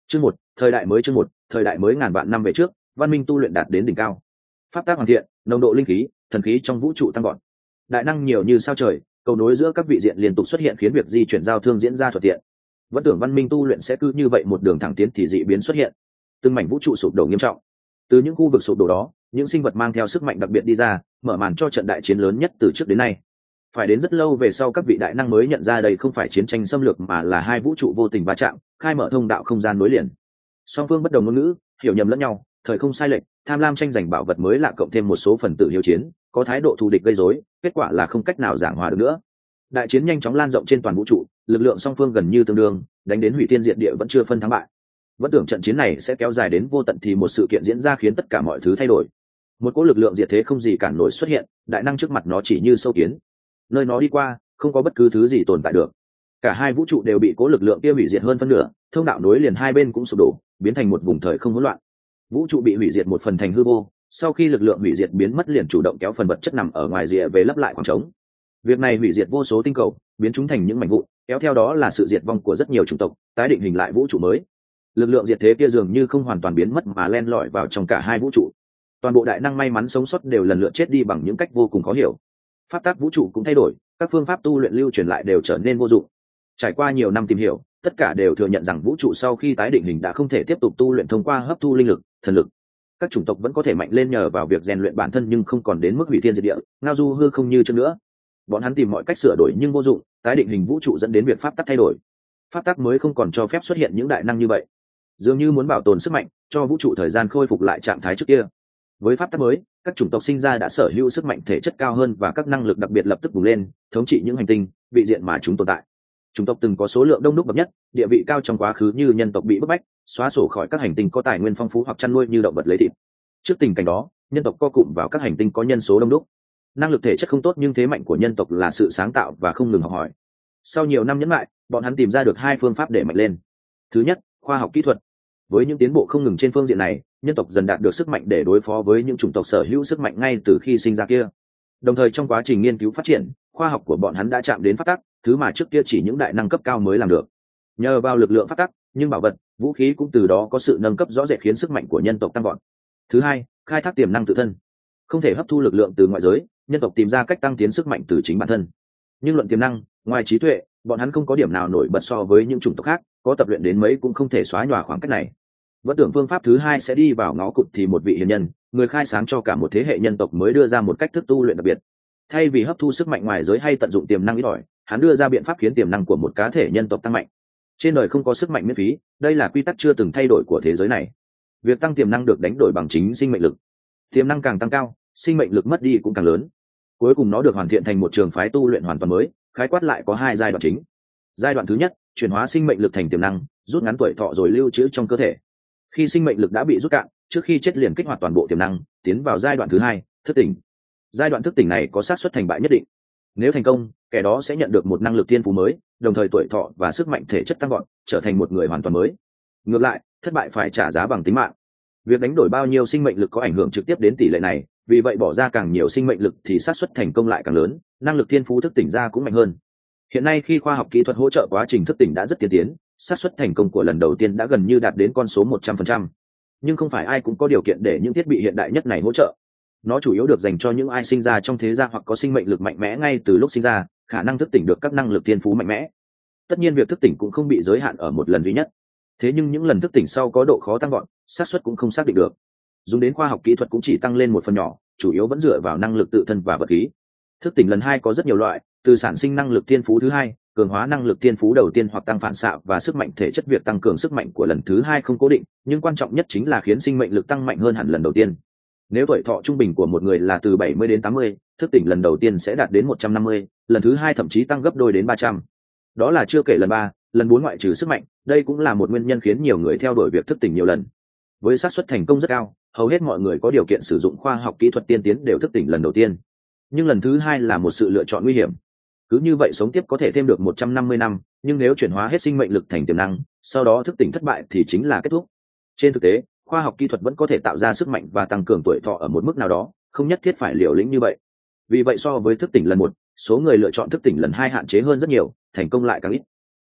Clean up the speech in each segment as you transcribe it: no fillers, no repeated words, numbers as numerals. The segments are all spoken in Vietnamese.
Chương một, thời đại mới. Chương một, thời đại mới. Ngàn vạn năm về trước, văn minh tu luyện đạt đến đỉnh cao. Pháp tác hoàn thiện, nồng độ linh khí, thần khí trong vũ trụ tăng gọn. Đại năng nhiều như sao trời, cầu nối giữa các vị diện liên tục xuất hiện khiến việc di chuyển giao thương diễn ra thuận tiện. Vẫn tưởng văn minh tu luyện sẽ cứ như vậy một đường thẳng tiến thì dị biến xuất hiện. Từng mảnh vũ trụ sụp đổ nghiêm trọng. Từ những khu vực sụp đổ đó, những sinh vật mang theo sức mạnh đặc biệt đi ra, mở màn cho trận đại chiến lớn nhất từ trước đến nay. Phải đến rất lâu về sau các vị đại năng mới nhận ra đây không phải chiến tranh xâm lược mà là hai vũ trụ vô tình va chạm, khai mở thông đạo không gian nối liền. Song phương bất đồng ngôn ngữ, hiểu nhầm lẫn nhau, thời không sai lệch, tham lam tranh giành bảo vật mới lạ cộng thêm một số phần tử hiếu chiến, có thái độ thù địch gây rối, kết quả là không cách nào giảng hòa được nữa. Đại chiến nhanh chóng lan rộng trên toàn vũ trụ, lực lượng song phương gần như tương đương, đánh đến hủy thiên diệt địa vẫn chưa phân thắng bại. Vẫn tưởng trận chiến này sẽ kéo dài đến vô tận thì một sự kiện diễn ra khiến tất cả mọi thứ thay đổi. Một cỗ lực lượng diệt thế không gì cản nổi xuất hiện, đại năng trước mặt nó chỉ như sâu kiến. Nơi nó đi qua, không có bất cứ thứ gì tồn tại được. Cả hai vũ trụ đều bị cỗ lực lượng kia hủy diệt hơn phân nửa, thông đạo nối liền hai bên cũng sụp đổ, biến thành một vùng thời không hỗn loạn. Vũ trụ bị hủy diệt một phần thành hư vô, sau khi lực lượng hủy diệt biến mất liền chủ động kéo phần vật chất nằm ở ngoài rìa về lấp lại khoảng trống. Việc này hủy diệt vô số tinh cầu, biến chúng thành những mảnh vụn, kéo theo đó là sự diệt vong của rất nhiều chủng tộc, tái định hình lại vũ trụ mới. Lực lượng diệt thế kia dường như không hoàn toàn biến mất mà len lỏi vào trong cả hai vũ trụ. Toàn bộ đại năng may mắn sống sót đều lần lượt chết đi bằng những cách vô cùng khó hiểu. Pháp tắc vũ trụ cũng thay đổi, các phương pháp tu luyện lưu truyền lại đều trở nên vô dụng. Trải qua nhiều năm tìm hiểu, tất cả đều thừa nhận rằng vũ trụ sau khi tái định hình đã không thể tiếp tục tu luyện thông qua hấp thu linh lực, thần lực. Các chủng tộc vẫn có thể mạnh lên nhờ vào việc rèn luyện bản thân nhưng không còn đến mức hủy thiên diệt địa, ngao du hư không như trước nữa. Bọn hắn tìm mọi cách sửa đổi nhưng vô dụng, tái định hình vũ trụ dẫn đến việc pháp tắc thay đổi. Pháp tắc mới không còn cho phép xuất hiện những đại năng như vậy. Dường như muốn bảo tồn sức mạnh, cho vũ trụ thời gian khôi phục lại trạng thái trước kia. Với pháp tắc mới, các chủng tộc sinh ra đã sở hữu sức mạnh thể chất cao hơn và các năng lực đặc biệt lập tức bùng lên, thống trị những hành tinh, vị diện mà chúng tồn tại. Chủng tộc từng có số lượng đông đúc bậc nhất, địa vị cao trong quá khứ như nhân tộc bị bức bách, xóa sổ khỏi các hành tinh có tài nguyên phong phú hoặc chăn nuôi như động vật lấy thịt. Trước tình cảnh đó, nhân tộc co cụm vào các hành tinh có nhân số đông đúc. Năng lực thể chất không tốt nhưng thế mạnh của nhân tộc là sự sáng tạo và không ngừng học hỏi. Sau nhiều năm nhẫn lại, bọn hắn tìm ra được hai phương pháp để mạnh lên. Thứ nhất, khoa học kỹ thuật. Với những tiến bộ không ngừng trên phương diện này, nhân tộc dần đạt được sức mạnh để đối phó với những chủng tộc sở hữu sức mạnh ngay từ khi sinh ra kia. Đồng thời trong quá trình nghiên cứu phát triển, khoa học của bọn hắn đã chạm đến pháp tắc, thứ mà trước kia chỉ những đại năng cấp cao mới làm được. Nhờ vào lực lượng pháp tắc, nhưng bảo vật, vũ khí cũng từ đó có sự nâng cấp rõ rệt khiến sức mạnh của nhân tộc tăng vọt. Thứ hai, khai thác tiềm năng tự thân. Không thể hấp thu lực lượng từ ngoại giới, nhân tộc tìm ra cách tăng tiến sức mạnh từ chính bản thân. Nhưng luận tiềm năng, ngoài trí tuệ, bọn hắn không có điểm nào nổi bật so với những chủng tộc khác, có tập luyện đến mấy cũng không thể xóa nhòa khoảng cách này. Vẫn tưởng phương pháp thứ hai sẽ đi vào ngõ cụt thì một vị hiền nhân, người khai sáng cho cả một thế hệ nhân tộc mới đưa ra một cách thức tu luyện đặc biệt. Thay vì hấp thu sức mạnh ngoài giới hay tận dụng tiềm năng ít ỏi, hắn đưa ra biện pháp khiến tiềm năng của một cá thể nhân tộc tăng mạnh. Trên đời không có sức mạnh miễn phí, đây là quy tắc chưa từng thay đổi của thế giới này. Việc tăng tiềm năng được đánh đổi bằng chính sinh mệnh lực. Tiềm năng càng tăng cao, sinh mệnh lực mất đi cũng càng lớn. Cuối cùng nó được hoàn thiện thành một trường phái tu luyện hoàn toàn mới, khái quát lại có hai giai đoạn chính. Giai đoạn thứ nhất, chuyển hóa sinh mệnh lực thành tiềm năng, rút ngắn tuổi thọ rồi lưu trữ trong cơ thể. Khi sinh mệnh lực đã bị rút cạn, trước khi chết liền kích hoạt toàn bộ tiềm năng, tiến vào giai đoạn thứ hai, thức tỉnh. Giai đoạn thức tỉnh này có xác suất thành bại nhất định. Nếu thành công, kẻ đó sẽ nhận được một năng lực thiên phú mới, đồng thời tuổi thọ và sức mạnh thể chất tăng vọt, trở thành một người hoàn toàn mới. Ngược lại, thất bại phải trả giá bằng tính mạng. Việc đánh đổi bao nhiêu sinh mệnh lực có ảnh hưởng trực tiếp đến tỷ lệ này, vì vậy bỏ ra càng nhiều sinh mệnh lực thì xác suất thành công lại càng lớn, năng lực thiên phú thức tỉnh ra cũng mạnh hơn. Hiện nay khi khoa học kỹ thuật hỗ trợ quá trình thức tỉnh đã rất tiên tiến, xác suất thành công của lần đầu tiên đã gần như đạt đến con số 100%. Nhưng không phải ai cũng có điều kiện để những thiết bị hiện đại nhất này hỗ trợ. Nó chủ yếu được dành cho những ai sinh ra trong thế gia hoặc có sinh mệnh lực mạnh mẽ ngay từ lúc sinh ra, khả năng thức tỉnh được các năng lực thiên phú mạnh mẽ. Tất nhiên việc thức tỉnh cũng không bị giới hạn ở một lần duy nhất. Thế nhưng những lần thức tỉnh sau có độ khó tăng vọt, xác suất cũng không xác định được. Dùng đến khoa học kỹ thuật cũng chỉ tăng lên một phần nhỏ, chủ yếu vẫn dựa vào năng lực tự thân và vật khí. Thức tỉnh lần hai có rất nhiều loại, từ sản sinh năng lực thiên phú thứ hai, cường hóa năng lực thiên phú đầu tiên hoặc tăng phản xạ và sức mạnh thể chất. Việc tăng cường sức mạnh của lần thứ hai không cố định, nhưng quan trọng nhất chính là khiến sinh mệnh lực tăng mạnh hơn hẳn lần đầu tiên. Nếu tuổi thọ trung bình của một người là từ 70 đến 80, thức tỉnh lần đầu tiên sẽ đạt đến 150, lần thứ hai thậm chí tăng gấp đôi đến 300. Đó là chưa kể lần 3, lần 4 ngoại trừ sức mạnh, đây cũng là một nguyên nhân khiến nhiều người theo đuổi việc thức tỉnh nhiều lần. Với xác suất thành công rất cao, hầu hết mọi người có điều kiện sử dụng khoa học kỹ thuật tiên tiến đều thức tỉnh lần đầu tiên. Nhưng lần thứ hai là một sự lựa chọn nguy hiểm. Cứ như vậy sống tiếp có thể thêm được 150 năm, nhưng nếu chuyển hóa hết sinh mệnh lực thành tiềm năng, sau đó thức tỉnh thất bại thì chính là kết thúc. Trên thực tế, khoa học kỹ thuật vẫn có thể tạo ra sức mạnh và tăng cường tuổi thọ ở một mức nào đó, không nhất thiết phải liều lĩnh như vậy. Vì vậy so với thức tỉnh lần 1, số người lựa chọn thức tỉnh lần 2 hạn chế hơn rất nhiều, thành công lại càng ít.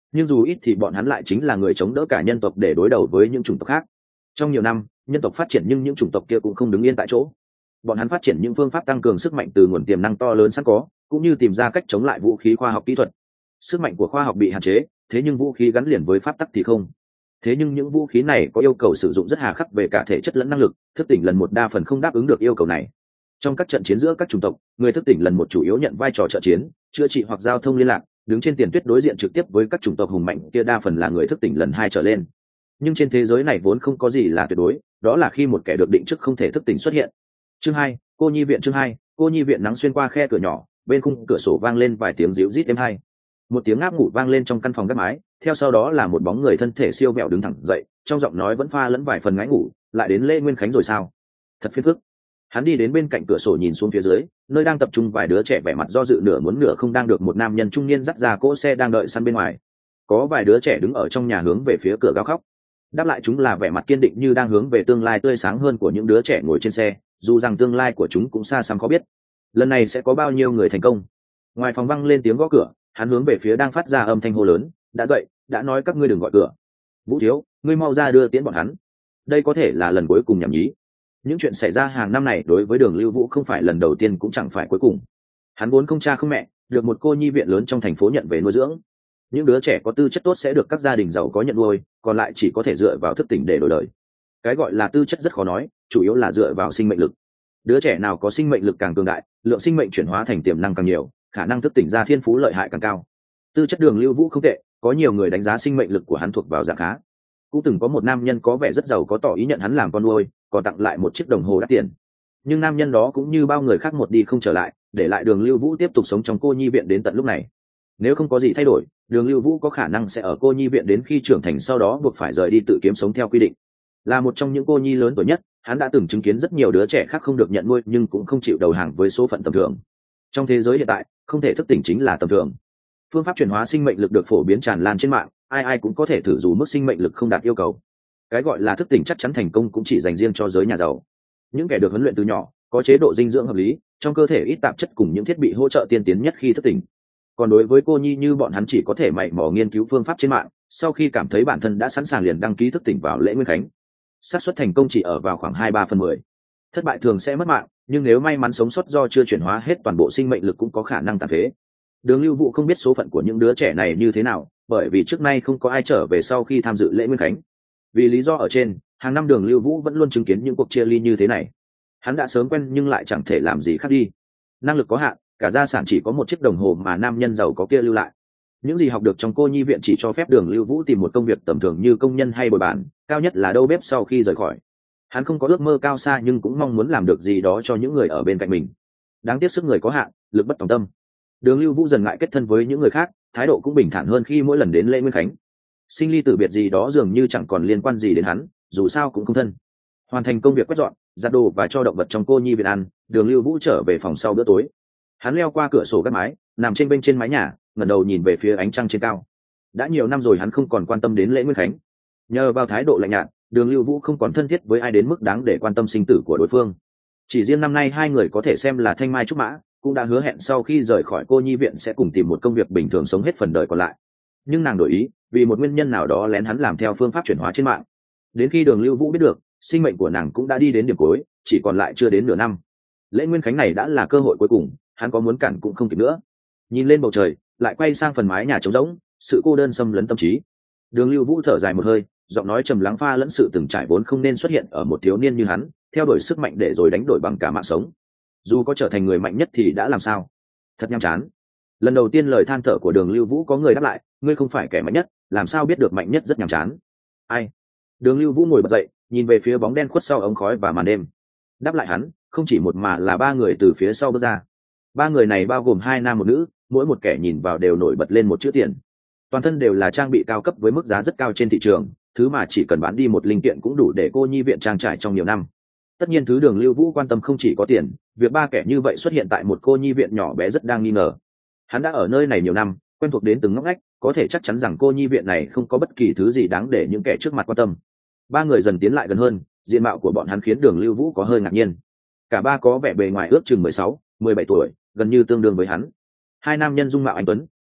nhưng dù ít thì bọn hắn lại chính là người chống đỡ cả nhân tộc để đối đầu với những chủng tộc khác. Trong nhiều năm nhân tộc phát triển nhưng những chủng tộc kia cũng không đứng yên tại chỗ. Bọn hắn phát triển những phương pháp tăng cường sức mạnh từ nguồn tiềm năng to lớn sẵn có, cũng như tìm ra cách chống lại vũ khí khoa học kỹ thuật. Sức mạnh của khoa học bị hạn chế, thế nhưng vũ khí gắn liền với pháp tắc thì không. Thế nhưng những vũ khí này có yêu cầu sử dụng rất hà khắc về cả thể chất lẫn năng lực, thức tỉnh lần một đa phần không đáp ứng được yêu cầu này. Trong các trận chiến giữa các chủng tộc, người thức tỉnh lần một chủ yếu nhận vai trò trợ chiến, chữa trị hoặc giao thông liên lạc, đứng trên tiền tuyết đối diện trực tiếp với các chủng tộc hùng mạnh kia đa phần là người thức tỉnh lần 2 trở lên. Nhưng trên thế giới này vốn không có gì là tuyệt đối, đó là khi một kẻ được định trước không thể thức tỉnh xuất hiện. Chương 2, cô nhi viện. Chương 2, cô nhi viện. Nắng xuyên qua khe cửa nhỏ, bên khung cửa sổ vang lên vài tiếng ríu rít êm hay. Một tiếng ngáp ngủ vang lên trong căn phòng gác mái, theo sau đó là một bóng người thân thể siêu vẹo đứng thẳng dậy, trong giọng nói vẫn pha lẫn vài phần ngái ngủ. Lại đến Lê Nguyên Khánh rồi sao? Thật phiền phức. Hắn đi đến bên cạnh cửa sổ nhìn xuống phía dưới, nơi đang tập trung vài đứa trẻ vẻ mặt do dự nửa muốn nửa không đang được một nam nhân trung niên dắt ra cỗ xe đang đợi săn bên ngoài. Có vài đứa trẻ đứng ở trong nhà hướng về phía cửa gào khóc. Đáp lại chúng là vẻ mặt kiên định như đang hướng về tương lai tươi sáng hơn của những đứa trẻ ngồi trên xe, dù rằng tương lai của chúng cũng xa xăm khó biết. Lần này sẽ có bao nhiêu người thành công? Ngoài phòng vang lên tiếng gõ cửa, hắn hướng về phía đang phát ra âm thanh hô lớn, đã dậy, đã nói các ngươi đừng gọi cửa. Vũ thiếu, ngươi mau ra đưa tiễn bọn hắn. Đây có thể là lần cuối cùng nhảm nhí. Những chuyện xảy ra hàng năm này đối với Đường Lưu Vũ không phải lần đầu tiên cũng chẳng phải cuối cùng. Hắn vốn không cha không mẹ, được một cô nhi viện lớn trong thành phố nhận về nuôi dưỡng. Những đứa trẻ có tư chất tốt sẽ được các gia đình giàu có nhận nuôi, còn lại chỉ có thể dựa vào thức tỉnh để đổi đời. Cái gọi là tư chất rất khó nói, chủ yếu là dựa vào sinh mệnh lực. Đứa trẻ nào có sinh mệnh lực càng cường đại, lượng sinh mệnh chuyển hóa thành tiềm năng càng nhiều, khả năng thức tỉnh ra thiên phú lợi hại càng cao. Tư chất Đường Lưu Vũ không tệ, có nhiều người đánh giá sinh mệnh lực của hắn thuộc vào dạng khá. Cũng từng có một nam nhân có vẻ rất giàu có tỏ ý nhận hắn làm con nuôi, còn tặng lại một chiếc đồng hồ đắt tiền. Nhưng nam nhân đó cũng như bao người khác một đi không trở lại, để lại Đường Lưu Vũ tiếp tục sống trong cô nhi viện đến tận lúc này. Nếu không có gì thay đổi, Đường Lưu Vũ có khả năng sẽ ở cô nhi viện đến khi trưởng thành, sau đó buộc phải rời đi tự kiếm sống theo quy định. Là một trong những cô nhi lớn tuổi nhất, hắn đã từng chứng kiến rất nhiều đứa trẻ khác không được nhận nuôi nhưng cũng không chịu đầu hàng với số phận tầm thường. Trong thế giới hiện tại, không thể thức tỉnh chính là tầm thường. Phương pháp chuyển hóa sinh mệnh lực được phổ biến tràn lan trên mạng, ai ai cũng có thể thử dù mức sinh mệnh lực không đạt yêu cầu. Cái gọi là thức tỉnh chắc chắn thành công cũng chỉ dành riêng cho giới nhà giàu. Những kẻ được huấn luyện từ nhỏ, có chế độ dinh dưỡng hợp lý, trong cơ thể ít tạp chất cùng những thiết bị hỗ trợ tiên tiến nhất khi thức tỉnh. Còn đối với cô nhi như bọn hắn chỉ có thể mày mò nghiên cứu phương pháp trên mạng, sau khi cảm thấy bản thân đã sẵn sàng liền đăng ký thức tỉnh vào lễ Nguyên Khánh. Xác suất thành công chỉ ở vào khoảng 2-3/10. Thất bại thường sẽ mất mạng, nhưng nếu may mắn sống sót do chưa chuyển hóa hết toàn bộ sinh mệnh lực cũng có khả năng tàn phế. Đường Lưu Vũ không biết số phận của những đứa trẻ này như thế nào, bởi vì trước nay không có ai trở về sau khi tham dự lễ Nguyên Khánh. Vì lý do ở trên, hàng năm Đường Lưu Vũ vẫn luôn chứng kiến những cuộc chia ly như thế này. Hắn đã sớm quen nhưng lại chẳng thể làm gì khác đi. Năng lực có hạn, cả gia sản chỉ có một chiếc đồng hồ mà nam nhân giàu có kia lưu lại. Những gì học được trong cô nhi viện chỉ cho phép Đường Lưu Vũ tìm một công việc tầm thường như công nhân hay bồi bàn, cao nhất là đâu bếp sau khi rời khỏi. Hắn không có ước mơ cao xa nhưng cũng mong muốn làm được gì đó cho những người ở bên cạnh mình. Đáng tiếc sức người có hạn, lực bất tòng tâm. Đường Lưu Vũ dần ngại kết thân với những người khác, thái độ cũng bình thản hơn khi mỗi lần đến lễ Nguyên Khánh. Sinh ly tử biệt gì đó dường như chẳng còn liên quan gì đến hắn, dù sao cũng không thân. Hoàn thành công việc quét dọn, giặt đồ và cho động vật trong cô nhi viện ăn, Đường Lưu Vũ trở về phòng sau bữa tối. Hắn leo qua cửa sổ gác mái, nằm trên bên trên mái nhà, ngẩng đầu nhìn về phía ánh trăng trên cao. Đã nhiều năm rồi hắn không còn quan tâm đến lễ Nguyên Khánh. Nhờ vào thái độ lạnh nhạt, Đường Lưu Vũ không còn thân thiết với ai đến mức đáng để quan tâm sinh tử của đối phương. Chỉ riêng năm nay hai người có thể xem là thanh mai trúc mã, cũng đã hứa hẹn sau khi rời khỏi cô nhi viện sẽ cùng tìm một công việc bình thường sống hết phần đời còn lại. Nhưng nàng đổi ý, vì một nguyên nhân nào đó lén hắn làm theo phương pháp chuyển hóa trên mạng. Đến khi Đường Lưu Vũ biết được, sinh mệnh của nàng cũng đã đi đến điểm cuối, chỉ còn lại chưa đến nửa năm. Lễ Nguyên Khánh này đã là cơ hội cuối cùng, hắn có muốn cản cũng không kịp nữa. Nhìn lên bầu trời, lại quay sang phần mái nhà trống rỗng, sự cô đơn xâm lấn tâm trí. Đường Lưu Vũ thở dài một hơi, giọng nói trầm lắng pha lẫn sự từng trải vốn không nên xuất hiện ở một thiếu niên như hắn, theo đuổi sức mạnh để rồi đánh đổi bằng cả mạng sống. Dù có trở thành người mạnh nhất thì đã làm sao? Thật nhàm chán. Lần đầu tiên lời than thở của Đường Lưu Vũ có người đáp lại, ngươi không phải kẻ mạnh nhất, làm sao biết được mạnh nhất rất nhàm chán. Ai? Đường Lưu Vũ ngồi bật dậy, nhìn về phía bóng đen khuất sau ống khói và màn đêm. Đáp lại hắn, không chỉ một mà là ba người từ phía sau bước ra. Ba người này bao gồm 2 nam một nữ, mỗi một kẻ nhìn vào đều nổi bật lên một chữ tiền. Toàn thân đều là trang bị cao cấp với mức giá rất cao trên thị trường, thứ mà chỉ cần bán đi một linh kiện cũng đủ để cô nhi viện trang trải trong nhiều năm. Tất nhiên thứ Đường Lưu Vũ quan tâm không chỉ có tiền, việc ba kẻ như vậy xuất hiện tại một cô nhi viện nhỏ bé rất đang nghi ngờ. Hắn đã ở nơi này nhiều năm, quen thuộc đến từng ngóc ngách, có thể chắc chắn rằng cô nhi viện này không có bất kỳ thứ gì đáng để những kẻ trước mặt quan tâm. Ba người dần tiến lại gần hơn, diện mạo của bọn hắn khiến Đường Lưu Vũ có hơi ngạc nhiên. Cả ba có vẻ bề ngoài ước chừng 16, 17 tuổi, gần như tương đương với hắn. 2 nam nhân dung mạo anh tuấn,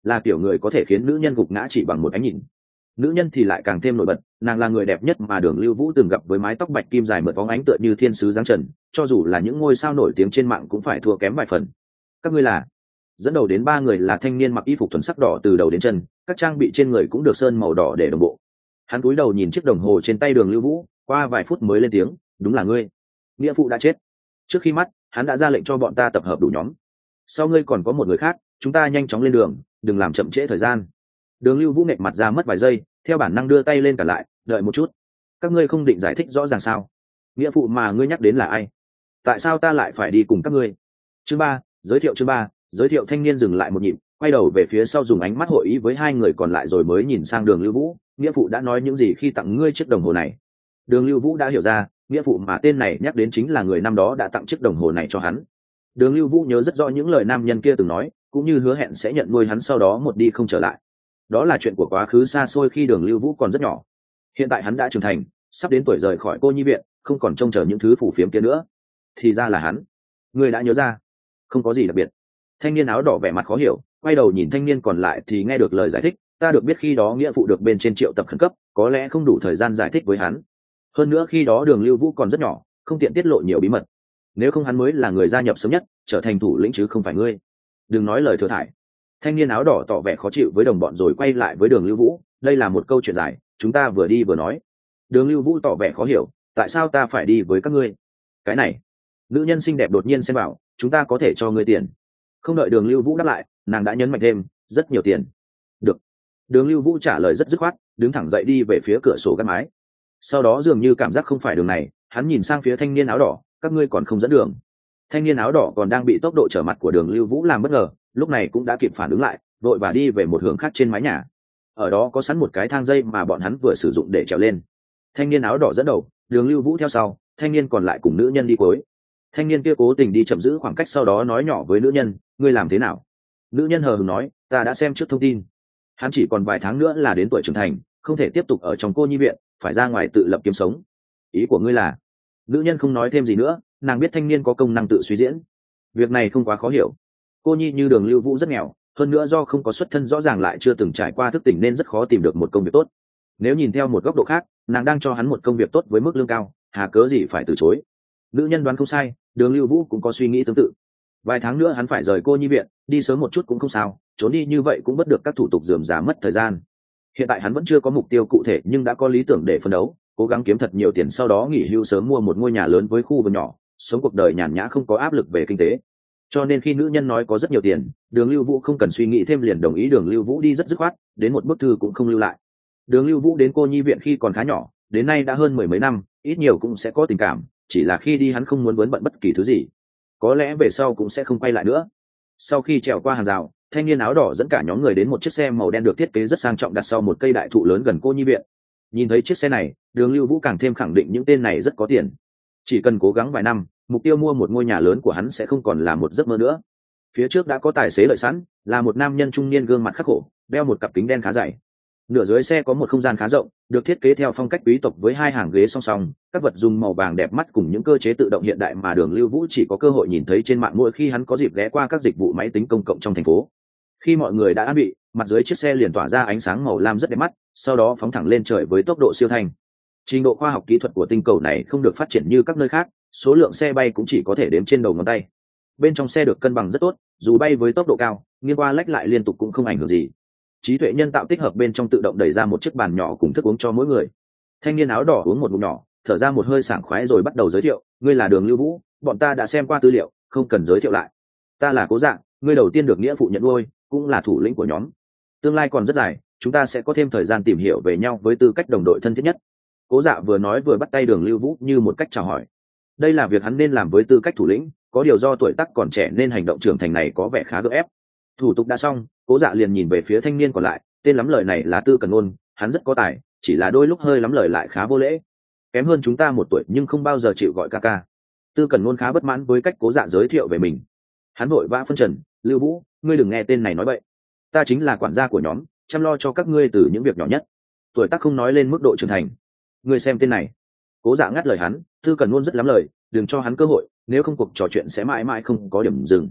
là kiểu người có thể khiến nữ nhân gục ngã chỉ bằng một ánh nhìn. Nữ nhân thì lại càng thêm nổi bật, nàng là người đẹp nhất mà Đường Lưu Vũ từng gặp, với mái tóc bạch kim dài mượt bóng ánh tựa như thiên sứ giáng trần, cho dù là những ngôi sao nổi tiếng trên mạng cũng phải thua kém vài phần. Các ngươi là? Dẫn đầu đến ba người là thanh niên mặc y phục thuần sắc đỏ từ đầu đến chân, các trang bị trên người cũng được sơn màu đỏ để đồng bộ. Hắn cúi đầu nhìn chiếc đồng hồ trên tay Đường Lưu Vũ, qua vài phút mới lên tiếng, đúng là ngươi. Nghĩa phụ đã chết. Trước khi mất, hắn đã ra lệnh cho bọn ta tập hợp đủ nhóm. Sau ngươi còn có một người khác, chúng ta nhanh chóng lên đường, đừng làm chậm trễ thời gian. Đường Lưu Vũ nghẹt mặt ra mất vài giây, theo bản năng đưa tay lên cả lại, đợi một chút. Các ngươi không định giải thích rõ ràng sao? Nghĩa phụ mà ngươi nhắc đến là ai? Tại sao ta lại phải đi cùng các ngươi? Chương 3, giới thiệu. Chương 3, giới thiệu. Thanh niên dừng lại một nhịp, quay đầu về phía sau, dùng ánh mắt hội ý với hai người còn lại rồi mới nhìn sang Đường Lưu Vũ. Nghĩa phụ đã nói những gì khi tặng ngươi chiếc đồng hồ này? Đường Lưu Vũ đã hiểu ra, nghĩa phụ mà tên này nhắc đến chính là người năm đó đã tặng chiếc đồng hồ này cho hắn. Đường Lưu Vũ nhớ rất rõ những lời nam nhân kia từng nói, cũng như hứa hẹn sẽ nhận nuôi hắn sau đó một đi không trở lại. Đó là chuyện của quá khứ xa xôi khi Đường Lưu Vũ còn rất nhỏ. Hiện tại hắn đã trưởng thành, sắp đến tuổi rời khỏi cô nhi viện, không còn trông chờ những thứ phù phiếm kia nữa. Thì ra là hắn. Người đã nhớ ra. Không có gì đặc biệt. Thanh niên áo đỏ vẻ mặt khó hiểu, quay đầu nhìn thanh niên còn lại thì nghe được lời giải thích. Ta được biết khi đó nghĩa phụ được bên trên triệu tập khẩn cấp, có lẽ không đủ thời gian giải thích với hắn. Hơn nữa khi đó Đường Lưu Vũ còn rất nhỏ, không tiện tiết lộ nhiều bí mật. Nếu không hắn mới là người gia nhập sớm nhất, trở thành thủ lĩnh chứ không phải ngươi. Đừng nói lời thừa thãi. Thanh niên áo đỏ tỏ vẻ khó chịu với đồng bọn rồi quay lại với Đường Lưu Vũ, đây là một câu chuyện dài, chúng ta vừa đi vừa nói. Đường Lưu Vũ tỏ vẻ khó hiểu, tại sao ta phải đi với các ngươi? Cái này, nữ nhân xinh đẹp đột nhiên xen vào, chúng ta có thể cho ngươi tiền. Không đợi Đường Lưu Vũ đáp lại, nàng đã nhấn mạnh thêm, rất nhiều tiền. Được. Đường Lưu Vũ trả lời rất dứt khoát, đứng thẳng dậy đi về phía cửa sổ gác mái. Sau đó dường như cảm giác không phải đường này, hắn nhìn sang phía thanh niên áo đỏ, các ngươi còn không dẫn đường. Thanh niên áo đỏ còn đang bị tốc độ trở mặt của Đường Lưu Vũ làm bất ngờ, lúc này cũng đã kịp phản ứng lại, vội và đi về một hướng khác trên mái nhà. Ở đó có sẵn một cái thang dây mà bọn hắn vừa sử dụng để trèo lên. Thanh niên áo đỏ dẫn đầu, Đường Lưu Vũ theo sau, thanh niên còn lại cùng nữ nhân đi cuối. Thanh niên kia cố tình đi chậm giữ khoảng cách, sau đó nói nhỏ với nữ nhân, ngươi làm thế nào? Nữ nhân hờ hững nói, ta đã xem trước thông tin. Hắn chỉ còn vài tháng nữa là đến tuổi trưởng thành, không thể tiếp tục ở trong cô nhi viện, phải ra ngoài tự lập kiếm sống. Ý của ngươi là? Nữ nhân không nói thêm gì nữa, nàng biết thanh niên có công năng tự suy diễn. Việc này không quá khó hiểu. Cô nhi như Đường Lưu Vũ rất nghèo, hơn nữa do không có xuất thân rõ ràng lại chưa từng trải qua thức tỉnh nên rất khó tìm được một công việc tốt. Nếu nhìn theo một góc độ khác, nàng đang cho hắn một công việc tốt với mức lương cao, hà cớ gì phải từ chối. Nữ nhân đoán không sai, Đường Lưu Vũ cũng có suy nghĩ tương tự. Vài tháng nữa hắn phải rời cô nhi viện, đi sớm một chút cũng không sao, trốn đi như vậy cũng bất được các thủ tục rườm rà mất thời gian. Hiện tại hắn vẫn chưa có mục tiêu cụ thể nhưng đã có lý tưởng để phấn đấu, cố gắng kiếm thật nhiều tiền, sau đó nghỉ hưu sớm mua một ngôi nhà lớn với khu vườn nhỏ, sống cuộc đời nhàn nhã không có áp lực về kinh tế. Cho nên khi nữ nhân nói có rất nhiều tiền, Đường Lưu Vũ không cần suy nghĩ thêm liền đồng ý. Đường Lưu Vũ đi rất dứt khoát, đến một bức thư cũng không lưu lại. Đường Lưu Vũ đến cô nhi viện khi còn khá nhỏ, đến nay đã hơn 10 mấy năm, ít nhiều cũng sẽ có tình cảm, chỉ là khi đi hắn không muốn vướng bận bất kỳ thứ gì, có lẽ về sau cũng sẽ không quay lại nữa. Sau khi trèo qua hàng rào, thanh niên áo đỏ dẫn cả nhóm người đến một chiếc xe màu đen được thiết kế rất sang trọng đặt sau một cây đại thụ lớn gần cô nhi viện. Nhìn thấy chiếc xe này, Đường Lưu Vũ càng thêm khẳng định những tên này rất có tiền. Chỉ cần cố gắng vài năm, mục tiêu mua một ngôi nhà lớn của hắn sẽ không còn là một giấc mơ nữa. Phía trước đã có tài xế đợi sẵn, là một nam nhân trung niên gương mặt khắc khổ, đeo một cặp kính đen khá dày. Nửa dưới xe có một không gian khá rộng, được thiết kế theo phong cách quý tộc với hai hàng ghế song song, các vật dùng màu vàng đẹp mắt cùng những cơ chế tự động hiện đại mà Đường Lưu Vũ chỉ có cơ hội nhìn thấy trên mạng mỗi khi hắn có dịp ghé qua các dịch vụ máy tính công cộng trong thành phố. Khi mọi người đã an bị, mặt dưới chiếc xe liền tỏa ra ánh sáng màu lam rất đẹp mắt, sau đó phóng thẳng lên trời với tốc độ siêu thanh. Trình độ khoa học kỹ thuật của tinh cầu này không được phát triển như các nơi khác, số lượng xe bay cũng chỉ có thể đếm trên đầu ngón tay. Bên trong xe được cân bằng rất tốt, dù bay với tốc độ cao, nghiêng qua lách lại liên tục cũng không ảnh hưởng gì. Trí tuệ nhân tạo tích hợp bên trong tự động đẩy ra một chiếc bàn nhỏ cùng thức uống cho mỗi người. Thanh niên áo đỏ uống một ngụm nhỏ, thở ra một hơi sảng khoái rồi bắt đầu giới thiệu, ngươi là Đường Lưu Vũ, bọn ta đã xem qua tư liệu, không cần giới thiệu lại. Ta là Cố Dạng, ngươi đầu tiên được nghĩa phụ nhận nuôi, cũng là thủ lĩnh của nhóm. Tương lai còn rất dài, chúng ta sẽ có thêm thời gian tìm hiểu về nhau với tư cách đồng đội thân thiết nhất. Cố Dạ vừa nói vừa bắt tay Đường Lưu Vũ như một cách chào hỏi. Đây là việc hắn nên làm với tư cách thủ lĩnh, có điều do tuổi tác còn trẻ nên hành động trưởng thành này có vẻ khá gượng ép. Thủ tục đã xong, Cố Dạ liền nhìn về phía thanh niên còn lại, tên lắm lời này là Tư Cẩn Ngôn, hắn rất có tài, chỉ là đôi lúc hơi lắm lời lại khá vô lễ. Kém hơn chúng ta một tuổi nhưng không bao giờ chịu gọi ca ca. Tư Cẩn Ngôn khá bất mãn với cách Cố Dạ giới thiệu về mình. Hắn vội vã phân trần, Lưu Vũ, ngươi đừng nghe tên này nói bậy. Ta chính là quản gia của nhóm, chăm lo cho các ngươi từ những việc nhỏ nhất. Tuổi tác không nói lên mức độ trưởng thành. Ngươi xem tên này. Cố Dạ ngắt lời hắn, Tư Cẩn Ngôn rất lắm lời, đừng cho hắn cơ hội, nếu không cuộc trò chuyện sẽ mãi mãi không có điểm dừng.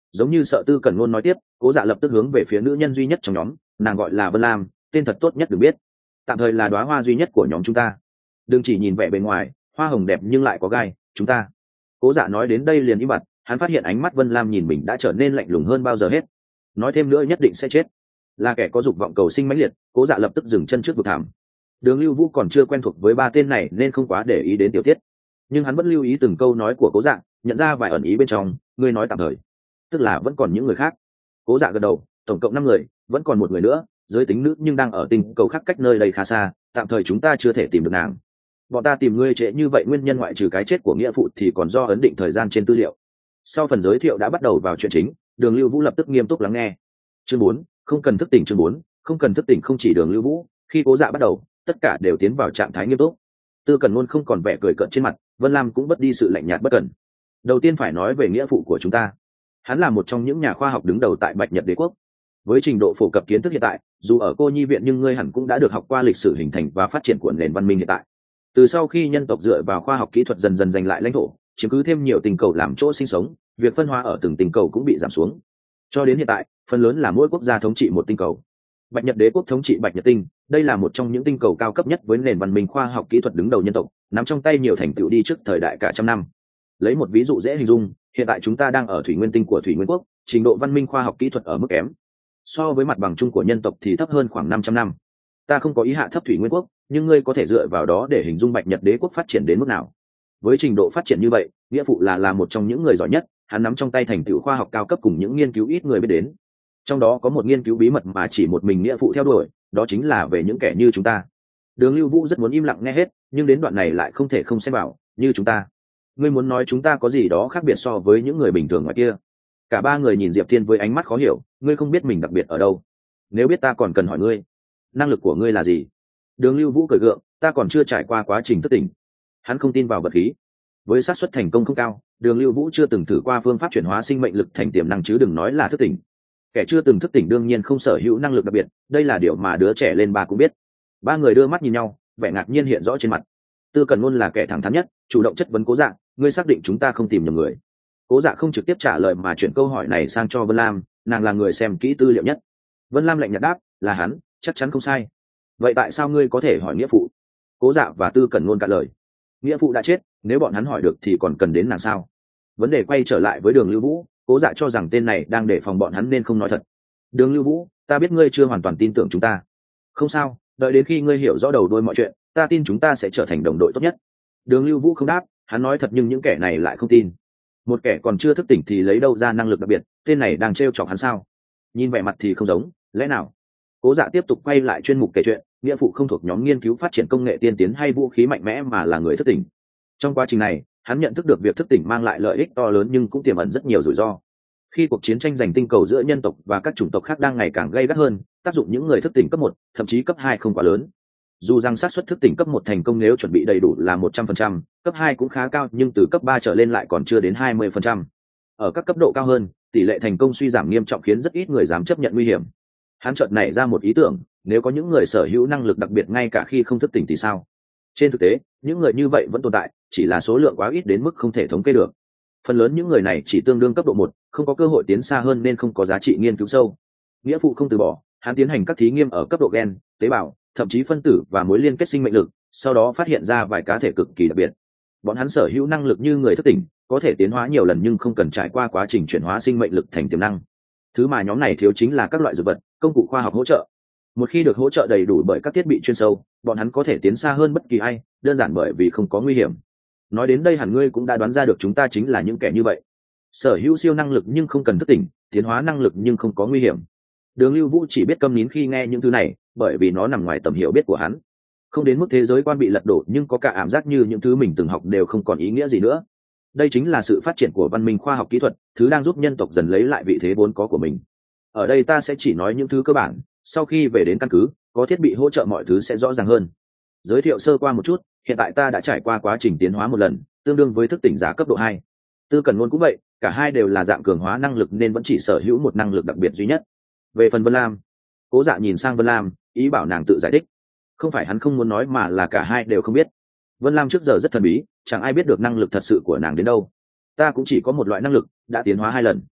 Giống như sợ Tư Cẩn Ngôn nói tiếp, Cố Dạ lập tức hướng về phía nữ nhân duy nhất trong nhóm, nàng gọi là Vân Lam, tên thật tốt nhất được biết, tạm thời là đóa hoa duy nhất của nhóm chúng ta. Đừng chỉ nhìn vẻ bề ngoài, hoa hồng đẹp nhưng lại có gai, chúng ta. Cố Dạ nói đến đây liền im bặt, hắn phát hiện ánh mắt Vân Lam nhìn mình đã trở nên lạnh lùng hơn bao giờ hết. Nói thêm nữa nhất định sẽ chết. Là kẻ có dục vọng cầu sinh mãnh liệt, Cố Dạ lập tức dừng chân trước vực thảm. Đường Lưu Vũ còn chưa quen thuộc với ba tên này nên không quá để ý đến tiểu tiết, nhưng hắn vẫn lưu ý từng câu nói của Cố Dạ, nhận ra vài ẩn ý bên trong. Ngươi nói tạm thời, tức là vẫn còn những người khác. Cố Dạ gật đầu, tổng cộng 5 người, vẫn còn một người nữa, giới tính nữ nhưng đang ở tinh cầu khác cách nơi đây khá xa, tạm thời chúng ta chưa thể tìm được nàng. Bọn ta tìm ngươi trễ như vậy nguyên nhân ngoại trừ cái chết của nghĩa phụ thì còn do ấn định thời gian trên tư liệu. Sau phần giới thiệu đã bắt đầu vào chuyện chính, Đường Lưu Vũ lập tức nghiêm túc lắng nghe. Chương 4, không cần thức tỉnh. Chương 4, không cần thức tỉnh. Không chỉ Đường Lưu Vũ, khi Cố Dạ bắt đầu, tất cả đều tiến vào trạng thái nghiêm túc. Tư Cẩn Ngôn không còn vẻ cười cợt trên mặt, Vân Lam cũng mất đi sự lạnh nhạt bất cẩn. Đầu tiên phải nói về nghĩa phụ của chúng ta. Hắn là một trong những nhà khoa học đứng đầu tại Bạch Nhật Đế quốc. Với trình độ phổ cập kiến thức hiện tại, dù ở cô nhi viện nhưng ngươi hẳn cũng đã được học qua lịch sử hình thành và phát triển của nền văn minh hiện tại. Từ sau khi nhân tộc dựa vào khoa học kỹ thuật dần dần giành lại lãnh thổ, chiếm cứ thêm nhiều tinh cầu làm chỗ sinh sống, việc phân hóa ở từng tinh cầu cũng bị giảm xuống. Cho đến hiện tại, phần lớn là mỗi quốc gia thống trị một tinh cầu. Bạch Nhật Đế quốc thống trị Bạch Nhật tinh, đây là một trong những tinh cầu cao cấp nhất với nền văn minh khoa học kỹ thuật đứng đầu nhân tộc, nắm trong tay nhiều thành tựu đi trước thời đại cả trăm năm. Lấy một ví dụ dễ hình dung, hiện tại chúng ta đang ở thủy nguyên tinh của thủy nguyên quốc, trình độ văn minh khoa học kỹ thuật ở mức kém. So với mặt bằng chung của nhân tộc thì thấp hơn khoảng 500 năm. Ta không có ý hạ thấp thủy nguyên quốc, nhưng ngươi có thể dựa vào đó để hình dung Bạch Nhật Đế quốc phát triển đến mức nào. Với trình độ phát triển như vậy, nghĩa phụ là một trong những người giỏi nhất, hắn nắm trong tay thành tựu khoa học cao cấp cùng những nghiên cứu ít người biết đến. Trong đó có một nghiên cứu bí mật mà chỉ một mình nghĩa phụ theo đuổi, đó chính là về những kẻ như chúng ta. Đường Lưu Vũ rất muốn im lặng nghe hết, nhưng đến đoạn này lại không thể không xen vào. Như chúng ta, ngươi muốn nói chúng ta có gì đó khác biệt so với những người bình thường ngoài kia? Cả ba người nhìn Diệp Thiên với ánh mắt khó hiểu. Ngươi không biết mình đặc biệt ở đâu? Nếu biết ta còn cần hỏi ngươi, năng lực của ngươi là gì? Đường Lưu Vũ cười gượng, ta còn chưa trải qua quá trình thức tỉnh. Hắn không tin vào vật khí. Với xác suất thành công không cao, Đường Lưu Vũ chưa từng thử qua phương pháp chuyển hóa sinh mệnh lực thành tiềm năng, chứ đừng nói là thức tỉnh. Kẻ chưa từng thức tỉnh đương nhiên không sở hữu năng lực đặc biệt, đây là điều mà đứa trẻ lên 3 cũng biết. Ba người đưa mắt nhìn nhau, vẻ ngạc nhiên hiện rõ trên mặt. Tư Cẩn Ngôn là kẻ thẳng thắn nhất, chủ động chất vấn Cố Dạ, ngươi xác định chúng ta không tìm nhầm người? Cố Dạ không trực tiếp trả lời mà chuyển câu hỏi này sang cho Vân Lam, nàng là người xem kỹ tư liệu nhất. Vân Lam lạnh nhạt đáp, là hắn, chắc chắn không sai. Vậy tại sao ngươi có thể hỏi nghĩa phụ? Cố Dạ và Tư Cẩn Ngôn cạn lời. Nghĩa phụ đã chết, nếu bọn hắn hỏi được thì còn cần đến nàng sao? Vấn đề quay trở lại với Đường Lưu Vũ, Cố Dạ cho rằng tên này đang đề phòng bọn hắn nên không nói thật. Đường Lưu Vũ, ta biết ngươi chưa hoàn toàn tin tưởng chúng ta. Không sao, đợi đến khi ngươi hiểu rõ đầu đuôi mọi chuyện, ta tin chúng ta sẽ trở thành đồng đội tốt nhất. Đường Lưu Vũ không đáp, hắn nói thật nhưng những kẻ này lại không tin. Một kẻ còn chưa thức tỉnh thì lấy đâu ra năng lực đặc biệt, tên này đang trêu chọc hắn sao? Nhìn vẻ mặt thì không giống, lẽ nào? Cố Dạ tiếp tục quay lại chuyên mục kể chuyện, nghĩa phụ không thuộc nhóm nghiên cứu phát triển công nghệ tiên tiến hay vũ khí mạnh mẽ mà là người thức tỉnh. Trong quá trình này, hắn nhận thức được việc thức tỉnh mang lại lợi ích to lớn nhưng cũng tiềm ẩn rất nhiều rủi ro. Khi cuộc chiến tranh giành tinh cầu giữa nhân tộc và các chủng tộc khác đang ngày càng gay gắt hơn, tác dụng những người thức tỉnh cấp 1, thậm chí cấp 2 không quá lớn. Dù rằng xác suất thức tỉnh cấp 1 thành công nếu chuẩn bị đầy đủ là 100%, cấp 2 cũng khá cao nhưng từ cấp 3 trở lên lại còn chưa đến 20%. Ở các cấp độ cao hơn, tỷ lệ thành công suy giảm nghiêm trọng khiến rất ít người dám chấp nhận nguy hiểm. Hắn chợt nảy ra một ý tưởng, nếu có những người sở hữu năng lực đặc biệt ngay cả khi không thức tỉnh thì sao? Trên thực tế, những người như vậy vẫn tồn tại, chỉ là số lượng quá ít đến mức không thể thống kê được. Phần lớn những người này chỉ tương đương cấp độ 1, không có cơ hội tiến xa hơn nên không có giá trị nghiên cứu sâu. Nghĩa phụ không từ bỏ, hắn tiến hành các thí nghiệm ở cấp độ gen, tế bào, thậm chí phân tử và mối liên kết sinh mệnh lực, sau đó phát hiện ra vài cá thể cực kỳ đặc biệt. Bọn hắn sở hữu năng lực như người thức tỉnh, có thể tiến hóa nhiều lần nhưng không cần trải qua quá trình chuyển hóa sinh mệnh lực thành tiềm năng. Thứ mà nhóm này thiếu chính là các loại dược vật, công cụ khoa học hỗ trợ. Một khi được hỗ trợ đầy đủ bởi các thiết bị chuyên sâu, bọn hắn có thể tiến xa hơn bất kỳ ai, đơn giản bởi vì không có nguy hiểm. Nói đến đây hẳn ngươi cũng đã đoán ra được chúng ta chính là những kẻ như vậy. Sở hữu siêu năng lực nhưng không cần thức tỉnh, tiến hóa năng lực nhưng không có nguy hiểm. Đường Lưu Vũ chỉ biết câm nín khi nghe những thứ này, bởi vì nó nằm ngoài tầm hiểu biết của hắn. Không đến mức thế giới quan bị lật đổ nhưng có cả ảo giác như những thứ mình từng học đều không còn ý nghĩa gì nữa. Đây chính là sự phát triển của văn minh khoa học kỹ thuật, thứ đang giúp nhân tộc dần lấy lại vị thế vốn có của mình. Ở đây ta sẽ chỉ nói những thứ cơ bản, sau khi về đến căn cứ, có thiết bị hỗ trợ mọi thứ sẽ rõ ràng hơn. Giới thiệu sơ qua một chút, hiện tại ta đã trải qua quá trình tiến hóa một lần, tương đương với thức tỉnh giả cấp độ 2. Tư Cẩn Ngôn cũng vậy, cả hai đều là dạng cường hóa năng lực nên vẫn chỉ sở hữu một năng lực đặc biệt duy nhất. Về phần Vân Lam, Cố Dạ nhìn sang Vân Lam, ý bảo nàng tự giải thích. Không phải hắn không muốn nói mà là cả hai đều không biết. Vân Lam trước giờ rất thần bí, chẳng ai biết được năng lực thật sự của nàng đến đâu. Ta cũng chỉ có một loại năng lực, đã tiến hóa 2 lần.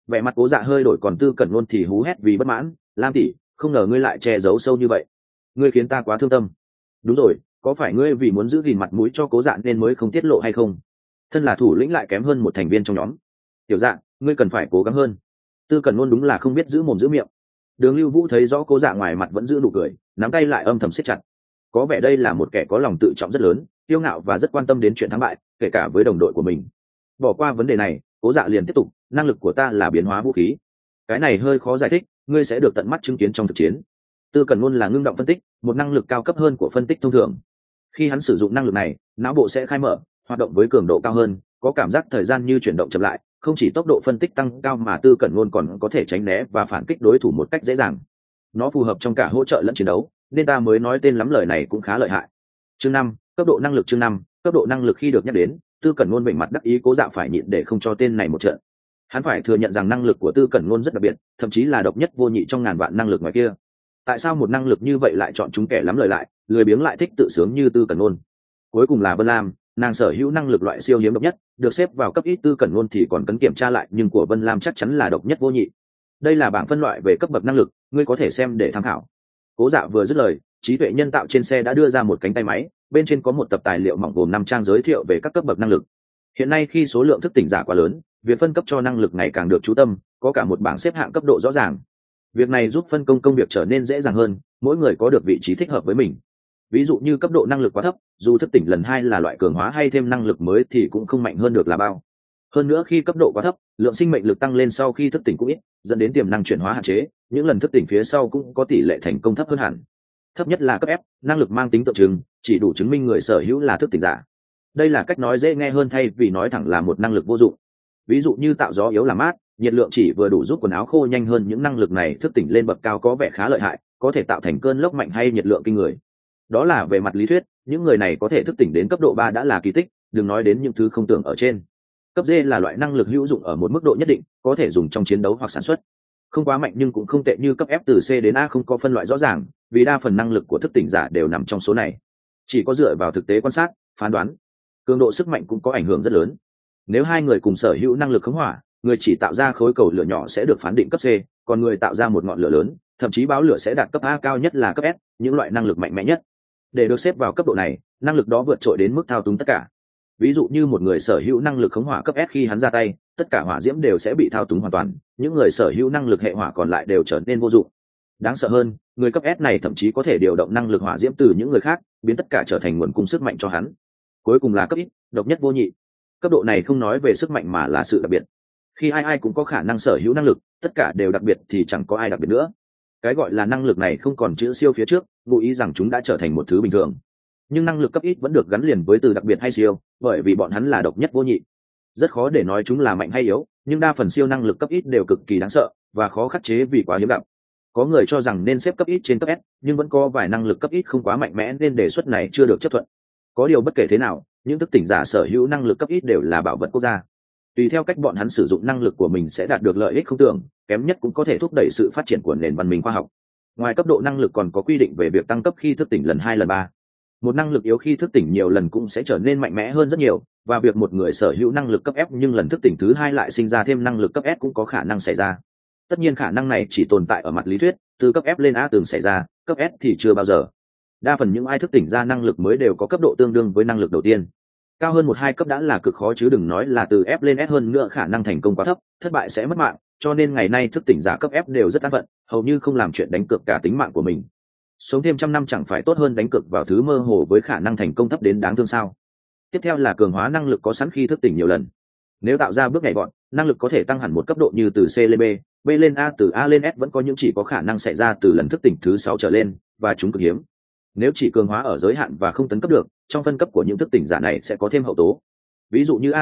Vẻ mặt Cố Dạ hơi đổi, còn Tư Cẩn Luân thì hú hét vì bất mãn. Lam tỷ, không ngờ ngươi lại che giấu sâu như vậy, ngươi khiến ta quá thương tâm. Đúng rồi, có phải ngươi vì muốn giữ gìn mặt mũi cho Cố Dạ nên mới không tiết lộ hay không? Thân là thủ lĩnh lại kém hơn một thành viên trong nhóm. Tiểu Dạ, ngươi cần phải cố gắng hơn. Tư Cẩn Luân đúng là không biết giữ mồm giữ miệng. Đường Lưu Vũ thấy rõ Cố Dạ ngoài mặt vẫn giữ nụ cười, nắm tay lại âm thầm siết chặt. Có vẻ đây là một kẻ có lòng tự trọng rất lớn, kiêu ngạo và rất quan tâm đến chuyện thắng bại, kể cả với đồng đội của mình. Bỏ qua vấn đề này, Cố Dạ liền tiếp tục, năng lực của ta là biến hóa vũ khí. Cái này hơi khó giải thích, ngươi sẽ được tận mắt chứng kiến trong thực chiến. Tư Cẩn Luân là ngưng động phân tích, một năng lực cao cấp hơn của phân tích thông thường. Khi hắn sử dụng năng lực này, não bộ sẽ khai mở, hoạt động với cường độ cao hơn, có cảm giác thời gian như chuyển động chậm lại, không chỉ tốc độ phân tích tăng cao mà Tư Cẩn Luân còn có thể tránh né và phản kích đối thủ một cách dễ dàng. Nó phù hợp trong cả hỗ trợ lẫn chiến đấu, nên ta mới nói tên lắm lời này cũng khá lợi hại. Chương 5, cấp độ năng lực. Chương 5, cấp độ năng lực. Khi được nhắc đến, Tư Cẩn Luân vểnh mặt đắc ý, Cố Dạ phải nhịn để không cho tên này một trận. Hắn phải thừa nhận rằng năng lực của Tư Cẩn Luân rất đặc biệt, thậm chí là độc nhất vô nhị trong ngàn vạn năng lực ngoài kia. Tại sao một năng lực như vậy lại chọn chúng kẻ lắm lời lại, lười biếng lại thích tự sướng như Tư Cẩn Luân? Cuối cùng là Vân Lam, nàng sở hữu năng lực loại siêu hiếm độc nhất, được xếp vào cấp ít. Tư Cẩn Luân thì còn cần kiểm tra lại, nhưng của Vân Lam chắc chắn là độc nhất vô nhị. Đây là bảng phân loại về cấp bậc năng lực, ngươi có thể xem để tham khảo. Cố Dạ vừa dứt lời, trí tuệ nhân tạo trên xe đã đưa ra một cánh tay máy, bên trên có một tập tài liệu mỏng gồm 5 trang giới thiệu về các cấp bậc năng lực. Hiện nay khi số lượng thức tỉnh giả quá lớn, việc phân cấp cho năng lực ngày càng được chú tâm, có cả một bảng xếp hạng cấp độ rõ ràng. Việc này giúp phân công công việc trở nên dễ dàng hơn, mỗi người có được vị trí thích hợp với mình. Ví dụ như cấp độ năng lực quá thấp, dù thức tỉnh lần 2 là loại cường hóa hay thêm năng lực mới thì cũng không mạnh hơn được là bao. Hơn nữa khi cấp độ quá thấp, lượng sinh mệnh lực tăng lên sau khi thức tỉnh cũng ít, dẫn đến tiềm năng chuyển hóa hạn chế, những lần thức tỉnh phía sau cũng có tỷ lệ thành công thấp hơn hẳn. Thấp nhất là cấp F, năng lực mang tính tượng trưng, chỉ đủ chứng minh người sở hữu là thức tỉnh giả. Đây là cách nói dễ nghe hơn thay vì nói thẳng là một năng lực vô dụng. Ví dụ như tạo gió yếu làm mát, nhiệt lượng chỉ vừa đủ giúp quần áo khô nhanh hơn. Những năng lực này thức tỉnh lên bậc cao có vẻ khá lợi hại, có thể tạo thành cơn lốc mạnh hay nhiệt lượng kinh người. Đó là về mặt lý thuyết, những người này có thể thức tỉnh đến cấp độ 3 đã là kỳ tích, đừng nói đến những thứ không tưởng ở trên. Cấp D là loại năng lực hữu dụng ở một mức độ nhất định, có thể dùng trong chiến đấu hoặc sản xuất. Không quá mạnh nhưng cũng không tệ như cấp F. Từ C đến A không có phân loại rõ ràng, vì đa phần năng lực của thức tỉnh giả đều nằm trong số này. Chỉ có dựa vào thực tế quan sát, phán đoán, cường độ sức mạnh cũng có ảnh hưởng rất lớn. Nếu hai người cùng sở hữu năng lực khống hỏa, người chỉ tạo ra khối cầu lửa nhỏ sẽ được phán định cấp C, còn người tạo ra một ngọn lửa lớn, thậm chí báo lửa sẽ đạt cấp A, cao nhất là cấp S, những loại năng lực mạnh mẽ nhất. Để được xếp vào cấp độ này, năng lực đó vượt trội đến mức thao túng tất cả. Ví dụ như một người sở hữu năng lực khống hỏa cấp S, khi hắn ra tay, tất cả hỏa diễm đều sẽ bị thao túng hoàn toàn, những người sở hữu năng lực hệ hỏa còn lại đều trở nên vô dụng. Đáng sợ hơn, người cấp S này thậm chí có thể điều động năng lực hỏa diễm từ những người khác, biến tất cả trở thành nguồn cung sức mạnh cho hắn. Cuối cùng là cấp ít, độc nhất vô nhị. Cấp độ này không nói về sức mạnh mà là sự đặc biệt. Khi ai ai cũng có khả năng sở hữu năng lực, tất cả đều đặc biệt thì chẳng có ai đặc biệt nữa. Cái gọi là năng lực này không còn chữ siêu phía trước, ngụ ý rằng chúng đã trở thành một thứ bình thường. Nhưng năng lực cấp ít vẫn được gắn liền với từ đặc biệt hay siêu, bởi vì bọn hắn là độc nhất vô nhị. Rất khó để nói chúng là mạnh hay yếu, nhưng đa phần siêu năng lực cấp ít đều cực kỳ đáng sợ và khó khắc chế vì quá hiếm gặp. Có người cho rằng nên xếp cấp ít trên cấp S, nhưng vẫn có vài năng lực cấp ít không quá mạnh mẽ nên đề xuất này chưa được chấp thuận. Có điều bất kể thế nào, những thức tỉnh giả sở hữu năng lực cấp ít đều là bảo vật quốc gia. Tùy theo cách bọn hắn sử dụng năng lực của mình sẽ đạt được lợi ích không tưởng, kém nhất cũng có thể thúc đẩy sự phát triển của nền văn minh khoa học. Ngoài cấp độ năng lực còn có quy định về việc tăng cấp khi thức tỉnh lần 2 lần 3. Một năng lực yếu khi thức tỉnh nhiều lần cũng sẽ trở nên mạnh mẽ hơn rất nhiều, và việc một người sở hữu năng lực cấp F nhưng lần thức tỉnh thứ 2 lại sinh ra thêm năng lực cấp S cũng có khả năng xảy ra. Tất nhiên khả năng này chỉ tồn tại ở mặt lý thuyết, từ cấp F lên A từng xảy ra, cấp S thì chưa bao giờ. Đa phần những ai thức tỉnh ra năng lực mới đều có cấp độ tương đương với năng lực đầu tiên. Cao hơn 1-2 cấp đã là cực khó chứ đừng nói là từ F lên S. Hơn nữa khả năng thành công quá thấp, thất bại sẽ mất mạng, cho nên ngày nay thức tỉnh giả cấp F đều rất an phận, hầu như không làm chuyện đánh cược cả tính mạng của mình. Sống thêm 100 năm chẳng phải tốt hơn đánh cược vào thứ mơ hồ với khả năng thành công thấp đến đáng thương sao? Tiếp theo là cường hóa năng lực có sẵn khi thức tỉnh nhiều lần. Nếu tạo ra bước nhảy vọt, năng lực có thể tăng hẳn một cấp độ như từ C lên B, B lên A, từ A lên S vẫn có những chỉ có khả năng xảy ra từ lần thức tỉnh thứ 6 trở lên, và chúng cực hiếm. Nếu chỉ cường hóa ở giới hạn và không tấn cấp được, trong phân cấp của những thức tỉnh giả này sẽ có thêm hậu tố. Ví dụ như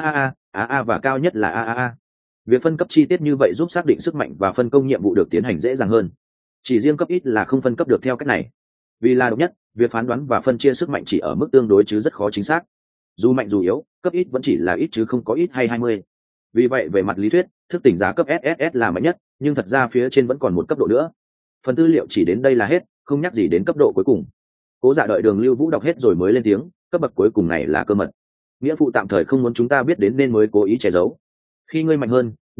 A và cao nhất là A. Việc phân cấp chi tiết như vậy giúp xác định sức mạnh và phân công nhiệm vụ được tiến hành dễ dàng hơn. Chỉ riêng cấp ít là không phân cấp được theo cách này. Vì là độc nhất, việc phán đoán và phân chia sức mạnh chỉ ở mức tương đối chứ rất khó chính xác. Dù mạnh dù yếu, cấp ít vẫn chỉ là ít chứ không có ít hay 20. Vì vậy về mặt lý thuyết, thức tỉnh giá cấp SSS là mạnh nhất, nhưng thật ra phía trên vẫn còn một cấp độ nữa. Phần tư liệu chỉ đến đây là hết, không nhắc gì đến cấp độ cuối cùng. Cố Dạ đợi Đường Lưu Vũ đọc hết rồi mới lên tiếng, cấp bậc cuối cùng này là cơ mật. Nghĩa phụ tạm thời không muốn chúng ta biết đến nên mới cố ý che giấu. Khi ngươi mạnh hơn,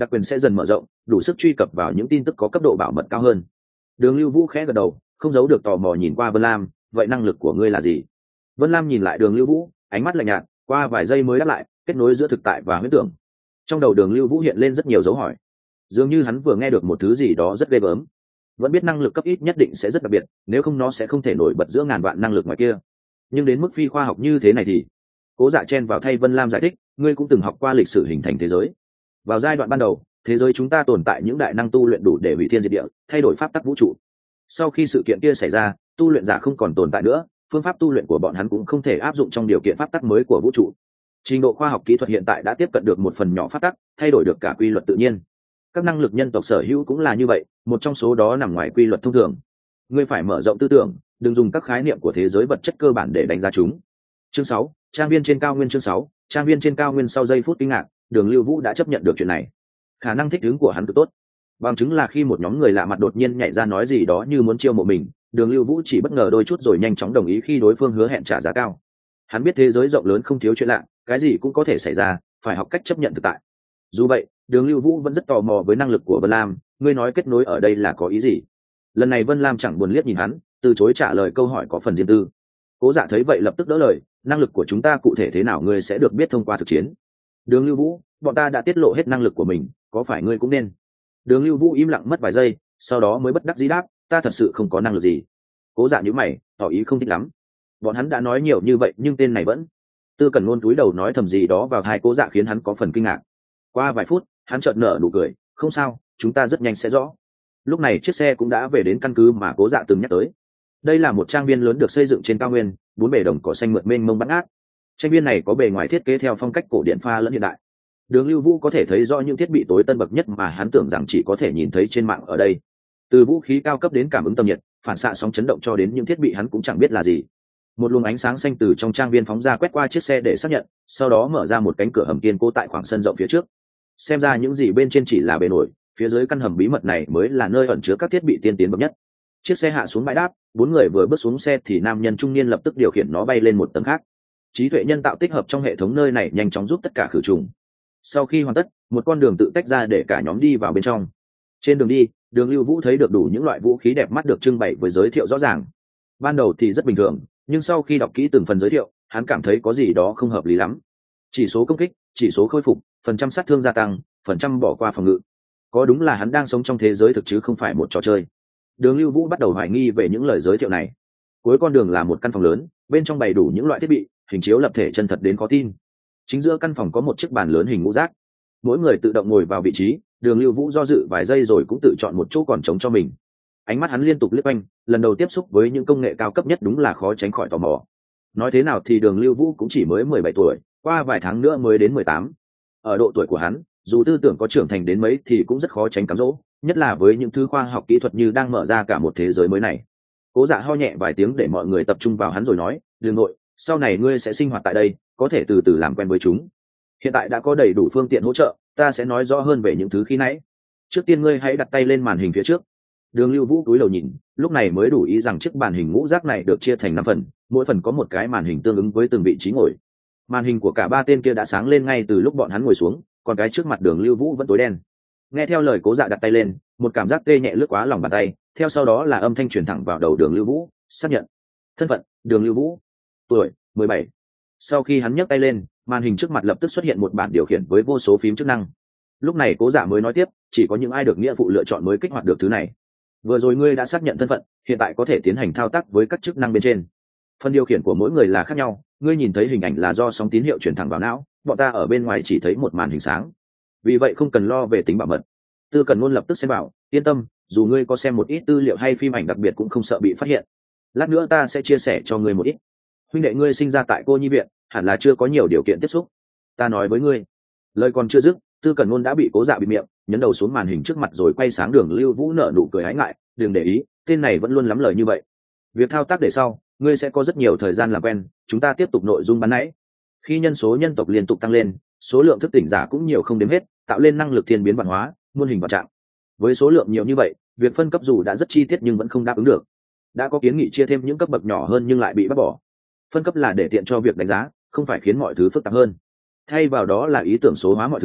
đặc quyền sẽ dần mở rộng, đủ sức truy cập vào những tin tức có cấp độ bảo mật cao hơn. Đường Lưu Vũ khẽ gật đầu, không giấu được tò mò nhìn qua Vân Lam, vậy năng lực của ngươi là gì? Vân Lam nhìn lại Đường Lưu Vũ, ánh mắt lạnh nhạt, qua vài giây mới đáp lại, kết nối giữa thực tại và huyễn tưởng. Trong đầu Đường Lưu Vũ hiện lên rất nhiều dấu hỏi, dường như hắn vừa nghe được một thứ gì đó rất ghê gớm. Vẫn biết năng lực cấp ít nhất định sẽ rất đặc biệt, nếu không nó sẽ không thể nổi bật giữa ngàn vạn năng lực ngoài kia. Nhưng đến mức phi khoa học như thế này thì Cố Dạ chen vào thay Vân Lam giải thích, ngươi cũng từng học qua lịch sử hình thành thế giới. Vào giai đoạn ban đầu, thế giới chúng ta tồn tại những đại năng tu luyện đủ để hủy thiên diệt địa, thay đổi pháp tắc vũ trụ. Sau khi sự kiện kia xảy ra, tu luyện giả không còn tồn tại nữa, phương pháp tu luyện của bọn hắn cũng không thể áp dụng trong điều kiện pháp tắc mới của vũ trụ. Trình độ khoa học kỹ thuật hiện tại đã tiếp cận được một phần nhỏ pháp tắc, thay đổi được cả quy luật tự nhiên. Các năng lực nhân tộc sở hữu cũng là như vậy, một trong số đó nằm ngoài quy luật thông thường. Ngươi phải mở rộng tư tưởng, đừng dùng các khái niệm của thế giới vật chất cơ bản để đánh giá chúng. Chương 6, trang viên trên cao nguyên. Chương 6, trang viên trên cao nguyên. Sau giây phút kinh ngạc, Đường Lưu Vũ đã chấp nhận được chuyện này. Khả năng thích ứng của hắn cực tốt, bằng chứng là khi một nhóm người lạ mặt đột nhiên nhảy ra nói gì đó như muốn chiêu mộ mình, Đường Lưu Vũ chỉ bất ngờ đôi chút rồi nhanh chóng đồng ý khi đối phương hứa hẹn trả giá cao. Hắn biết thế giới rộng lớn không thiếu chuyện lạ, cái gì cũng có thể xảy ra, phải học cách chấp nhận thực tại. Dù vậy, Đường Lưu Vũ vẫn rất tò mò với năng lực của Vân Lam, ngươi nói kết nối ở đây là có ý gì? Lần này Vân Lam chẳng buồn liếc nhìn hắn, từ chối trả lời câu hỏi có phần riêng tư. Cố Dạ thấy vậy lập tức đỡ lời, năng lực của chúng ta cụ thể thế nào ngươi sẽ được biết thông qua thực chiến. Đường Lưu Vũ, bọn ta đã tiết lộ hết năng lực của mình, có phải ngươi cũng nên? Đường Lưu Vũ im lặng mất vài giây, sau đó mới bất đắc dĩ đáp, ta thật sự không có năng lực gì. Cố Dạ nhíu mày, tỏ ý không thích lắm. Bọn hắn đã nói nhiều như vậy nhưng tên này vẫn. Tư Cẩn Ngôn cúi đầu nói thầm gì đó vào tai Cố Dạ khiến hắn có phần kinh ngạc. Qua vài phút, hắn chợt nở nụ cười, không sao, chúng ta rất nhanh sẽ rõ. Lúc này chiếc xe cũng đã về đến căn cứ mà Cố Dạ từng nhắc tới. Đây là một trang viên lớn được xây dựng trên cao nguyên, bốn bề đồng cỏ xanh mượt mênh mông bát ngát. Trang viên này có bề ngoài thiết kế theo phong cách cổ điển pha lẫn hiện đại. Đường Lưu Vũ có thể thấy rõ những thiết bị tối tân bậc nhất mà hắn tưởng rằng chỉ có thể nhìn thấy trên mạng ở đây. Từ vũ khí cao cấp đến cảm ứng tâm nhiệt, phản xạ sóng chấn động cho đến những thiết bị hắn cũng chẳng biết là gì. Một luồng ánh sáng xanh từ trong trang viên phóng ra quét qua chiếc xe để xác nhận, sau đó mở ra một cánh cửa hầm kiên cố tại khoảng sân rộng phía trước. Xem ra những gì bên trên chỉ là bề nổi, phía dưới căn hầm bí mật này mới là nơi ẩn chứa các thiết bị tiên tiến bậc nhất. Chiếc xe hạ xuống bãi đáp, bốn người vừa bước xuống xe thì nam nhân trung niên lập tức điều khiển nó bay lên một tầng khác. Trí tuệ nhân tạo tích hợp trong hệ thống nơi này nhanh chóng giúp tất cả khử trùng. Sau khi hoàn tất, một con đường tự tách ra để cả nhóm đi vào bên trong. Trên đường đi, Đường Lưu Vũ thấy được đủ những loại vũ khí đẹp mắt được trưng bày với giới thiệu rõ ràng. Ban đầu thì rất bình thường, nhưng sau khi đọc kỹ từng phần giới thiệu, hắn cảm thấy có gì đó không hợp lý lắm. Chỉ số công kích, chỉ số khôi phục, phần trăm sát thương gia tăng, phần trăm bỏ qua phòng ngự. Có đúng là hắn đang sống trong thế giới thực chứ không phải một trò chơi. Đường Lưu Vũ bắt đầu hoài nghi về những lời giới thiệu này. Cuối con đường là một căn phòng lớn, bên trong bày đủ những loại thiết bị, hình chiếu lập thể chân thật đến khó tin. Chính giữa căn phòng có một chiếc bàn lớn hình ngũ giác. Mỗi người tự động ngồi vào vị trí, Đường Lưu Vũ do dự vài giây rồi cũng tự chọn một chỗ còn trống cho mình. Ánh mắt hắn liên tục liếc quanh, lần đầu tiếp xúc với những công nghệ cao cấp nhất đúng là khó tránh khỏi tò mò. Nói thế nào thì Đường Lưu Vũ cũng chỉ mới 17 tuổi, qua vài tháng nữa mới đến 18. Ở độ tuổi của hắn, dù tư tưởng có trưởng thành đến mấy thì cũng rất khó tránh cám dỗ, nhất là với những thứ khoa học kỹ thuật như đang mở ra cả một thế giới mới này. Cố Dạ ho nhẹ vài tiếng để mọi người tập trung vào hắn rồi nói, "Đường nội, sau này ngươi sẽ sinh hoạt tại đây, có thể từ từ làm quen với chúng. Hiện tại đã có đầy đủ phương tiện hỗ trợ, ta sẽ nói rõ hơn về những thứ khi nãy. Trước tiên ngươi hãy đặt tay lên màn hình phía trước." Đường Lưu Vũ cúi đầu nhìn, lúc này mới đủ ý rằng chiếc màn hình ngũ giác này được chia thành 5 phần, mỗi phần có một cái màn hình tương ứng với từng vị trí ngồi. Màn hình của cả ba tên kia đã sáng lên ngay từ lúc bọn hắn ngồi xuống, còn cái trước mặt Đường Lưu Vũ vẫn tối đen. Nghe theo lời Cố Dạ đặt tay lên, một cảm giác tê nhẹ lướt qua lòng bàn tay, theo sau đó là âm thanh truyền thẳng vào đầu Đường Lưu Vũ, xác nhận thân phận: Đường Lưu Vũ, tuổi 17. Sau khi hắn nhấc tay lên, màn hình trước mặt lập tức xuất hiện một bảng điều khiển với vô số phím chức năng. Lúc này Cố Dạ mới nói tiếp, chỉ có những ai được nghĩa vụ lựa chọn mới kích hoạt được thứ này. Vừa rồi ngươi đã xác nhận thân phận, hiện tại có thể tiến hành thao tác với các chức năng bên trên. Phần điều khiển của mỗi người là khác nhau, ngươi nhìn thấy hình ảnh là do sóng tín hiệu truyền thẳng vào não, bọn ta ở bên ngoài chỉ thấy một màn hình sáng. Vì vậy không cần lo về tính bảo mật. Tư Cẩn Ngôn lập tức xem bảo, yên tâm, dù ngươi có xem một ít tư liệu hay phim ảnh đặc biệt cũng không sợ bị phát hiện. Lát nữa ta sẽ chia sẻ cho ngươi một ít. Huynh đệ ngươi sinh ra tại cô nhi viện, hẳn là chưa có nhiều điều kiện tiếp xúc. Ta nói với ngươi. Lời còn chưa dứt, Tư Cẩn Ngôn đã bị Cố Dạ bịt miệng, nhấn đầu xuống màn hình trước mặt rồi quay sáng Đường Lưu Vũ nở nụ cười hái ngại, đừng để ý, tên này vẫn luôn lắm lời như vậy. Việc thao tác để sau, ngươi sẽ có rất nhiều thời gian làm quen, chúng ta tiếp tục nội dung ban nãy. Khi nhân số nhân tộc liên tục tăng lên, số lượng thức tỉnh giả cũng nhiều không đếm hết, tạo lên năng lực thiên biến vạn hóa, muôn hình vạn trạng. Với số lượng nhiều như vậy, việc phân cấp dù đã rất chi tiết nhưng vẫn không đáp ứng được. Đã có kiến nghị chia thêm những cấp bậc nhỏ hơn nhưng lại bị bác bỏ. Phân cấp là để tiện cho việc đánh giá, không phải khiến mọi thứ phức tạp hơn. Thay vào đó là ý tưởng số hóa mọi thứ,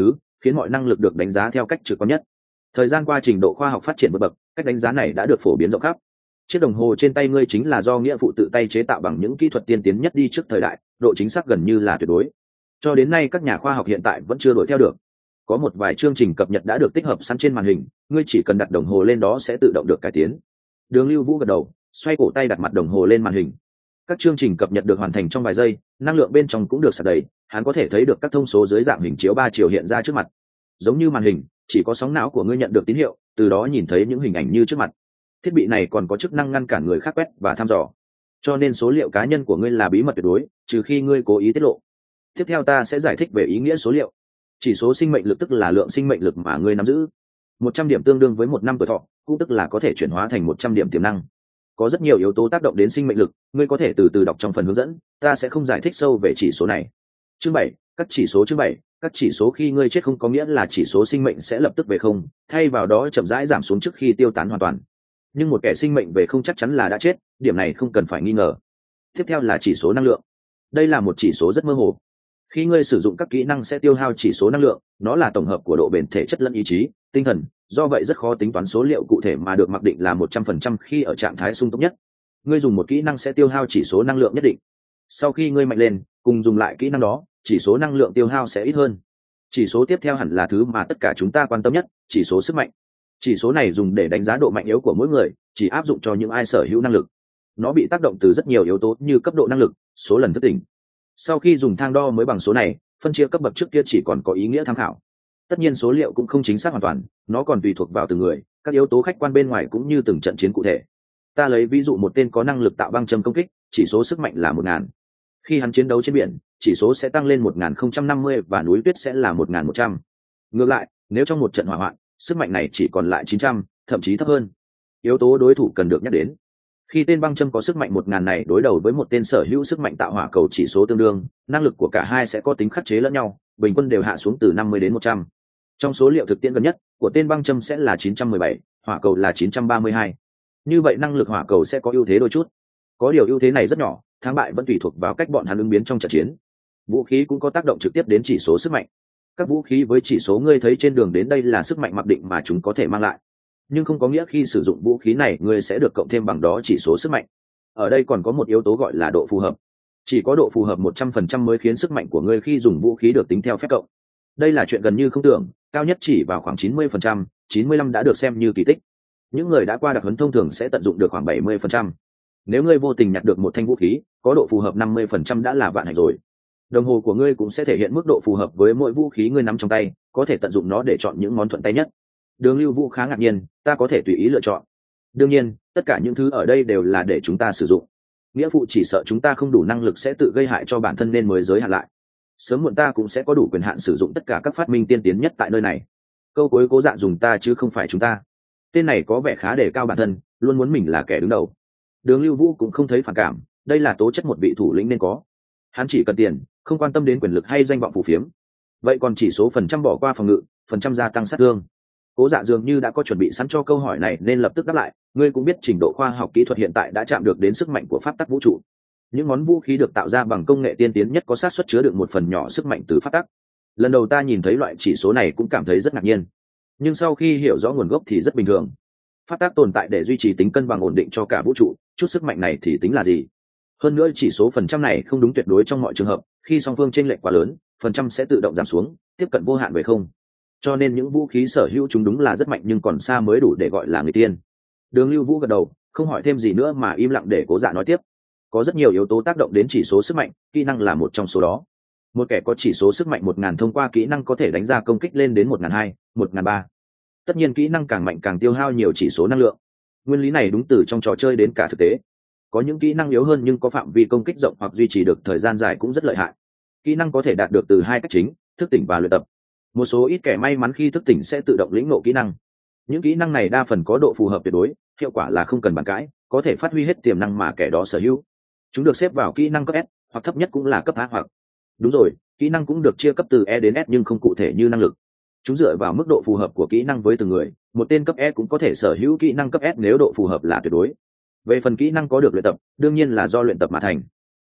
khiến mọi năng lực được đánh giá theo cách trực quan nhất. Thời gian qua trình độ khoa học phát triển vượt bậc, cách đánh giá này đã được phổ biến rộng khắp. Chiếc đồng hồ trên tay ngươi chính là do nghĩa phụ tự tay chế tạo bằng những kỹ thuật tiên tiến nhất đi trước thời đại, độ chính xác gần như là tuyệt đối. Cho đến nay các nhà khoa học hiện tại vẫn chưa đuổi theo được. Có một vài chương trình cập nhật đã được tích hợp sẵn trên màn hình, ngươi chỉ cần đặt đồng hồ lên đó sẽ tự động được cải tiến. Đường Lưu Vũ gật đầu, xoay cổ tay đặt mặt đồng hồ lên màn hình. Các chương trình cập nhật được hoàn thành trong vài giây, năng lượng bên trong cũng được sạc đầy, hắn có thể thấy được các thông số dưới dạng hình chiếu 3 chiều hiện ra trước mặt. Giống như màn hình, chỉ có sóng não của ngươi nhận được tín hiệu, từ đó nhìn thấy những hình ảnh như trước mặt. Thiết bị này còn có chức năng ngăn cản người khác quét và thăm dò, cho nên số liệu cá nhân của ngươi là bí mật tuyệt đối, trừ khi ngươi cố ý tiết lộ. Tiếp theo ta sẽ giải thích về ý nghĩa số liệu. Chỉ số sinh mệnh lực tức là lượng sinh mệnh lực mà ngươi nắm giữ. 100 điểm tương đương với 1 năm tuổi thọ, cũng tức là có thể chuyển hóa thành 100 điểm tiềm năng. Có rất nhiều yếu tố tác động đến sinh mệnh lực, ngươi có thể từ từ đọc trong phần hướng dẫn, ta sẽ không giải thích sâu về chỉ số này. Chương 7, các chỉ số. Chương 7, các chỉ số. Khi ngươi chết không có nghĩa là chỉ số sinh mệnh sẽ lập tức về không, thay vào đó chậm rãi giảm xuống trước khi tiêu tán hoàn toàn. Nhưng một kẻ sinh mệnh về không chắc chắn là đã chết, điểm này không cần phải nghi ngờ. Tiếp theo là chỉ số năng lượng. Đây là một chỉ số rất mơ hồ. Khi ngươi sử dụng các kỹ năng sẽ tiêu hao chỉ số năng lượng, nó là tổng hợp của độ bền thể chất lẫn ý chí, tinh thần, do vậy rất khó tính toán số liệu cụ thể mà được mặc định là 100% khi ở trạng thái sung túc nhất. Ngươi dùng một kỹ năng sẽ tiêu hao chỉ số năng lượng nhất định. Sau khi ngươi mạnh lên, cùng dùng lại kỹ năng đó, chỉ số năng lượng tiêu hao sẽ ít hơn. Chỉ số tiếp theo hẳn là thứ mà tất cả chúng ta quan tâm nhất, chỉ số sức mạnh. Chỉ số này dùng để đánh giá độ mạnh yếu của mỗi người, chỉ áp dụng cho những ai sở hữu năng lực. Nó bị tác động từ rất nhiều yếu tố như cấp độ năng lực, số lần thức tỉnh. Sau khi dùng thang đo mới bằng số này, phân chia cấp bậc trước kia chỉ còn có ý nghĩa tham khảo. Tất nhiên số liệu cũng không chính xác hoàn toàn, nó còn tùy thuộc vào từng người, các yếu tố khách quan bên ngoài cũng như từng trận chiến cụ thể. Ta lấy ví dụ một tên có năng lực tạo băng châm công kích, chỉ số sức mạnh là 1000. Khi hắn chiến đấu trên biển, chỉ số sẽ tăng lên 1050 và núi tuyết sẽ là 1100. Ngược lại, nếu trong một trận hỏa hoạn, sức mạnh này chỉ còn lại 900, thậm chí thấp hơn. Yếu tố đối thủ cần được nhắc đến. Khi tên băng châm có sức mạnh 1000 này đối đầu với một tên sở hữu sức mạnh tạo hỏa cầu chỉ số tương đương, năng lực của cả hai sẽ có tính khắc chế lẫn nhau, bình quân đều hạ xuống từ 50 đến 100. Trong số liệu thực tiễn gần nhất của tên băng châm sẽ là 917, hỏa cầu là 932. Như vậy năng lực hỏa cầu sẽ có ưu thế đôi chút. Có điều ưu thế này rất nhỏ, thắng bại vẫn tùy thuộc vào cách bọn hắn ứng biến trong trận chiến. Vũ khí cũng có tác động trực tiếp đến chỉ số sức mạnh. Các vũ khí với chỉ số ngươi thấy trên đường đến đây là sức mạnh mặc định mà chúng có thể mang lại, nhưng không có nghĩa khi sử dụng vũ khí này ngươi sẽ được cộng thêm bằng đó chỉ số sức mạnh. Ở đây còn có một yếu tố gọi là độ phù hợp. Chỉ có độ phù hợp 100% mới khiến sức mạnh của ngươi khi dùng vũ khí được tính theo phép cộng. Đây là chuyện gần như không tưởng, cao nhất chỉ vào khoảng 90%, 95 đã được xem như kỳ tích. Những người đã qua đặc huấn thông thường sẽ tận dụng được khoảng 70%. Nếu ngươi vô tình nhặt được một thanh vũ khí, có độ phù hợp 50% đã là vạn hạnh rồi. Đồng hồ của ngươi cũng sẽ thể hiện mức độ phù hợp với mỗi vũ khí ngươi nắm trong tay, có thể tận dụng nó để chọn những món thuận tay nhất. Đường Lưu Vũ khá ngạc nhiên, ta có thể tùy ý lựa chọn. Đương nhiên, tất cả những thứ ở đây đều là để chúng ta sử dụng. Nghĩa phụ chỉ sợ chúng ta không đủ năng lực sẽ tự gây hại cho bản thân nên mới giới hạn lại. Sớm muộn ta cũng sẽ có đủ quyền hạn sử dụng tất cả các phát minh tiên tiến nhất tại nơi này. Câu cuối Cố Dạ dùng ta chứ không phải chúng ta. Tên này có vẻ khá đề cao bản thân, luôn muốn mình là kẻ đứng đầu. Đường Lưu Vũ cũng không thấy phản cảm, đây là tố chất một vị thủ lĩnh nên có. Hắn chỉ cần tiền, không quan tâm đến quyền lực hay danh vọng phù phiếm. Vậy còn chỉ số phần trăm bỏ qua phòng ngự, phần trăm gia tăng sát thương. Cố Dạ dường như đã có chuẩn bị sẵn cho câu hỏi này nên lập tức đáp lại, ngươi cũng biết trình độ khoa học kỹ thuật hiện tại đã chạm được đến sức mạnh của pháp tắc vũ trụ. Những món vũ khí được tạo ra bằng công nghệ tiên tiến nhất có xác suất chứa đựng một phần nhỏ sức mạnh từ pháp tắc. Lần đầu ta nhìn thấy loại chỉ số này cũng cảm thấy rất ngạc nhiên, nhưng sau khi hiểu rõ nguồn gốc thì rất bình thường. Pháp tắc tồn tại để duy trì tính cân bằng ổn định cho cả vũ trụ, chút sức mạnh này thì tính là gì? Hơn nữa chỉ số phần trăm này không đúng tuyệt đối trong mọi trường hợp, khi song phương chênh lệch quá lớn, phần trăm sẽ tự động giảm xuống, tiếp cận vô hạn về không. Cho nên những vũ khí sở hữu chúng đúng là rất mạnh nhưng còn xa mới đủ để gọi là người tiên. Đường Lưu Vũ gật đầu, không hỏi thêm gì nữa mà im lặng để Cố Dạ nói tiếp. Có rất nhiều yếu tố tác động đến chỉ số sức mạnh, kỹ năng là một trong số đó. Một kẻ có chỉ số sức mạnh 1000 thông qua kỹ năng có thể đánh ra công kích lên đến 1200, 1300. Tất nhiên kỹ năng càng mạnh càng tiêu hao nhiều chỉ số năng lượng. Nguyên lý này đúng từ trong trò chơi đến cả thực tế. Có những kỹ năng yếu hơn nhưng có phạm vi công kích rộng hoặc duy trì được thời gian dài cũng rất lợi hại. Kỹ năng có thể đạt được từ hai cách chính, thức tỉnh và luyện tập. Một số ít kẻ may mắn khi thức tỉnh sẽ tự động lĩnh ngộ kỹ năng. Những kỹ năng này đa phần có độ phù hợp tuyệt đối, hiệu quả là không cần bàn cãi, có thể phát huy hết tiềm năng mà kẻ đó sở hữu. Chúng được xếp vào kỹ năng cấp S, hoặc thấp nhất cũng là cấp A hoặc. Đúng rồi, kỹ năng cũng được chia cấp từ E đến S nhưng không cụ thể như năng lực. Chúng dựa vào mức độ phù hợp của kỹ năng với từng người, một tên cấp S cũng có thể sở hữu kỹ năng cấp S nếu độ phù hợp là tuyệt đối. Về phần kỹ năng có được luyện tập, đương nhiên là do luyện tập mà thành.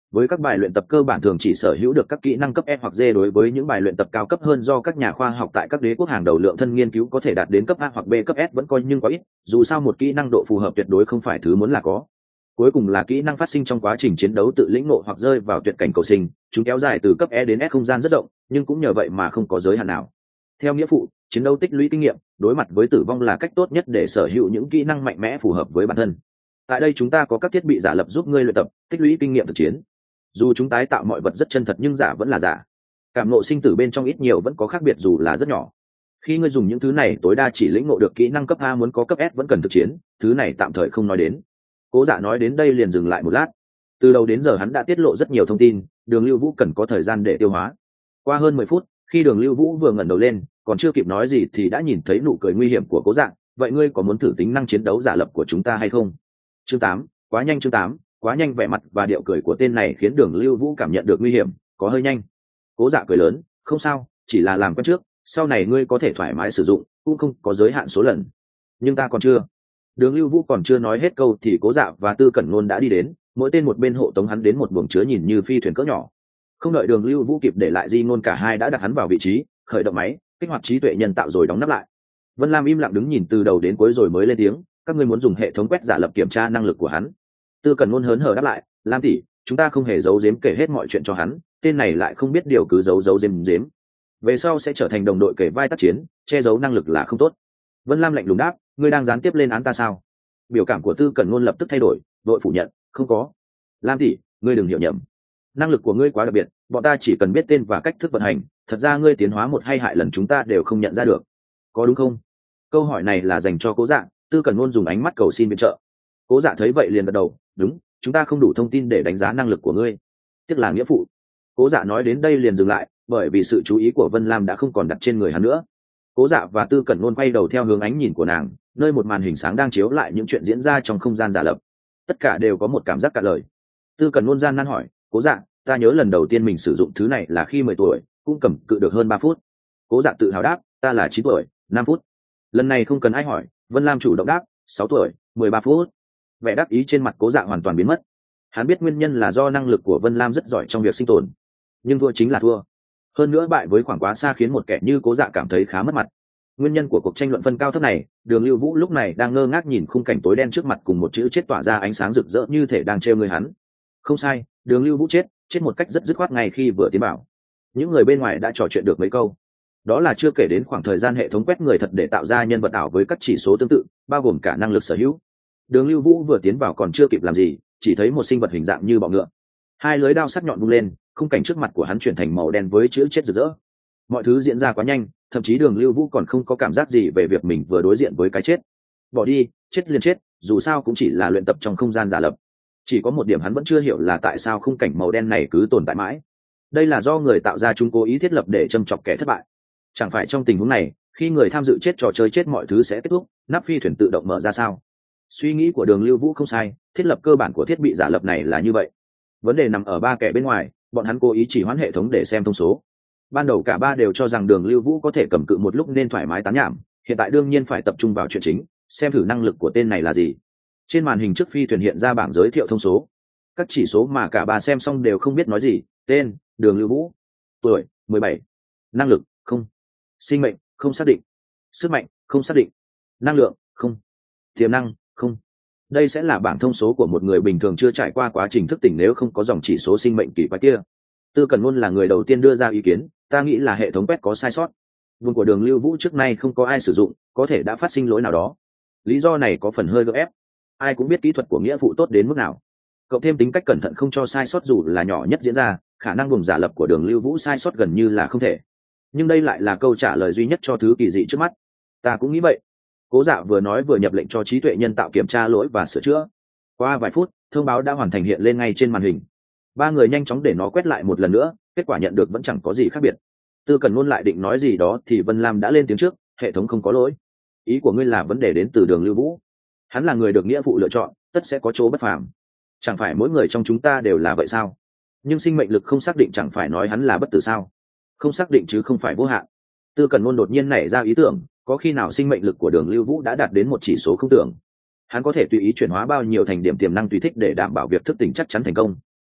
Với các bài luyện tập cơ bản thường chỉ sở hữu được các kỹ năng cấp E hoặc D, đối với những bài luyện tập cao cấp hơn do các nhà khoa học tại các đế quốc hàng đầu lượng thân nghiên cứu có thể đạt đến cấp A hoặc B, cấp S vẫn coi nhưng quá ít, dù sao một kỹ năng độ phù hợp tuyệt đối không phải thứ muốn là có. Cuối cùng là kỹ năng phát sinh trong quá trình chiến đấu tự lĩnh ngộ hoặc rơi vào tuyệt cảnh cầu sinh, chúng kéo dài từ cấp E đến S, không gian rất rộng, nhưng cũng nhờ vậy mà không có giới hạn nào. Theo nghĩa phụ, chiến đấu tích lũy kinh nghiệm, đối mặt với tử vong là cách tốt nhất để sở hữu những kỹ năng mạnh mẽ phù hợp với bản thân. Tại đây chúng ta có các thiết bị giả lập giúp ngươi luyện tập, tích lũy kinh nghiệm thực chiến. Dù chúng tái tạo mọi vật rất chân thật nhưng giả vẫn là giả. Cảm ngộ sinh tử bên trong ít nhiều vẫn có khác biệt dù là rất nhỏ. Khi ngươi dùng những thứ này tối đa chỉ lĩnh ngộ được kỹ năng cấp A, muốn có cấp S vẫn cần thực chiến, thứ này tạm thời không nói đến. Cố Dạ nói đến đây liền dừng lại một lát. Từ đầu đến giờ hắn đã tiết lộ rất nhiều thông tin, Đường Lưu Vũ cần có thời gian để tiêu hóa. Qua hơn 10 phút, khi Đường Lưu Vũ vừa ngẩng đầu lên, còn chưa kịp nói gì thì đã nhìn thấy nụ cười nguy hiểm của Cố Dạ. Vậy ngươi có muốn thử tính năng chiến đấu giả lập của chúng ta hay không? Chương 8, quá nhanh. Chương 8, quá nhanh. Vẻ mặt và điệu cười của tên này khiến Đường Lưu Vũ cảm nhận được nguy hiểm, có hơi nhanh. Cố Dạ cười lớn, không sao, chỉ là làm quen trước, sau này ngươi có thể thoải mái sử dụng, cũng không có giới hạn số lần. Nhưng ta còn chưa. Đường Lưu Vũ còn chưa nói hết câu thì Cố Dạ và Tư Cẩn Ngôn đã đi đến, mỗi tên một bên hộ tống hắn đến một buồng chứa nhìn như phi thuyền cỡ nhỏ. Không đợi Đường Lưu Vũ kịp để lại di ngôn, cả hai đã đặt hắn vào vị trí, khởi động máy, kích hoạt trí tuệ nhân tạo rồi đóng nắp lại. Vân Lam im lặng đứng nhìn từ đầu đến cuối rồi mới lên tiếng, các ngươi muốn dùng hệ thống quét giả lập kiểm tra năng lực của hắn. Tư Cẩn Ngôn hớn hở đáp lại, Lam tỷ, chúng ta không hề giấu giếm kể hết mọi chuyện cho hắn, tên này lại không biết điều cứ giấu giếm. Về sau sẽ trở thành đồng đội kể vai tác chiến, che giấu năng lực là không tốt. Vân Lam lạnh lùng đáp, ngươi đang gián tiếp lên án ta sao? Biểu cảm của Tư Cẩn Ngôn lập tức thay đổi, đội phủ nhận, không có. Lam tỷ, ngươi đừng hiểu nhầm, năng lực của ngươi quá đặc biệt, bọn ta chỉ cần biết tên và cách thức vận hành, thật ra ngươi tiến hóa một hay hại lần chúng ta đều không nhận ra được, có đúng không? Câu hỏi này là dành cho Cố Dạ. Tư Cẩn Ngôn dùng ánh mắt cầu xin viện trợ. Cố Dạ thấy vậy liền gật đầu, đúng, chúng ta không đủ thông tin để đánh giá năng lực của ngươi, tiếc là nghĩa phụ. Cố Dạ nói đến đây liền dừng lại, bởi vì sự chú ý của Vân Lam đã không còn đặt trên người hắn nữa. Cố Dạ và Tư Cẩn Ngôn quay đầu theo hướng ánh nhìn của nàng, nơi một màn hình sáng đang chiếu lại những chuyện diễn ra trong không gian giả lập. Tất cả đều có một cảm giác cạn lời. Tư Cẩn Ngôn gian nan hỏi, Cố Dạ, ta nhớ lần đầu tiên mình sử dụng thứ này là khi 10 tuổi, cũng cầm cự được hơn 3 phút. Cố Dạ tự hào đáp, ta là 9 tuổi, 5 phút. Lần này không cần ai hỏi, Vân Lam chủ động đáp, 6 tuổi, 13 phút. Vẻ đắc ý trên mặt Cố Dạ hoàn toàn biến mất. Hắn biết nguyên nhân là do năng lực của Vân Lam rất giỏi trong việc sinh tồn, nhưng thua chính là thua. Hơn nữa bại với khoảng quá xa khiến một kẻ như Cố Dạ cảm thấy khá mất mặt. Nguyên nhân của cuộc tranh luận phân cao thấp này, Đường Lưu Vũ lúc này đang ngơ ngác nhìn khung cảnh tối đen trước mặt cùng một chữ chết tỏa ra ánh sáng rực rỡ như thể đang trêu người hắn. Không sai, Đường Lưu Vũ chết một cách rất dứt khoát ngay khi vừa tiến vào. Những người bên ngoài đã trò chuyện được mấy câu. Đó là chưa kể đến khoảng thời gian hệ thống quét người thật để tạo ra nhân vật ảo với các chỉ số tương tự, bao gồm cả năng lực sở hữu. Đường Lưu Vũ vừa tiến vào còn chưa kịp làm gì, chỉ thấy một sinh vật hình dạng như bọ ngựa. Hai lưỡi đao sắc nhọn vung lên, khung cảnh trước mặt của hắn chuyển thành màu đen với chữ chết rực rỡ. Mọi thứ diễn ra quá nhanh, thậm chí Đường Lưu Vũ còn không có cảm giác gì về việc mình vừa đối diện với cái chết. Bỏ đi, chết liền chết, dù sao cũng chỉ là luyện tập trong không gian giả lập. Chỉ có một điểm hắn vẫn chưa hiểu là tại sao khung cảnh màu đen này cứ tồn tại mãi. Đây là do người tạo ra chúng cố ý thiết lập để châm chọc kẻ thất bại. Chẳng phải trong tình huống này, khi người tham dự chết trò chơi chết mọi thứ sẽ kết thúc, nắp phi thuyền tự động mở ra sao? Suy nghĩ của Đường Lưu Vũ không sai, thiết lập cơ bản của thiết bị giả lập này là như vậy. Vấn đề nằm ở ba kẻ bên ngoài, bọn hắn cố ý chỉ hoãn hệ thống để xem thông số. Ban đầu cả ba đều cho rằng Đường Lưu Vũ có thể cầm cự một lúc nên thoải mái tán nhảm, hiện tại đương nhiên phải tập trung vào chuyện chính, xem thử năng lực của tên này là gì. Trên màn hình trước phi thuyền hiện ra bảng giới thiệu thông số. Các chỉ số mà cả ba xem xong đều không biết nói gì. Tên: Đường Lưu Vũ, tuổi: 17, năng lực: không, sinh mệnh: không xác định, sức mạnh: không xác định, năng lượng: không, tiềm năng: không. Đây sẽ là bảng thông số của một người bình thường chưa trải qua quá trình thức tỉnh nếu không có dòng chỉ số sinh mệnh kỳ quái kia. Tư Cẩn Ngôn là người đầu tiên đưa ra ý kiến, ta nghĩ là hệ thống quét có sai sót. Vùng của Đường Lưu Vũ trước nay không có ai sử dụng, có thể đã phát sinh lỗi nào đó. Lý do này có phần hơi gượng ép. Ai cũng biết kỹ thuật của nghĩa phụ tốt đến mức nào. Cộng thêm tính cách cẩn thận không cho sai sót dù là nhỏ nhất diễn ra, khả năng vùng giả lập của Đường Lưu Vũ sai sót gần như là không thể. Nhưng đây lại là câu trả lời duy nhất cho thứ kỳ dị trước mắt. Ta cũng nghĩ vậy. Cố Dạ vừa nói vừa nhập lệnh cho trí tuệ nhân tạo kiểm tra lỗi và sửa chữa. Qua vài phút, thông báo đã hoàn thành hiện lên ngay trên màn hình. Ba người nhanh chóng để nó quét lại một lần nữa, kết quả nhận được vẫn chẳng có gì khác biệt. Tư Cẩn Ngôn lại định nói gì đó thì Vân Lam đã lên tiếng trước, hệ thống không có lỗi. Ý của ngươi là vấn đề đến từ Đường Lưu Vũ. Hắn là người được nghĩa phụ lựa chọn, tất sẽ có chỗ bất phàm. Chẳng phải mỗi người trong chúng ta đều là vậy sao? Nhưng sinh mệnh lực không xác định chẳng phải nói hắn là bất tử sao? Không xác định chứ không phải vô hạn. Tư Cẩn Ngôn đột nhiên nảy ra ý tưởng, có khi nào sinh mệnh lực của Đường Lưu Vũ đã đạt đến một chỉ số không tưởng? Hắn có thể tùy ý chuyển hóa bao nhiêu thành điểm tiềm năng tùy thích để đảm bảo việc thức tỉnh chắc chắn thành công.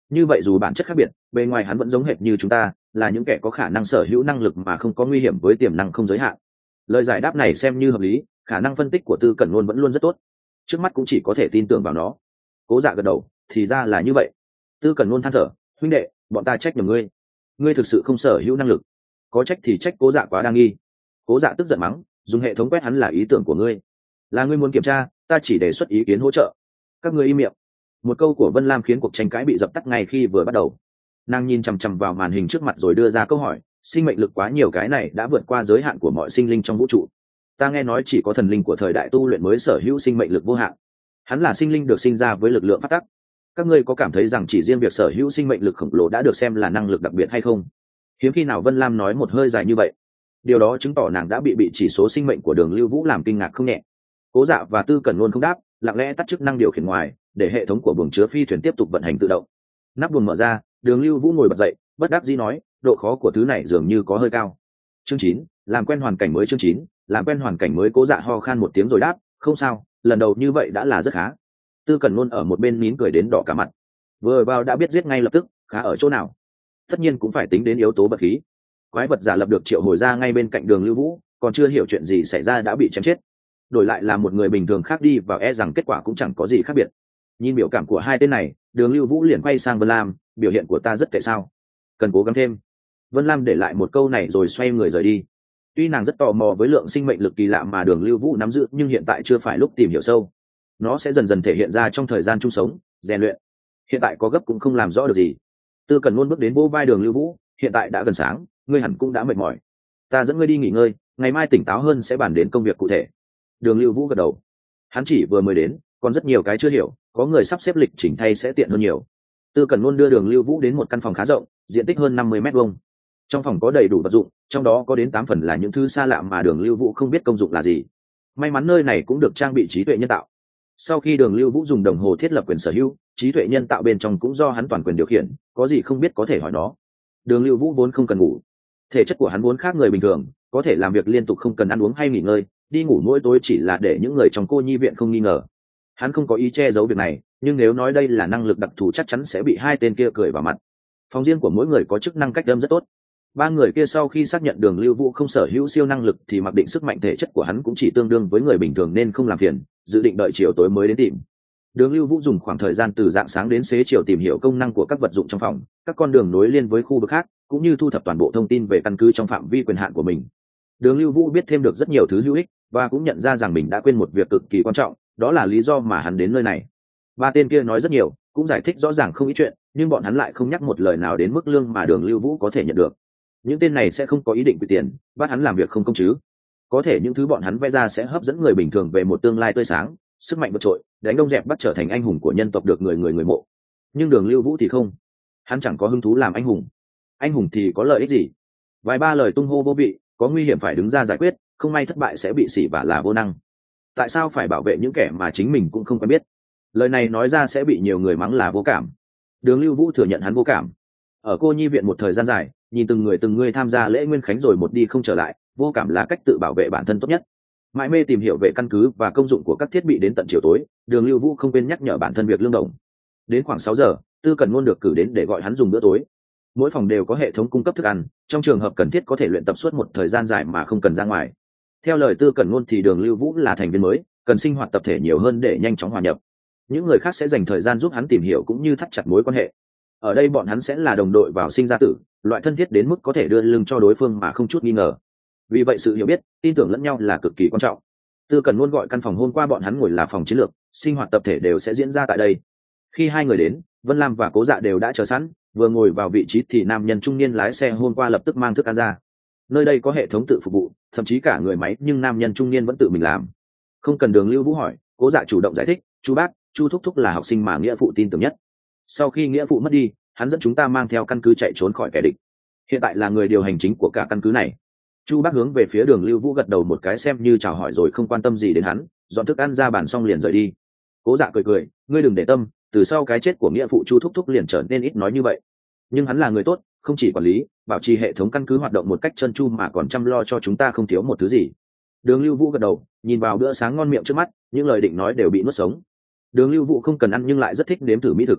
như vậy dù bản chất khác biệt, bề ngoài hắn vẫn giống hệt như chúng ta, là những kẻ có khả năng sở hữu năng lực mà không có nguy hiểm với tiềm năng không giới hạn. Lời giải đáp này xem như hợp lý, khả năng phân tích của Tư Cẩn Luân vẫn luôn rất tốt, trước mắt cũng chỉ có thể tin tưởng vào nó. Cố Dạ gật đầu, thì ra là như vậy. Tư Cẩn Luân than thở, huynh đệ, bọn ta trách nhầm ngươi, ngươi thực sự không sở hữu năng lực. Có trách thì trách Cố Dạ quá đa nghi. Cố Dạ tức giận mắng, dùng hệ thống quét hắn là ý tưởng của ngươi, là ngươi muốn kiểm tra, ta chỉ đề xuất ý kiến hỗ trợ. Các ngươi im miệng. Một câu của Vân Lam khiến cuộc tranh cãi bị dập tắt ngay khi vừa bắt đầu. Nàng nhìn chằm chằm vào màn hình trước mặt rồi đưa ra câu hỏi, sinh mệnh lực quá nhiều, cái này đã vượt qua giới hạn của mọi sinh linh trong vũ trụ. Ta nghe nói chỉ có thần linh của thời đại tu luyện mới sở hữu sinh mệnh lực vô hạn. Hắn là sinh linh được sinh ra với lực lượng phát tắc. Các ngươi có cảm thấy rằng chỉ riêng việc sở hữu sinh mệnh lực khổng lồ đã được xem là năng lực đặc biệt hay không? Hiếm khi nào Vân Lam nói một hơi dài như vậy. Điều đó chứng tỏ nàng đã bị chỉ số sinh mệnh của Đường Lưu Vũ làm kinh ngạc không nhẹ. Cố Dạ và Tư Cẩn luôn không đáp, lặng lẽ tắt chức năng điều khiển ngoài, để hệ thống của buồng chứa phi thuyền tiếp tục vận hành tự động. Nắp buồng mở ra, Đường Lưu Vũ ngồi bật dậy, bất đắc dĩ nói, độ khó của thứ này dường như có hơi cao. Chương 9, làm quen hoàn cảnh mới. Chương 9, làm quen hoàn cảnh mới. Cố Dạ ho khan một tiếng rồi đáp, không sao, lần đầu như vậy đã là rất khá. Tư Cẩn luôn ở một bên nín cười đến đỏ cả mặt. Vừa vào đã biết giết ngay lập tức, khá ở chỗ nào? Tất nhiên cũng phải tính đến yếu tố bật khí. Quái vật giả lập được triệu hồi ra ngay bên cạnh Đường Lưu Vũ, còn chưa hiểu chuyện gì xảy ra đã bị chém chết. Đổi lại là một người bình thường khác đi vào rằng kết quả cũng chẳng có gì khác biệt. Nhìn biểu cảm của hai tên này, Đường Lưu Vũ liền quay sang Vân Lam, biểu hiện của ta rất tệ sao, cần cố gắng thêm. Vân Lam để lại một câu này rồi xoay người rời đi. Tuy nàng rất tò mò với lượng sinh mệnh lực kỳ lạ mà Đường Lưu Vũ nắm giữ, nhưng hiện tại chưa phải lúc tìm hiểu sâu. Nó sẽ dần dần thể hiện ra trong thời gian chung sống, rèn luyện. Hiện tại có gấp cũng không làm rõ được gì. Tư Cẩn luôn bước đến vỗ vai Đường Lưu Vũ, hiện tại đã gần sáng, ngươi hẳn cũng đã mệt mỏi. Ta dẫn ngươi đi nghỉ ngơi, ngày mai tỉnh táo hơn sẽ bàn đến công việc cụ thể. Đường Lưu Vũ gật đầu. Hắn chỉ vừa mới đến, còn rất nhiều cái chưa hiểu, có người sắp xếp lịch chỉnh thay sẽ tiện hơn nhiều. Tư Cẩn luôn đưa Đường Lưu Vũ đến một căn phòng khá rộng, diện tích hơn 50 mét vuông. Trong phòng có đầy đủ vật dụng, trong đó có đến 8 phần là những thứ xa lạ mà Đường Lưu Vũ không biết công dụng là gì. May mắn nơi này cũng được trang bị trí tuệ nhân tạo. Sau khi Đường Lưu Vũ dùng đồng hồ thiết lập quyền sở hữu, trí tuệ nhân tạo bên trong cũng do hắn toàn quyền điều khiển, có gì không biết có thể hỏi nó. Đường Lưu Vũ vốn không cần ngủ, thể chất của hắn vốn khác người bình thường, có thể làm việc liên tục không cần ăn uống hay nghỉ ngơi, đi ngủ mỗi tối chỉ là để những người trong cô nhi viện không nghi ngờ. Hắn không có ý che giấu việc này, nhưng nếu nói đây là năng lực đặc thù chắc chắn sẽ bị hai tên kia cười vào mặt. Phòng riêng của mỗi người có chức năng cách âm rất tốt. Ba người kia sau khi xác nhận Đường Lưu Vũ không sở hữu siêu năng lực thì mặc định sức mạnh thể chất của hắn cũng chỉ tương đương với người bình thường nên không làm phiền, dự định đợi chiều tối mới đến tìm. Đường Lưu Vũ dùng khoảng thời gian từ rạng sáng đến xế chiều tìm hiểu công năng của các vật dụng trong phòng, các con đường nối liên với khu vực khác, cũng như thu thập toàn bộ thông tin về căn cứ trong phạm vi quyền hạn của mình. Đường Lưu Vũ biết thêm được rất nhiều thứ hữu ích và cũng nhận ra rằng mình đã quên một việc cực kỳ quan trọng, đó là lý do mà hắn đến nơi này. Ba tên kia nói rất nhiều, cũng giải thích rõ ràng không ít chuyện, nhưng bọn hắn lại không nhắc một lời nào đến mức lương mà Đường Lưu Vũ có thể nhận được. Những tên này sẽ không có ý định quy tiền, bắt hắn làm việc không công chứ? Có thể những thứ bọn hắn vẽ ra sẽ hấp dẫn người bình thường về một tương lai tươi sáng, sức mạnh vượt trội, đánh Đông Dẹp Bắc trở thành anh hùng của nhân tộc được người mộ. Nhưng Đường Lưu Vũ thì không, hắn chẳng có hứng thú làm anh hùng. Anh hùng thì có lợi ích gì? Vài ba lời tung hô vô vị, có nguy hiểm phải đứng ra giải quyết, không may thất bại sẽ bị xỉ vả là vô năng. Tại sao phải bảo vệ những kẻ mà chính mình cũng không quen biết? Lời này nói ra sẽ bị nhiều người mắng là vô cảm. Đường Lưu Vũ thừa nhận hắn vô cảm. Ở cô nhi viện một thời gian dài, nhìn từng người tham gia lễ nguyên khánh rồi một đi không trở lại, vô cảm là cách tự bảo vệ bản thân tốt nhất. Mãi mê tìm hiểu về căn cứ và công dụng của các thiết bị đến tận chiều tối, Đường Lưu Vũ không quên nhắc nhở bản thân việc lương đồng. Đến khoảng 6 giờ, Tư Cẩn Ngôn được cử đến để gọi hắn dùng bữa tối. Mỗi phòng đều có hệ thống cung cấp thức ăn, trong trường hợp cần thiết có thể luyện tập suốt một thời gian dài mà không cần ra ngoài. Theo lời Tư Cẩn Ngôn thì Đường Lưu Vũ là thành viên mới, cần sinh hoạt tập thể nhiều hơn để nhanh chóng hòa nhập. Những người khác sẽ dành thời gian giúp hắn tìm hiểu cũng như thắt chặt mối quan hệ. Ở đây bọn hắn sẽ là đồng đội vào sinh ra tử, loại thân thiết đến mức có thể đưa lưng cho đối phương mà không chút nghi ngờ. Vì vậy sự hiểu biết, tin tưởng lẫn nhau là cực kỳ quan trọng. Tư Cẩn Ngôn gọi căn phòng hôm qua bọn hắn ngồi là phòng chiến lược, sinh hoạt tập thể đều sẽ diễn ra tại đây. Khi hai người đến, Vân Lam và Cố Dạ đều đã chờ sẵn, vừa ngồi vào vị trí thì nam nhân trung niên lái xe hôm qua lập tức mang thức ăn ra. Nơi đây có hệ thống tự phục vụ, thậm chí cả người máy, nhưng nam nhân trung niên vẫn tự mình làm. Không cần Đường Lưu Vũ hỏi, Cố Dạ chủ động giải thích, chú bác, Chu thúc thúc là học sinh mà nghĩa phụ tin tưởng nhất. Sau khi nghĩa phụ mất đi, hắn dẫn chúng ta mang theo căn cứ chạy trốn khỏi kẻ địch. Hiện tại là người điều hành chính của cả căn cứ này. Chu bác hướng về phía Đường Lưu Vũ gật đầu một cái xem như chào hỏi rồi không quan tâm gì đến hắn, dọn thức ăn ra bàn xong liền rời đi. Cố Dạ cười cười, ngươi đừng để tâm, từ sau cái chết của nghĩa phụ Chu thúc thúc liền trở nên ít nói như vậy. Nhưng hắn là người tốt, không chỉ quản lý, bảo trì hệ thống căn cứ hoạt động một cách trơn tru mà còn chăm lo cho chúng ta không thiếu một thứ gì. Đường Lưu Vũ gật đầu, nhìn vào bữa sáng ngon miệng trước mắt, những lời định nói đều bị nuốt sống. Đường Lưu Vũ không cần ăn nhưng lại rất thích nếm thử mỹ thực.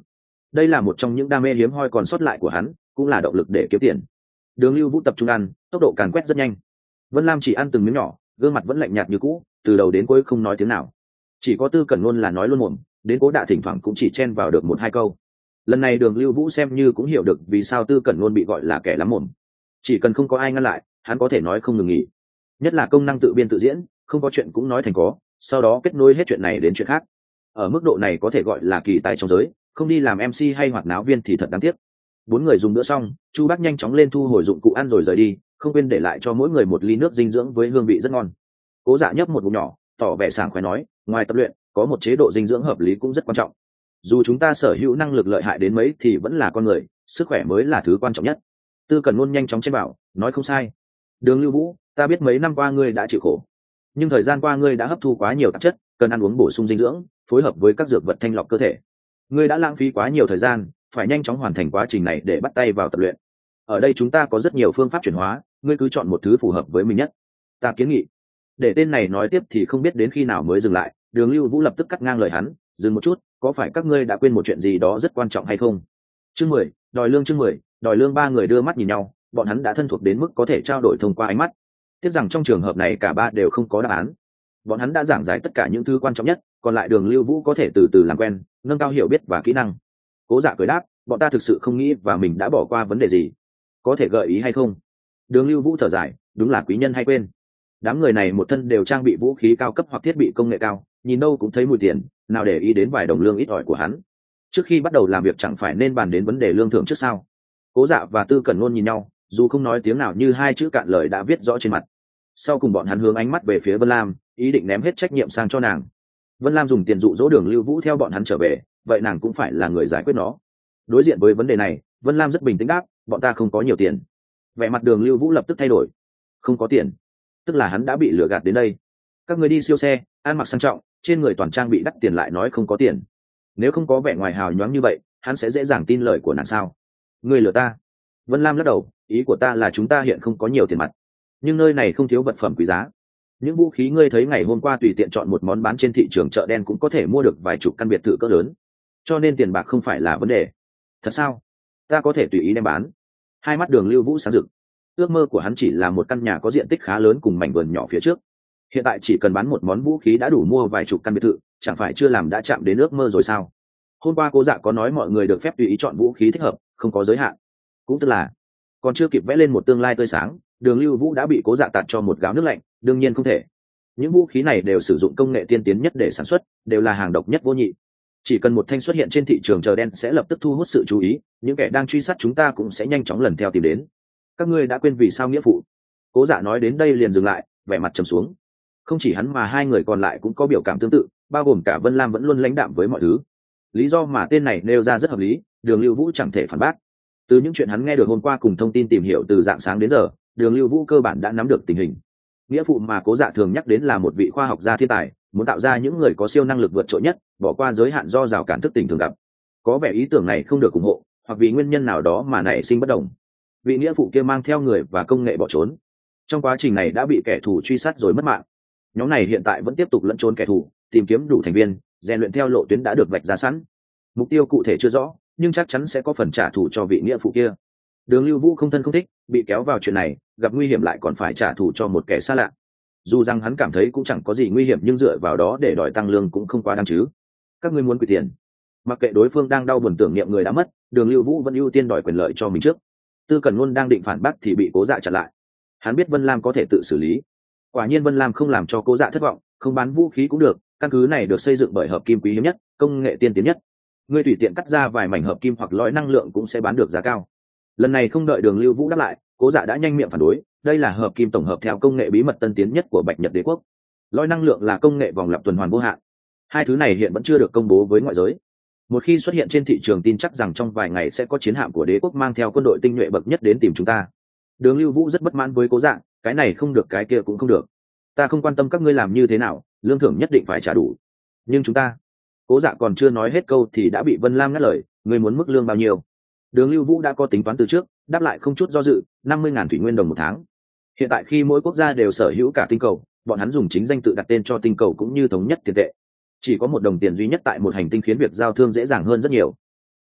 đây là một trong những đam mê hiếm hoi còn sót lại của hắn, cũng là động lực để kiếm tiền. Đường Lưu Vũ tập trung ăn, tốc độ càn quét rất nhanh. Vân Lam chỉ ăn từng miếng nhỏ, gương mặt vẫn lạnh nhạt như cũ, từ đầu đến cuối không nói tiếng nào. Chỉ có Tư Cẩn Luân là nói luôn mồm, đến Cố Đạ thỉnh thoảng cũng chỉ chen vào được một hai câu. Lần này Đường Lưu Vũ xem như cũng hiểu được vì sao Tư Cẩn Luân bị gọi là kẻ lắm mồm. Chỉ cần không có ai ngăn lại, hắn có thể nói không ngừng nghỉ. Nhất là công năng tự biên tự diễn, không có chuyện cũng nói thành có, sau đó kết nối hết chuyện này đến chuyện khác. Ở mức độ này có thể gọi là kỳ tài trong giới, không đi làm MC hay hoạt náo viên thì thật đáng tiếc. Bốn người dùng bữa xong, Chu Bác nhanh chóng lên thu hồi dụng cụ ăn rồi rời đi, không quên để lại cho mỗi người một ly nước dinh dưỡng với hương vị rất ngon. Cố Dạ nhấp một ngụm nhỏ, tỏ vẻ sảng khoái nói, ngoài tập luyện, có một chế độ dinh dưỡng hợp lý cũng rất quan trọng. Dù chúng ta sở hữu năng lực lợi hại đến mấy thì vẫn là con người, sức khỏe mới là thứ quan trọng nhất. Tư Cẩn Luân nhanh chóng chen bảo, nói không sai. Đường Lưu Vũ, ta biết mấy năm qua ngươi đã chịu khổ, nhưng thời gian qua ngươi đã hấp thu quá nhiều tạp chất, cần ăn uống bổ sung dinh dưỡng, phối hợp với các dược vật thanh lọc cơ thể. Ngươi đã lãng phí quá nhiều thời gian, phải nhanh chóng hoàn thành quá trình này để bắt tay vào tập luyện. Ở đây chúng ta có rất nhiều phương pháp chuyển hóa, ngươi cứ chọn một thứ phù hợp với mình nhất. Ta kiến nghị. Để tên này nói tiếp thì không biết đến khi nào mới dừng lại, Đường Lưu Vũ lập tức cắt ngang lời hắn, dừng một chút, có phải các ngươi đã quên một chuyện gì đó rất quan trọng hay không? Chương 10, đòi lương. Chương 10, đòi lương. Ba người đưa mắt nhìn nhau, bọn hắn đã thân thuộc đến mức có thể trao đổi thông qua ánh mắt. Tiếc rằng trong trường hợp này cả ba đều không có đáp án. Bọn hắn đã giảng giải tất cả những thứ quan trọng nhất, còn lại Đường Lưu Vũ có thể từ từ làm quen, nâng cao hiểu biết và kỹ năng. Cố Dạ cười đáp, bọn ta thực sự không nghĩ và mình đã bỏ qua vấn đề gì, có thể gợi ý hay không? Đường Lưu Vũ thở dài, đúng là quý nhân hay quên. Đám người này một thân đều trang bị vũ khí cao cấp hoặc thiết bị công nghệ cao, nhìn đâu cũng thấy mùi tiền, nào để ý đến vài đồng lương ít ỏi của hắn. Trước khi bắt đầu làm việc chẳng phải nên bàn đến vấn đề lương thưởng trước sao? Cố Dạ và Tư Cẩn Luân nhìn nhau, dù không nói tiếng nào như hai chữ cạn lời đã viết rõ trên mặt. Sau cùng bọn hắn hướng ánh mắt về phía Vân Lam, ý định ném hết trách nhiệm sang cho nàng. Vân Lam dùng tiền dụ dỗ Đường Lưu Vũ theo bọn hắn trở về, vậy nàng cũng phải là người giải quyết nó. Đối diện với vấn đề này, Vân Lam rất bình tĩnh đáp, bọn ta không có nhiều tiền. Vẻ mặt Đường Lưu Vũ lập tức thay đổi. Không có tiền, tức là hắn đã bị lừa gạt đến đây. Các người đi siêu xe, ăn mặc sang trọng, trên người toàn trang bị đắt tiền lại nói không có tiền. Nếu không có vẻ ngoài hào nhoáng như vậy, hắn sẽ dễ dàng tin lời của nàng sao? Ngươi lừa ta? Vân Lam lắc đầu, ý của ta là chúng ta hiện không có nhiều tiền mặt, nhưng nơi này không thiếu vật phẩm quý giá. Những vũ khí ngươi thấy ngày hôm qua tùy tiện chọn một món bán trên thị trường chợ đen cũng có thể mua được vài chục căn biệt thự cỡ lớn, cho nên tiền bạc không phải là vấn đề. Thật sao? Ta có thể tùy ý đem bán. Hai mắt Đường Lưu Vũ sáng rực. Ước mơ của hắn chỉ là một căn nhà có diện tích khá lớn cùng mảnh vườn nhỏ phía trước. Hiện tại chỉ cần bán một món vũ khí đã đủ mua vài chục căn biệt thự, chẳng phải chưa làm đã chạm đến ước mơ rồi sao? Hôm qua Cố Dạ có nói mọi người được phép tùy ý chọn vũ khí thích hợp, không có giới hạn. Cũng tức là còn chưa kịp vẽ lên một tương lai tươi sáng, Đường Lưu Vũ đã bị Cố Dạ tạt cho một gáo nước lạnh. Đương nhiên không thể. Những vũ khí này đều sử dụng công nghệ tiên tiến nhất để sản xuất, đều là hàng độc nhất vô nhị. Chỉ cần một thanh xuất hiện trên thị trường chợ đen sẽ lập tức thu hút sự chú ý, những kẻ đang truy sát chúng ta cũng sẽ nhanh chóng lần theo tìm đến. Các ngươi đã quên vì sao nghĩa phụ? Cố Dạ nói đến đây liền dừng lại, vẻ mặt trầm xuống. Không chỉ hắn mà hai người còn lại cũng có biểu cảm tương tự, bao gồm cả Vân Lam vẫn luôn lãnh đạm với mọi thứ. Lý do mà tên này nêu ra rất hợp lý, Đường Lưu Vũ chẳng thể phản bác. Từ những chuyện hắn nghe được hôm qua cùng thông tin tìm hiểu từ dạng sáng đến giờ, Đường Lưu Vũ cơ bản đã nắm được tình hình. Nghĩa phụ mà Cố Dạ thường nhắc đến là một vị khoa học gia thiên tài, muốn tạo ra những người có siêu năng lực vượt trội nhất, bỏ qua giới hạn do rào cản thức tỉnh thường gặp. Có vẻ ý tưởng này không được ủng hộ, hoặc vì nguyên nhân nào đó mà nảy sinh bất đồng. Vị nghĩa phụ kia mang theo người và công nghệ bỏ trốn. Trong quá trình này đã bị kẻ thù truy sát rồi mất mạng. Nhóm này hiện tại vẫn tiếp tục lẫn trốn kẻ thù, tìm kiếm đủ thành viên, rèn luyện theo lộ tuyến đã được vạch ra sẵn. Mục tiêu cụ thể chưa rõ, nhưng chắc chắn sẽ có phần trả thù cho vị nghĩa phụ kia. Đường Lưu Vũ không thân không thích, bị kéo vào chuyện này, gặp nguy hiểm lại còn phải trả thù cho một kẻ xa lạ. Dù rằng hắn cảm thấy cũng chẳng có gì nguy hiểm, nhưng dựa vào đó để đòi tăng lương cũng không quá đáng chứ. Các ngươi muốn quỵ tiền? Mặc kệ đối phương đang đau buồn tưởng niệm người đã mất, Đường Lưu Vũ vẫn ưu tiên đòi quyền lợi cho mình trước. Tư Cẩn Luân đang định phản bác thì bị Cố Dạ chặn lại. Hắn biết Vân Lam có thể tự xử lý. Quả nhiên Vân Lam không làm cho Cố Dạ thất vọng, không bán vũ khí cũng được, căn cứ này được xây dựng bởi hợp kim quý hiếm nhất, công nghệ tiên tiến nhất. Ngươi tùy tiện cắt ra vài mảnh hợp kim hoặc lõi năng lượng cũng sẽ bán được giá cao. Lần này không đợi Đường Lưu Vũ đáp lại, Cố Dạ đã nhanh miệng phản đối, đây là hợp kim tổng hợp theo công nghệ bí mật tân tiến nhất của Bạch Nhật Đế quốc. Lõi năng lượng là công nghệ vòng lặp tuần hoàn vô hạn. Hai thứ này hiện vẫn chưa được công bố với ngoại giới. Một khi xuất hiện trên thị trường, tin chắc rằng trong vài ngày sẽ có chiến hạm của đế quốc mang theo quân đội tinh nhuệ bậc nhất đến tìm chúng ta. Đường Lưu Vũ rất bất mãn với Cố Dạ, cái này không được cái kia cũng không được. Ta không quan tâm các ngươi làm như thế nào, lương thưởng nhất định phải trả đủ. Nhưng chúng ta... Cố Dạ còn chưa nói hết câu thì đã bị Vân Lam ngắt lời, ngươi muốn mức lương bao nhiêu? Đường Lưu Vũ đã có tính toán từ trước, đáp lại không chút do dự, 50.000 thủy nguyên đồng một tháng. Hiện tại khi mỗi quốc gia đều sở hữu cả tinh cầu, bọn hắn dùng chính danh tự đặt tên cho tinh cầu cũng như thống nhất tiền tệ. Chỉ có một đồng tiền duy nhất tại một hành tinh khiến việc giao thương dễ dàng hơn rất nhiều.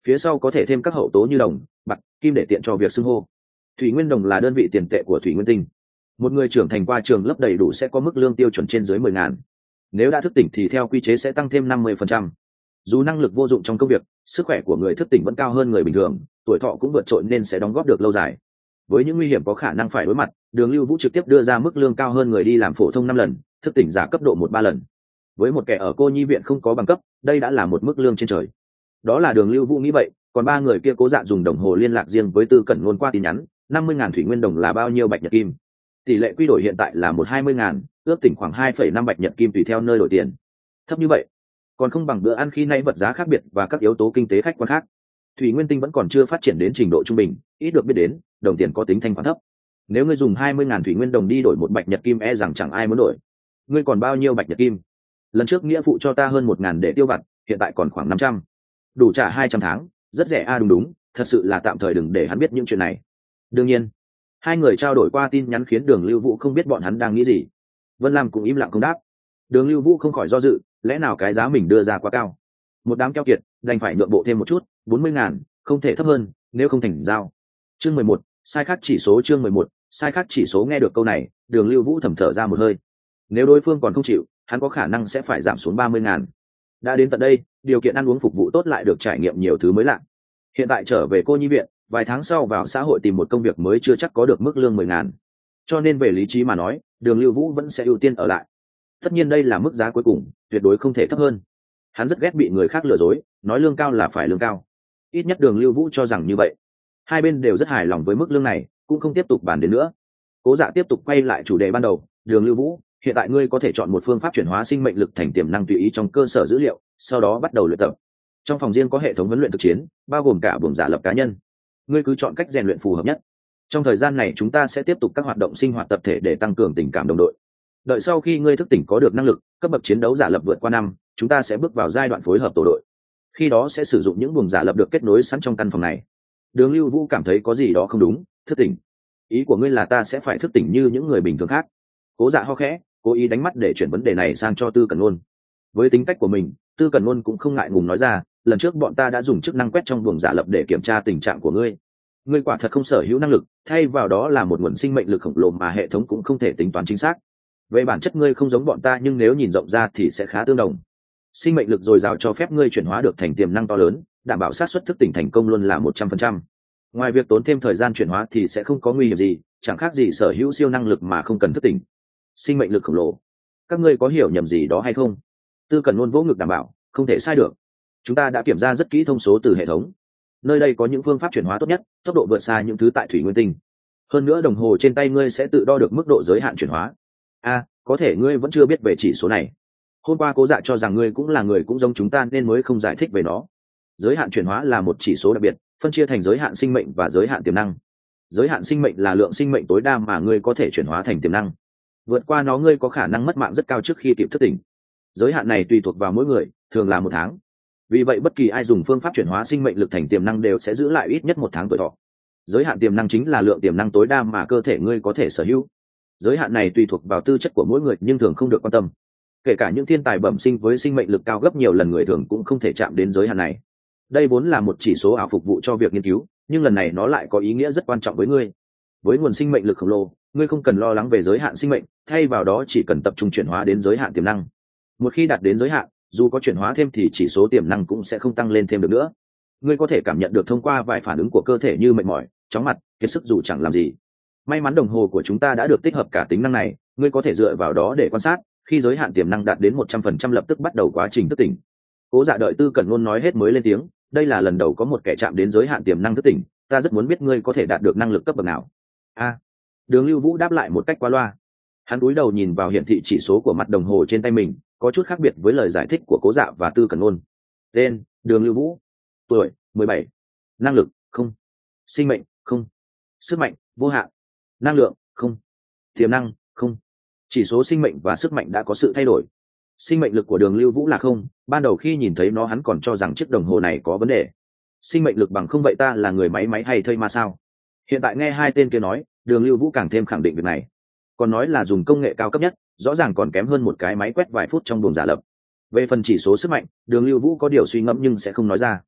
phía sau có thể thêm các hậu tố như đồng, bạc, kim để tiện cho việc xưng hô. Thủy nguyên đồng là đơn vị tiền tệ của thủy nguyên tinh. Một người trưởng thành qua trường lớp đầy đủ sẽ có mức lương tiêu chuẩn trên dưới 10.000. Nếu đã thức tỉnh thì theo quy chế sẽ tăng thêm 50%. Dù năng lực vô dụng trong công việc, sức khỏe của người thức tỉnh vẫn cao hơn người bình thường, tuổi thọ cũng vượt trội nên sẽ đóng góp được lâu dài. Với những nguy hiểm có khả năng phải đối mặt, Đường Lưu Vũ trực tiếp đưa ra mức lương cao hơn người đi làm phổ thông 5 lần, thức tỉnh giả cấp độ 1-3 lần. Với một kẻ ở cô nhi viện không có bằng cấp, đây đã là một mức lương trên trời. Đó là Đường Lưu Vũ nghĩ vậy, còn ba người kia Cố Dạ dùng đồng hồ liên lạc riêng với Tư Cẩn Ngôn qua tin nhắn, 50.000 thủy nguyên đồng là bao nhiêu bạch nhật kim. Tỷ lệ quy đổi hiện tại là 1/20.000, ước tỉnh khoảng 2,5 bạch nhật kim tùy theo nơi đổi tiền. Thấp như vậy, còn không bằng bữa ăn khi nay vật giá khác biệt và các yếu tố kinh tế khách quan khác. Thủy nguyên tinh vẫn còn chưa phát triển đến trình độ trung bình, ít được biết đến, đồng tiền có tính thanh khoản thấp. Nếu ngươi dùng 20.000 thủy nguyên đồng đi đổi một bạch nhật kim e rằng chẳng ai muốn đổi. Ngươi còn bao nhiêu bạch nhật kim? Lần trước nghĩa phụ cho ta hơn 1.000 để tiêu vặt, hiện tại còn khoảng 500. Đủ trả 200 tháng, rất rẻ đúng, thật sự là tạm thời đừng để hắn biết những chuyện này. Đương nhiên, hai người trao đổi qua tin nhắn khiến Đường Lưu Vũ không biết bọn hắn đang nghĩ gì. Vân Lam cũng im lặng không đáp. Đường Lưu Vũ không khỏi do dự, lẽ nào cái giá mình đưa ra quá cao? Một đám keo kiệt, đành phải nhượng bộ thêm một chút, 40.000, không thể thấp hơn, nếu không thành giao. Chương 11, sai khác chỉ số. Chương 11, sai khác chỉ số. Nghe được câu này, Đường Lưu Vũ thầm thở ra một hơi. Nếu đối phương còn không chịu, hắn có khả năng sẽ phải giảm xuống 30.000. Đã đến tận đây, điều kiện ăn uống phục vụ tốt lại được trải nghiệm nhiều thứ mới lạ. Hiện tại trở về cô nhi viện, vài tháng sau vào xã hội tìm một công việc mới chưa chắc có được mức lương 10.000. Cho nên về lý trí mà nói, Đường Lưu Vũ vẫn sẽ ưu tiên ở lại. Tất nhiên đây là mức giá cuối cùng, tuyệt đối không thể thấp hơn. Hắn rất ghét bị người khác lừa dối, nói lương cao là phải lương cao. Ít nhất Đường Lưu Vũ cho rằng như vậy. Hai bên đều rất hài lòng với mức lương này, cũng không tiếp tục bàn đến nữa. Cố Dạ tiếp tục quay lại chủ đề ban đầu. Đường Lưu Vũ, hiện tại ngươi có thể chọn một phương pháp chuyển hóa sinh mệnh lực thành tiềm năng tùy ý trong cơ sở dữ liệu, sau đó bắt đầu luyện tập. Trong phòng riêng có hệ thống huấn luyện thực chiến, bao gồm cả buồng giả lập cá nhân. Ngươi cứ chọn cách rèn luyện phù hợp nhất. Trong thời gian này chúng ta sẽ tiếp tục các hoạt động sinh hoạt tập thể để tăng cường tình cảm đồng đội. Đợi sau khi ngươi thức tỉnh có được năng lực, cấp bậc chiến đấu giả lập vượt qua 5, chúng ta sẽ bước vào giai đoạn phối hợp tổ đội. Khi đó sẽ sử dụng những buồng giả lập được kết nối sẵn trong căn phòng này. Đường Lưu Vũ cảm thấy có gì đó không đúng. Thức tỉnh? Ý của ngươi là ta sẽ phải thức tỉnh như những người bình thường khác? Cố Dạ ho khẽ, cố ý đánh mắt để chuyển vấn đề này sang cho Tư Cẩn Ngôn. Với tính cách của mình, Tư Cẩn Ngôn cũng không ngại ngùng nói ra, lần trước bọn ta đã dùng chức năng quét trong buồng giả lập để kiểm tra tình trạng của ngươi. Ngươi quả thật không sở hữu năng lực, thay vào đó là một nguồn sinh mệnh lực khổng lồ mà hệ thống cũng không thể tính toán chính xác. Về bản chất ngươi không giống bọn ta, nhưng nếu nhìn rộng ra thì sẽ khá tương đồng. Sinh mệnh lực dồi dào cho phép ngươi chuyển hóa được thành tiềm năng to lớn, đảm bảo xác suất thức tỉnh thành công luôn là 100%. Ngoài việc tốn thêm thời gian chuyển hóa thì sẽ không có nguy hiểm gì, chẳng khác gì sở hữu siêu năng lực mà không cần thức tỉnh. Sinh mệnh lực khổng lồ, các ngươi có hiểu nhầm gì đó hay không? Tư Cẩn Ngôn vỗ ngực đảm bảo, không thể sai được. Chúng ta đã kiểm tra rất kỹ thông số từ hệ thống. Nơi đây có những phương pháp chuyển hóa tốt nhất, tốc độ vượt xa những thứ tại thủy nguyên tinh. Hơn nữa đồng hồ trên tay ngươi sẽ tự đo được mức độ giới hạn chuyển hóa. Có thể ngươi vẫn chưa biết về chỉ số này. Hôm qua Cố Dạ cho rằng ngươi cũng là người cũng giống chúng ta nên mới không giải thích về nó. Giới hạn chuyển hóa là một chỉ số đặc biệt, phân chia thành giới hạn sinh mệnh và giới hạn tiềm năng. Giới hạn sinh mệnh là lượng sinh mệnh tối đa mà ngươi có thể chuyển hóa thành tiềm năng. Vượt qua nó ngươi có khả năng mất mạng rất cao trước khi kịp thức tỉnh. Giới hạn này tùy thuộc vào mỗi người, thường là 1 tháng. Vì vậy bất kỳ ai dùng phương pháp chuyển hóa sinh mệnh lực thành tiềm năng đều sẽ giữ lại ít nhất 1 tháng tuổi thọ. Giới hạn tiềm năng chính là lượng tiềm năng tối đa mà cơ thể ngươi có thể sở hữu. Giới hạn này tùy thuộc vào tư chất của mỗi người nhưng thường không được quan tâm. Kể cả những thiên tài bẩm sinh với sinh mệnh lực cao gấp nhiều lần người thường cũng không thể chạm đến giới hạn này. Đây vốn là một chỉ số ảo phục vụ cho việc nghiên cứu, nhưng lần này nó lại có ý nghĩa rất quan trọng với ngươi. Với nguồn sinh mệnh lực khổng lồ, ngươi không cần lo lắng về giới hạn sinh mệnh, thay vào đó chỉ cần tập trung chuyển hóa đến giới hạn tiềm năng. Một khi đạt đến giới hạn, dù có chuyển hóa thêm thì chỉ số tiềm năng cũng sẽ không tăng lên thêm được nữa. Ngươi có thể cảm nhận được thông qua vài phản ứng của cơ thể như mệt mỏi, chóng mặt, kiệt sức dù chẳng làm gì. May mắn đồng hồ của chúng ta đã được tích hợp cả tính năng này, ngươi có thể dựa vào đó để quan sát, khi giới hạn tiềm năng đạt đến 100% lập tức bắt đầu quá trình thức tỉnh. Cố Dạ đợi Tư Cẩn Ngôn nói hết mới lên tiếng, đây là lần đầu có một kẻ chạm đến giới hạn tiềm năng thức tỉnh, ta rất muốn biết ngươi có thể đạt được năng lực cấp bậc nào. Đường Lưu Vũ đáp lại một cách qua loa. Hắn cúi đầu nhìn vào hiển thị chỉ số của mặt đồng hồ trên tay mình, có chút khác biệt với lời giải thích của Cố Dạ và Tư Cẩn Ngôn. Tên: Đường Lưu Vũ. Tuổi: 17. Năng lực: không. Sinh mệnh: không. Sức mạnh: vô hạn. Năng lượng: không. Tiềm năng: không. Chỉ số sinh mệnh và sức mạnh đã có sự thay đổi. Sinh mệnh lực của Đường Lưu Vũ là không, ban đầu khi nhìn thấy nó hắn còn cho rằng chiếc đồng hồ này có vấn đề. Sinh mệnh lực bằng không vậy ta là người máy hay thây ma sao? Hiện tại nghe hai tên kia nói, Đường Lưu Vũ càng thêm khẳng định việc này. Còn nói là dùng công nghệ cao cấp nhất, rõ ràng còn kém hơn một cái máy quét vài phút trong buồng giả lập. Về phần chỉ số sức mạnh, Đường Lưu Vũ có điều suy ngẫm nhưng sẽ không nói ra.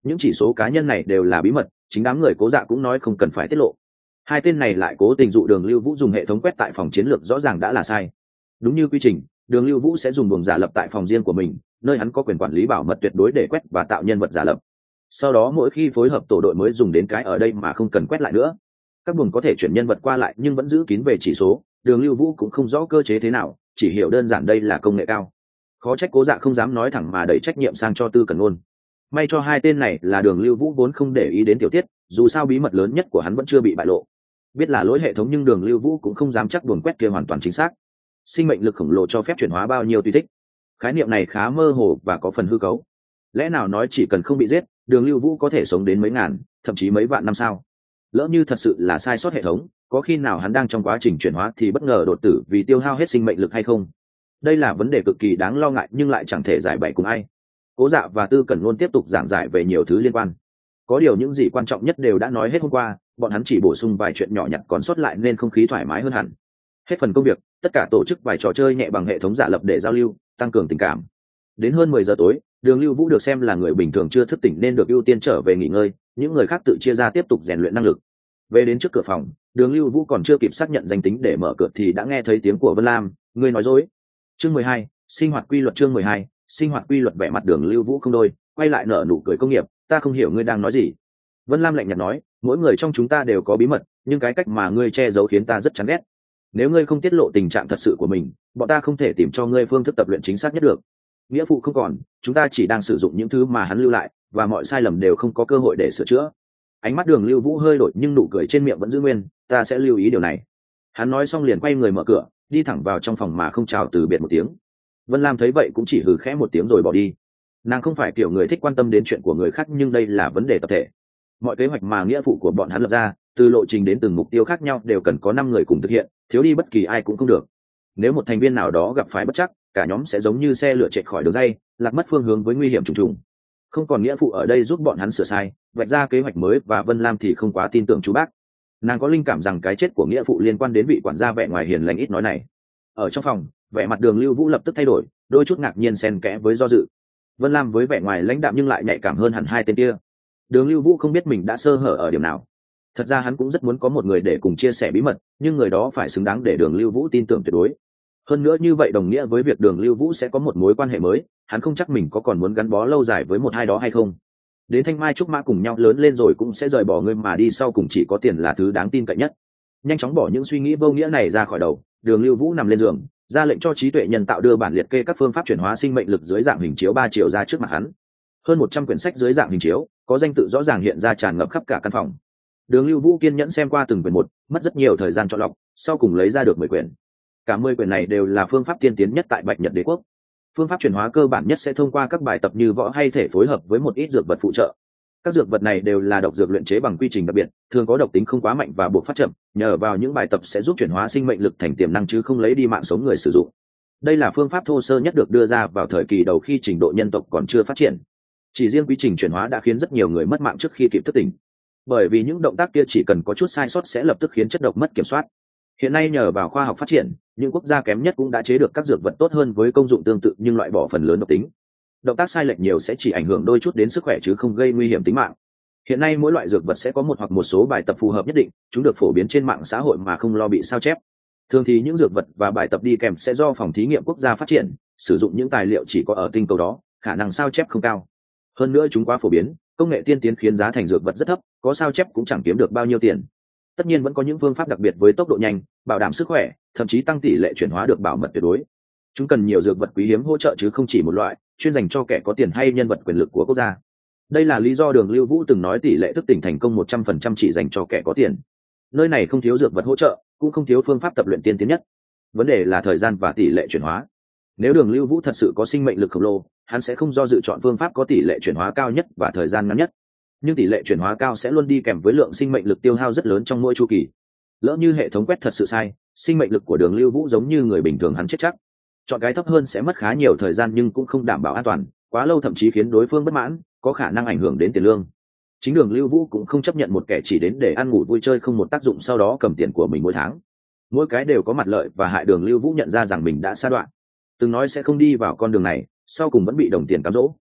những chỉ số cá nhân này đều là bí mật, chính đám người Cố Dạ cũng nói không cần phải tiết lộ. Hai tên này lại cố tình dụ Đường Lưu Vũ dùng hệ thống quét tại phòng chiến lược, rõ ràng đã là sai. Đúng như quy trình, Đường Lưu Vũ sẽ dùng buồng giả lập tại phòng riêng của mình, nơi hắn có quyền quản lý bảo mật tuyệt đối để quét và tạo nhân vật giả lập. Sau đó mỗi khi phối hợp tổ đội mới dùng đến cái ở đây mà không cần quét lại nữa. Các buồng có thể chuyển nhân vật qua lại nhưng vẫn giữ kín về chỉ số, Đường Lưu Vũ cũng không rõ cơ chế thế nào, chỉ hiểu đơn giản đây là công nghệ cao. Khó trách Cố Dạ không dám nói thẳng mà đẩy trách nhiệm sang cho Tư Cẩn Ngôn. May cho hai tên này là Đường Lưu Vũ vốn không để ý đến tiểu tiết, dù sao bí mật lớn nhất của hắn vẫn chưa bị bại lộ. Biết là lỗi hệ thống nhưng Đường Lưu Vũ cũng không dám chắc buồng quét kia hoàn toàn chính xác. Sinh mệnh lực khổng lồ cho phép chuyển hóa bao nhiêu tùy thích. Khái niệm này khá mơ hồ và có phần hư cấu. Lẽ nào nói chỉ cần không bị giết, Đường Lưu Vũ có thể sống đến mấy ngàn, thậm chí mấy vạn năm sao? Lỡ như thật sự là sai sót hệ thống, có khi nào hắn đang trong quá trình chuyển hóa thì bất ngờ đột tử vì tiêu hao hết sinh mệnh lực hay không? Đây là vấn đề cực kỳ đáng lo ngại nhưng lại chẳng thể giải bày cùng ai. Cố Dạ và Tư Cẩn luôn tiếp tục giảng giải về nhiều thứ liên quan. Có điều những gì quan trọng nhất đều đã nói hết hôm qua, bọn hắn chỉ bổ sung vài chuyện nhỏ nhặt còn sót lại nên không khí thoải mái hơn hẳn. Hết phần công việc, tất cả tổ chức vài trò chơi nhẹ bằng hệ thống giả lập để giao lưu, tăng cường tình cảm. Đến hơn 10 giờ tối, Đường Lưu Vũ được xem là người bình thường chưa thức tỉnh nên được ưu tiên trở về nghỉ ngơi, những người khác tự chia ra tiếp tục rèn luyện năng lực. Về đến trước cửa phòng, Đường Lưu Vũ còn chưa kịp xác nhận danh tính để mở cửa thì đã nghe thấy tiếng của Vân Lam, "Ngươi nói dối." Chương 12, sinh hoạt quy luật. Chương 12, sinh hoạt quy luật. Vẻ mặt Đường Lưu Vũ không đôi, quay lại nở nụ cười công nghiệp, "Ta không hiểu ngươi đang nói gì." Vân Lam lạnh nhạt nói, "Mỗi người trong chúng ta đều có bí mật, nhưng cái cách mà ngươi che giấu khiến ta rất chán ghét. Nếu ngươi không tiết lộ tình trạng thật sự của mình, bọn ta không thể tìm cho ngươi phương thức tập luyện chính xác nhất được. Nghĩa phụ không còn, chúng ta chỉ đang sử dụng những thứ mà hắn lưu lại, và mọi sai lầm đều không có cơ hội để sửa chữa." Ánh mắt Đường Lưu Vũ hơi đổi nhưng nụ cười trên miệng vẫn giữ nguyên, "Ta sẽ lưu ý điều này." Hắn nói xong liền quay người mở cửa, đi thẳng vào trong phòng mà không chào từ biệt một tiếng. Vân Lam thấy vậy cũng chỉ hừ khẽ một tiếng rồi bỏ đi. Nàng không phải kiểu người thích quan tâm đến chuyện của người khác nhưng đây là vấn đề tập thể. Mọi kế hoạch mà nghĩa phụ của bọn hắn lập ra, từ lộ trình đến từng mục tiêu khác nhau đều cần có 5 người cùng thực hiện, thiếu đi bất kỳ ai cũng không được. Nếu một thành viên nào đó gặp phải bất trắc, cả nhóm sẽ giống như xe lửa chạy khỏi đường ray, lạc mất phương hướng với nguy hiểm trùng trùng. Không còn nghĩa phụ ở đây giúp bọn hắn sửa sai, vạch ra kế hoạch mới và Vân Lam thì không quá tin tưởng chú bác. Nàng có linh cảm rằng cái chết của nghĩa phụ liên quan đến vị quản gia vẻ ngoài hiền lành ít nói này. Ở trong phòng, vẻ mặt Đường Lưu Vũ lập tức thay đổi, đôi chút ngạc nhiên xen kẽ với do dự. Vân Lam với vẻ ngoài lãnh đạm nhưng lại nhạy cảm hơn hẳn hai tên kia. Đường Lưu Vũ không biết mình đã sơ hở ở điểm nào. Thật ra hắn cũng rất muốn có một người để cùng chia sẻ bí mật, nhưng người đó phải xứng đáng để Đường Lưu Vũ tin tưởng tuyệt đối. Hơn nữa như vậy đồng nghĩa với việc Đường Lưu Vũ sẽ có một mối quan hệ mới, hắn không chắc mình có còn muốn gắn bó lâu dài với một hai đó hay không. Đến Thanh Mai Trúc Mã cùng nhau lớn lên rồi cũng sẽ rời bỏ người mà đi sau cùng chỉ có tiền là thứ đáng tin cậy nhất. Nhanh chóng bỏ những suy nghĩ vô nghĩa này ra khỏi đầu, Đường Lưu Vũ nằm lên giường, ra lệnh cho trí tuệ nhân tạo đưa bản liệt kê các phương pháp chuyển hóa sinh mệnh lực dưới dạng hình chiếu 3 chiều ra trước mặt hắn. Hơn 100 quyển sách dưới dạng hình chiếu, có danh tự rõ ràng hiện ra tràn ngập khắp cả căn phòng. Đường Lưu Vũ kiên nhẫn xem qua từng quyển một, mất rất nhiều thời gian chọn lọc, sau cùng lấy ra được 10 quyển. Cả 10 quyển này đều là phương pháp tiên tiến nhất tại Bạch Nhật Đế quốc. Phương pháp chuyển hóa cơ bản nhất sẽ thông qua các bài tập như võ hay thể phối hợp với một ít dược vật phụ trợ. Các dược vật này đều là độc dược luyện chế bằng quy trình đặc biệt, thường có độc tính không quá mạnh và buộc phát chậm, nhờ vào những bài tập sẽ giúp chuyển hóa sinh mệnh lực thành tiềm năng chứ không lấy đi mạng sống người sử dụng. Đây là phương pháp thô sơ nhất được đưa ra vào thời kỳ đầu khi trình độ nhân tộc còn chưa phát triển. Chỉ riêng quy trình chuyển hóa đã khiến rất nhiều người mất mạng trước khi kịp thức tỉnh. Bởi vì những động tác kia chỉ cần có chút sai sót sẽ lập tức khiến chất độc mất kiểm soát. Hiện nay nhờ vào khoa học phát triển, những quốc gia kém nhất cũng đã chế được các dược vật tốt hơn với công dụng tương tự nhưng loại bỏ phần lớn độc tính. Động tác sai lệch nhiều sẽ chỉ ảnh hưởng đôi chút đến sức khỏe chứ không gây nguy hiểm tính mạng. Hiện nay mỗi loại dược vật sẽ có một hoặc một số bài tập phù hợp nhất định, chúng được phổ biến trên mạng xã hội mà không lo bị sao chép. Thường thì những dược vật và bài tập đi kèm sẽ do phòng thí nghiệm quốc gia phát triển, sử dụng những tài liệu chỉ có ở tinh cầu đó, khả năng sao chép không cao. Hơn nữa chúng quá phổ biến, công nghệ tiên tiến khiến giá thành dược vật rất thấp, có sao chép cũng chẳng kiếm được bao nhiêu tiền. Tất nhiên vẫn có những phương pháp đặc biệt với tốc độ nhanh, bảo đảm sức khỏe, thậm chí tăng tỷ lệ chuyển hóa được bảo mật tuyệt đối. Chúng cần nhiều dược vật quý hiếm hỗ trợ chứ không chỉ một loại, chuyên dành cho kẻ có tiền hay nhân vật quyền lực của quốc gia. Đây là lý do Đường Lưu Vũ từng nói tỷ lệ thức tỉnh thành công 100% chỉ dành cho kẻ có tiền. Nơi này không thiếu dược vật hỗ trợ, cũng không thiếu phương pháp tập luyện tiên tiến nhất. Vấn đề là thời gian và tỷ lệ chuyển hóa. Nếu Đường Lưu Vũ thật sự có sinh mệnh lực khổng lồ, hắn sẽ không do dự chọn phương pháp có tỷ lệ chuyển hóa cao nhất và thời gian ngắn nhất. Nhưng tỷ lệ chuyển hóa cao sẽ luôn đi kèm với lượng sinh mệnh lực tiêu hao rất lớn trong mỗi chu kỳ. Lỡ như hệ thống quét thật sự sai, sinh mệnh lực của Đường Lưu Vũ giống như người bình thường hắn chết chắc. Chọn cái thấp hơn sẽ mất khá nhiều thời gian nhưng cũng không đảm bảo an toàn, quá lâu thậm chí khiến đối phương bất mãn, có khả năng ảnh hưởng đến tiền lương. Chính Đường Lưu Vũ cũng không chấp nhận một kẻ chỉ đến để ăn ngủ vui chơi không một tác dụng sau đó cầm tiền của mình mỗi tháng. Mỗi cái đều có mặt lợi và hại. Đường Lưu Vũ nhận ra rằng mình đã sa đoạn. Từng nói sẽ không đi vào con đường này, sau cùng vẫn bị đồng tiền cám dỗ.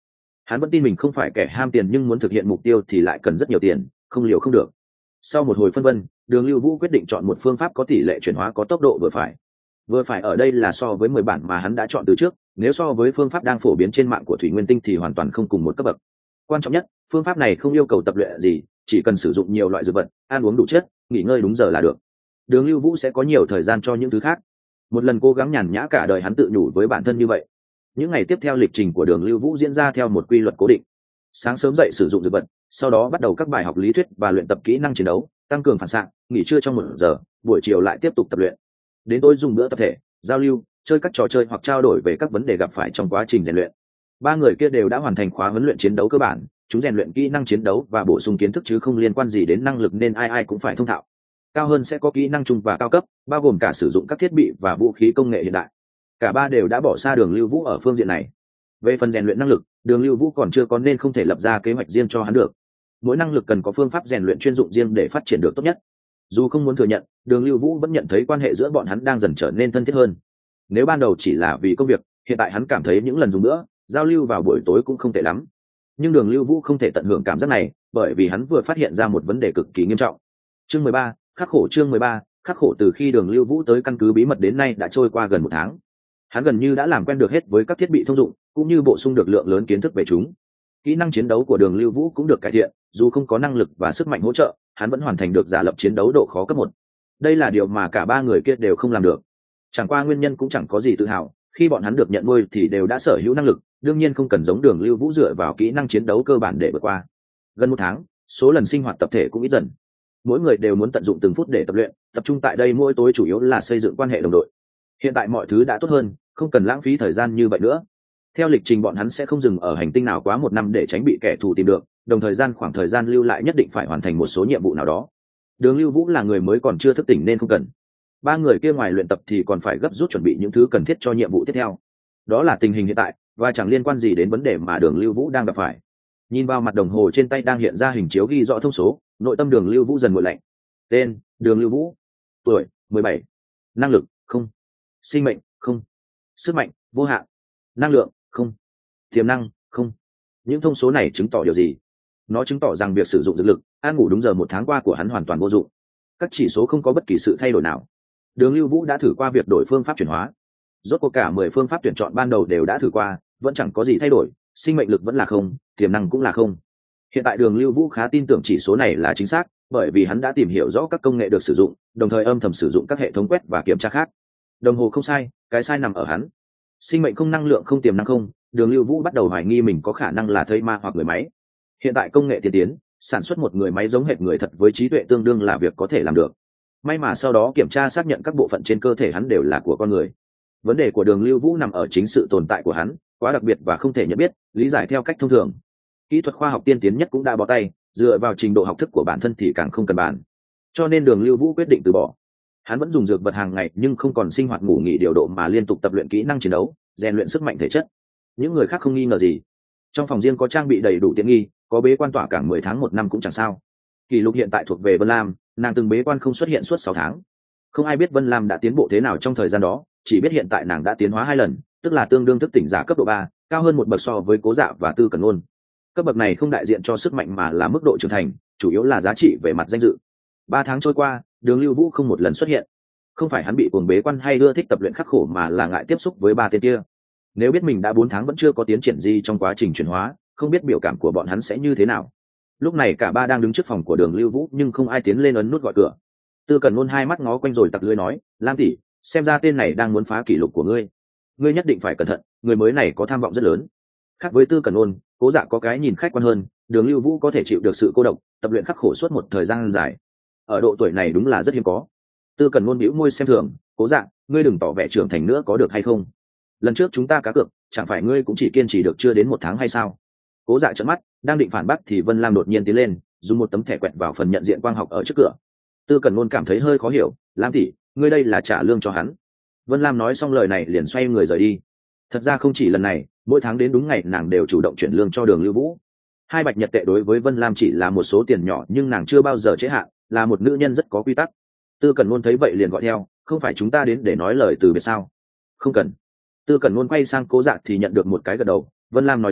Hắn vẫn tin mình không phải kẻ ham tiền, nhưng muốn thực hiện mục tiêu thì lại cần rất nhiều tiền, không liều không được. Sau một hồi phân vân, Đường Lưu Vũ quyết định chọn một phương pháp có tỷ lệ chuyển hóa có tốc độ vừa phải. Vừa phải ở đây là so với 10 bản mà hắn đã chọn từ trước, nếu so với phương pháp đang phổ biến trên mạng của Thủy Nguyên Tinh thì hoàn toàn không cùng một cấp bậc. Quan trọng nhất, phương pháp này không yêu cầu tập luyện gì, chỉ cần sử dụng nhiều loại dược vật, ăn uống đủ chất, nghỉ ngơi đúng giờ là được. Đường Lưu Vũ sẽ có nhiều thời gian cho những thứ khác. Một lần cố gắng nhàn nhã cả đời, hắn tự nhủ với bản thân như vậy. Những ngày tiếp theo, lịch trình của Đường Lưu Vũ diễn ra theo một quy luật cố định. Sáng sớm dậy sử dụng dược vật, sau đó bắt đầu các bài học lý thuyết và luyện tập kỹ năng chiến đấu, tăng cường phản xạ, nghỉ trưa trong 1 giờ, buổi chiều lại tiếp tục tập luyện. Đến tối dùng bữa tập thể, giao lưu, chơi các trò chơi hoặc trao đổi về các vấn đề gặp phải trong quá trình rèn luyện. Ba người kia đều đã hoàn thành khóa huấn luyện chiến đấu cơ bản, chúng rèn luyện kỹ năng chiến đấu và bổ sung kiến thức chứ không liên quan gì đến năng lực, nên ai ai cũng phải thông thạo. Cao hơn sẽ có kỹ năng trung và cao cấp, bao gồm cả sử dụng các thiết bị và vũ khí công nghệ hiện đại. Cả ba đều đã bỏ xa Đường Lưu Vũ ở phương diện này. Về phần rèn luyện năng lực, Đường Lưu Vũ còn chưa có nên không thể lập ra kế hoạch riêng cho hắn được. Mỗi năng lực cần có phương pháp rèn luyện chuyên dụng riêng để phát triển được tốt nhất. Dù không muốn thừa nhận, Đường Lưu Vũ vẫn nhận thấy quan hệ giữa bọn hắn đang dần trở nên thân thiết hơn. Nếu ban đầu chỉ là vì công việc, hiện tại hắn cảm thấy những lần dùng bữa, giao lưu vào buổi tối cũng không tệ lắm. Nhưng Đường Lưu Vũ không thể tận hưởng cảm giác này, bởi vì hắn vừa phát hiện ra một vấn đề cực kỳ nghiêm trọng. Chương 13, khắc khổ. Chương 13, khắc khổ. Từ khi Đường Lưu Vũ tới căn cứ bí mật đến nay đã trôi qua gần 1 tháng. Hắn gần như đã làm quen được hết với các thiết bị thông dụng, cũng như bổ sung được lượng lớn kiến thức về chúng. Kỹ năng chiến đấu của Đường Lưu Vũ cũng được cải thiện, dù không có năng lực và sức mạnh hỗ trợ, hắn vẫn hoàn thành được giả lập chiến đấu độ khó cấp 1. Đây là điều mà cả ba người kia đều không làm được. Chẳng qua nguyên nhân cũng chẳng có gì tự hào, khi bọn hắn được nhận nuôi thì đều đã sở hữu năng lực, đương nhiên không cần giống Đường Lưu Vũ dựa vào kỹ năng chiến đấu cơ bản để vượt qua. Gần 1 tháng, số lần sinh hoạt tập thể cũng ít dần. Mỗi người đều muốn tận dụng từng phút để tập luyện, tập trung tại đây mỗi tối chủ yếu là xây dựng quan hệ đồng đội. Hiện tại mọi thứ đã tốt hơn, không cần lãng phí thời gian như vậy nữa. Theo lịch trình, bọn hắn sẽ không dừng ở hành tinh nào quá 1 năm để tránh bị kẻ thù tìm được, đồng thời khoảng thời gian lưu lại nhất định phải hoàn thành một số nhiệm vụ nào đó. Đường Lưu Vũ là người mới còn chưa thức tỉnh nên không cần. Ba người kia ngoài luyện tập thì còn phải gấp rút chuẩn bị những thứ cần thiết cho nhiệm vụ tiếp theo. Đó là tình hình hiện tại và chẳng liên quan gì đến vấn đề mà Đường Lưu Vũ đang gặp phải. Nhìn vào mặt đồng hồ trên tay đang hiện ra hình chiếu ghi rõ thông số, nội tâm Đường Lưu Vũ dần nguội lạnh. Tên: Đường Lưu Vũ. Tuổi: 17. Năng lực: không. Sinh mệnh: không. Sức mạnh: vô hạn. Năng lượng: không. Tiềm năng: không. Những thông số này chứng tỏ điều gì? Nó chứng tỏ rằng việc sử dụng dược lực, ăn ngủ đúng giờ 1 tháng qua của hắn hoàn toàn vô dụng. Các chỉ số không có bất kỳ sự thay đổi nào. Đường Lưu Vũ đã thử qua việc đổi phương pháp chuyển hóa. Rốt cuộc cả 10 phương pháp tuyển chọn ban đầu đều đã thử qua, vẫn chẳng có gì thay đổi, sinh mệnh lực vẫn là không, tiềm năng cũng là không. Hiện tại Đường Lưu Vũ khá tin tưởng chỉ số này là chính xác, bởi vì hắn đã tìm hiểu rõ các công nghệ được sử dụng, đồng thời âm thầm sử dụng các hệ thống quét và kiểm tra khác. Đồng hồ không sai, cái sai nằm ở hắn. Sinh mệnh không, năng lượng không, tiềm năng không. Đường Lưu Vũ bắt đầu hoài nghi mình có khả năng là thây ma hoặc người máy. Hiện tại công nghệ tiên tiến, sản xuất một người máy giống hệt người thật với trí tuệ tương đương là việc có thể làm được. May mà sau đó kiểm tra xác nhận các bộ phận trên cơ thể hắn đều là của con người. Vấn đề của Đường Lưu Vũ nằm ở chính sự tồn tại của hắn, quá đặc biệt và không thể nhận biết, lý giải theo cách thông thường. Kỹ thuật khoa học tiên tiến nhất cũng đã bó tay, dựa vào trình độ học thức của bản thân thì càng không cần bàn. Cho nên Đường Lưu Vũ quyết định từ bỏ. Hắn vẫn dùng dược vật hàng ngày nhưng không còn sinh hoạt ngủ nghỉ điều độ mà liên tục tập luyện kỹ năng chiến đấu, rèn luyện sức mạnh thể chất. Những người khác không nghi ngờ gì. Trong phòng riêng có trang bị đầy đủ tiện nghi, có bế quan tỏa cảng 10 tháng 1 năm cũng chẳng sao. Kỷ lục hiện tại thuộc về Vân Lam, nàng từng bế quan không xuất hiện suốt 6 tháng. Không ai biết Vân Lam đã tiến bộ thế nào trong thời gian đó, chỉ biết hiện tại nàng đã tiến hóa 2 lần, tức là tương đương thức tỉnh giả cấp độ 3, cao hơn một bậc so với Cố Dạ và Tư Cẩn Ôn. Cấp bậc này không đại diện cho sức mạnh mà là mức độ trưởng thành, chủ yếu là giá trị về mặt danh dự. 3 tháng trôi qua, Đường Lưu Vũ không một lần xuất hiện. Không phải hắn bị cuồng bế quan hay ưa thích tập luyện khắc khổ, mà là ngại tiếp xúc với 3 tên kia. Nếu biết mình đã 4 tháng vẫn chưa có tiến triển gì trong quá trình chuyển hóa, không biết biểu cảm của bọn hắn sẽ như thế nào. Lúc này cả ba đang đứng trước phòng của Đường Lưu Vũ nhưng không ai tiến lên ấn nút gọi cửa. Tư Cẩn Ngôn hai mắt ngó quanh rồi tặc lưỡi nói: Lam tỷ, xem ra tên này đang muốn phá kỷ lục của ngươi. Ngươi nhất định phải cẩn thận, người mới này có tham vọng rất lớn. Khác với Tư Cẩn Ngôn, Cố Dạ có cái nhìn khách quan hơn, Đường Lưu Vũ có thể chịu được sự cô độc, tập luyện khắc khổ suốt một thời gian dài. Ở độ tuổi này đúng là rất hiếm có. Tư Cẩn Ngôn bĩu môi xem thường: Cố Dạ, ngươi đừng tỏ vẻ trưởng thành nữa có được hay không? Lần trước chúng ta cá cược, chẳng phải ngươi cũng chỉ kiên trì được chưa đến 1 tháng hay sao? Cố Dạ trợn mắt, đang định phản bác thì Vân Lam đột nhiên tiến lên, dùng một tấm thẻ quẹt vào phần nhận diện quang học ở trước cửa. Tư Cẩn Ngôn cảm thấy hơi khó hiểu: Lam tỷ, ngươi đây là trả lương cho hắn? Vân Lam nói xong lời này liền xoay người rời đi. Thật ra không chỉ lần này, mỗi tháng đến đúng ngày nàng đều chủ động chuyển lương cho Đường Lưu Vũ. 2 bạch nhật tệ đối với Vân Lam chỉ là một số tiền nhỏ, nhưng nàng chưa bao giờ trễ hạn, là một nữ nhân rất có quy tắc. Tư Cẩn Ngôn thấy vậy liền gọi theo: Không phải chúng ta đến để nói lời từ biệt sao? Không cần. Tư Cẩn Ngôn quay sang Cố Dạ thì nhận được một cái gật đầu. Vân Lam nói đúng,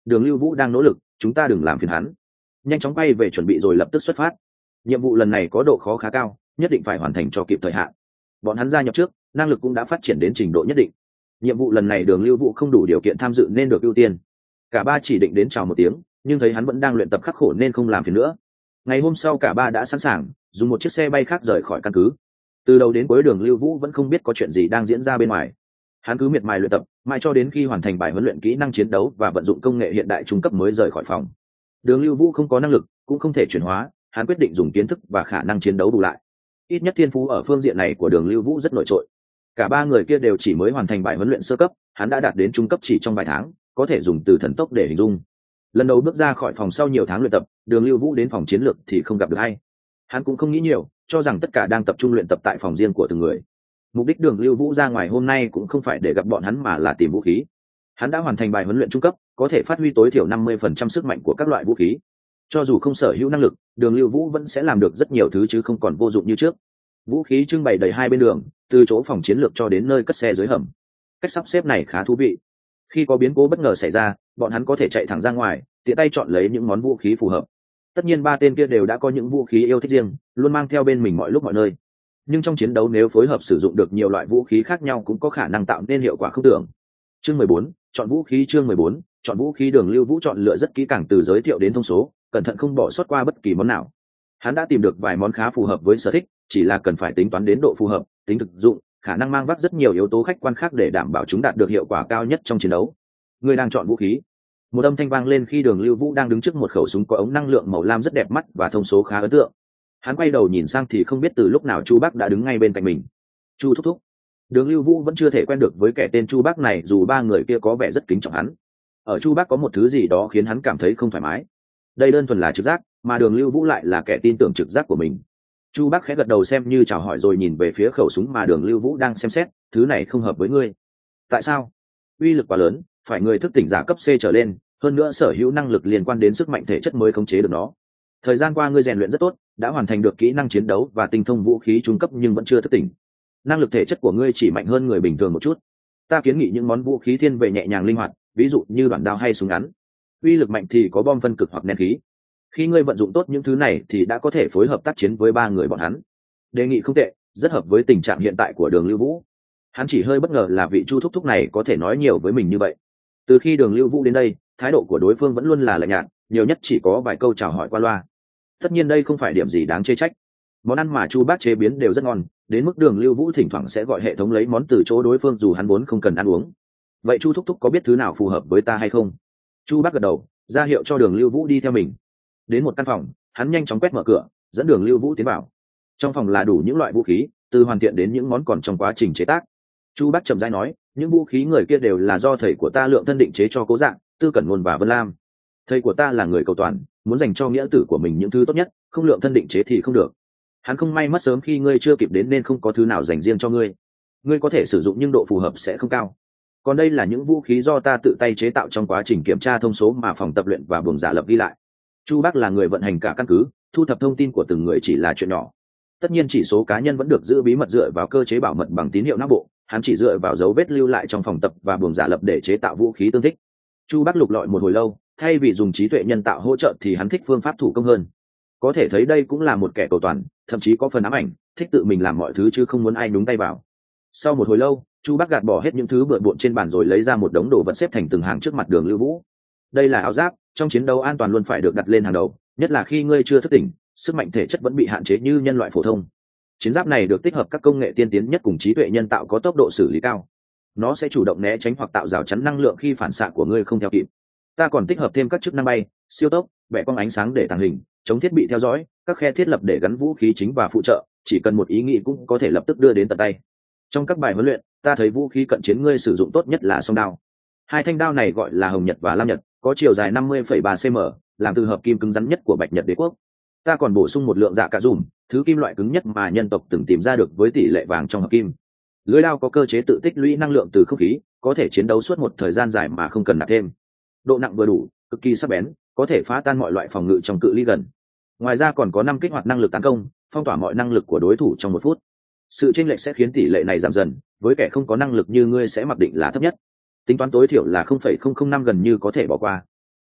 Đường Lưu Vũ đang nỗ lực, chúng ta đừng làm phiền hắn. Nhanh chóng bay về chuẩn bị rồi lập tức xuất phát. Nhiệm vụ lần này có độ khó khá cao, nhất định phải hoàn thành cho kịp thời hạn. Bọn hắn gia nhập trước, năng lực cũng đã phát triển đến trình độ nhất định. Nhiệm vụ lần này Đường Lưu Vũ không đủ điều kiện tham dự nên được ưu tiên. Cả ba chỉ định đến chào một tiếng, nhưng thấy hắn vẫn đang luyện tập khắc khổ nên không làm phiền nữa. Ngày hôm sau cả ba đã sẵn sàng, dùng một chiếc xe bay khác rời khỏi căn cứ. Từ đầu đến cuối Đường Lưu Vũ vẫn không biết có chuyện gì đang diễn ra bên ngoài. Hắn cứ miệt mài luyện tập, mãi cho đến khi hoàn thành bài huấn luyện kỹ năng chiến đấu và vận dụng công nghệ hiện đại trung cấp mới rời khỏi phòng. Đường Lưu Vũ không có năng lực, cũng không thể chuyển hóa, hắn quyết định dùng kiến thức và khả năng chiến đấu bù lại. Ít nhất thiên phú ở phương diện này của Đường Lưu Vũ rất nổi trội. Cả ba người kia đều chỉ mới hoàn thành bài huấn luyện sơ cấp, hắn đã đạt đến trung cấp chỉ trong vài tháng, có thể dùng từ thần tốc để hình dung. Lần đầu bước ra khỏi phòng sau nhiều tháng luyện tập, Đường Lưu Vũ đến phòng chiến lược thì không gặp được ai. Hắn cũng không nghĩ nhiều, cho rằng tất cả đang tập trung luyện tập tại phòng riêng của từng người. Mục đích Đường Lưu Vũ ra ngoài hôm nay cũng không phải để gặp bọn hắn mà là tìm vũ khí. Hắn đã hoàn thành bài huấn luyện trung cấp, có thể phát huy tối thiểu 50% sức mạnh của các loại vũ khí. Cho dù không sở hữu năng lực, Đường Lưu Vũ vẫn sẽ làm được rất nhiều thứ chứ không còn vô dụng như trước. Vũ khí trưng bày đầy hai bên đường, từ chỗ phòng chiến lược cho đến nơi cất xe dưới hầm. Cách sắp xếp này khá thú vị. Khi có biến cố bất ngờ xảy ra, bọn hắn có thể chạy thẳng ra ngoài, tiện tay chọn lấy những món vũ khí phù hợp. Tất nhiên ba tên kia đều đã có những vũ khí yêu thích riêng, luôn mang theo bên mình mọi lúc mọi nơi. Nhưng trong chiến đấu nếu phối hợp sử dụng được nhiều loại vũ khí khác nhau cũng có khả năng tạo nên hiệu quả không tưởng. Chương 14, chọn vũ khí. Chương 14, chọn vũ khí. Đường Lưu Vũ chọn lựa rất kỹ càng từ giới thiệu đến thông số, cẩn thận không bỏ sót qua bất kỳ món nào. Hắn đã tìm được vài món khá phù hợp với sở thích, chỉ là cần phải tính toán đến độ phù hợp, tính thực dụng, khả năng mang vác rất nhiều yếu tố khách quan khác để đảm bảo chúng đạt được hiệu quả cao nhất trong chiến đấu. Người đang chọn vũ khí. Một âm thanh vang lên khi Đường Lưu Vũ đang đứng trước một khẩu súng có ống năng lượng màu lam rất đẹp mắt và thông số khá ấn tượng. Hắn quay đầu nhìn sang thì không biết từ lúc nào Chu Bắc đã đứng ngay bên cạnh mình. Chu thúc thúc. Đường Lưu Vũ vẫn chưa thể quen được với kẻ tên Chu Bắc này dù ba người kia có vẻ rất kính trọng hắn. Ở Chu Bắc có một thứ gì đó khiến hắn cảm thấy không thoải mái. Đây đơn thuần là trực giác, mà Đường Lưu Vũ lại là kẻ tin tưởng trực giác của mình. Chu Bắc khẽ gật đầu xem như chào hỏi rồi nhìn về phía khẩu súng mà Đường Lưu Vũ đang xem xét, thứ này không hợp với ngươi. Tại sao? Uy lực quá lớn, phải người thức tỉnh giả cấp C trở lên, hơn nữa sở hữu năng lực liên quan đến sức mạnh thể chất mới khống chế được nó. Thời gian qua ngươi rèn luyện rất tốt, đã hoàn thành được kỹ năng chiến đấu và tinh thông vũ khí trung cấp nhưng vẫn chưa thức tỉnh. Năng lực thể chất của ngươi chỉ mạnh hơn người bình thường một chút. Ta kiến nghị những món vũ khí thiên về nhẹ nhàng linh hoạt, ví dụ như đoạn đao hay súng ngắn. Uy lực mạnh thì có bom phân cực hoặc nén khí. Khi ngươi vận dụng tốt những thứ này thì đã có thể phối hợp tác chiến với ba người bọn hắn. Đề nghị không tệ, rất hợp với tình trạng hiện tại của Đường Lưu Vũ. Hắn chỉ hơi bất ngờ là vị Chu thúc thúc này có thể nói nhiều với mình như vậy. Từ khi Đường Lưu Vũ đến đây, thái độ của đối phương vẫn luôn là lạnh nhạt, nhiều nhất chỉ có vài câu chào hỏi qua loa. Tất nhiên đây không phải điểm gì đáng chê trách. Món ăn mà Chu Bác chế biến đều rất ngon, đến mức Đường Lưu Vũ thỉnh thoảng sẽ gọi hệ thống lấy món từ chỗ đối phương dù hắn vốn không cần ăn uống. Vậy Chu thúc thúc có biết thứ nào phù hợp với ta hay không? Chu Bác gật đầu, ra hiệu cho Đường Lưu Vũ đi theo mình. Đến một căn phòng, hắn nhanh chóng quét mở cửa, dẫn Đường Lưu Vũ tiến vào. Trong phòng là đủ những loại vũ khí, từ hoàn thiện đến những món còn trong quá trình chế tác. Chu Bác chậm rãi nói, những vũ khí người kia đều là do thầy của ta Lượng Thân định chế cho Cố Dạng, Tư Cẩn Ngôn và Vân Lam. Thầy của ta là người cầu toàn, muốn dành cho nghĩa tử của mình những thứ tốt nhất, không Lượng Thân định chế thì không được. Hắn không may mất sớm khi ngươi chưa kịp đến nên không có thứ nào dành riêng cho ngươi. Ngươi có thể sử dụng nhưng độ phù hợp sẽ không cao. Còn đây là những vũ khí do ta tự tay chế tạo trong quá trình kiểm tra thông số mà phòng tập luyện và buồng giả lập ghi lại. Chu Bác là người vận hành cả căn cứ, thu thập thông tin của từng người chỉ là chuyện nhỏ. Tất nhiên chỉ số cá nhân vẫn được giữ bí mật dựa vào cơ chế bảo mật bằng tín hiệu não bộ, hắn chỉ dựa vào dấu vết lưu lại trong phòng tập và buồng giả lập để chế tạo vũ khí tương thích. Chu Bác lục lọi một hồi lâu, thay vì dùng trí tuệ nhân tạo hỗ trợ thì hắn thích phương pháp thủ công hơn. Có thể thấy đây cũng là một kẻ cầu toàn, thậm chí có phần ám ảnh, thích tự mình làm mọi thứ chứ không muốn ai nhúng tay vào. Sau một hồi lâu, Chu Bác gạt bỏ hết những thứ bừa bộn trên bàn rồi lấy ra một đống đồ vật xếp thành từng hàng trước mặt Đường Lưu Vũ. Đây là áo giáp, trong chiến đấu an toàn luôn phải được đặt lên hàng đầu, nhất là khi ngươi chưa thức tỉnh, sức mạnh thể chất vẫn bị hạn chế như nhân loại phổ thông. Chiến giáp này được tích hợp các công nghệ tiên tiến nhất cùng trí tuệ nhân tạo có tốc độ xử lý cao. Nó sẽ chủ động né tránh hoặc tạo rào chắn năng lượng khi phản xạ của ngươi không theo kịp. Ta còn tích hợp thêm các chức năng bay, siêu tốc, bẻ cong ánh sáng để tàng hình, chống thiết bị theo dõi, các khe thiết lập để gắn vũ khí chính và phụ trợ, chỉ cần một ý nghĩ cũng có thể lập tức đưa đến tận tay. Trong các bài huấn luyện, ta thấy vũ khí cận chiến ngươi sử dụng tốt nhất là song đao. Hai thanh đao này gọi là Hồng Nhật và Lam Nhật, có chiều dài 50,3 cm, làm từ hợp kim cứng rắn nhất của Bạch Nhật Đế quốc. Ta còn bổ sung một lượng dạ cả dùm, thứ kim loại cứng nhất mà nhân tộc từng tìm ra được với tỷ lệ vàng trong hợp kim. Lưỡi đao có cơ chế tự tích lũy năng lượng từ không khí, có thể chiến đấu suốt một thời gian dài mà không cần nạp thêm. Độ nặng vừa đủ, cực kỳ sắc bén, có thể phá tan mọi loại phòng ngự trong cự ly gần. Ngoài ra còn có 5 kích hoạt năng lực tấn công, phong tỏa mọi năng lực của đối thủ trong 1 phút. Sự chênh lệch sẽ khiến tỷ lệ này giảm dần, với kẻ không có năng lực như ngươi sẽ mặc định là thấp nhất. Tính toán tối thiểu là 0,005 gần như có thể bỏ qua.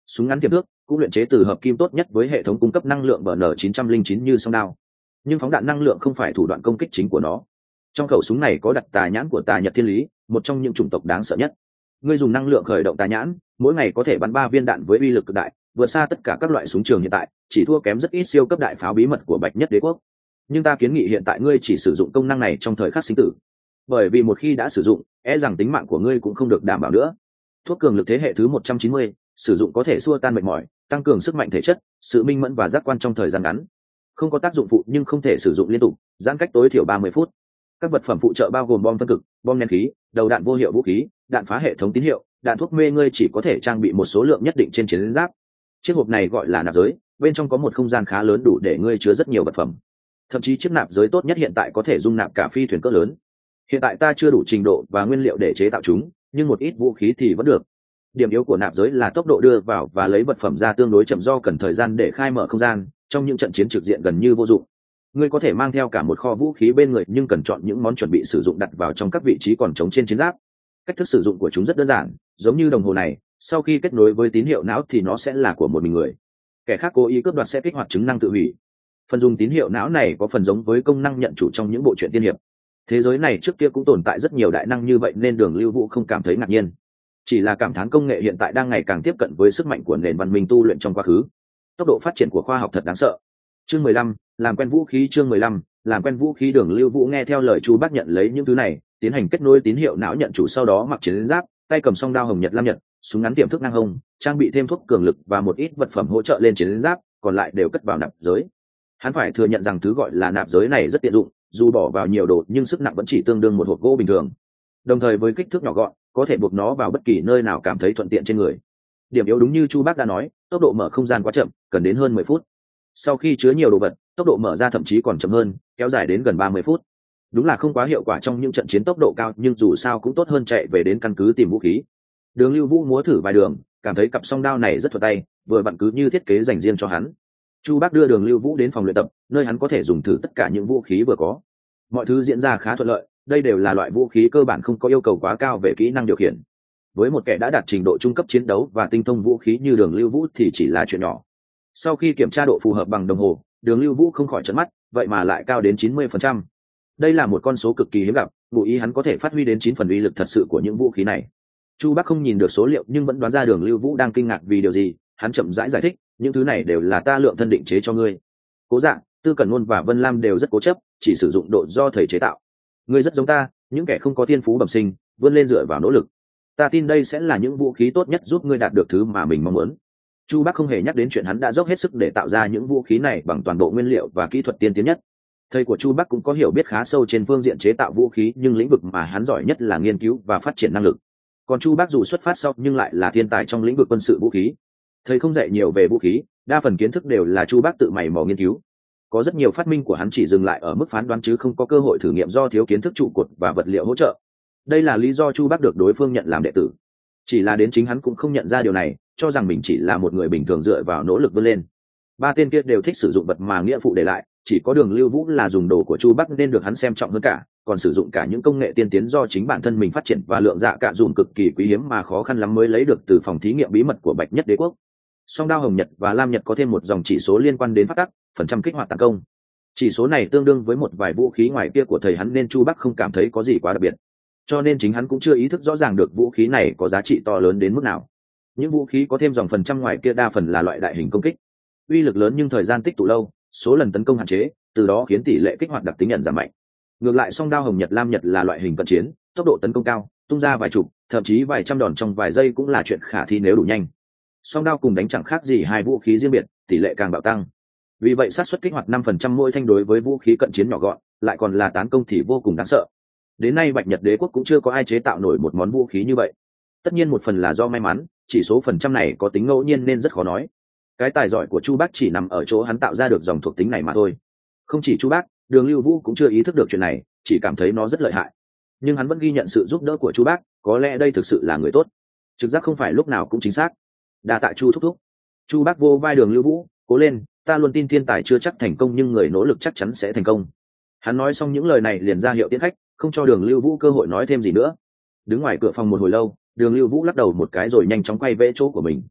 Súng ngắn tiềm thước cũng luyện chế từ hợp kim tốt nhất với hệ thống cung cấp năng lượng bn 909 như song đao, nhưng phóng đạn năng lượng không phải thủ đoạn công kích chính của nó. Trong khẩu súng này có đặt tà nhãn của tà Nhật Thiên Lý, một trong những chủng tộc đáng sợ nhất. Ngươi dùng năng lượng khởi động tà nhãn, mỗi ngày có thể bắn 3 viên đạn với uy lực cực đại, vượt xa tất cả các loại súng trường hiện tại, chỉ thua kém rất ít siêu cấp đại pháo bí mật của Bạch Nhất Đế quốc. Nhưng ta kiến nghị hiện tại ngươi chỉ sử dụng công năng này trong thời khắc sinh tử, bởi vì một khi đã sử dụng, rằng tính mạng của ngươi cũng không được đảm bảo nữa. Thuốc cường lực thế hệ thứ 190, sử dụng có thể xua tan mệt mỏi, tăng cường sức mạnh thể chất, sự minh mẫn và giác quan trong thời gian ngắn. Không có tác dụng phụ nhưng không thể sử dụng liên tục, giãn cách tối thiểu 30 phút. Các vật phẩm phụ trợ bao gồm bom phân cực, bom nén khí, đầu đạn vô hiệu vũ khí, đạn phá hệ thống tín hiệu, đạn thuốc mê, ngươi chỉ có thể trang bị một số lượng nhất định trên chiến giáp. Chiếc hộp này gọi là nạp giới, bên trong có một không gian khá lớn đủ để ngươi chứa rất nhiều vật phẩm. Thậm chí chiếc nạp giới tốt nhất hiện tại có thể dung nạp cả phi thuyền cỡ lớn. Hiện tại ta chưa đủ trình độ và nguyên liệu để chế tạo chúng, nhưng một ít vũ khí thì vẫn được. Điểm yếu của nạp giới là tốc độ đưa vào và lấy vật phẩm ra tương đối chậm do cần thời gian để khai mở không gian, trong những trận chiến trực diện gần như vô dụng. Ngươi có thể mang theo cả một kho vũ khí bên người nhưng cần chọn những món chuẩn bị sử dụng đặt vào trong các vị trí còn trống trên chiến giáp. Cách thức sử dụng của chúng rất đơn giản, giống như đồng hồ này, sau khi kết nối với tín hiệu não thì nó sẽ là của một mình người. Kẻ khác cố ý cướp đoạt sẽ kích hoạt chức năng tự hủy. Phần dùng tín hiệu não này có phần giống với công năng nhận chủ trong những bộ truyện tiên hiệp. Thế giới này trước kia cũng tồn tại rất nhiều đại năng như vậy nên Đường Lưu Vũ không cảm thấy ngạc nhiên. Chỉ là cảm thán công nghệ hiện tại đang ngày càng tiếp cận với sức mạnh của nền văn minh tu luyện trong quá khứ. Tốc độ phát triển của khoa học thật đáng sợ. Chương 15, làm quen vũ khí. Chương 15, làm quen vũ khí. Đường Lưu Vũ nghe theo lời Chu Bác nhận lấy những thứ này, tiến hành kết nối tín hiệu não nhận chủ, sau đó mặc chiến giáp, tay cầm song đao hồng nhật lam nhật, súng ngắn tiềm thức năng hồng, trang bị thêm thuốc cường lực và một ít vật phẩm hỗ trợ lên chiến giáp, còn lại đều cất vào nạp giới. Hắn phải thừa nhận rằng thứ gọi là nạp giới này rất tiện dụng, dù bỏ vào nhiều đồ nhưng sức nặng vẫn chỉ tương đương một hộp gỗ bình thường. Đồng thời với kích thước nhỏ gọn, có thể buộc nó vào bất kỳ nơi nào cảm thấy thuận tiện trên người. Điểm yếu đúng như Chu Bác đã nói, tốc độ mở không gian quá chậm, cần đến hơn 10 phút. Sau khi chứa nhiều đồ vật, tốc độ mở ra thậm chí còn chậm hơn, kéo dài đến gần 30 phút. Đúng là không quá hiệu quả trong những trận chiến tốc độ cao, nhưng dù sao cũng tốt hơn chạy về đến căn cứ tìm vũ khí. Đường Lưu Vũ múa thử vài đường, cảm thấy cặp song đao này rất thuận tay, vừa vặn cứ như thiết kế dành riêng cho hắn. Chu Bác đưa Đường Lưu Vũ đến phòng luyện tập, nơi hắn có thể dùng thử tất cả những vũ khí vừa có. Mọi thứ diễn ra khá thuận lợi, đây đều là loại vũ khí cơ bản không có yêu cầu quá cao về kỹ năng điều khiển. Với một kẻ đã đạt trình độ trung cấp chiến đấu và tinh thông vũ khí như Đường Lưu Vũ thì chỉ là chuyện nhỏ. Sau khi kiểm tra độ phù hợp bằng đồng hồ, Đường Lưu Vũ không khỏi trợn mắt, vậy mà lại cao đến 90%. Đây là một con số cực kỳ hiếm gặp, ngụ ý hắn có thể phát huy đến 9 phần uy lực thật sự của những vũ khí này. Chu Bác không nhìn được số liệu nhưng vẫn đoán ra Đường Lưu Vũ đang kinh ngạc vì điều gì, hắn chậm rãi giải thích, những thứ này đều là ta lượng thân định chế cho ngươi. Cố Dạng, Tư Cẩn Ngôn và Vân Lam đều rất cố chấp, chỉ sử dụng độ do thầy chế tạo. Ngươi rất giống ta, những kẻ không có thiên phú bẩm sinh, vươn lên dựa vào nỗ lực. Ta tin đây sẽ là những vũ khí tốt nhất giúp ngươi đạt được thứ mà mình mong muốn. Chu Bác không hề nhắc đến chuyện hắn đã dốc hết sức để tạo ra những vũ khí này bằng toàn bộ nguyên liệu và kỹ thuật tiên tiến nhất. Thầy của Chu Bác cũng có hiểu biết khá sâu trên phương diện chế tạo vũ khí, nhưng lĩnh vực mà hắn giỏi nhất là nghiên cứu và phát triển năng lực. Còn Chu Bác dù xuất phát sau nhưng lại là thiên tài trong lĩnh vực quân sự vũ khí. Thầy không dạy nhiều về vũ khí, đa phần kiến thức đều là Chu Bác tự mày mò nghiên cứu. Có rất nhiều phát minh của hắn chỉ dừng lại ở mức phán đoán chứ không có cơ hội thử nghiệm do thiếu kiến thức trụ cột và vật liệu hỗ trợ. Đây là lý do Chu Bác được đối phương nhận làm đệ tử. Chỉ là đến chính hắn cũng không nhận ra điều này, cho rằng mình chỉ là một người bình thường dựa vào nỗ lực vươn lên. Ba tên kia đều thích sử dụng vật mà nghĩa phụ để lại, chỉ có Đường Lưu Vũ là dùng đồ của Chu Bác nên được hắn xem trọng hơn cả, còn sử dụng cả những công nghệ tiên tiến do chính bản thân mình phát triển và lượng dạ cả dùn cực kỳ quý hiếm mà khó khăn lắm mới lấy được từ phòng thí nghiệm bí mật của Bạch Nhất Đế quốc. Song đao hồng nhật và lam nhật có thêm một dòng chỉ số liên quan đến phát tắc, phần trăm kích hoạt tấn công. Chỉ số này tương đương với một vài vũ khí ngoài kia của thầy hắn nên Chu Bác không cảm thấy có gì quá đặc biệt. Cho nên chính hắn cũng chưa ý thức rõ ràng được vũ khí này có giá trị to lớn đến mức nào. Những vũ khí có thêm dòng phần trăm ngoài kia đa phần là loại đại hình công kích, uy lực lớn nhưng thời gian tích tụ lâu, số lần tấn công hạn chế, từ đó khiến tỷ lệ kích hoạt đặc tính nhận giảm mạnh. Ngược lại song đao hồng nhật lam nhật là loại hình cận chiến, tốc độ tấn công cao, tung ra vài chục, thậm chí vài trăm đòn trong vài giây cũng là chuyện khả thi nếu đủ nhanh. Song đao cùng đánh chẳng khác gì hai vũ khí riêng biệt, tỷ lệ càng bạo tăng. Vì vậy xác suất kích hoạt 5% mỗi thanh đối với vũ khí cận chiến nhỏ gọn, lại còn là tán công thì vô cùng đáng sợ. Đến nay Bạch Nhật Đế quốc cũng chưa có ai chế tạo nổi một món vũ khí như vậy. Tất nhiên một phần là do may mắn, chỉ số phần trăm này có tính ngẫu nhiên nên rất khó nói. Cái tài giỏi của Chu Bác chỉ nằm ở chỗ hắn tạo ra được dòng thuộc tính này mà thôi. Không chỉ Chu Bác, Đường Lưu Vũ cũng chưa ý thức được chuyện này, chỉ cảm thấy nó rất lợi hại. Nhưng hắn vẫn ghi nhận sự giúp đỡ của Chu Bác, có lẽ đây thực sự là người tốt. Trực giác không phải lúc nào cũng chính xác. Đa tạ Chu thúc thúc. Chu Bác vô vai Đường Lưu Vũ, cố lên, ta luôn tin thiên tài chưa chắc thành công nhưng người nỗ lực chắc chắn sẽ thành công. Hắn nói xong những lời này liền ra hiệu tiễn khách, không cho Đường Lưu Vũ cơ hội nói thêm gì nữa. Đứng ngoài cửa phòng một hồi lâu, Đường Lưu Vũ lắc đầu một cái rồi nhanh chóng quay về chỗ của mình.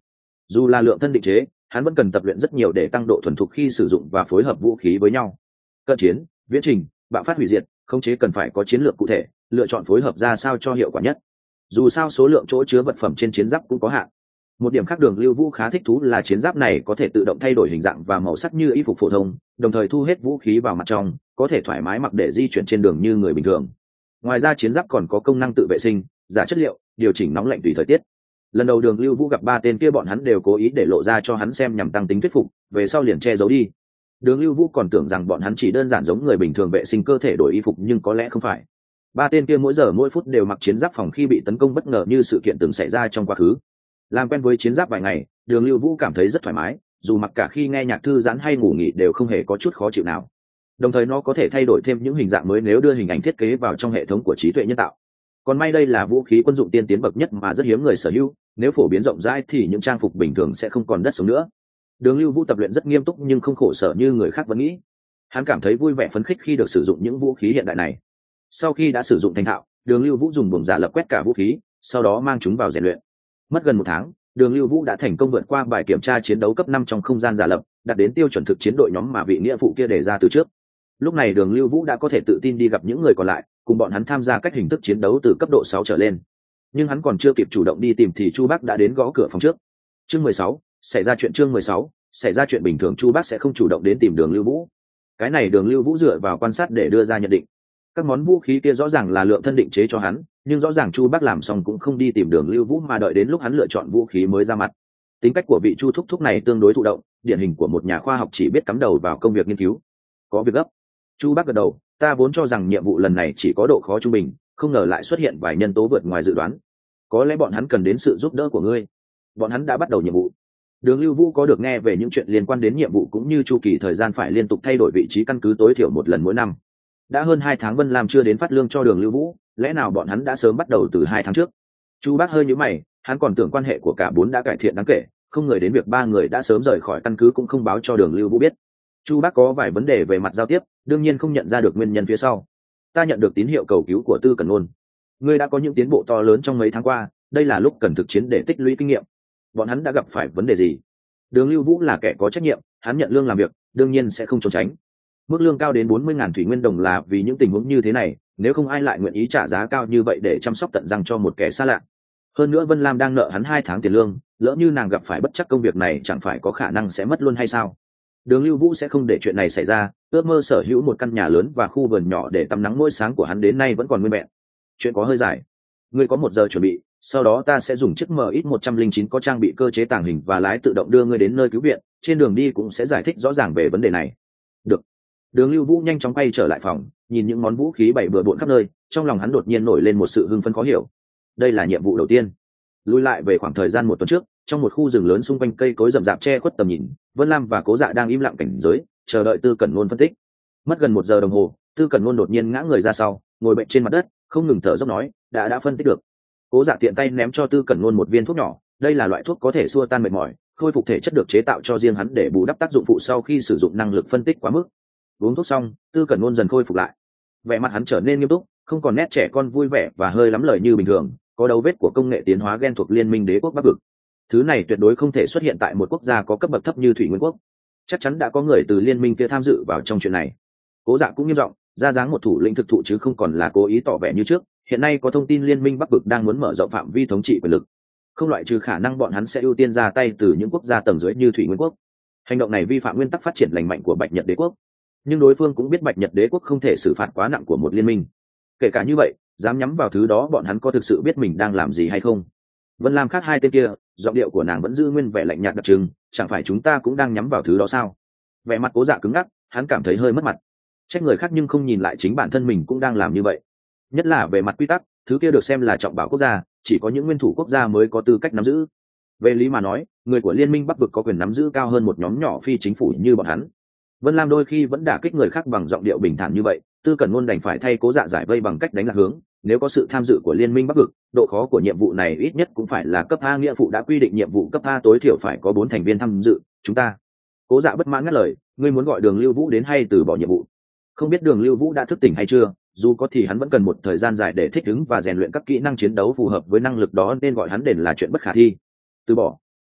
Dù là lượng thân định chế, hắn vẫn cần tập luyện rất nhiều để tăng độ thuần thục khi sử dụng và phối hợp vũ khí với nhau. Cận chiến, viễn trình, bạo phát hủy diệt, khống chế cần phải có chiến lược cụ thể, lựa chọn phối hợp ra sao cho hiệu quả nhất. Dù sao số lượng chỗ chứa vật phẩm trên chiến giáp cũng có hạn. Một điểm khác Đường Lưu Vũ khá thích thú là chiến giáp này có thể tự động thay đổi hình dạng và màu sắc như y phục phổ thông, đồng thời thu hết vũ khí vào mặt trong, có thể thoải mái mặc để di chuyển trên đường như người bình thường. Ngoài ra chiến giáp còn có công năng tự vệ sinh, giả chất liệu, điều chỉnh nóng lạnh tùy thời tiết. Lần đầu Đường Lưu Vũ gặp ba tên kia bọn hắn đều cố ý để lộ ra cho hắn xem nhằm tăng tính thuyết phục, về sau liền che giấu đi. Đường Lưu Vũ còn tưởng rằng bọn hắn chỉ đơn giản giống người bình thường vệ sinh cơ thể đổi y phục, nhưng có lẽ không phải. Ba tên kia mỗi giờ mỗi phút đều mặc chiến giáp phòng khi bị tấn công bất ngờ như sự kiện từng xảy ra trong quá khứ. Làm quen với chiến giáp vài ngày, Đường Lưu Vũ cảm thấy rất thoải mái, dù mặc cả khi nghe nhạc thư giãn hay ngủ nghỉ đều không hề có chút khó chịu nào. Đồng thời nó có thể thay đổi thêm những hình dạng mới nếu đưa hình ảnh thiết kế vào trong hệ thống của trí tuệ nhân tạo. Còn may đây là vũ khí quân dụng tiên tiến bậc nhất mà rất hiếm người sở hữu, nếu phổ biến rộng rãi thì những trang phục bình thường sẽ không còn đất sống nữa. Đường Lưu Vũ tập luyện rất nghiêm túc nhưng không khổ sở như người khác vẫn nghĩ. Hắn cảm thấy vui vẻ phấn khích khi được sử dụng những vũ khí hiện đại này. Sau khi đã sử dụng thành thạo, Đường Lưu Vũ dùng buồng giả lập quét cả vũ khí, sau đó mang chúng vào rèn luyện. Mất gần 1 tháng, Đường Lưu Vũ đã thành công vượt qua bài kiểm tra chiến đấu cấp 5 trong không gian giả lập, đạt đến tiêu chuẩn thực chiến đội nhóm mà vị nghĩa phụ kia đề ra từ trước. Lúc này Đường Lưu Vũ đã có thể tự tin đi gặp những người còn lại, cùng bọn hắn tham gia các hình thức chiến đấu từ cấp độ 6 trở lên. Nhưng hắn còn chưa kịp chủ động đi tìm thì Chu Bác đã đến gõ cửa phòng trước. Chương 16, xảy ra chuyện. Chương 16, xảy ra chuyện. Bình thường Chu Bác sẽ không chủ động đến tìm Đường Lưu Vũ. Cái này Đường Lưu Vũ dựa vào quan sát để đưa ra nhận định. Các món vũ khí kia rõ ràng là lượng thân định chế cho hắn, nhưng rõ ràng Chu Bác làm xong cũng không đi tìm Đường Lưu Vũ mà đợi đến lúc hắn lựa chọn vũ khí mới ra mặt. Tính cách của vị Chu thúc thúc này tương đối thụ động, điển hình của một nhà khoa học chỉ biết cắm đầu vào công việc nghiên cứu. Có việc gấp. Chu Bác gật đầu, ta vốn cho rằng nhiệm vụ lần này chỉ có độ khó trung bình, không ngờ lại xuất hiện vài nhân tố vượt ngoài dự đoán. Có lẽ bọn hắn cần đến sự giúp đỡ của ngươi. Bọn hắn đã bắt đầu nhiệm vụ. Đường Lưu Vũ có được nghe về những chuyện liên quan đến nhiệm vụ cũng như chu kỳ thời gian phải liên tục thay đổi vị trí căn cứ tối thiểu 1 lần mỗi năm. Đã hơn 2 tháng Vân Lam chưa đến phát lương cho Đường Lưu Vũ, lẽ nào bọn hắn đã sớm bắt đầu từ 2 tháng trước? Chu Bác hơi nhíu mày, hắn còn tưởng quan hệ của cả 4 đã cải thiện đáng kể, không ngờ đến việc 3 người đã sớm rời khỏi căn cứ cũng không báo cho Đường Lưu Vũ biết. Chu Bác có vài vấn đề về mặt giao tiếp, đương nhiên không nhận ra được nguyên nhân phía sau. Ta nhận được tín hiệu cầu cứu của Tư Cẩn Ôn. Ngươi đã có những tiến bộ to lớn trong mấy tháng qua, đây là lúc cần thực chiến để tích lũy kinh nghiệm. Bọn hắn đã gặp phải vấn đề gì? Đường Lưu Vũ là kẻ có trách nhiệm, hắn nhận lương làm việc, đương nhiên sẽ không trốn tránh. Mức lương cao đến 40.000 thủy nguyên đồng là vì những tình huống như thế này, nếu không ai lại nguyện ý trả giá cao như vậy để chăm sóc tận răng cho một kẻ xa lạ. Hơn nữa Vân Lam đang nợ hắn 2 tháng tiền lương, lỡ như nàng gặp phải bất trắc công việc này chẳng phải có khả năng sẽ mất luôn hay sao? Đường Lưu Vũ sẽ không để chuyện này xảy ra, ước mơ sở hữu một căn nhà lớn và khu vườn nhỏ để tắm nắng mỗi sáng của hắn đến nay vẫn còn nguyên vẹn. Chuyện có hơi dài. Ngươi có 1 giờ chuẩn bị, sau đó ta sẽ dùng chiếc MX-109 có trang bị cơ chế tàng hình và lái tự động đưa ngươi đến nơi cứu viện, trên đường đi cũng sẽ giải thích rõ ràng về vấn đề này. Được. Đường Lưu Vũ nhanh chóng quay trở lại phòng, nhìn những món vũ khí bày bừa bộn khắp nơi, trong lòng hắn đột nhiên nổi lên một sự hưng phấn khó hiểu. Đây là nhiệm vụ đầu tiên. Lùi lại về khoảng thời gian 1 tuần trước, trong một khu rừng lớn xung quanh cây cối rậm rạp che khuất tầm nhìn, Vân Lam và Cố Dạ đang im lặng cảnh giới, chờ đợi Tư Cẩn Nôn phân tích. Mất gần 1 giờ đồng hồ, Tư Cẩn Nôn đột nhiên ngã người ra sau, ngồi bệnh trên mặt đất, không ngừng thở dốc nói, đã phân tích được. Cố Dạ tiện tay ném cho Tư Cẩn Nôn một viên thuốc nhỏ, đây là loại thuốc có thể xua tan mệt mỏi, khôi phục thể chất được chế tạo cho riêng hắn để bù đắp tác dụng phụ sau khi sử dụng năng lực phân tích quá mức. Uống thuốc xong, Tư Cẩn Nôn dần khôi phục lại. Vẻ mặt hắn trở nên nghiêm túc, không còn nét trẻ con vui vẻ và hơi lắm lời như bình thường, có dấu vết của công nghệ tiến hóa gen thuộc Liên minh Đế quốc Bắc Vực. Thứ này tuyệt đối không thể xuất hiện tại một quốc gia có cấp bậc thấp như Thủy Nguyên quốc. Chắc chắn đã có người từ liên minh kia tham dự vào trong chuyện này. Cố Dạ cũng nghiêm giọng, ra dáng một thủ lĩnh thực thụ chứ không còn là cố ý tỏ vẻ như trước. Hiện nay có thông tin Liên minh Bắc Vực đang muốn mở rộng phạm vi thống trị quyền lực, không loại trừ khả năng bọn hắn sẽ ưu tiên ra tay từ những quốc gia tầng dưới như Thủy Nguyên quốc. Hành động này vi phạm nguyên tắc phát triển lành mạnh của Bạch Nhật Đế quốc, nhưng đối phương cũng biết Bạch Nhật Đế quốc không thể xử phạt quá nặng của một liên minh. Kể cả như vậy, dám nhắm vào thứ đó bọn hắn có thực sự biết mình đang làm gì hay không? Vân Lam khác 2 tên kia, giọng điệu của nàng vẫn giữ nguyên vẻ lạnh nhạt đặc trưng, chẳng phải chúng ta cũng đang nhắm vào thứ đó sao? Vẻ mặt Cố Dạ cứng ngắc, hắn cảm thấy hơi mất mặt. Trách người khác nhưng không nhìn lại chính bản thân mình cũng đang làm như vậy. Nhất là về mặt quy tắc, thứ kia được xem là trọng bảo quốc gia, chỉ có những nguyên thủ quốc gia mới có tư cách nắm giữ. Về lý mà nói, người của Liên minh Bắc Vực có quyền nắm giữ cao hơn một nhóm nhỏ phi chính phủ như bọn hắn. Vân Lam đôi khi vẫn đả kích người khác bằng giọng điệu bình thản như vậy, Tư Cẩn Ngôn đành phải thay Cố Dạ giải vây bằng cách đánh lạc hướng. Nếu có sự tham dự của Liên minh Bắc Vực, độ khó của nhiệm vụ này ít nhất cũng phải là cấp A. Nghĩa phụ đã quy định nhiệm vụ cấp A tối thiểu phải có 4 thành viên tham dự. Chúng ta. Cố Dạ bất mãn ngắt lời, ngươi muốn gọi Đường Lưu Vũ đến hay từ bỏ nhiệm vụ? Không biết Đường Lưu Vũ đã thức tỉnh hay chưa, dù có thì hắn vẫn cần một thời gian dài để thích ứng và rèn luyện các kỹ năng chiến đấu phù hợp với năng lực đó, nên gọi hắn đến là chuyện bất khả thi. Từ bỏ?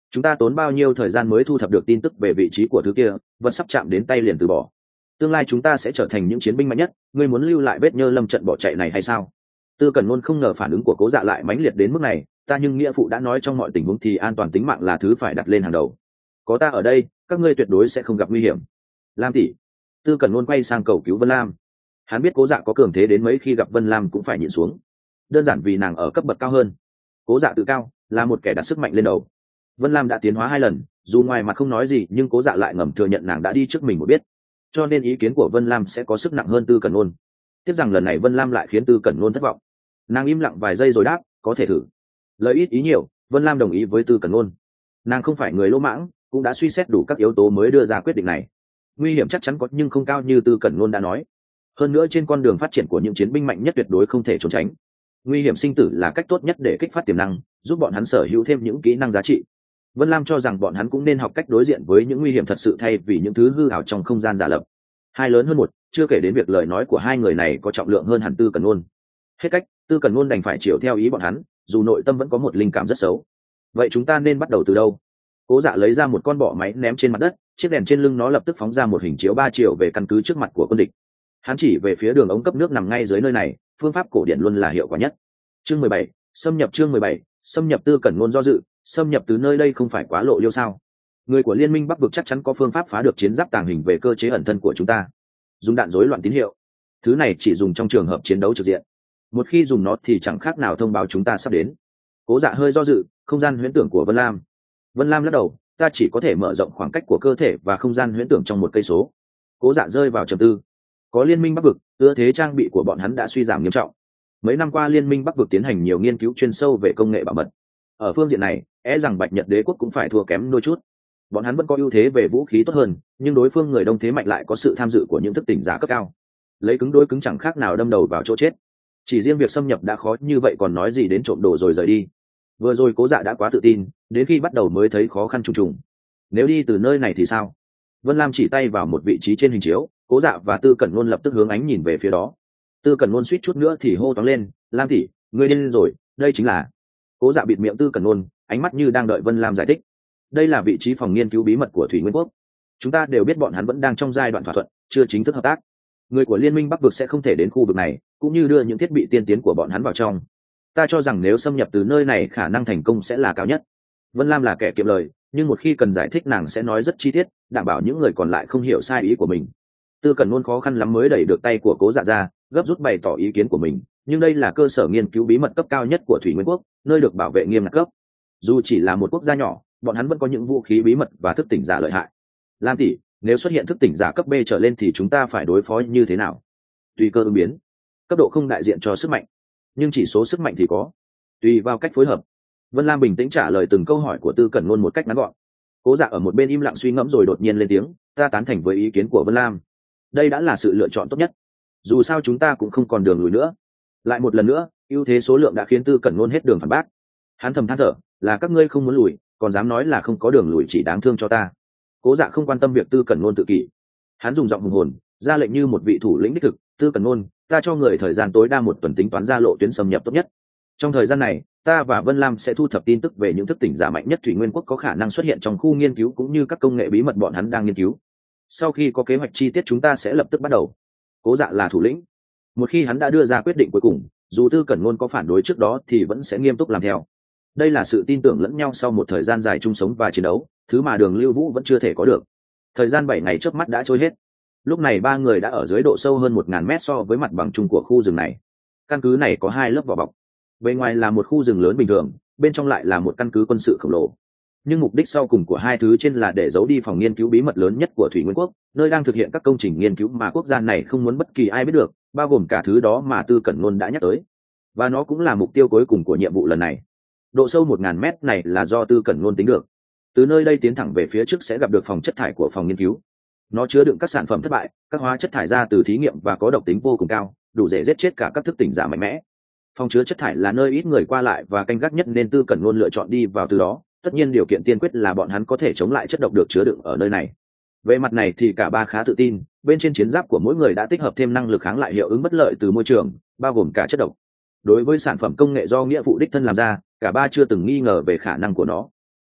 chúng ta tốn bao nhiêu thời gian mới thu thập được tin tức về vị trí của thứ kia, vật sắp chạm đến tay liền từ bỏ. Tương lai chúng ta sẽ trở thành những chiến binh mạnh nhất, ngươi muốn lưu lại vết nhơ lâm trận bỏ chạy này hay sao? Tư Cẩn Nôn không ngờ phản ứng của Cố Dạ lại mãnh liệt đến mức này, ta nhưng nghĩa phụ đã nói trong mọi tình huống thì an toàn tính mạng là thứ phải đặt lên hàng đầu. Có ta ở đây, các ngươi tuyệt đối sẽ không gặp nguy hiểm. Lam tỷ. Tư Cẩn Nôn quay sang cầu cứu Vân Lam. Hắn biết Cố Dạ có cường thế đến mấy khi gặp Vân Lam cũng phải nhịn xuống, đơn giản vì nàng ở cấp bậc cao hơn. Cố Dạ tự cao, là một kẻ đặt sức mạnh lên đầu. Vân Lam đã tiến hóa 2 lần, dù ngoài mặt không nói gì nhưng Cố Dạ lại ngầm thừa nhận nàng đã đi trước mình một biết, cho nên ý kiến của Vân Lam sẽ có sức nặng hơn Tư Cẩn Nôn. Tiếc rằng lần này Vân Lam lại khiến Tư Cẩn Nôn thất vọng. Nàng im lặng vài giây rồi đáp, có thể thử. Lời ít ý nhiều, Vân Lam đồng ý với Tư Cẩn Nôn. Nàng không phải người lỗ mãng, cũng đã suy xét đủ các yếu tố mới đưa ra quyết định này. Nguy hiểm chắc chắn có nhưng không cao như Tư Cẩn Nôn đã nói. Hơn nữa trên con đường phát triển của những chiến binh mạnh nhất tuyệt đối không thể trốn tránh. Nguy hiểm sinh tử là cách tốt nhất để kích phát tiềm năng, giúp bọn hắn sở hữu thêm những kỹ năng giá trị. Vân Lam cho rằng bọn hắn cũng nên học cách đối diện với những nguy hiểm thật sự thay vì những thứ hư ảo trong không gian giả lập. 2 lớn hơn 1, chưa kể đến việc lời nói của hai người này có trọng lượng hơn hẳn Tư Cẩn Nôn. Hết cách, Tư Cẩn Nôn đành phải chiều theo ý bọn hắn, dù nội tâm vẫn có một linh cảm rất xấu. Vậy chúng ta nên bắt đầu từ đâu? Cố Dạ lấy ra một con bọ máy ném trên mặt đất, chiếc đèn trên lưng nó lập tức phóng ra một hình chiếu 3 chiều về căn cứ trước mặt của quân địch. Hắn chỉ về phía đường ống cấp nước nằm ngay dưới nơi này, phương pháp cổ điển luôn là hiệu quả nhất. Chương 17, xâm nhập. Chương 17, xâm nhập. Tư Cẩn Nôn do dự, xâm nhập từ nơi đây không phải quá lộ liêu sao? Người của Liên minh Bắc vực chắc chắn có phương pháp phá được chiến giáp tàng hình về cơ chế ẩn thân của chúng ta. Dùng đạn rối loạn tín hiệu, thứ này chỉ dùng trong trường hợp chiến đấu trực diện. Một khi dùng nó thì chẳng khác nào thông báo chúng ta sắp đến. Cố Dạ hơi do dự, không gian huyễn tưởng của Vân Lam. Vân Lam lắc đầu, ta chỉ có thể mở rộng khoảng cách của cơ thể và không gian huyễn tưởng trong 1 cây số. Cố Dạ rơi vào trầm tư. Có Liên minh Bắc vực, ưa thế trang bị của bọn hắn đã suy giảm nghiêm trọng. Mấy năm qua Liên minh Bắc vực tiến hành nhiều nghiên cứu chuyên sâu về công nghệ bảo mật. Ở phương diện này, rằng Bạch Nhật Đế quốc cũng phải thua kém đôi chút. Bọn hắn vẫn có ưu thế về vũ khí tốt hơn, nhưng đối phương người đông thế mạnh lại có sự tham dự của những thức tỉnh giả cấp cao. Lấy cứng đối cứng chẳng khác nào đâm đầu vào chỗ chết. Chỉ riêng việc xâm nhập đã khó như vậy còn nói gì đến trộm đồ rồi rời đi. Vừa rồi Cố Dạ đã quá tự tin, đến khi bắt đầu mới thấy khó khăn trùng trùng. Nếu đi từ nơi này thì sao? Vân Lam chỉ tay vào một vị trí trên hình chiếu, Cố Dạ và Tư Cẩn Nôn lập tức hướng ánh nhìn về phía đó. Tư Cẩn Nôn suýt chút nữa thì hô toáng lên, Lam tỷ, ngươi điên rồi, đây chính là. Cố Dạ bịt miệng Tư Cẩn Nôn, ánh mắt như đang đợi Vân Lam giải thích. Đây là vị trí phòng nghiên cứu bí mật của Thủy Nguyên Quốc. Chúng ta đều biết bọn hắn vẫn đang trong giai đoạn thỏa thuận, chưa chính thức hợp tác. Người của Liên minh Bắc vực sẽ không thể đến khu vực này, cũng như đưa những thiết bị tiên tiến của bọn hắn vào trong. Ta cho rằng nếu xâm nhập từ nơi này khả năng thành công sẽ là cao nhất. Vân Lam là kẻ kiệm lời, nhưng một khi cần giải thích nàng sẽ nói rất chi tiết, đảm bảo những người còn lại không hiểu sai ý của mình. Tư Cẩn Nôn khó khăn lắm mới đẩy được tay của Cố Dạ ra, gấp rút bày tỏ ý kiến của mình, nhưng đây là cơ sở nghiên cứu bí mật cấp cao nhất của Thủy Nguyên Quốc, nơi được bảo vệ nghiêm ngặt cấp. Dù chỉ là một quốc gia nhỏ, bọn hắn vẫn có những vũ khí bí mật và thức tỉnh giả lợi hại. Lam tỷ, nếu xuất hiện thức tỉnh giả cấp B trở lên thì chúng ta phải đối phó như thế nào? Tùy cơ ứng biến. Cấp độ không đại diện cho sức mạnh, nhưng chỉ số sức mạnh thì có. Tùy vào cách phối hợp. Vân Lam bình tĩnh trả lời từng câu hỏi của Tư Cẩn Nôn một cách ngắn gọn. Cố Dạ ở một bên im lặng suy ngẫm rồi đột nhiên lên tiếng, ta tán thành với ý kiến của Vân Lam. Đây đã là sự lựa chọn tốt nhất. Dù sao chúng ta cũng không còn đường lùi nữa. Lại một lần nữa, ưu thế số lượng đã khiến Tư Cẩn Nôn hết đường phản bác. Hắn thầm than thở, là các ngươi không muốn lùi, còn dám nói là không có đường lùi chỉ đáng thương cho ta. Cố Dạ không quan tâm việc Tư Cẩn Nôn tự kỷ. Hắn dùng giọng hùng hồn, ra lệnh như một vị thủ lĩnh đích thực, Tư Cẩn Nôn, ta cho người thời gian tối đa 1 tuần tính toán ra lộ tuyến xâm nhập tốt nhất. Trong thời gian này, ta và Vân Lam sẽ thu thập tin tức về những thức tỉnh giả mạnh nhất Thủy Nguyên Quốc có khả năng xuất hiện trong khu nghiên cứu cũng như các công nghệ bí mật bọn hắn đang nghiên cứu. Sau khi có kế hoạch chi tiết chúng ta sẽ lập tức bắt đầu. Cố Dạ là thủ lĩnh. Một khi hắn đã đưa ra quyết định cuối cùng, dù Tư Cẩn Nôn có phản đối trước đó thì vẫn sẽ nghiêm túc làm theo. Đây là sự tin tưởng lẫn nhau sau một thời gian dài chung sống và chiến đấu, thứ mà Đường Lưu Vũ vẫn chưa thể có được. Thời gian 7 ngày chớp mắt đã trôi hết. Lúc này 3 người đã ở dưới độ sâu hơn 1000 mét so với mặt bằng chung của khu rừng này. Căn cứ này có 2 lớp vỏ bọc. Bên ngoài là một khu rừng lớn bình thường, bên trong lại là một căn cứ quân sự khổng lồ. Nhưng mục đích sau cùng của 2 thứ trên là để giấu đi phòng nghiên cứu bí mật lớn nhất của Thủy Nguyên Quốc, nơi đang thực hiện các công trình nghiên cứu mà quốc gia này không muốn bất kỳ ai biết được, bao gồm cả thứ đó mà Tư Cẩn Nôn đã nhắc tới. Và nó cũng là mục tiêu cuối cùng của nhiệm vụ lần này. Độ sâu 1000 mét này là do Tư Cẩn Nôn tính được. Từ nơi đây tiến thẳng về phía trước sẽ gặp được phòng chất thải của phòng nghiên cứu. Nó chứa đựng các sản phẩm thất bại, các hóa chất thải ra từ thí nghiệm và có độc tính vô cùng cao, đủ để giết chết cả các thức tỉnh giả mạnh mẽ. Phòng chứa chất thải là nơi ít người qua lại và canh gác nhất nên Tư Cẩn Nôn lựa chọn đi vào từ đó. Tất nhiên điều kiện tiên quyết là bọn hắn có thể chống lại chất độc được chứa đựng ở nơi này. Về mặt này thì cả 3 khá tự tin, bên trên chiến giáp của mỗi người đã tích hợp thêm năng lực kháng lại hiệu ứng bất lợi từ môi trường, bao gồm cả chất độc. Đối với sản phẩm công nghệ do nghĩa vụ đích thân làm ra, cả 3 chưa từng nghi ngờ về khả năng của nó.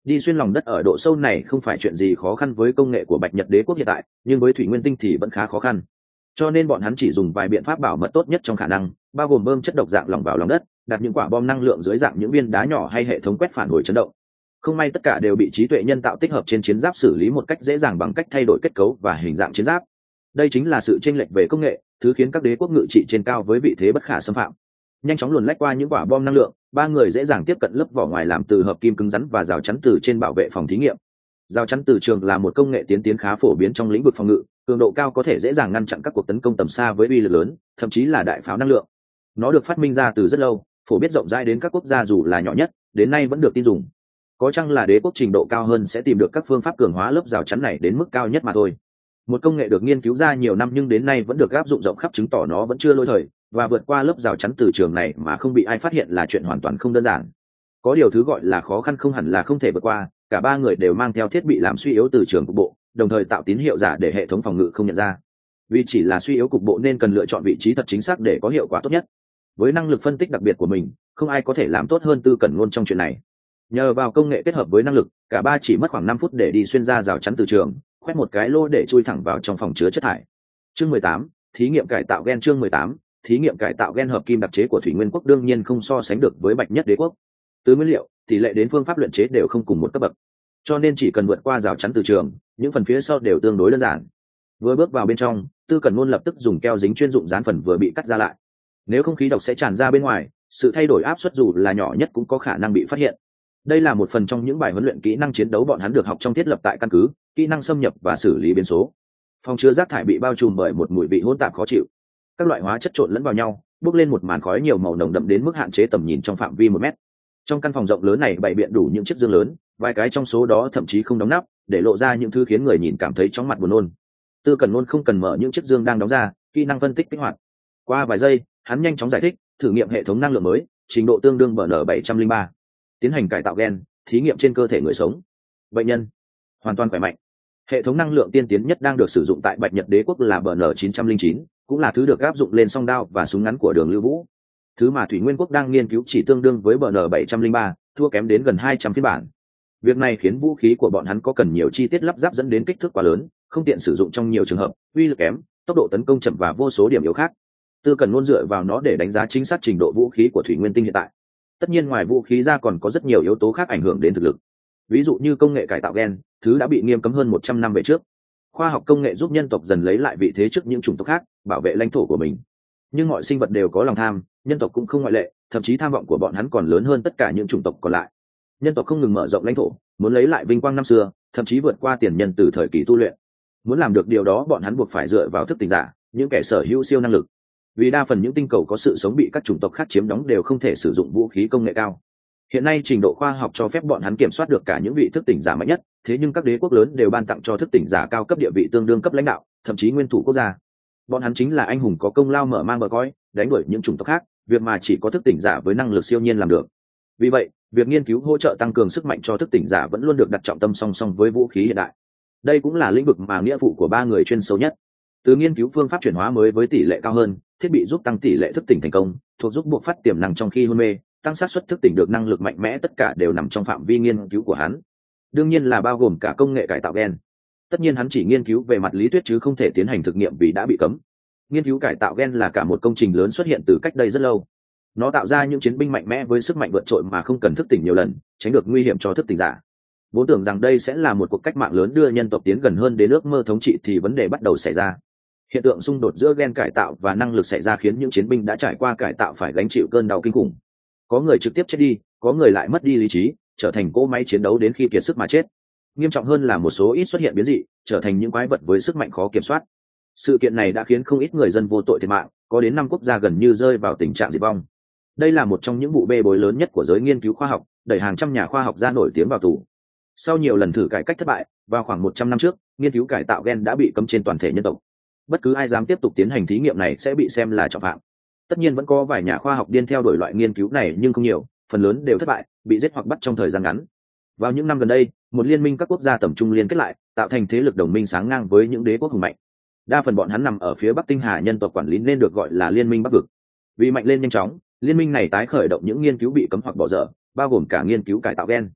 Đi xuyên lòng đất ở độ sâu này không phải chuyện gì khó khăn với công nghệ của Bạch Nhật Đế quốc hiện tại, nhưng với thủy nguyên tinh thì vẫn khá khó khăn. Cho nên bọn hắn chỉ dùng vài biện pháp bảo mật tốt nhất trong khả năng, bao gồm bơm chất độc dạng lỏng vào lòng đất, đặt những quả bom năng lượng dưới dạng những viên đá nhỏ hay hệ thống quét phản hồi chấn động. Không may tất cả đều bị trí tuệ nhân tạo tích hợp trên chiến giáp xử lý một cách dễ dàng bằng cách thay đổi kết cấu và hình dạng chiến giáp. Đây chính là sự chênh lệch về công nghệ, thứ khiến các đế quốc ngự trị trên cao với vị thế bất khả xâm phạm. Nhanh chóng luồn lách qua những quả bom năng lượng, ba người dễ dàng tiếp cận lớp vỏ ngoài làm từ hợp kim cứng rắn và rào chắn từ trên bảo vệ phòng thí nghiệm. Rào chắn từ trường là một công nghệ tiến tiến khá phổ biến trong lĩnh vực phòng ngự, cường độ cao có thể dễ dàng ngăn chặn các cuộc tấn công tầm xa với uy lực lớn, thậm chí là đại pháo năng lượng. Nó được phát minh ra từ rất lâu, phổ biến rộng rãi đến các quốc gia dù là nhỏ nhất, đến nay vẫn được tin dùng. Có chăng là đế quốc trình độ cao hơn sẽ tìm được các phương pháp cường hóa lớp rào chắn này đến mức cao nhất mà thôi. Một công nghệ được nghiên cứu ra nhiều năm nhưng đến nay vẫn được áp dụng rộng khắp chứng tỏ nó vẫn chưa lỗi thời, và vượt qua lớp rào chắn từ trường này mà không bị ai phát hiện là chuyện hoàn toàn không đơn giản. Có điều thứ gọi là khó khăn không hẳn là không thể vượt qua, cả ba người đều mang theo thiết bị làm suy yếu từ trường cục bộ, đồng thời tạo tín hiệu giả để hệ thống phòng ngự không nhận ra. Vì chỉ là suy yếu cục bộ nên cần lựa chọn vị trí thật chính xác để có hiệu quả tốt nhất. Với năng lực phân tích đặc biệt của mình, không ai có thể làm tốt hơn Tư Cẩn Ngôn trong chuyện này. Nhờ vào công nghệ kết hợp với năng lực, cả ba chỉ mất khoảng 5 phút để đi xuyên ra rào chắn từ trường, khoét một cái lỗ để chui thẳng vào trong phòng chứa chất thải. Chương 18, thí nghiệm cải tạo gen. Chương 18, thí nghiệm cải tạo gen. Hợp kim đặc chế của Thủy Nguyên quốc đương nhiên không so sánh được với Bạch Nhất Đế quốc. Từ nguyên liệu, tỷ lệ đến phương pháp luyện chế đều không cùng một cấp bậc, cho nên chỉ cần vượt qua rào chắn từ trường, những phần phía sau đều tương đối đơn giản. Vừa bước vào bên trong, Tư Cẩn Ngôn lập tức dùng keo dính chuyên dụng dán phần vừa bị cắt ra lại. Nếu không khí độc sẽ tràn ra bên ngoài, sự thay đổi áp suất dù là nhỏ nhất cũng có khả năng bị phát hiện. Đây là một phần trong những bài huấn luyện kỹ năng chiến đấu bọn hắn được học trong thiết lập tại căn cứ, kỹ năng xâm nhập và xử lý biến số. Phòng chứa rác thải bị bao trùm bởi một mùi vị hỗn tạp khó chịu. Các loại hóa chất trộn lẫn vào nhau, bốc lên một màn khói nhiều màu nồng đậm đến mức hạn chế tầm nhìn trong phạm vi 1 mét. Trong căn phòng rộng lớn này bày biện đủ những chiếc giường lớn, vài cái trong số đó thậm chí không đóng nắp, để lộ ra những thứ khiến người nhìn cảm thấy chóng mặt buồn nôn. Tư Cẩn Ngôn không cần mở những chiếc giường đang đóng ra, kỹ năng phân tích kích hoạt. Qua vài giây, hắn nhanh chóng giải thích, thử nghiệm hệ thống năng lượng mới, trình độ tương đương BN703. Tiến hành cải tạo gen, thí nghiệm trên cơ thể người sống. Bệnh nhân hoàn toàn khỏe mạnh. Hệ thống năng lượng tiên tiến nhất đang được sử dụng tại Bạch Nhật Đế quốc là BN909, cũng là thứ được áp dụng lên song đao và súng ngắn của Đường Lưu Vũ. Thứ mà Thủy Nguyên quốc đang nghiên cứu chỉ tương đương với BN703, thua kém đến gần 200 phiên bản. Việc này khiến vũ khí của bọn hắn có cần nhiều chi tiết lắp ráp dẫn đến kích thước quá lớn, không tiện sử dụng trong nhiều trường hợp, uy lực kém, tốc độ tấn công chậm và vô số điểm yếu khác. Tư Cẩn Ngôn dựa vào nó để đánh giá chính xác trình độ vũ khí của Thủy Nguyên tinh hiện tại. Tất nhiên ngoài vũ khí ra còn có rất nhiều yếu tố khác ảnh hưởng đến thực lực. Ví dụ như công nghệ cải tạo gen, thứ đã bị nghiêm cấm hơn 100 năm về trước. Khoa học công nghệ giúp nhân tộc dần lấy lại vị thế trước những chủng tộc khác, bảo vệ lãnh thổ của mình. Nhưng mọi sinh vật đều có lòng tham, nhân tộc cũng không ngoại lệ, thậm chí tham vọng của bọn hắn còn lớn hơn tất cả những chủng tộc còn lại. Nhân tộc không ngừng mở rộng lãnh thổ, muốn lấy lại vinh quang năm xưa, thậm chí vượt qua tiền nhân từ thời kỳ tu luyện. Muốn làm được điều đó, bọn hắn buộc phải dựa vào thức tỉnh giả, những kẻ sở hữu siêu năng lực. Vì đa phần những tinh cầu có sự sống bị các chủng tộc khác chiếm đóng đều không thể sử dụng vũ khí công nghệ cao. Hiện nay trình độ khoa học cho phép bọn hắn kiểm soát được cả những vị thức tỉnh giả mạnh nhất, thế nhưng các đế quốc lớn đều ban tặng cho thức tỉnh giả cao cấp địa vị tương đương cấp lãnh đạo, thậm chí nguyên thủ quốc gia. Bọn hắn chính là anh hùng có công lao mở mang bờ cõi, đánh đuổi những chủng tộc khác, việc mà chỉ có thức tỉnh giả với năng lực siêu nhiên làm được. Vì vậy, việc nghiên cứu hỗ trợ tăng cường sức mạnh cho thức tỉnh giả vẫn luôn được đặt trọng tâm song song với vũ khí hiện đại. Đây cũng là lĩnh vực mà nghĩa vụ của ba người chuyên sâu nhất. Từ nghiên cứu phương pháp chuyển hóa mới với tỷ lệ cao hơn, thiết bị giúp tăng tỷ lệ thức tỉnh thành công, thuộc giúp buộc phát tiềm năng trong khi hôn mê, tăng xác suất thức tỉnh được năng lực mạnh mẽ, tất cả đều nằm trong phạm vi nghiên cứu của hắn. Đương nhiên là bao gồm cả công nghệ cải tạo gen. Tất nhiên hắn chỉ nghiên cứu về mặt lý thuyết chứ không thể tiến hành thực nghiệm vì đã bị cấm. Nghiên cứu cải tạo gen là cả một công trình lớn xuất hiện từ cách đây rất lâu. Nó tạo ra những chiến binh mạnh mẽ với sức mạnh vượt trội mà không cần thức tỉnh nhiều lần, tránh được nguy hiểm cho thức tỉnh giả. Vốn tưởng rằng đây sẽ là một cuộc cách mạng lớn đưa nhân tộc tiến gần hơn đến ước mơ thống trị thì vấn đề bắt đầu xảy ra. Hiện tượng xung đột giữa gen cải tạo và năng lực xảy ra khiến những chiến binh đã trải qua cải tạo phải gánh chịu cơn đau kinh khủng. Có người trực tiếp chết đi, có người lại mất đi lý trí, trở thành cỗ máy chiến đấu đến khi kiệt sức mà chết. Nghiêm trọng hơn là một số ít xuất hiện biến dị, trở thành những quái vật với sức mạnh khó kiểm soát. Sự kiện này đã khiến không ít người dân vô tội thiệt mạng, có đến 5 quốc gia gần như rơi vào tình trạng diệt vong. Đây là một trong những vụ bê bối lớn nhất của giới nghiên cứu khoa học, đẩy hàng trăm nhà khoa học gia nổi tiếng vào tù. Sau nhiều lần thử cải cách thất bại, vào khoảng 100 năm trước, nghiên cứu cải tạo gen đã bị cấm trên toàn thể nhân tộc. Bất cứ ai dám tiếp tục tiến hành thí nghiệm này sẽ bị xem là trọng phạm. Tất nhiên vẫn có vài nhà khoa học điên theo đuổi loại nghiên cứu này nhưng không nhiều, phần lớn đều thất bại, bị giết hoặc bắt trong thời gian ngắn. Vào những năm gần đây, một liên minh các quốc gia tầm trung liên kết lại, tạo thành thế lực đồng minh sáng ngang với những đế quốc hùng mạnh. Đa phần bọn hắn nằm ở phía Bắc Tinh Hà nhân tộc quản lý nên được gọi là Liên minh Bắc vực. Vì mạnh lên nhanh chóng, liên minh này tái khởi động những nghiên cứu bị cấm hoặc bỏ dở, bao gồm cả nghiên cứu cải tạo gen.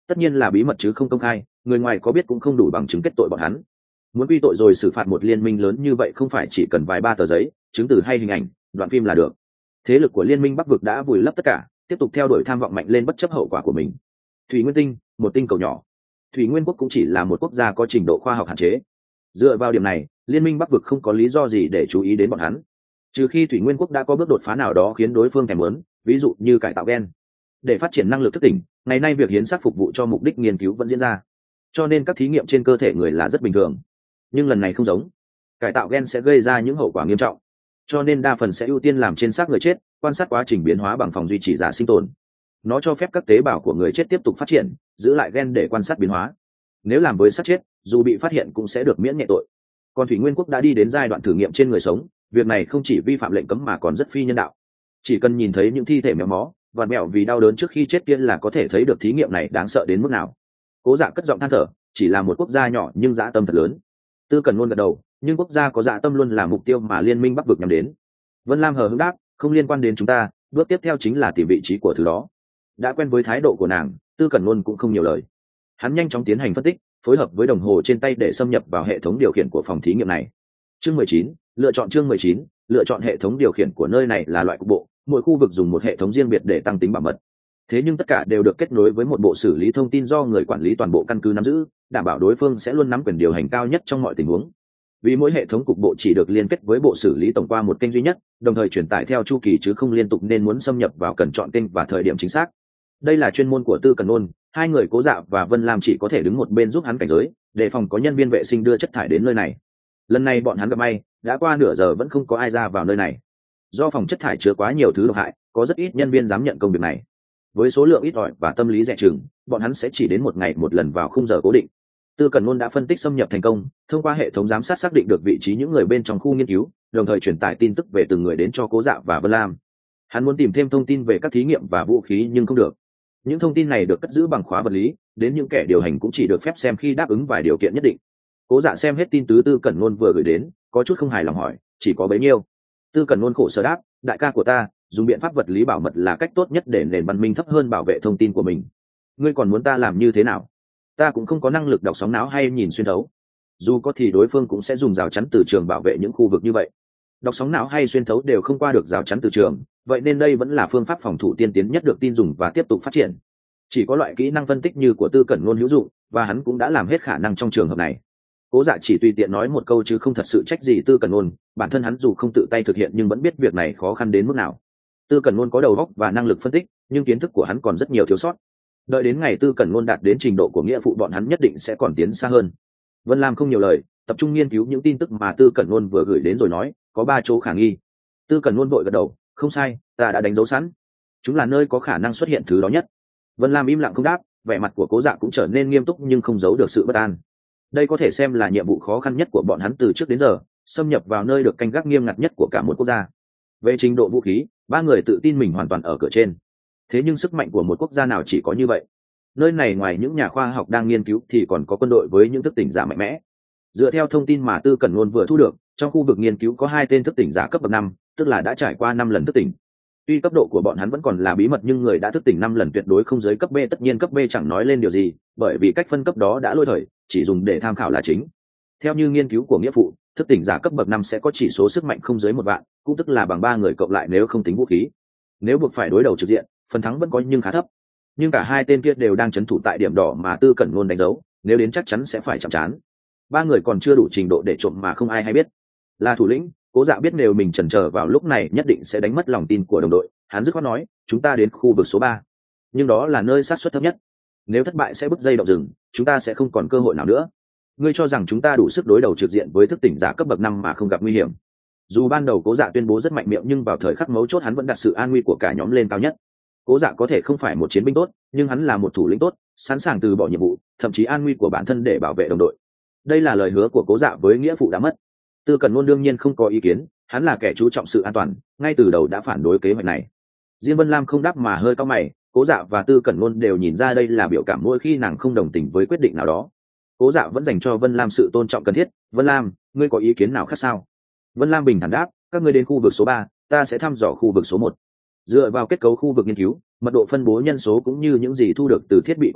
tất nhiên là bí mật chứ không công khai, người ngoài có biết cũng không đủ bằng chứng kết tội bọn hắn. Muốn quy tội rồi xử phạt một liên minh lớn như vậy không phải chỉ cần vài ba tờ giấy, chứng từ hay hình ảnh, đoạn phim là được. Thế lực của liên minh Bắc vực đã vùi lấp tất cả, tiếp tục theo đuổi tham vọng mạnh lên bất chấp hậu quả của mình. Thủy Nguyên Tinh, một tinh cầu nhỏ. Thủy Nguyên quốc cũng chỉ là một quốc gia có trình độ khoa học hạn chế. Dựa vào điểm này, liên minh Bắc vực không có lý do gì để chú ý đến bọn hắn, trừ khi Thủy Nguyên quốc đã có bước đột phá nào đó khiến đối phương thèm muốn, ví dụ như cải tạo gen để phát triển năng lực thức tỉnh. Ngày nay việc hiến xác phục vụ cho mục đích nghiên cứu vẫn diễn ra, cho nên các thí nghiệm trên cơ thể người là rất bình thường. Nhưng lần này không giống, cải tạo gen sẽ gây ra những hậu quả nghiêm trọng, cho nên đa phần sẽ ưu tiên làm trên xác người chết, quan sát quá trình biến hóa bằng phòng duy trì giả sinh tồn. Nó cho phép các tế bào của người chết tiếp tục phát triển, giữ lại gen để quan sát biến hóa. Nếu làm với xác chết, dù bị phát hiện cũng sẽ được miễn nhẹ tội. Còn Thủy Nguyên quốc đã đi đến giai đoạn thử nghiệm trên người sống, việc này không chỉ vi phạm lệnh cấm mà còn rất phi nhân đạo. Chỉ cần nhìn thấy những thi thể méo mó và mẹo vì đau đớn trước khi chết kia là có thể thấy được thí nghiệm này đáng sợ đến mức nào. Cố Dạ cất giọng than thở, chỉ là một quốc gia nhỏ nhưng dã tâm thật lớn. Tư Cẩn luôn gật đầu, nhưng quốc gia có dã tâm luôn là mục tiêu mà liên minh Bắc vực nhắm đến. Vân Lam hờ hững đáp, không liên quan đến chúng ta, bước tiếp theo chính là tìm vị trí của thứ đó. Đã quen với thái độ của nàng, Tư Cẩn luôn cũng không nhiều lời. Hắn nhanh chóng tiến hành phân tích, phối hợp với đồng hồ trên tay để xâm nhập vào hệ thống điều khiển của phòng thí nghiệm này. Chương 19, lựa chọn chương 19, lựa chọn hệ thống điều khiển của nơi này là loại cục bộ, mỗi khu vực dùng một hệ thống riêng biệt để tăng tính bảo mật. Thế nhưng tất cả đều được kết nối với một bộ xử lý thông tin do người quản lý toàn bộ căn cứ nắm giữ, đảm bảo đối phương sẽ luôn nắm quyền điều hành cao nhất trong mọi tình huống. Vì mỗi hệ thống cục bộ chỉ được liên kết với bộ xử lý tổng qua một kênh duy nhất, đồng thời truyền tải theo chu kỳ chứ không liên tục, nên muốn xâm nhập vào cần chọn kênh và thời điểm chính xác. Đây là chuyên môn của Tư Cần Ôn, hai người Cố Dạ và Vân Lam chỉ có thể đứng một bên giúp hắn cảnh giới, đề phòng có nhân viên vệ sinh đưa chất thải đến nơi này. Lần này bọn hắn gặp may, đã qua nửa giờ vẫn không có ai ra vào nơi này. Do phòng chất thải chứa quá nhiều thứ độc hại, có rất ít nhân viên dám nhận công việc này. Với số lượng ít ỏi và tâm lý dè chừng, bọn hắn sẽ chỉ đến một ngày một lần vào khung giờ cố định. Tư Cẩn Ngôn đã phân tích xâm nhập thành công, thông qua hệ thống giám sát xác định được vị trí những người bên trong khu nghiên cứu, đồng thời truyền tải tin tức về từng người đến cho Cố Dạ và Vân Lam. Hắn muốn tìm thêm thông tin về các thí nghiệm và vũ khí nhưng không được. Những thông tin này được cất giữ bằng khóa vật lý, đến những kẻ điều hành cũng chỉ được phép xem khi đáp ứng vài điều kiện nhất định. Cố Dạ xem hết tin Tư Cẩn Ngôn vừa gửi đến, có chút không hài lòng hỏi, chỉ có bấy nhiêu? Tư Cẩn Ngôn khổ sở đáp, đại ca của ta, dùng biện pháp vật lý bảo mật là cách tốt nhất để nền văn minh thấp hơn bảo vệ thông tin của mình. Ngươi còn muốn ta làm như thế nào? Ta cũng không có năng lực đọc sóng não hay nhìn xuyên thấu. Dù có thì đối phương cũng sẽ dùng rào chắn từ trường bảo vệ những khu vực như vậy. Đọc sóng não hay xuyên thấu đều không qua được rào chắn từ trường, vậy nên đây vẫn là phương pháp phòng thủ tiên tiến nhất được tin dùng và tiếp tục phát triển. Chỉ có loại kỹ năng phân tích như của Tư Cẩn Ngôn hữu dụng, và hắn cũng đã làm hết khả năng trong trường hợp này. Cố Dạ chỉ tùy tiện nói một câu chứ không thật sự trách gì Tư Cẩn Ngôn, bản thân hắn dù không tự tay thực hiện nhưng vẫn biết việc này khó khăn đến mức nào. Tư Cẩn Ngôn có đầu óc và năng lực phân tích, nhưng kiến thức của hắn còn rất nhiều thiếu sót. Đợi đến ngày Tư Cẩn Ngôn đạt đến trình độ của nghĩa phụ, bọn hắn nhất định sẽ còn tiến xa hơn. Vân Lam không nhiều lời, tập trung nghiên cứu những tin tức mà Tư Cẩn Ngôn vừa gửi đến rồi nói, có 3 chỗ khả nghi. Tư Cẩn Ngôn vội gật đầu, không sai, ta đã đánh dấu sẵn. Chúng là nơi có khả năng xuất hiện thứ đó nhất. Vân Lam im lặng không đáp, vẻ mặt của Cố Dạ cũng trở nên nghiêm túc nhưng không giấu được sự bất an. Đây có thể xem là nhiệm vụ khó khăn nhất của bọn hắn từ trước đến giờ, xâm nhập vào nơi được canh gác nghiêm ngặt nhất của cả một quốc gia. Về trình độ vũ khí, 3 người tự tin mình hoàn toàn ở cửa trên. Thế nhưng sức mạnh của một quốc gia nào chỉ có như vậy? Nơi này ngoài những nhà khoa học đang nghiên cứu thì còn có quân đội với những thức tỉnh giả mạnh mẽ. Dựa theo thông tin mà Tư Cẩn Ngôn vừa thu được, trong khu vực nghiên cứu có 2 tên thức tỉnh giả cấp bậc 5, tức là đã trải qua 5 lần thức tỉnh. Tuy cấp độ của bọn hắn vẫn còn là bí mật nhưng người đã thức tỉnh 5 lần tuyệt đối không dưới cấp B, tất nhiên cấp B chẳng nói lên điều gì, bởi vì cách phân cấp đó đã lỗi thời, chỉ dùng để tham khảo là chính. Theo như nghiên cứu của nghĩa phụ, thức tỉnh giả cấp bậc 5 sẽ có chỉ số sức mạnh không dưới 1 vạn, cũng tức là bằng 3 người cộng lại nếu không tính vũ khí. Nếu buộc phải đối đầu trực diện, phần thắng vẫn có nhưng khá thấp. Nhưng cả 2 tên kia đều đang trấn thủ tại điểm đỏ mà Tư Cẩn Ngôn đánh dấu, nếu đến chắc chắn sẽ phải chạm trán. 3 người còn chưa đủ trình độ để trộm mà không ai hay biết. Là thủ lĩnh, Cố Dạ biết nếu mình chần chờ vào lúc này nhất định sẽ đánh mất lòng tin của đồng đội, hắn dứt khoát nói, chúng ta đến khu vực số 3. Nhưng đó là nơi xác suất thấp nhất. Nếu thất bại sẽ bứt dây động rừng, chúng ta sẽ không còn cơ hội nào nữa. Ngươi cho rằng chúng ta đủ sức đối đầu trực diện với thức tỉnh giả cấp bậc 5 mà không gặp nguy hiểm? Dù ban đầu Cố Dạ tuyên bố rất mạnh miệng nhưng vào thời khắc mấu chốt hắn vẫn đặt sự an nguy của cả nhóm lên cao nhất. Cố Dạ có thể không phải một chiến binh tốt, nhưng hắn là một thủ lĩnh tốt, sẵn sàng từ bỏ nhiệm vụ, thậm chí an nguy của bản thân để bảo vệ đồng đội. Đây là lời hứa của Cố Dạ với nghĩa phụ đã mất. Tư Cẩn Ngôn đương nhiên không có ý kiến, hắn là kẻ chú trọng sự an toàn, ngay từ đầu đã phản đối kế hoạch này. Diên Vân Lam không đáp mà hơi cau mày, Cố Dạ và Tư Cẩn Ngôn đều nhìn ra đây là biểu cảm mỗi khi nàng không đồng tình với quyết định nào đó. Cố Dạ vẫn dành cho Vân Lam sự tôn trọng cần thiết. Vân Lam, ngươi có ý kiến nào khác sao? Vân Lam bình thản đáp, các ngươi đến khu vực số 3, ta sẽ thăm dò khu vực số 1. Dựa vào kết cấu khu vực nghiên cứu, mật độ phân bố nhân số cũng như những gì thu được từ thiết bị quan sát,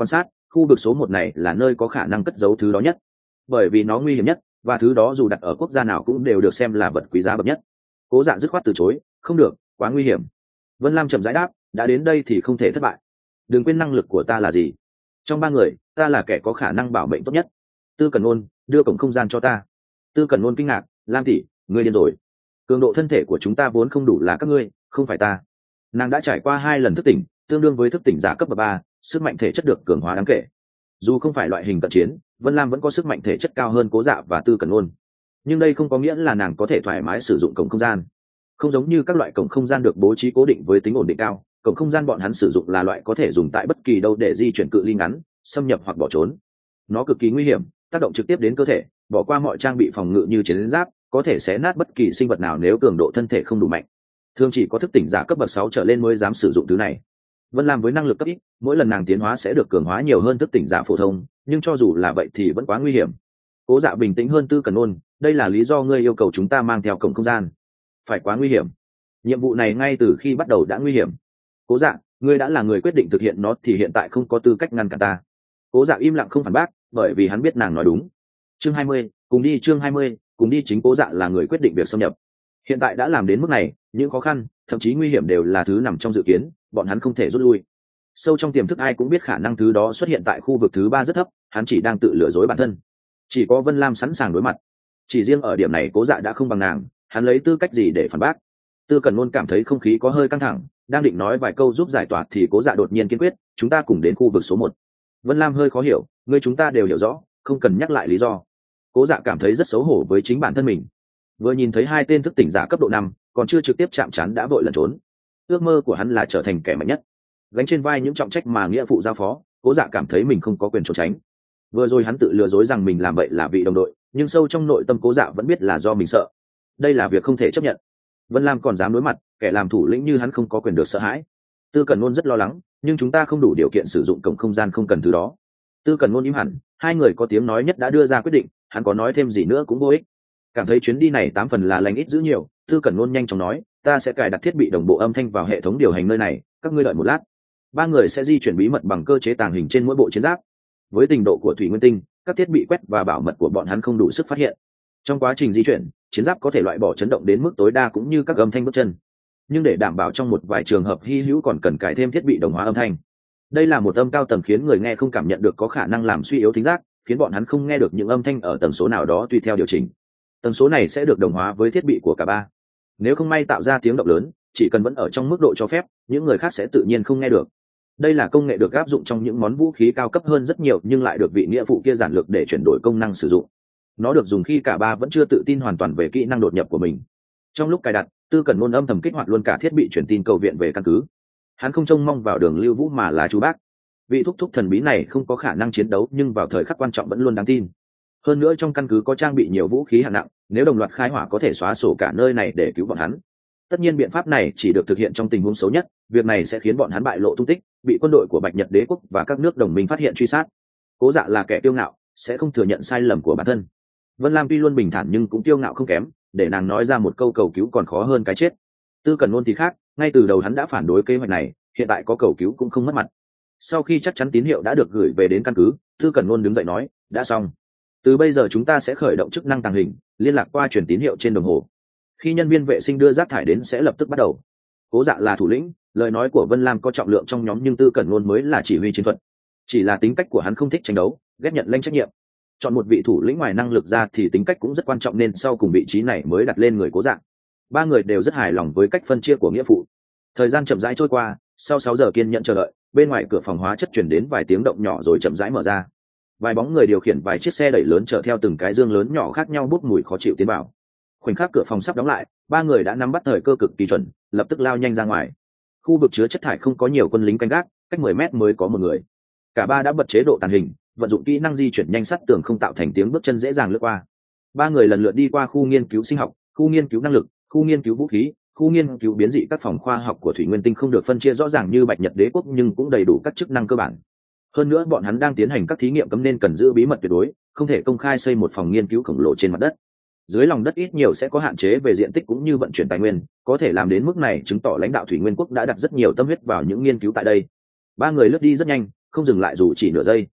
khu vực số 1 này là nơi có khả năng cất giấu thứ đó nhất, bởi vì nó nguy hiểm nhất, và thứ đó dù đặt ở quốc gia nào cũng đều được xem là vật quý giá bậc nhất. Cố Dạ dứt khoát từ chối, không được, quá nguy hiểm. Vân Lam chậm rãi đáp, đã đến đây thì không thể thất bại. Đừng quên năng lực của ta là gì. Trong 3 người, ta là kẻ có khả năng bảo mệnh tốt nhất. Tư Cẩn Ôn, đưa cổng không gian cho ta. Tư Cẩn Ôn kinh ngạc, Lam tỷ, ngươi điên rồi. Cường độ thân thể của chúng ta vốn không đủ là các ngươi, không phải ta. Nàng đã trải qua 2 lần thức tỉnh, tương đương với thức tỉnh giả cấp bậc 3, sức mạnh thể chất được cường hóa đáng kể. Dù không phải loại hình cận chiến, Vân Lam vẫn có sức mạnh thể chất cao hơn Cố Dạ và Tư Cẩn Ôn. Nhưng đây không có nghĩa là nàng có thể thoải mái sử dụng cổng không gian. Không giống như các loại cổng không gian được bố trí cố định với tính ổn định cao, cổng không gian bọn hắn sử dụng là loại có thể dùng tại bất kỳ đâu để di chuyển cự ly ngắn, xâm nhập hoặc bỏ trốn. Nó cực kỳ nguy hiểm, tác động trực tiếp đến cơ thể, bỏ qua mọi trang bị phòng ngự như chiến giáp, có thể xé nát bất kỳ sinh vật nào nếu cường độ thân thể không đủ mạnh. Thường chỉ có thức tỉnh giả cấp bậc 6 trở lên mới dám sử dụng thứ này. Vân Lam với năng lực cấp ít, mỗi lần nàng tiến hóa sẽ được cường hóa nhiều hơn thức tỉnh giả phổ thông, nhưng cho dù là vậy thì vẫn quá nguy hiểm. Cố Dạ bình tĩnh hơn Tư Cẩn Ôn, đây là lý do ngươi yêu cầu chúng ta mang theo cổng không gian. Phải quá nguy hiểm. Nhiệm vụ này ngay từ khi bắt đầu đã nguy hiểm. Cố Dạ, ngươi đã là người quyết định thực hiện nó thì hiện tại không có tư cách ngăn cản ta. Cố Dạ im lặng không phản bác, bởi vì hắn biết nàng nói đúng. Chương 20, cùng đi. Chương 20, cùng đi. Chính Cố Dạ là người quyết định việc xâm nhập. Hiện tại đã làm đến mức này, những khó khăn, thậm chí nguy hiểm đều là thứ nằm trong dự kiến, bọn hắn không thể rút lui. Sâu trong tiềm thức ai cũng biết khả năng thứ đó xuất hiện tại khu vực thứ 3 rất thấp, hắn chỉ đang tự lừa dối bản thân. Chỉ có Vân Lam sẵn sàng đối mặt. Chỉ riêng ở điểm này Cố Dạ đã không bằng nàng, hắn lấy tư cách gì để phản bác. Tư Cẩn Ôn cảm thấy không khí có hơi căng thẳng, đang định nói vài câu giúp giải tỏa thì Cố Dạ đột nhiên kiên quyết, chúng ta cùng đến khu vực số 1. Vân Lam hơi khó hiểu, người chúng ta đều hiểu rõ, không cần nhắc lại lý do. Cố Dạ cảm thấy rất xấu hổ với chính bản thân mình. Vừa nhìn thấy 2 tên thức tỉnh giả cấp độ 5, còn chưa trực tiếp chạm trán đã vội lẩn trốn. Ước mơ của hắn là trở thành kẻ mạnh nhất, gánh trên vai những trọng trách mà nghĩa phụ giao phó. Cố Dạ cảm thấy mình không có quyền trốn tránh. Vừa rồi hắn tự lừa dối rằng mình làm vậy là vị đồng đội, nhưng sâu trong nội tâm Cố Dạ vẫn biết là do mình sợ. Đây là việc không thể chấp nhận. Vân Lam còn dám đối mặt, kẻ làm thủ lĩnh như hắn không có quyền được sợ hãi. Tư Cẩn Ôn rất lo lắng, nhưng chúng ta không đủ điều kiện sử dụng cổng không gian, không cần thứ đó. Tư Cẩn Ôn im hẳn, 2 người có tiếng nói nhất đã đưa ra quyết định, hắn có nói thêm gì nữa cũng vô ích. Cảm thấy chuyến đi này 8 phần là lành ít dữ nhiều, Tư Cẩn Ôn nhanh chóng nói, ta sẽ cài đặt thiết bị đồng bộ âm thanh vào hệ thống điều hành nơi này, các ngươi đợi một lát. 3 người sẽ di chuyển bí mật bằng cơ chế tàng hình trên mỗi bộ chiến giáp. Với trình độ của thủy nguyên tinh, các thiết bị quét và bảo mật của bọn hắn không đủ sức phát hiện. Trong quá trình di chuyển, chiến giáp có thể loại bỏ chấn động đến mức tối đa cũng như các âm thanh bước chân. Nhưng để đảm bảo trong một vài trường hợp hy hữu còn cần cài thêm thiết bị đồng hóa âm thanh. Đây là một âm cao tầng khiến người nghe không cảm nhận được, có khả năng làm suy yếu thính giác, khiến bọn hắn không nghe được những âm thanh ở tần số nào đó tùy theo điều chỉnh. Tần số này sẽ được đồng hóa với thiết bị của cả 3. Nếu không may tạo ra tiếng động lớn, chỉ cần vẫn ở trong mức độ cho phép, những người khác sẽ tự nhiên không nghe được. Đây là công nghệ được áp dụng trong những món vũ khí cao cấp hơn rất nhiều, nhưng lại được vị nghĩa phụ kia giản lược để chuyển đổi công năng sử dụng. Nó được dùng khi cả 3 vẫn chưa tự tin hoàn toàn về kỹ năng đột nhập của mình. Trong lúc cài đặt, Tư Cẩn Ôn âm thầm kích hoạt luôn cả thiết bị truyền tin cầu viện về căn cứ. Hắn không trông mong vào Đường Lưu Vũ mà là chú bác. Vị thúc thúc thần bí này không có khả năng chiến đấu, nhưng vào thời khắc quan trọng vẫn luôn đáng tin. Hơn nữa trong căn cứ có trang bị nhiều vũ khí hạng nặng, nếu đồng loạt khai hỏa có thể xóa sổ cả nơi này để cứu bọn hắn. Tất nhiên biện pháp này chỉ được thực hiện trong tình huống xấu nhất, việc này sẽ khiến bọn hắn bại lộ tung tích, bị quân đội của Bạch Nhật Đế quốc và các nước đồng minh phát hiện truy sát. Cố Dạ là kẻ kiêu ngạo, sẽ không thừa nhận sai lầm của bản thân. Vân Lam tuy luôn bình thản nhưng cũng kiêu ngạo không kém, để nàng nói ra một câu cầu cứu còn khó hơn cái chết. Tư Cẩn Ôn thì khác, ngay từ đầu hắn đã phản đối kế hoạch này, hiện tại có cầu cứu cũng không mất mặt. Sau khi chắc chắn tín hiệu đã được gửi về đến căn cứ, Tư Cẩn Ôn đứng dậy nói, đã xong. Từ bây giờ chúng ta sẽ khởi động chức năng tàng hình, liên lạc qua truyền tín hiệu trên đồng hồ. Khi nhân viên vệ sinh đưa rác thải đến sẽ lập tức bắt đầu. Cố Dạ là thủ lĩnh, lời nói của Vân Lam có trọng lượng trong nhóm, nhưng Tư Cẩn Ôn mới là chỉ huy chiến thuật. Chỉ là tính cách của hắn không thích tranh đấu, ghét nhận lãnh trách nhiệm. Chọn một vị thủ lĩnh ngoài năng lực ra thì tính cách cũng rất quan trọng, nên sau cùng vị trí này mới đặt lên người Cố Dạ. 3 người đều rất hài lòng với cách phân chia của nghĩa phụ. Thời gian chậm rãi trôi qua, sau 6 giờ kiên nhẫn chờ đợi, bên ngoài cửa phòng hóa chất truyền đến vài tiếng động nhỏ rồi chậm rãi mở ra. Vài bóng người điều khiển vài chiếc xe đẩy lớn chở theo từng cái dương lớn nhỏ khác nhau bốc mùi khó chịu tiến vào. Khoảnh khắc cửa phòng sắp đóng lại, 3 người đã nắm bắt thời cơ cực kỳ chuẩn, lập tức lao nhanh ra ngoài. Khu vực chứa chất thải không có nhiều quân lính canh gác, cách 10 mét mới có một người. Cả 3 đã bật chế độ tàng hình, vận dụng kỹ năng di chuyển nhanh sắt tường không tạo thành tiếng bước chân dễ dàng lướt qua. 3 người lần lượt đi qua khu nghiên cứu sinh học, khu nghiên cứu năng lực, khu nghiên cứu vũ khí, khu nghiên cứu biến dị. Các phòng khoa học của Thủy Nguyên Tinh không được phân chia rõ ràng như Bạch Nhật Đế quốc, nhưng cũng đầy đủ các chức năng cơ bản. Hơn nữa bọn hắn đang tiến hành các thí nghiệm cấm nên cần giữ bí mật tuyệt đối, không thể công khai xây một phòng nghiên cứu khổng lồ trên mặt đất. Dưới lòng đất ít nhiều sẽ có hạn chế về diện tích cũng như vận chuyển tài nguyên, có thể làm đến mức này chứng tỏ lãnh đạo Thủy Nguyên quốc đã đặt rất nhiều tâm huyết vào những nghiên cứu tại đây. 3 người lướt đi rất nhanh, không dừng lại dù chỉ nửa giây.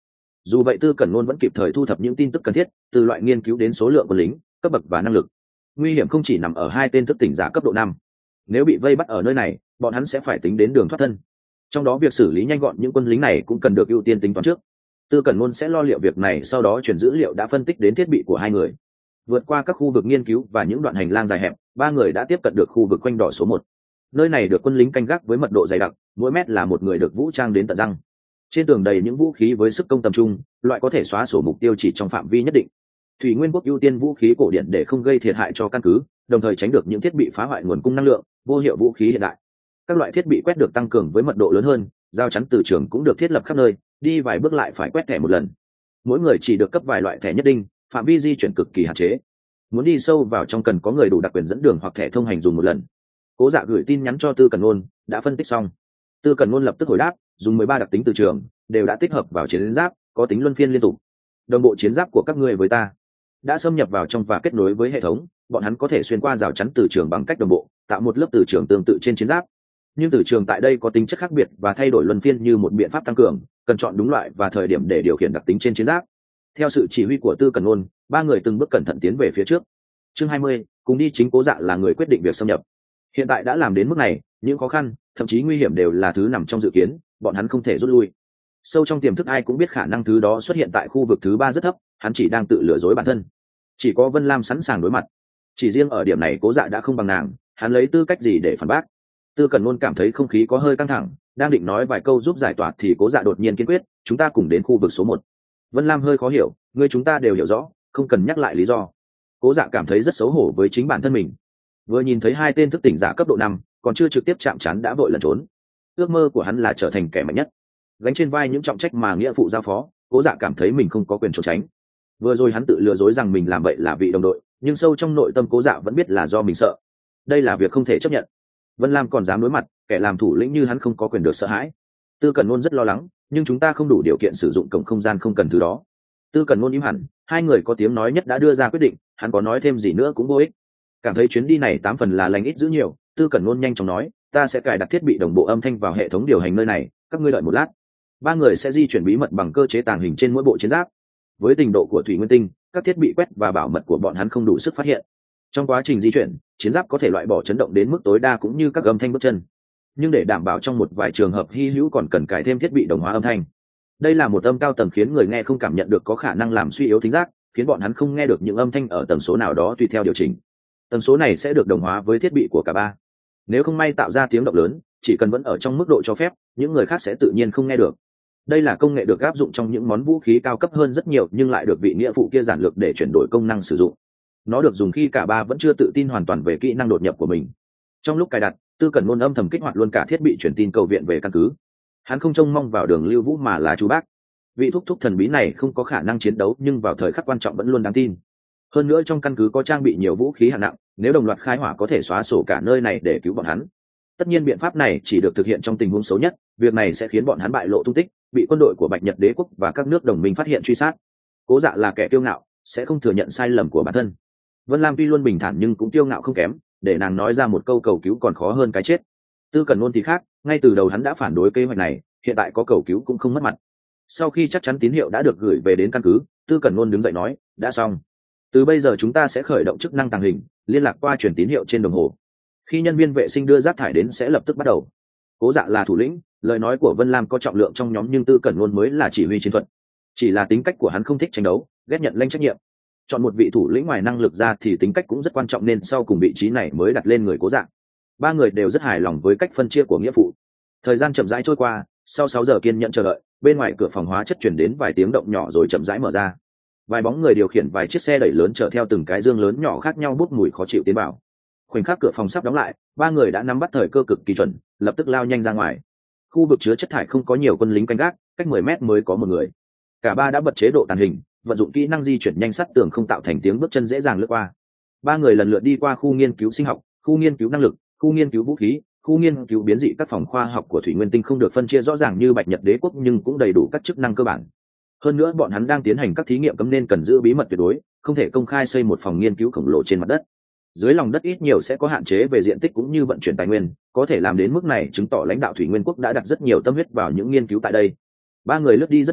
Dù vậy Tư Cẩn Ngôn vẫn kịp thời thu thập những tin tức cần thiết, từ loại nghiên cứu đến số lượng quân lính, cấp bậc và năng lực. Nguy hiểm không chỉ nằm ở hai tên thức tỉnh giả cấp độ 5. Nếu bị vây bắt ở nơi này, bọn hắn sẽ phải tính đến đường thoát thân. Trong đó việc xử lý nhanh gọn những quân lính này cũng cần được ưu tiên tính toán trước. Tư Cẩn Ngôn sẽ lo liệu việc này, sau đó chuyển dữ liệu đã phân tích đến thiết bị của hai người. Vượt qua các khu vực nghiên cứu và những đoạn hành lang dài hẹp, ba người đã tiếp cận được khu vực quanh đỏ số 1. Nơi này được quân lính canh gác với mật độ dày đặc, mỗi mét là một người được vũ trang đến tận răng. Trên tường đầy những vũ khí với sức công tầm trung, loại có thể xóa sổ mục tiêu chỉ trong phạm vi nhất định. Thủy Nguyên Quốc ưu tiên vũ khí cổ điển để không gây thiệt hại cho căn cứ, đồng thời tránh được những thiết bị phá hoại nguồn cung năng lượng, vô hiệu vũ khí hiện đại. Các loại thiết bị quét được tăng cường với mật độ lớn hơn, giao chắn từ trường cũng được thiết lập khắp nơi, đi vài bước lại phải quét thẻ một lần. Mỗi người chỉ được cấp vài loại thẻ nhất định, phạm vi di chuyển cực kỳ hạn chế. Muốn đi sâu vào trong cần có người đủ đặc quyền dẫn đường hoặc thẻ thông hành dùng một lần. Cố Dạ gửi tin nhắn cho Tư Cẩn Ngôn, đã phân tích xong. Tư Cẩn Ngôn lập tức hồi đáp, dùng 13 đặc tính từ trường, đều đã tích hợp vào chiến giáp, có tính luân phiên liên tục. Đồng bộ chiến giáp của các ngươi với ta đã xâm nhập vào trong và kết nối với hệ thống, bọn hắn có thể xuyên qua rào chắn từ trường bằng cách đồng bộ, tạo một lớp từ trường tương tự trên chiến giáp. Nhưng từ trường tại đây có tính chất khác biệt và thay đổi luân phiên như một biện pháp tăng cường, cần chọn đúng loại và thời điểm để điều khiển đặc tính trên chiến giáp. Theo sự chỉ huy của Tư Cẩn Ngôn, ba người từng bước cẩn thận tiến về phía trước. Chương 20, cùng đi. Chính Cố Dạ là người quyết định việc xâm nhập. Hiện tại đã làm đến mức này, những khó khăn, thậm chí nguy hiểm đều là thứ nằm trong dự kiến, bọn hắn không thể rút lui. Sâu trong tiềm thức ai cũng biết khả năng thứ đó xuất hiện tại khu vực thứ 3 rất thấp, hắn chỉ đang tự lừa dối bản thân. Chỉ có Vân Lam sẵn sàng đối mặt. Chỉ riêng ở điểm này Cố Dạ đã không bằng nàng, hắn lấy tư cách gì để phản bác? Tư Cẩn Ngôn cảm thấy không khí có hơi căng thẳng, đang định nói vài câu giúp giải tỏa thì Cố Dạ đột nhiên kiên quyết, chúng ta cùng đến khu vực số 1. Vân Lam hơi khó hiểu, ngươi chúng ta đều hiểu rõ, không cần nhắc lại lý do. Cố Dạ cảm thấy rất xấu hổ với chính bản thân mình. Vừa nhìn thấy hai tên thức tỉnh giả cấp độ 5, còn chưa trực tiếp chạm trán đã vội lẩn trốn. Ước mơ của hắn là trở thành kẻ mạnh nhất, gánh trên vai những trọng trách mà nghĩa phụ giao phó. Cố Dạ cảm thấy mình không có quyền trốn tránh. Vừa rồi hắn tự lừa dối rằng mình làm vậy là vì đồng đội, nhưng sâu trong nội tâm Cố Dạ vẫn biết là do mình sợ. Đây là việc không thể chấp nhận. Vân Lam còn dám đối mặt, kẻ làm thủ lĩnh như hắn không có quyền được sợ hãi. Tư Cẩn Ngôn rất lo lắng, nhưng chúng ta không đủ điều kiện sử dụng cổng không gian không cần thứ đó. Tư Cẩn Ngôn im hẳn, hai người có tiếng nói nhất đã đưa ra quyết định, hắn có nói thêm gì nữa cũng vô ích. Cảm thấy chuyến đi này 8 phần là lành ít dữ nhiều, Tư Cẩn Ngôn nhanh chóng nói, ta sẽ cài đặt thiết bị đồng bộ âm thanh vào hệ thống điều hành nơi này, các ngươi đợi một lát. Ba người sẽ di chuyển bí mật bằng cơ chế tàng hình trên mỗi bộ chiến giáp. Với tình độ của thủy nguyên tinh, các thiết bị quét và bảo mật của bọn hắn không đủ sức phát hiện. Trong quá trình di chuyển, chiến giáp có thể loại bỏ chấn động đến mức tối đa cũng như các âm thanh bước chân. Nhưng để đảm bảo trong một vài trường hợp hy hữu còn cần cài thêm thiết bị đồng hóa âm thanh. Đây là một âm cao tầng khiến người nghe không cảm nhận được, có khả năng làm suy yếu thính giác, khiến bọn hắn không nghe được những âm thanh ở tần số nào đó tùy theo điều chỉnh. Tần số này sẽ được đồng hóa với thiết bị của cả ba. Nếu không may tạo ra tiếng động lớn, chỉ cần vẫn ở trong mức độ cho phép, những người khác sẽ tự nhiên không nghe được. Đây là công nghệ được áp dụng trong những món vũ khí cao cấp hơn rất nhiều, nhưng lại được vị nghĩa phụ kia giản lược để chuyển đổi công năng sử dụng. Nó được dùng khi cả ba vẫn chưa tự tin hoàn toàn về kỹ năng đột nhập của mình. Trong lúc cài đặt, Tư Cẩn Ngôn âm thầm kích hoạt luôn cả thiết bị truyền tin cầu viện về căn cứ. Hắn không trông mong vào Đường Lưu Vũ mà là chú bác. Vị thúc thúc thần bí này không có khả năng chiến đấu, nhưng vào thời khắc quan trọng vẫn luôn đáng tin. Hơn nữa trong căn cứ có trang bị nhiều vũ khí hạng nặng, nếu đồng loạt khai hỏa có thể xóa sổ cả nơi này để cứu bọn hắn. Tất nhiên biện pháp này chỉ được thực hiện trong tình huống xấu nhất, việc này sẽ khiến bọn hắn bại lộ tung tích, bị quân đội của Bạch Nhật Đế quốc và các nước đồng minh phát hiện truy sát. Cố Dạ là kẻ kiêu ngạo, sẽ không thừa nhận sai lầm của bản thân. Vân Lam tuy luôn bình thản nhưng cũng kiêu ngạo không kém, để nàng nói ra một câu cầu cứu còn khó hơn cái chết. Tư Cẩn Ngôn thì khác, ngay từ đầu hắn đã phản đối kế hoạch này, hiện tại có cầu cứu cũng không mất mặt. Sau khi chắc chắn tín hiệu đã được gửi về đến căn cứ, Tư Cẩn Ngôn đứng dậy nói, đã xong. Từ bây giờ chúng ta sẽ khởi động chức năng tàng hình, liên lạc qua truyền tín hiệu trên đồng hồ. Khi nhân viên vệ sinh đưa rác thải đến sẽ lập tức bắt đầu. Cố Dạ là thủ lĩnh, lời nói của Vân Lam có trọng lượng trong nhóm, nhưng Tư Cẩn Ngôn mới là chỉ huy chiến thuật. Chỉ là tính cách của hắn không thích tranh đấu, ghét nhận lãnh trách nhiệm. Chọn một vị thủ lĩnh ngoài năng lực ra thì tính cách cũng rất quan trọng, nên sau cùng vị trí này mới đặt lên người Cố Dạ. Ba người đều rất hài lòng với cách phân chia của nghĩa phụ. Thời gian chậm rãi trôi qua, sau 6 giờ kiên nhẫn chờ đợi, bên ngoài cửa phòng hóa chất truyền đến vài tiếng động nhỏ rồi chậm rãi mở ra. Vài bóng người điều khiển vài chiếc xe đẩy lớn chở theo từng cái dương lớn nhỏ khác nhau bốc mùi khó chịu tiến vào. Khoảnh khắc cửa phòng sắp đóng lại, ba người đã nắm bắt thời cơ cực kỳ chuẩn, lập tức lao nhanh ra ngoài. Khu vực chứa chất thải không có nhiều quân lính canh gác, cách 10 mét mới có một người. Cả ba đã bật chế độ tàng hình, vận dụng kỹ năng di chuyển nhanh sắt tường không tạo thành tiếng bước chân dễ dàng lướt qua. Ba người lần lượt đi qua khu nghiên cứu sinh học, khu nghiên cứu năng lực, khu nghiên cứu vũ khí, khu nghiên cứu biến dị. Các phòng khoa học của Thủy Nguyên Tinh không được phân chia rõ ràng như Bạch Nhật Đế quốc, nhưng cũng đầy đủ các chức năng cơ bản. Hơn nữa bọn hắn đang tiến hành các thí nghiệm cấm nên cần giữ bí mật tuyệt đối, không thể công khai xây một phòng nghiên cứu khổng lồ trên mặt đất. Dưới lòng đất ít nhiều sẽ có hạn chế về diện tích cũng như vận chuyển tài nguyên, có thể làm đến mức này chứng tỏ lãnh đạo Thủy Nguyên Quốc đã đặt rất nhiều tâm huyết vào những nghiên cứu tại đây. Ba người lướt đi rất nhanh,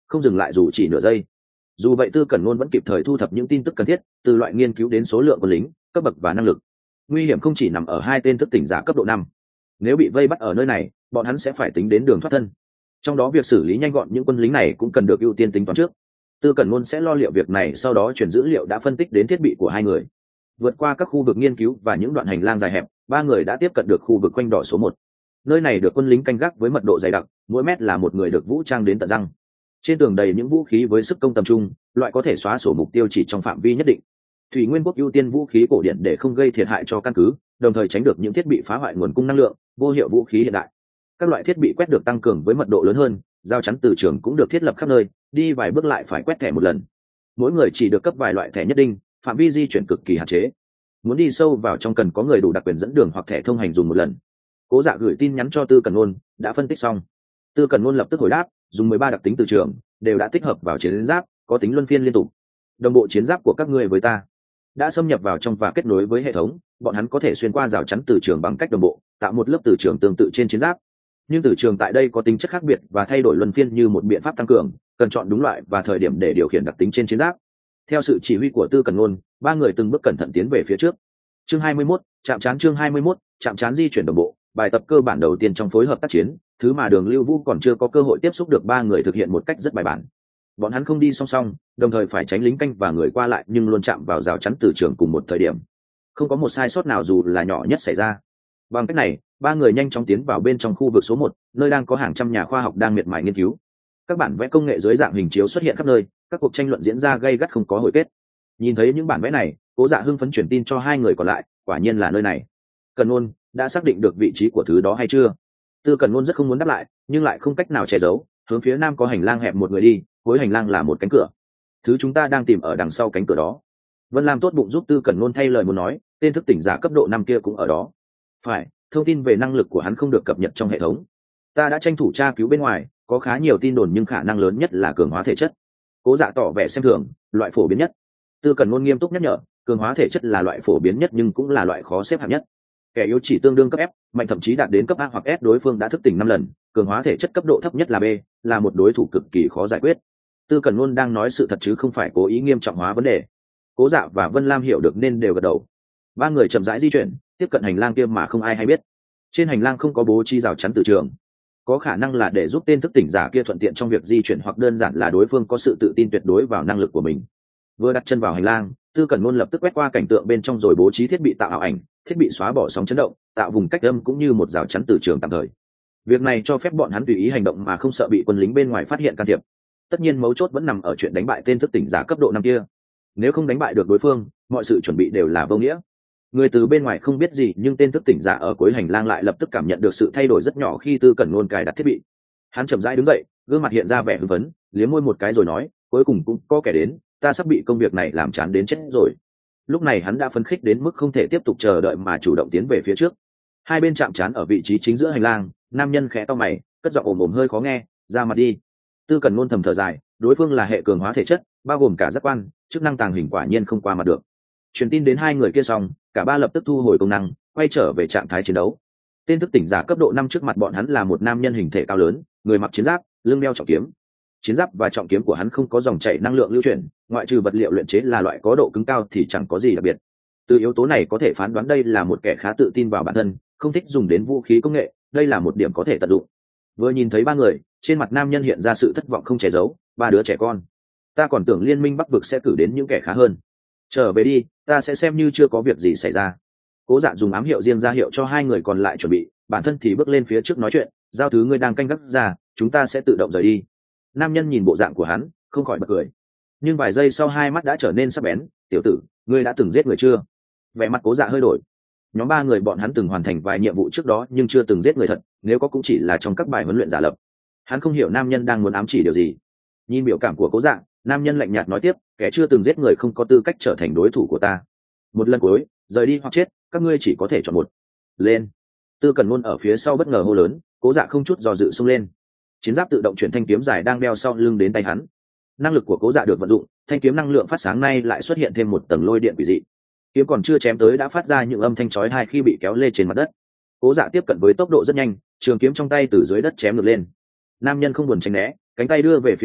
không dừng lại dù chỉ nửa giây. Dù vậy Tư Cẩn Nôn vẫn kịp thời thu thập những tin tức cần thiết, từ loại nghiên cứu đến số lượng quân lính, cấp bậc và năng lực. Nguy hiểm không chỉ nằm ở hai tên thức tỉnh giả cấp độ 5. Nếu bị vây bắt ở nơi này, bọn hắn sẽ phải tính đến đường thoát thân. Trong đó việc xử lý nhanh gọn những quân lính này cũng cần được ưu tiên tính toán trước. Tư Cẩn Nôn sẽ lo liệu việc này, sau đó chuyển dữ liệu đã phân tích đến thiết bị của hai người. Vượt qua các khu vực nghiên cứu và những đoạn hành lang dài hẹp, ba người đã tiếp cận được khu vực quanh đỏ số 1. Nơi này được quân lính canh gác với mật độ dày đặc, mỗi mét là một người được vũ trang đến tận răng. Trên tường đầy những vũ khí với sức công tầm trung, loại có thể xóa sổ mục tiêu chỉ trong phạm vi nhất định. Thủy Nguyên Quốc ưu tiên vũ khí cổ điển để không gây thiệt hại cho căn cứ, đồng thời tránh được những thiết bị phá hoại nguồn cung năng lượng, vô hiệu vũ khí hiện đại. Các loại thiết bị quét được tăng cường với mật độ lớn hơn, giao chắn từ trường cũng được thiết lập khắp nơi, đi vài bước lại phải quét thẻ một lần. Mỗi người chỉ được cấp vài loại thẻ nhất định, phạm vi di chuyển cực kỳ hạn chế. Muốn đi sâu vào trong cần có người đủ đặc quyền dẫn đường hoặc thẻ thông hành dùng một lần. Cố Dạ gửi tin nhắn cho Tư Cẩn Nôn, đã phân tích xong. Tư Cẩn Nôn lập tức hồi đáp, dùng 13 đặc tính từ trường, đều đã tích hợp vào chiến giáp, có tính luân phiên liên tục. Đồng bộ chiến giáp của các ngươi với ta đã xâm nhập vào trong và kết nối với hệ thống, bọn hắn có thể xuyên qua rào chắn từ trường bằng cách đồng bộ, tạo một lớp từ trường tương tự trên chiến giáp. Nhưng từ trường tại đây có tính chất khác biệt và thay đổi luân phiên như một biện pháp tăng cường, cần chọn đúng loại và thời điểm để điều khiển đặc tính trên chiến giáp. Theo sự chỉ huy của Tư Cẩn Nôn, ba người từng bước cẩn thận tiến về phía trước. Chương 21, chạm trán. Chương 21, chạm trán di chuyển đồng bộ, bài tập cơ bản đầu tiên trong phối hợp tác chiến, thứ mà Đường Lưu Vũ còn chưa có cơ hội tiếp xúc được. Ba người thực hiện một cách rất bài bản. Bọn hắn không đi song song, đồng thời phải tránh lính canh và người qua lại, nhưng luôn chạm vào rào chắn từ trường cùng một thời điểm. Không có một sai sót nào dù là nhỏ nhất xảy ra. Bằng cách này, ba người nhanh chóng tiến vào bên trong khu vực số 1, nơi đang có hàng trăm nhà khoa học đang miệt mài nghiên cứu. Các bản vẽ công nghệ dưới dạng hình chiếu xuất hiện khắp nơi, các cuộc tranh luận diễn ra gay gắt không có hồi kết. Nhìn thấy những bản vẽ này, Cố Dạ hưng phấn truyền tin cho hai người còn lại, quả nhiên là nơi này. Cẩn Nôn, đã xác định được vị trí của thứ đó hay chưa? Tư Cẩn Nôn rất không muốn đáp lại, nhưng lại không cách nào che giấu. Hướng phía nam có hành lang hẹp một người đi, cuối hành lang là một cánh cửa. Thứ chúng ta đang tìm ở đằng sau cánh cửa đó. Vân Lam tốt bụng giúp Tư Cẩn Nôn thay lời muốn nói, tên thức tỉnh giả cấp độ 5 kia cũng ở đó. Phải, thông tin về năng lực của hắn không được cập nhật trong hệ thống. Ta đã tranh thủ tra cứu bên ngoài, có khá nhiều tin đồn nhưng khả năng lớn nhất là cường hóa thể chất. Cố Dạ tỏ vẻ xem thường, loại phổ biến nhất. Tư Cẩn Nôn nghiêm túc nhắc nhở, cường hóa thể chất là loại phổ biến nhất nhưng cũng là loại khó xếp hạng nhất. Kẻ yếu chỉ tương đương cấp F, mạnh thậm chí đạt đến cấp A hoặc S. Đối phương đã thức tỉnh 5 lần, cường hóa thể chất cấp độ thấp nhất là B, là một đối thủ cực kỳ khó giải quyết. Tư Cẩn Nôn đang nói sự thật chứ không phải cố ý nghiêm trọng hóa vấn đề. Cố Dạ và Vân Lam hiểu được nên đều gật đầu. Ba người chậm rãi di chuyển, tiếp cận hành lang kia mà không ai hay biết. Trên hành lang không có bố trí rào chắn từ trường, có khả năng là để giúp tên thức tỉnh giả kia thuận tiện trong việc di chuyển, hoặc đơn giản là đối phương có sự tự tin tuyệt đối vào năng lực của mình. Vừa đặt chân vào hành lang, Tư Cẩn Nôn lập tức quét qua cảnh tượng bên trong rồi bố trí thiết bị tạo ảo ảnh, thiết bị xóa bỏ sóng chấn động, tạo vùng cách âm cũng như một rào chắn từ trường tạm thời. Việc này cho phép bọn hắn tùy ý hành động mà không sợ bị quân lính bên ngoài phát hiện can thiệp. Tất nhiên mấu chốt vẫn nằm ở chuyện đánh bại tên thức tỉnh giả cấp độ 5 kia. Nếu không đánh bại được đối phương, mọi sự chuẩn bị đều là vô nghĩa. Người từ bên ngoài không biết gì, nhưng tên thức tỉnh giả ở cuối hành lang lại lập tức cảm nhận được sự thay đổi rất nhỏ khi Tư Cẩn Nôn cài đặt thiết bị. Hắn chậm rãi đứng dậy, gương mặt hiện ra vẻ hưng phấn, liếm môi một cái rồi nói, cuối cùng cũng có kẻ đến, ta sắp bị công việc này làm chán đến chết rồi. Lúc này hắn đã phấn khích đến mức không thể tiếp tục chờ đợi mà chủ động tiến về phía trước. Hai bên chạm trán ở vị trí chính giữa hành lang, nam nhân khẽ to mày, cất giọng ồm ồm hơi khó nghe, ra mặt đi. Tư Cẩn Nôn thầm thở dài, đối phương là hệ cường hóa thể chất, bao gồm cả giác quan, chức năng tàng hình quả nhiên không qua mặt được. Truyền tin đến hai người kia xong, cả ba lập tức thu hồi công năng, quay trở về trạng thái chiến đấu. Tên thức tỉnh giả cấp độ 5 trước mặt bọn hắn là một nam nhân hình thể cao lớn, người mặc chiến giáp, lưng đeo trọng kiếm. Chiến giáp và trọng kiếm của hắn không có dòng chảy năng lượng lưu chuyển, ngoại trừ vật liệu luyện chế là loại có độ cứng cao thì chẳng có gì đặc biệt. Từ yếu tố này có thể phán đoán đây là một kẻ khá tự tin vào bản thân, không thích dùng đến vũ khí công nghệ, đây là một điểm có thể tận dụng. Vừa nhìn thấy ba người, trên mặt nam nhân hiện ra sự thất vọng không che giấu, ba đứa trẻ con. Ta còn tưởng Liên minh Bắc vực sẽ cử đến những kẻ khá hơn. Trở về đi, ta sẽ xem như chưa có việc gì xảy ra. Cố Dạ dùng ám hiệu riêng ra hiệu cho hai người còn lại chuẩn bị, bản thân thì bước lên phía trước nói chuyện, giao thứ ngươi đang canh gác ra, chúng ta sẽ tự động rời đi. Nam nhân nhìn bộ dạng của hắn, không khỏi bật cười. Nhưng vài giây sau hai mắt đã trở nên sắc bén, tiểu tử, ngươi đã từng giết người chưa? Vẻ mặt Cố Dạ hơi đổi. Nhóm ba người bọn hắn từng hoàn thành vài nhiệm vụ trước đó nhưng chưa từng giết người thật, nếu có cũng chỉ là trong các bài huấn luyện giả lập. Hắn không hiểu nam nhân đang muốn ám chỉ điều gì. Nhìn biểu cảm của Cố Dạ, nam nhân lạnh nhạt nói tiếp, kẻ chưa từng giết người không có tư cách trở thành đối thủ của ta. Một lần cuối, rời đi hoặc chết, các ngươi chỉ có thể chọn một. Lên. Tư Cẩn Nôn ở phía sau bất ngờ hô lớn, Cố Dạ không chút do dự xông lên. Chiến giáp tự động chuyển thanh kiếm dài đang đeo sau lưng đến tay hắn. Năng lực của Cố Dạ được vận dụng, thanh kiếm năng lượng phát sáng nay lại xuất hiện thêm một tầng lôi điện quỷ dị. Kiếm còn chưa chém tới đã phát ra những âm thanh chói tai khi bị kéo lê trên mặt đất. Cố Dạ tiếp cận với tốc độ rất nhanh, trường kiếm trong tay từ dưới đất chém ngược lên. Nam nhân không buồn tránh né, cánh tay đưa về phía trước,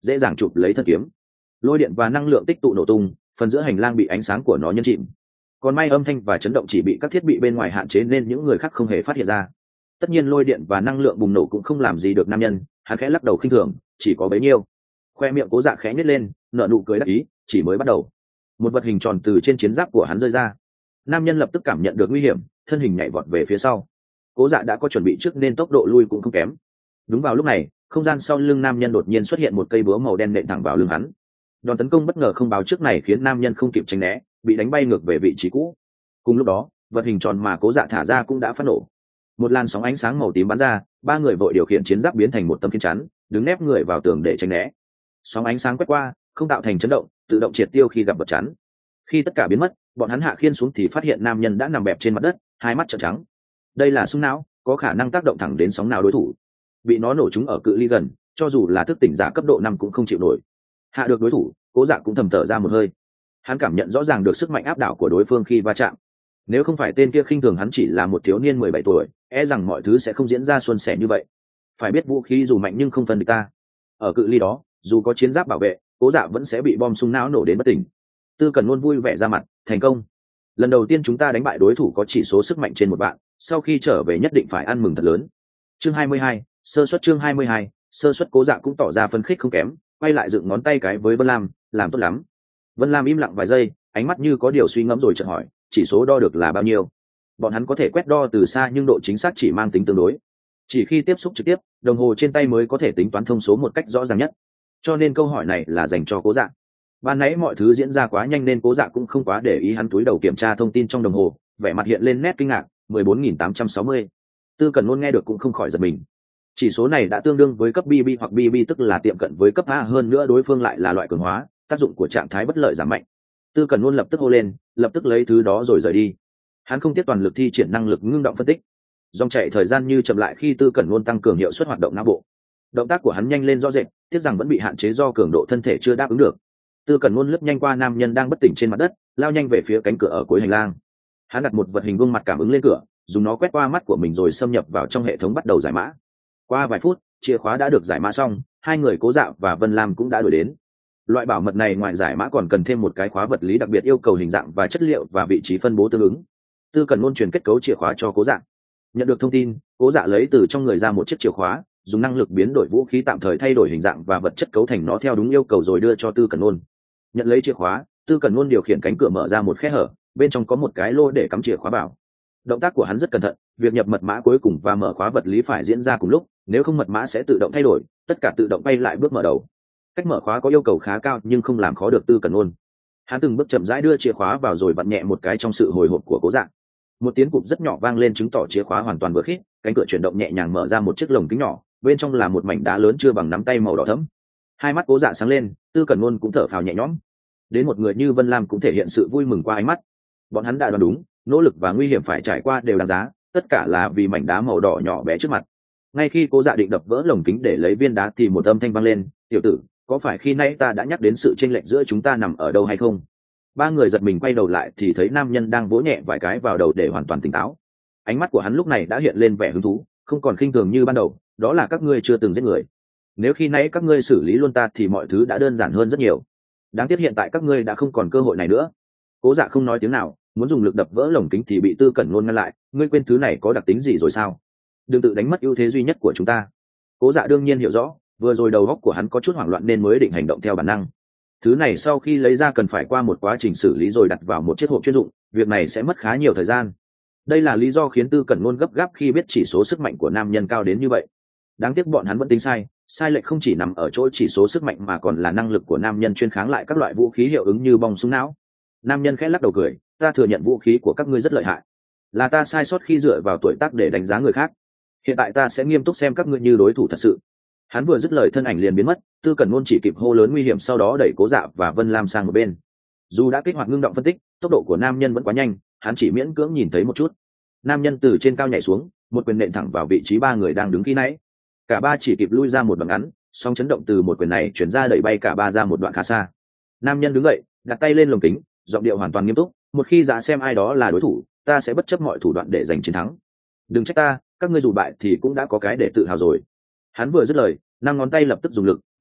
dễ dàng chụp lấy thân kiếm. Lôi điện và năng lượng tích tụ nổ tung, phần giữa hành lang bị ánh sáng của nó nhấn chìm. Còn may âm thanh và chấn động chỉ bị các thiết bị bên ngoài hạn chế nên những người khác không hề phát hiện ra. Tất nhiên lôi điện và năng lượng bùng nổ cũng không làm gì được nam nhân, hắn khẽ lắc đầu khinh thường, chỉ có bấy nhiêu. Khoe miệng Cố Dạ khẽ nhếch lên, nở nụ cười đắc ý, chỉ mới bắt đầu. Một vật hình tròn từ trên chiến giáp của hắn rơi ra. Nam nhân lập tức cảm nhận được nguy hiểm, thân hình nhảy vọt về phía sau. Cố Dạ đã có chuẩn bị trước nên tốc độ lui cũng không kém. Đúng vào lúc này, không gian sau lưng nam nhân đột nhiên xuất hiện một cây búa màu đen nện thẳng vào lưng hắn. Đòn tấn công bất ngờ không báo trước này khiến nam nhân không kịp tránh né, bị đánh bay ngược về vị trí cũ. Cùng lúc đó, vật hình tròn mà Cố Dạ thả ra cũng đã phát nổ. Một làn sóng ánh sáng màu tím bắn ra, ba người vội điều khiển chiến giáp biến thành một tấm khiên chắn, đứng nép người vào tường để tránh né. Sóng ánh sáng quét qua, không tạo thành chấn động, tự động triệt tiêu khi gặp vật chắn. Khi tất cả biến mất, bọn hắn hạ khiên xuống thì phát hiện nam nhân đã nằm bẹp trên mặt đất, hai mắt trợn trắng. Đây là súng não, có khả năng tác động thẳng đến sóng não đối thủ. Bị nó nổ trúng ở cự ly gần, cho dù là thức tỉnh giả cấp độ 5 cũng không chịu nổi. Hạ được đối thủ, Cố Dạ cũng thầm thở ra một hơi. Hắn cảm nhận rõ ràng được sức mạnh áp đảo của đối phương khi va chạm. Nếu không phải tên kia khinh thường hắn chỉ là một thiếu niên 17 tuổi, e rằng mọi thứ sẽ không diễn ra suôn sẻ như vậy. Phải biết vũ khí dù mạnh nhưng không phân địch ta. Ở cự ly đó, dù có chiến giáp bảo vệ, Cố Dạ vẫn sẽ bị bom súng não nổ đến bất tỉnh. Tư Cẩn luôn vui vẻ ra mặt, thành công. Lần đầu tiên chúng ta đánh bại đối thủ có chỉ số sức mạnh trên 1 vạn, sau khi trở về nhất định phải ăn mừng thật lớn. Chương 22, sơ suất. Chương 22, sơ suất. Cố Dạ cũng tỏ ra phấn khích không kém, quay lại dựng ngón tay cái với Vân Lam, làm tốt lắm. Vân Lam im lặng vài giây, ánh mắt như có điều suy ngẫm rồi chợt hỏi, chỉ số đo được là bao nhiêu? Bọn hắn có thể quét đo từ xa nhưng độ chính xác chỉ mang tính tương đối. Chỉ khi tiếp xúc trực tiếp, đồng hồ trên tay mới có thể tính toán thông số một cách rõ ràng nhất. Cho nên câu hỏi này là dành cho Cố Dạ. Ban nãy mọi thứ diễn ra quá nhanh nên Cố Dạ cũng không quá để ý, hắn túi đầu kiểm tra thông tin trong đồng hồ, vẻ mặt hiện lên nét kinh ngạc. 14.860. Tư Cẩn luôn nghe được cũng không khỏi giật mình. Chỉ số này đã tương đương với cấp BB hoặc BB, tức là tiệm cận với cấp A, hơn nữa đối phương lại là loại cường hóa, tác dụng của trạng thái bất lợi giảm mạnh. Tư Cẩn luôn lập tức hô lên, lập tức lấy thứ đó rồi rời đi. Hắn không tiếp toàn lực thi triển năng lực ngưng động phân tích. Dòng chảy thời gian như chậm lại khi Tư Cẩn luôn tăng cường hiệu suất hoạt động não bộ. Động tác của hắn nhanh lên rõ rệt, tiếc rằng vẫn bị hạn chế do cường độ thân thể chưa đáp ứng được. Tư Cẩn luôn lướt nhanh qua nam nhân đang bất tỉnh trên mặt đất, lao nhanh về phía cánh cửa ở cuối hành lang. Hắn đặt một vật hình vuông mặt cảm ứng lên cửa, dùng nó quét qua mắt của mình rồi xâm nhập vào trong hệ thống bắt đầu giải mã. Qua vài phút, chìa khóa đã được giải mã xong, hai người Cố Dạ và Vân Lam cũng đã đuổi đến. Loại bảo mật này ngoài giải mã còn cần thêm một cái khóa vật lý đặc biệt yêu cầu hình dạng và chất liệu và vị trí phân bố tương ứng. Tư Cẩn luôn truyền kết cấu chìa khóa cho Cố Dạ. Nhận được thông tin, Cố Dạ lấy từ trong người ra một chiếc chìa khóa, dùng năng lực biến đổi vũ khí tạm thời thay đổi hình dạng và vật chất cấu thành nó theo đúng yêu cầu rồi đưa cho Tư Cẩn luôn. Nhận lấy chìa khóa, Tư Cẩn luôn điều khiển cánh cửa mở ra một khe hở, bên trong có một cái lô để cắm chìa khóa vào. Động tác của hắn rất cẩn thận, việc nhập mật mã cuối cùng và mở khóa vật lý phải diễn ra cùng lúc, nếu không mật mã sẽ tự động thay đổi, tất cả tự động bay lại bước mở đầu. Cách mở khóa có yêu cầu khá cao nhưng không làm khó được Tư Cẩn luôn. Hắn từng bước chậm rãi đưa chìa khóa vào rồi vặn nhẹ một cái trong sự hồi hộp của Cố Dạ. Một tiếng cụp rất nhỏ vang lên chứng tỏ chìa khóa hoàn toàn vừa khít, cánh cửa chuyển động nhẹ nhàng mở ra một chiếc lồng kính nhỏ, bên trong là một mảnh đá lớn chưa bằng nắm tay màu đỏ thẫm. Hai mắt Cố Dạ sáng lên, Tư Cẩn luôn cũng thở phào nhẹ nhõm. Đến một người như Vân Lam cũng thể hiện sự vui mừng qua ánh mắt. Bọn hắn đã đoán đúng, nỗ lực và nguy hiểm phải trải qua đều đáng giá, tất cả là vì mảnh đá màu đỏ nhỏ bé trước mặt. Ngay khi Cố Dạ định đập vỡ lồng kính để lấy viên đá thì một âm thanh vang lên, "Tiểu tử, có phải khi nãy ta đã nhắc đến sự chênh lệch giữa chúng ta nằm ở đâu hay không?" Ba người giật mình quay đầu lại thì thấy nam nhân đang vỗ nhẹ vài cái vào đầu để hoàn toàn tỉnh táo. Ánh mắt của hắn lúc này đã hiện lên vẻ hứng thú, không còn khinh thường như ban đầu, "Đó là các ngươi chưa từng giết người. Nếu khi nãy các ngươi xử lý luôn ta thì mọi thứ đã đơn giản hơn rất nhiều. Đáng tiếc hiện tại các ngươi đã không còn cơ hội này nữa." Cố Dạ không nói tiếng nào, muốn dùng lực đập vỡ lồng kính thì bị Tư Cẩn luôn ngăn lại, "Ngươi quên thứ này có đặc tính gì rồi sao? Đừng tự đánh mất ưu thế duy nhất của chúng ta." Cố Dạ đương nhiên hiểu rõ, vừa rồi đầu óc của hắn có chút hoảng loạn nên mới định hành động theo bản năng. Thứ này sau khi lấy ra cần phải qua một quá trình xử lý rồi đặt vào một chiếc hộp chuyên dụng, việc này sẽ mất khá nhiều thời gian. Đây là lý do khiến Tư Cẩn luôn gấp gáp khi biết chỉ số sức mạnh của nam nhân cao đến như vậy. Đáng tiếc bọn hắn vẫn tính sai, sai lệch không chỉ nằm ở chỗ chỉ số sức mạnh mà còn là năng lực của nam nhân chuyên kháng lại các loại vũ khí hiệu ứng như bom súng não. Nam nhân khẽ lắc đầu cười, "Ta thừa nhận vũ khí của các ngươi rất lợi hại. Là ta sai sót khi dựa vào tuổi tác để đánh giá người khác. Hiện tại ta sẽ nghiêm túc xem các ngươi như đối thủ thật sự." Hắn vừa dứt lời thân ảnh liền biến mất, Tư Cẩn luôn chỉ kịp hô lớn nguy hiểm, sau đó đẩy Cố Dạ và Vân Lam sang một bên. Dù đã kích hoạt ngưng động phân tích, tốc độ của nam nhân vẫn quá nhanh, hắn chỉ miễn cưỡng nhìn thấy một chút. Nam nhân từ trên cao nhảy xuống, một quyền nện thẳng vào vị trí ba người đang đứng khi nãy. Cả ba chỉ kịp lui ra một đoạn ngắn, song chấn động từ một quyền này chuyển ra đẩy bay cả ba ra một đoạn khá xa. Nam nhân đứng dậy, đặt tay lên lồng kính, giọng điệu hoàn toàn nghiêm túc, "Một khi đã xem ai đó là đối thủ, ta sẽ bất chấp mọi thủ đoạn để giành chiến thắng. Đừng trách ta, các ngươi dù bại thì cũng đã có cái để tự hào rồi." Hắn vừa dứt lời, năm ngón tay lập tức dùng lực,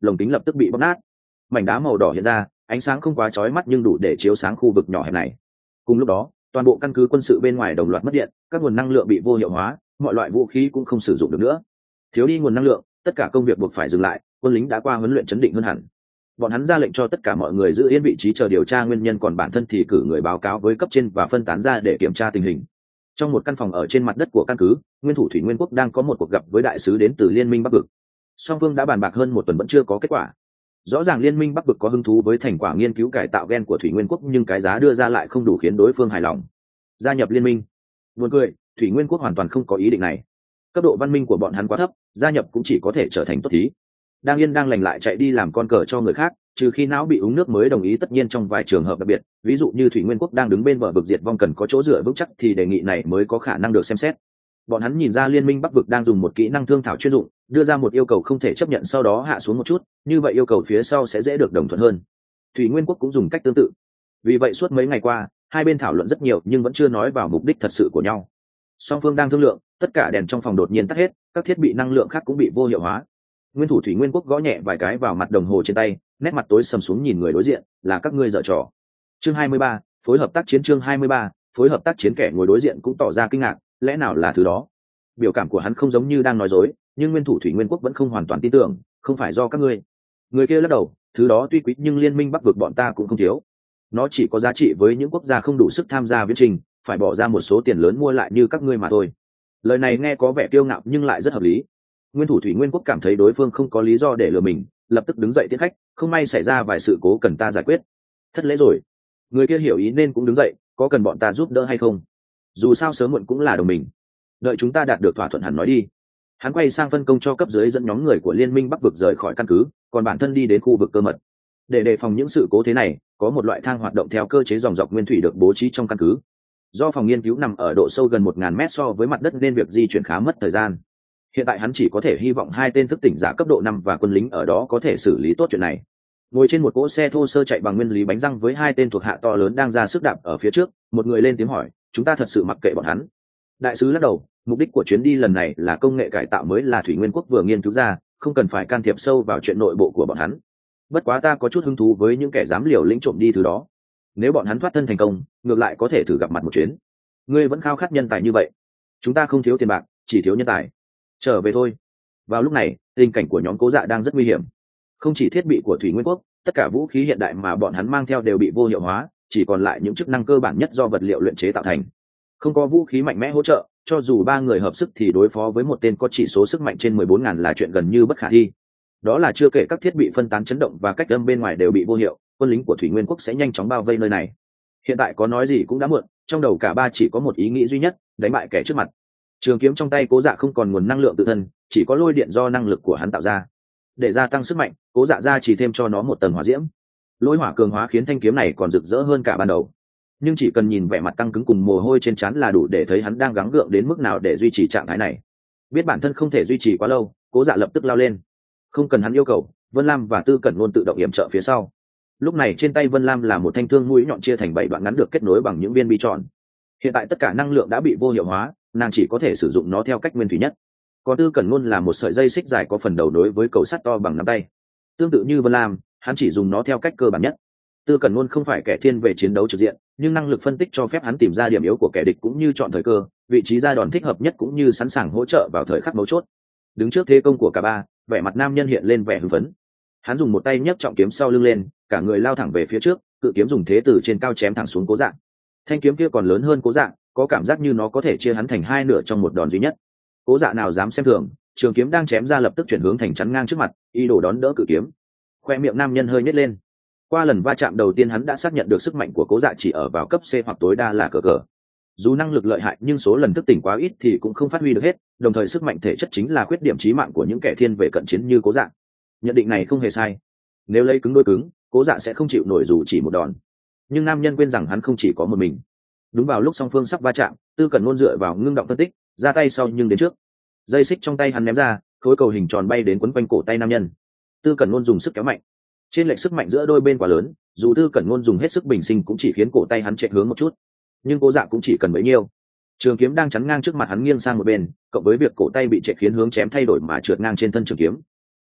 lồng kính lập tức bị bóc nát, mảnh đá màu đỏ hiện ra, ánh sáng không quá chói mắt nhưng đủ để chiếu sáng khu vực nhỏ hẹp này. Cùng lúc đó, toàn bộ căn cứ quân sự bên ngoài đồng loạt mất điện, các nguồn năng lượng bị vô hiệu hóa, mọi loại vũ khí cũng không sử dụng được nữa. Thiếu đi nguồn năng lượng, tất cả công việc buộc phải dừng lại, quân lính đã qua huấn luyện chấn định hơn hẳn. Bọn hắn ra lệnh cho tất cả mọi người giữ yên vị trí chờ điều tra nguyên nhân, còn bản thân thì cử người báo cáo với cấp trên và phân tán ra để kiểm tra tình hình. Trong một căn phòng ở trên mặt đất của căn cứ, nguyên thủ Thủy Nguyên Quốc đang có một cuộc gặp với đại sứ đến từ Liên minh Bắc Vực. Song phương đã bàn bạc hơn một tuần vẫn chưa có kết quả. Rõ ràng Liên minh Bắc Vực có hứng thú với thành quả nghiên cứu cải tạo gen của Thủy Nguyên Quốc, nhưng cái giá đưa ra lại không đủ khiến đối phương hài lòng. Gia nhập liên minh. Buồn cười, Thủy Nguyên Quốc hoàn toàn không có ý định này. Cấp độ văn minh của bọn hắn quá thấp, gia nhập cũng chỉ có thể trở thành tốt thí. Đang yên đang lành lại chạy đi làm con cờ cho người khác, trừ khi não bị uống nước mới đồng ý. Tất nhiên trong vài trường hợp đặc biệt, ví dụ như Thủy Nguyên Quốc đang đứng bên bờ vực diệt vong cần có chỗ dựa vững chắc, thì đề nghị này mới có khả năng được xem xét. Bọn hắn nhìn ra Liên minh Bắc Vực đang dùng một kỹ năng thương thảo chuyên dụng, đưa ra một yêu cầu không thể chấp nhận, sau đó hạ xuống một chút, như vậy yêu cầu phía sau sẽ dễ được đồng thuận hơn. Thủy Nguyên Quốc cũng dùng cách tương tự. Vì vậy suốt mấy ngày qua, hai bên thảo luận rất nhiều nhưng vẫn chưa nói vào mục đích thật sự của nhau. Song phương đang thương lượng, tất cả đèn trong phòng đột nhiên tắt hết, các thiết bị năng lượng khác cũng bị vô hiệu hóa. Nguyên thủ Thủy Nguyên Quốc gõ nhẹ vài cái vào mặt đồng hồ trên tay, nét mặt tối sầm xuống nhìn người đối diện, là các ngươi giở trò. Chương 23, phối hợp tác chiến. Chương 23, phối hợp tác chiến. Kẻ ngồi đối diện cũng tỏ ra kinh ngạc, lẽ nào là thứ đó? Biểu cảm của hắn không giống như đang nói dối, nhưng nguyên thủ Thủy Nguyên Quốc vẫn không hoàn toàn tin tưởng. Không phải do các ngươi. Người kia lắc đầu, thứ đó tuy quý nhưng Liên minh Bắc Vực bọn ta cũng không thiếu. Nó chỉ có giá trị với những quốc gia không đủ sức tham gia viễn trình, phải bỏ ra một số tiền lớn mua lại như các ngươi mà thôi. Lời này nghe có vẻ kiêu ngạo nhưng lại rất hợp lý. Nguyên thủ Thủy Nguyên Quốc cảm thấy đối phương không có lý do để lừa mình, lập tức đứng dậy tiễn khách. Không may xảy ra vài sự cố cần ta giải quyết. Thất lễ rồi. Người kia hiểu ý nên cũng đứng dậy, có cần bọn ta giúp đỡ hay không? Dù sao sớm muộn cũng là đồng mình. Đợi chúng ta đạt được thỏa thuận hẳn nói đi. Hắn quay sang phân công cho cấp dưới dẫn nhóm người của Liên minh Bắc Vực rời khỏi căn cứ, còn bản thân đi đến khu vực cơ mật. Để đề phòng những sự cố thế này, có một loại thang hoạt động theo cơ chế dòng dọc nguyên thủy được bố trí trong căn cứ. Do phòng nghiên cứu nằm ở độ sâu gần 1000 mét so với mặt đất nên việc di chuyển khá mất thời gian. Hiện tại hắn chỉ có thể hy vọng hai tên thức tỉnh giả cấp độ 5 và quân lính ở đó có thể xử lý tốt chuyện này. Ngồi trên một cỗ xe thô sơ chạy bằng nguyên lý bánh răng với hai tên thuộc hạ to lớn đang ra sức đạp ở phía trước, một người lên tiếng hỏi, chúng ta thật sự mặc kệ bọn hắn? Đại sứ lắc đầu, mục đích của chuyến đi lần này là công nghệ cải tạo mới là Thủy Nguyên Quốc vừa nghiên cứu ra, không cần phải can thiệp sâu vào chuyện nội bộ của bọn hắn. Bất quá ta có chút hứng thú với những kẻ dám liều lĩnh trộm đi thứ đó. Nếu bọn hắn thoát thân thành công, ngược lại có thể thử gặp mặt một chuyến. Ngươi vẫn khao khát nhân tài như vậy. Chúng ta không thiếu tiền bạc, chỉ thiếu nhân tài. Trở về thôi. Vào lúc này, tình cảnh của nhóm Cố Dạ đang rất nguy hiểm. Không chỉ thiết bị của Thủy Nguyên Quốc, tất cả vũ khí hiện đại mà bọn hắn mang theo đều bị vô hiệu hóa, chỉ còn lại những chức năng cơ bản nhất do vật liệu luyện chế tạo thành. Không có vũ khí mạnh mẽ hỗ trợ, cho dù ba người hợp sức thì đối phó với một tên có chỉ số sức mạnh trên 14.000 là chuyện gần như bất khả thi. Đó là chưa kể các thiết bị phân tán chấn động và cách âm bên ngoài đều bị vô hiệu, quân lính của Thủy Nguyên Quốc sẽ nhanh chóng bao vây nơi này. Hiện tại có nói gì cũng đã muộn, trong đầu cả ba chỉ có một ý nghĩ duy nhất, đánh bại kẻ trước mặt. Trường kiếm trong tay Cố Dạ không còn nguồn năng lượng tự thân, chỉ có lôi điện do năng lực của hắn tạo ra. Để gia tăng sức mạnh, Cố Dạ ra chỉ thêm cho nó một tầng hỏa diễm. Lôi hỏa cường hóa khiến thanh kiếm này còn rực rỡ hơn cả ban đầu. Nhưng chỉ cần nhìn vẻ mặt căng cứng cùng mồ hôi trên trán là đủ để thấy hắn đang gắng gượng đến mức nào để duy trì trạng thái này. Biết bản thân không thể duy trì quá lâu, Cố Dạ lập tức lao lên. Không cần hắn yêu cầu, Vân Lam và Tư Cẩn Ngôn tự động yểm trợ phía sau. Lúc này trên tay Vân Lam là một thanh thương mũi nhọn chia thành 7 đoạn ngắn được kết nối bằng những viên bi tròn. Hiện tại tất cả năng lượng đã bị vô hiệu hóa, nàng chỉ có thể sử dụng nó theo cách nguyên thủy nhất. Còn Tư Cẩn Ngôn là một sợi dây xích dài có phần đầu đối với cầu sắt to bằng nắm tay. Tương tự như Vân Lam, hắn chỉ dùng nó theo cách cơ bản nhất. Tư Cẩn Ngôn không phải kẻ thiên về chiến đấu trực diện, nhưng năng lực phân tích cho phép hắn tìm ra điểm yếu của kẻ địch cũng như chọn thời cơ, vị trí ra đòn thích hợp nhất cũng như sẵn sàng hỗ trợ vào thời khắc mấu chốt. Đứng trước thế công của cả ba, vẻ mặt nam nhân hiện lên vẻ hưng phấn. Hắn dùng một tay nhấc trọng kiếm sau lưng lên, cả người lao thẳng về phía trước, cự kiếm dùng thế từ trên cao chém thẳng xuống Cố Dạ. Thanh kiếm kia còn lớn hơn Cố Dạ, có cảm giác như nó có thể chia hắn thành hai nửa trong một đòn duy nhất. Cố Dạ nào dám xem thường, trường kiếm đang chém ra lập tức chuyển hướng thành chắn ngang trước mặt, ý đồ đón đỡ cự kiếm. Khoe miệng nam nhân hơi nhếch lên. Qua lần va chạm đầu tiên hắn đã xác nhận được sức mạnh của Cố Dạ chỉ ở vào cấp C hoặc tối đa là cỡ cỡ. Dù năng lực lợi hại nhưng số lần thức tỉnh quá ít thì cũng không phát huy được hết, đồng thời sức mạnh thể chất chính là khuyết điểm chí mạng của những kẻ thiên về cận chiến như Cố Dạ. Nhận định này không hề sai. Nếu lấy cứng đối cứng, Cố Dạ sẽ không chịu nổi dù chỉ một đòn. Nhưng nam nhân quên rằng hắn không chỉ có một mình. Đúng vào lúc song phương sắp va chạm, Tư Cẩn Ngôn dựa vào ngưng động phân tích, ra tay sau nhưng đến trước. Dây xích trong tay hắn ném ra, khối cầu hình tròn bay đến quấn quanh cổ tay nam nhân. Tư Cẩn Ngôn dùng sức kéo mạnh. Trên lệch sức mạnh giữa đôi bên quá lớn, dù Tư Cẩn Ngôn dùng hết sức bình sinh cũng chỉ khiến cổ tay hắn chạy hướng một chút. Nhưng Cố Dạ cũng chỉ cần bấy nhiêu. Trường kiếm đang chắn ngang trước mặt hắn nghiêng sang một bên, cộng với việc cổ tay bị chạy khiến hướng chém thay đổi mà trượt ngang trên thân trường kiếm.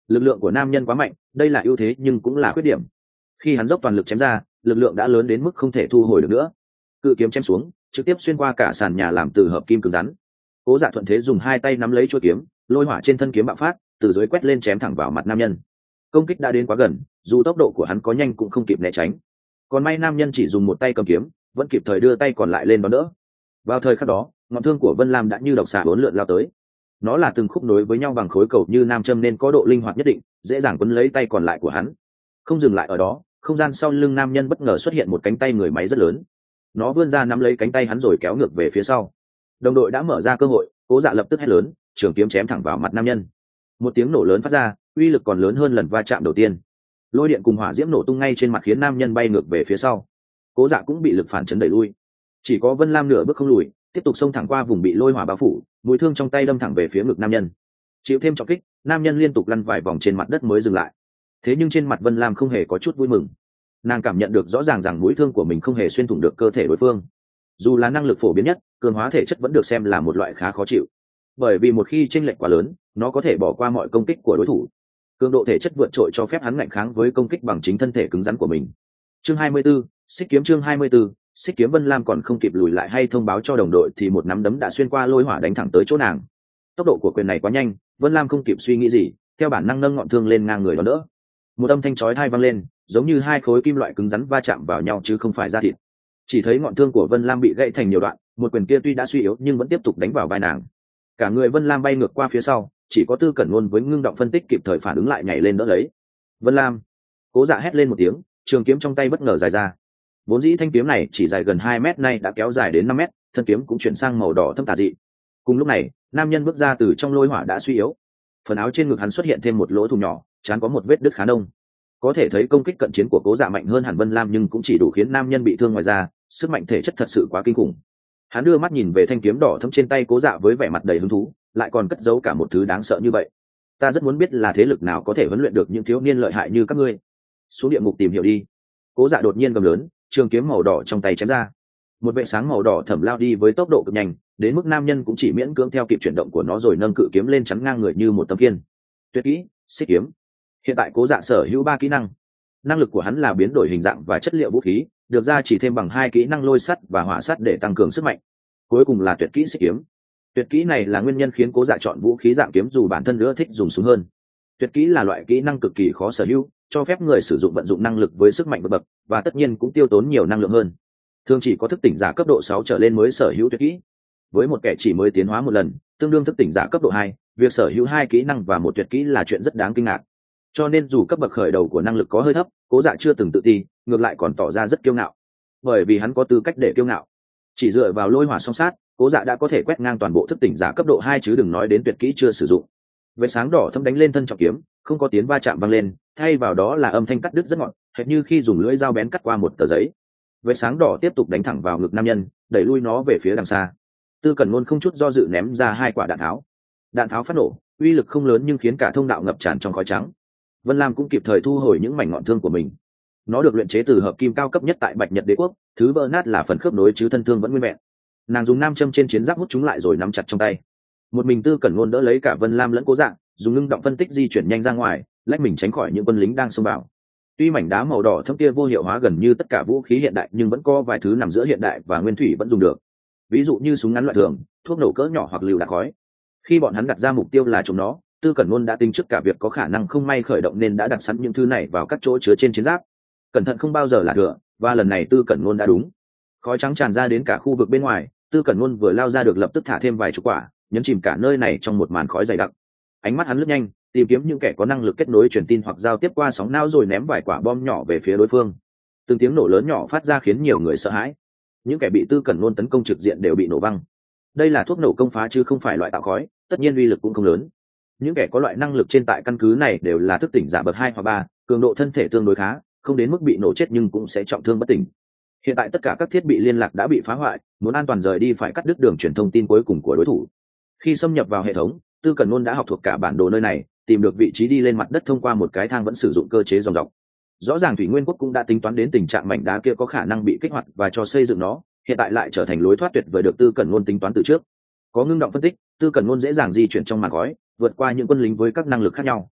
lực lượng của nam nhân quá mạnh, đây là ưu thế nhưng cũng là khuyết điểm. Khi hắn dốc toàn lực chém ra, lực lượng đã lớn đến mức không thể thu hồi được nữa. Cự kiếm chém xuống, trực tiếp xuyên qua cả sàn nhà làm từ hợp kim cứng rắn. Cố Dạ thuận thế dùng hai tay nắm lấy chuôi kiếm, lôi hỏa trên thân kiếm bạo phát, từ dưới quét lên chém thẳng vào mặt nam nhân. Công kích đã đến quá gần, dù tốc độ của hắn có nhanh cũng không kịp né tránh. Còn may nam nhân chỉ dùng một tay cầm kiếm, vẫn kịp thời đưa tay còn lại lên đón đỡ. Vào thời khắc đó, ngọn thương của Vân Lam đã như độc xà uốn lượn lao tới. Nó là từng khúc nối với nhau bằng khối cầu như nam châm nên có độ linh hoạt nhất định, dễ dàng quấn lấy tay còn lại của hắn. Không dừng lại ở đó, không gian sau lưng nam nhân bất ngờ xuất hiện một cánh tay người máy rất lớn. Nó vươn ra nắm lấy cánh tay hắn rồi kéo ngược về phía sau. Đồng đội đã mở ra cơ hội, Cố Dạ lập tức hét lớn, trường kiếm chém thẳng vào mặt nam nhân. Một tiếng nổ lớn phát ra, uy lực còn lớn hơn lần va chạm đầu tiên. Lôi điện cùng hỏa diễm nổ tung ngay trên mặt khiến nam nhân bay ngược về phía sau. Cố Dạ cũng bị lực phản chấn đẩy lui. Chỉ có Vân Lam nửa bước không lùi, tiếp tục xông thẳng qua vùng bị lôi hỏa bao phủ, mũi thương trong tay đâm thẳng về phía ngực nam nhân. Chịu thêm trọng kích, nam nhân liên tục lăn vài vòng trên mặt đất mới dừng lại. Thế nhưng trên mặt Vân Lam không hề có chút vui mừng. Nàng cảm nhận được rõ ràng rằng mũi thương của mình không hề xuyên thủng được cơ thể đối phương. Dù là năng lực phổ biến nhất, cường hóa thể chất vẫn được xem là một loại khá khó chịu, bởi vì một khi chênh lệch quá lớn, nó có thể bỏ qua mọi công kích của đối thủ. Cường độ thể chất vượt trội cho phép hắn ngạnh kháng với công kích bằng chính thân thể cứng rắn của mình. Chương 24, xích kiếm. Chương 24, xích kiếm. Vân Lam còn không kịp lùi lại hay thông báo cho đồng đội thì một nắm đấm đã xuyên qua lôi hỏa đánh thẳng tới chỗ nàng. Tốc độ của quyền này quá nhanh, Vân Lam không kịp suy nghĩ gì, theo bản năng nâng ngọn thương lên ngang người đó đỡ. Một âm thanh chói tai vang lên, giống như hai khối kim loại cứng rắn va chạm vào nhau chứ không phải da thịt. Chỉ thấy ngọn thương của Vân Lam bị gãy thành nhiều đoạn, một quyền kia tuy đã suy yếu nhưng vẫn tiếp tục đánh vào vai nàng. Cả người Vân Lam bay ngược qua phía sau, chỉ có Tư Cẩn Ngôn với ngưng động phân tích kịp thời phản ứng lại nhảy lên đỡ lấy. Vân Lam! Cố Dạ hét lên một tiếng, trường kiếm trong tay bất ngờ dài ra. Vốn dĩ thanh kiếm này chỉ dài gần 2 mét nay đã kéo dài đến 5 mét, thân kiếm cũng chuyển sang màu đỏ thâm tà dị. Cùng lúc này, nam nhân bước ra từ trong lôi hỏa đã suy yếu. Phần áo trên ngực hắn xuất hiện thêm một lỗ thủng nhỏ, trán có một vết đứt khá đông. Có thể thấy công kích cận chiến của Cố Dạ mạnh hơn hẳn Vân Lam nhưng cũng chỉ đủ khiến nam nhân bị thương ngoài ra, sức mạnh thể chất thật sự quá kinh khủng. Hắn đưa mắt nhìn về thanh kiếm đỏ thẫm trên tay Cố Dạ với vẻ mặt đầy hứng thú, lại còn cất giấu cả một thứ đáng sợ như vậy. Ta rất muốn biết là thế lực nào có thể huấn luyện được những thiếu niên lợi hại như các ngươi. Xuống địa ngục tìm hiểu đi. Cố Dạ đột nhiên gầm lớn, trường kiếm màu đỏ trong tay chém ra. Một vệ sáng màu đỏ thẫm lao đi với tốc độ cực nhanh, đến mức nam nhân cũng chỉ miễn cưỡng theo kịp chuyển động của nó rồi nâng cự kiếm lên chắn ngang người như một tấm kiên. Tuyệt kỹ, xích kiếm. Hiện tại Cố Dạ sở hữu 3 kỹ năng. Năng lực của hắn là biến đổi hình dạng và chất liệu vũ khí, được ra chỉ thêm bằng 2 kỹ năng lôi sắt và hỏa sắt để tăng cường sức mạnh. Cuối cùng là tuyệt kỹ xích kiếm. Tuyệt kỹ này là nguyên nhân khiến Cố Dạ chọn vũ khí dạng kiếm dù bản thân nữa thích dùng súng hơn. Tuyệt kỹ là loại kỹ năng cực kỳ khó sở hữu, cho phép người sử dụng vận dụng năng lực với sức mạnh vượt bậc và tất nhiên cũng tiêu tốn nhiều năng lượng hơn. Thường chỉ có thức tỉnh giả cấp độ 6 trở lên mới sở hữu tuyệt kỹ. Với một kẻ chỉ mới tiến hóa một lần, tương đương thức tỉnh giả cấp độ 2, việc sở hữu 2 kỹ năng và một tuyệt kỹ là chuyện rất đáng kinh ngạc. Cho nên dù cấp bậc khởi đầu của năng lực có hơi thấp, Cố Dạ chưa từng tự ti, ngược lại còn tỏ ra rất kiêu ngạo. Bởi vì hắn có tư cách để kiêu ngạo. Chỉ dựa vào lôi hỏa song sát, Cố Dạ đã có thể quét ngang toàn bộ thức tỉnh giả cấp độ 2 chứ đừng nói đến tuyệt kỹ chưa sử dụng. Vệt sáng đỏ thâm đánh lên thân trọng kiếm, không có tiếng va chạm vang lên, thay vào đó là âm thanh cắt đứt rất ngọt, hệt như khi dùng lưỡi dao bén cắt qua một tờ giấy. Vệt sáng đỏ tiếp tục đánh thẳng vào ngực nam nhân, đẩy lui nó về phía đằng xa. Tư Cẩn Ngôn không chút do dự ném ra 2 quả đạn tháo. Đạn tháo phát nổ, uy lực không lớn nhưng khiến cả thông đạo ngập tràn trong khói trắng. Vân Lam cũng kịp thời thu hồi những mảnh ngọn thương của mình. Nó được luyện chế từ hợp kim cao cấp nhất tại Bạch Nhật Đế quốc, thứ vỡ nát là phần khớp nối chứ thân thương vẫn nguyên vẹn. Nàng dùng nam châm trên chiến giáp hút chúng lại rồi nắm chặt trong tay. Một mình Tư Cẩn Ngôn đỡ lấy cả Vân Lam lẫn Cố Dạ, dùng ngưng động phân tích di chuyển nhanh ra ngoài, lách mình tránh khỏi những quân lính đang xông vào. Tuy mảnh đá màu đỏ thẫm kia vô hiệu hóa gần như tất cả vũ khí hiện đại nhưng vẫn có vài thứ nằm giữa hiện đại và nguyên thủy vẫn dùng được. Ví dụ như súng ngắn loại thường, thuốc nổ cỡ nhỏ hoặc lựu đạn khói. Khi bọn hắn đặt ra mục tiêu là chúng nó, Tư Cẩn Ngôn đã tính trước cả việc có khả năng không may khởi động nên đã đặt sẵn những thứ này vào các chỗ chứa trên chiến giáp. Cẩn thận không bao giờ là thừa, và lần này Tư Cẩn Ngôn đã đúng. Khói trắng tràn ra đến cả khu vực bên ngoài, Tư Cẩn Ngôn vừa lao ra được lập tức thả thêm vài chục quả, nhấn chìm cả nơi này trong một màn khói dày đặc. Ánh mắt hắn lướt nhanh, tìm kiếm những kẻ có năng lực kết nối truyền tin hoặc giao tiếp qua sóng não rồi ném vài quả bom nhỏ về phía đối phương. Từng tiếng nổ lớn nhỏ phát ra khiến nhiều người sợ hãi. Những kẻ bị Tư Cẩn Ngôn tấn công trực diện đều bị nổ văng. Đây là thuốc nổ công phá chứ không phải loại tạo khói, tất nhiên uy lực cũng không lớn. Những kẻ có loại năng lực trên tại căn cứ này đều là thức tỉnh giả bậc 2 hoặc 3, cường độ thân thể tương đối khá, không đến mức bị nổ chết nhưng cũng sẽ trọng thương bất tỉnh. Hiện tại tất cả các thiết bị liên lạc đã bị phá hoại, muốn an toàn rời đi phải cắt đứt đường truyền thông tin cuối cùng của đối thủ. Khi xâm nhập vào hệ thống, Tư Cẩn Ngôn đã học thuộc cả bản đồ nơi này, tìm được vị trí đi lên mặt đất thông qua một cái thang vẫn sử dụng cơ chế dòng dọc. Rõ ràng Thủy Nguyên Quốc cũng đã tính toán đến tình trạng mảnh đá kia có khả năng bị kích hoạt và cho xây dựng nó, hiện tại lại trở thành lối thoát tuyệt vời được Tư Cẩn Ngôn tính toán từ trước. Có ngưng động phân tích, Tư Cẩn Ngôn dễ dàng di chuyển trong màn khói, vượt qua những quân lính với các năng lực khác nhau.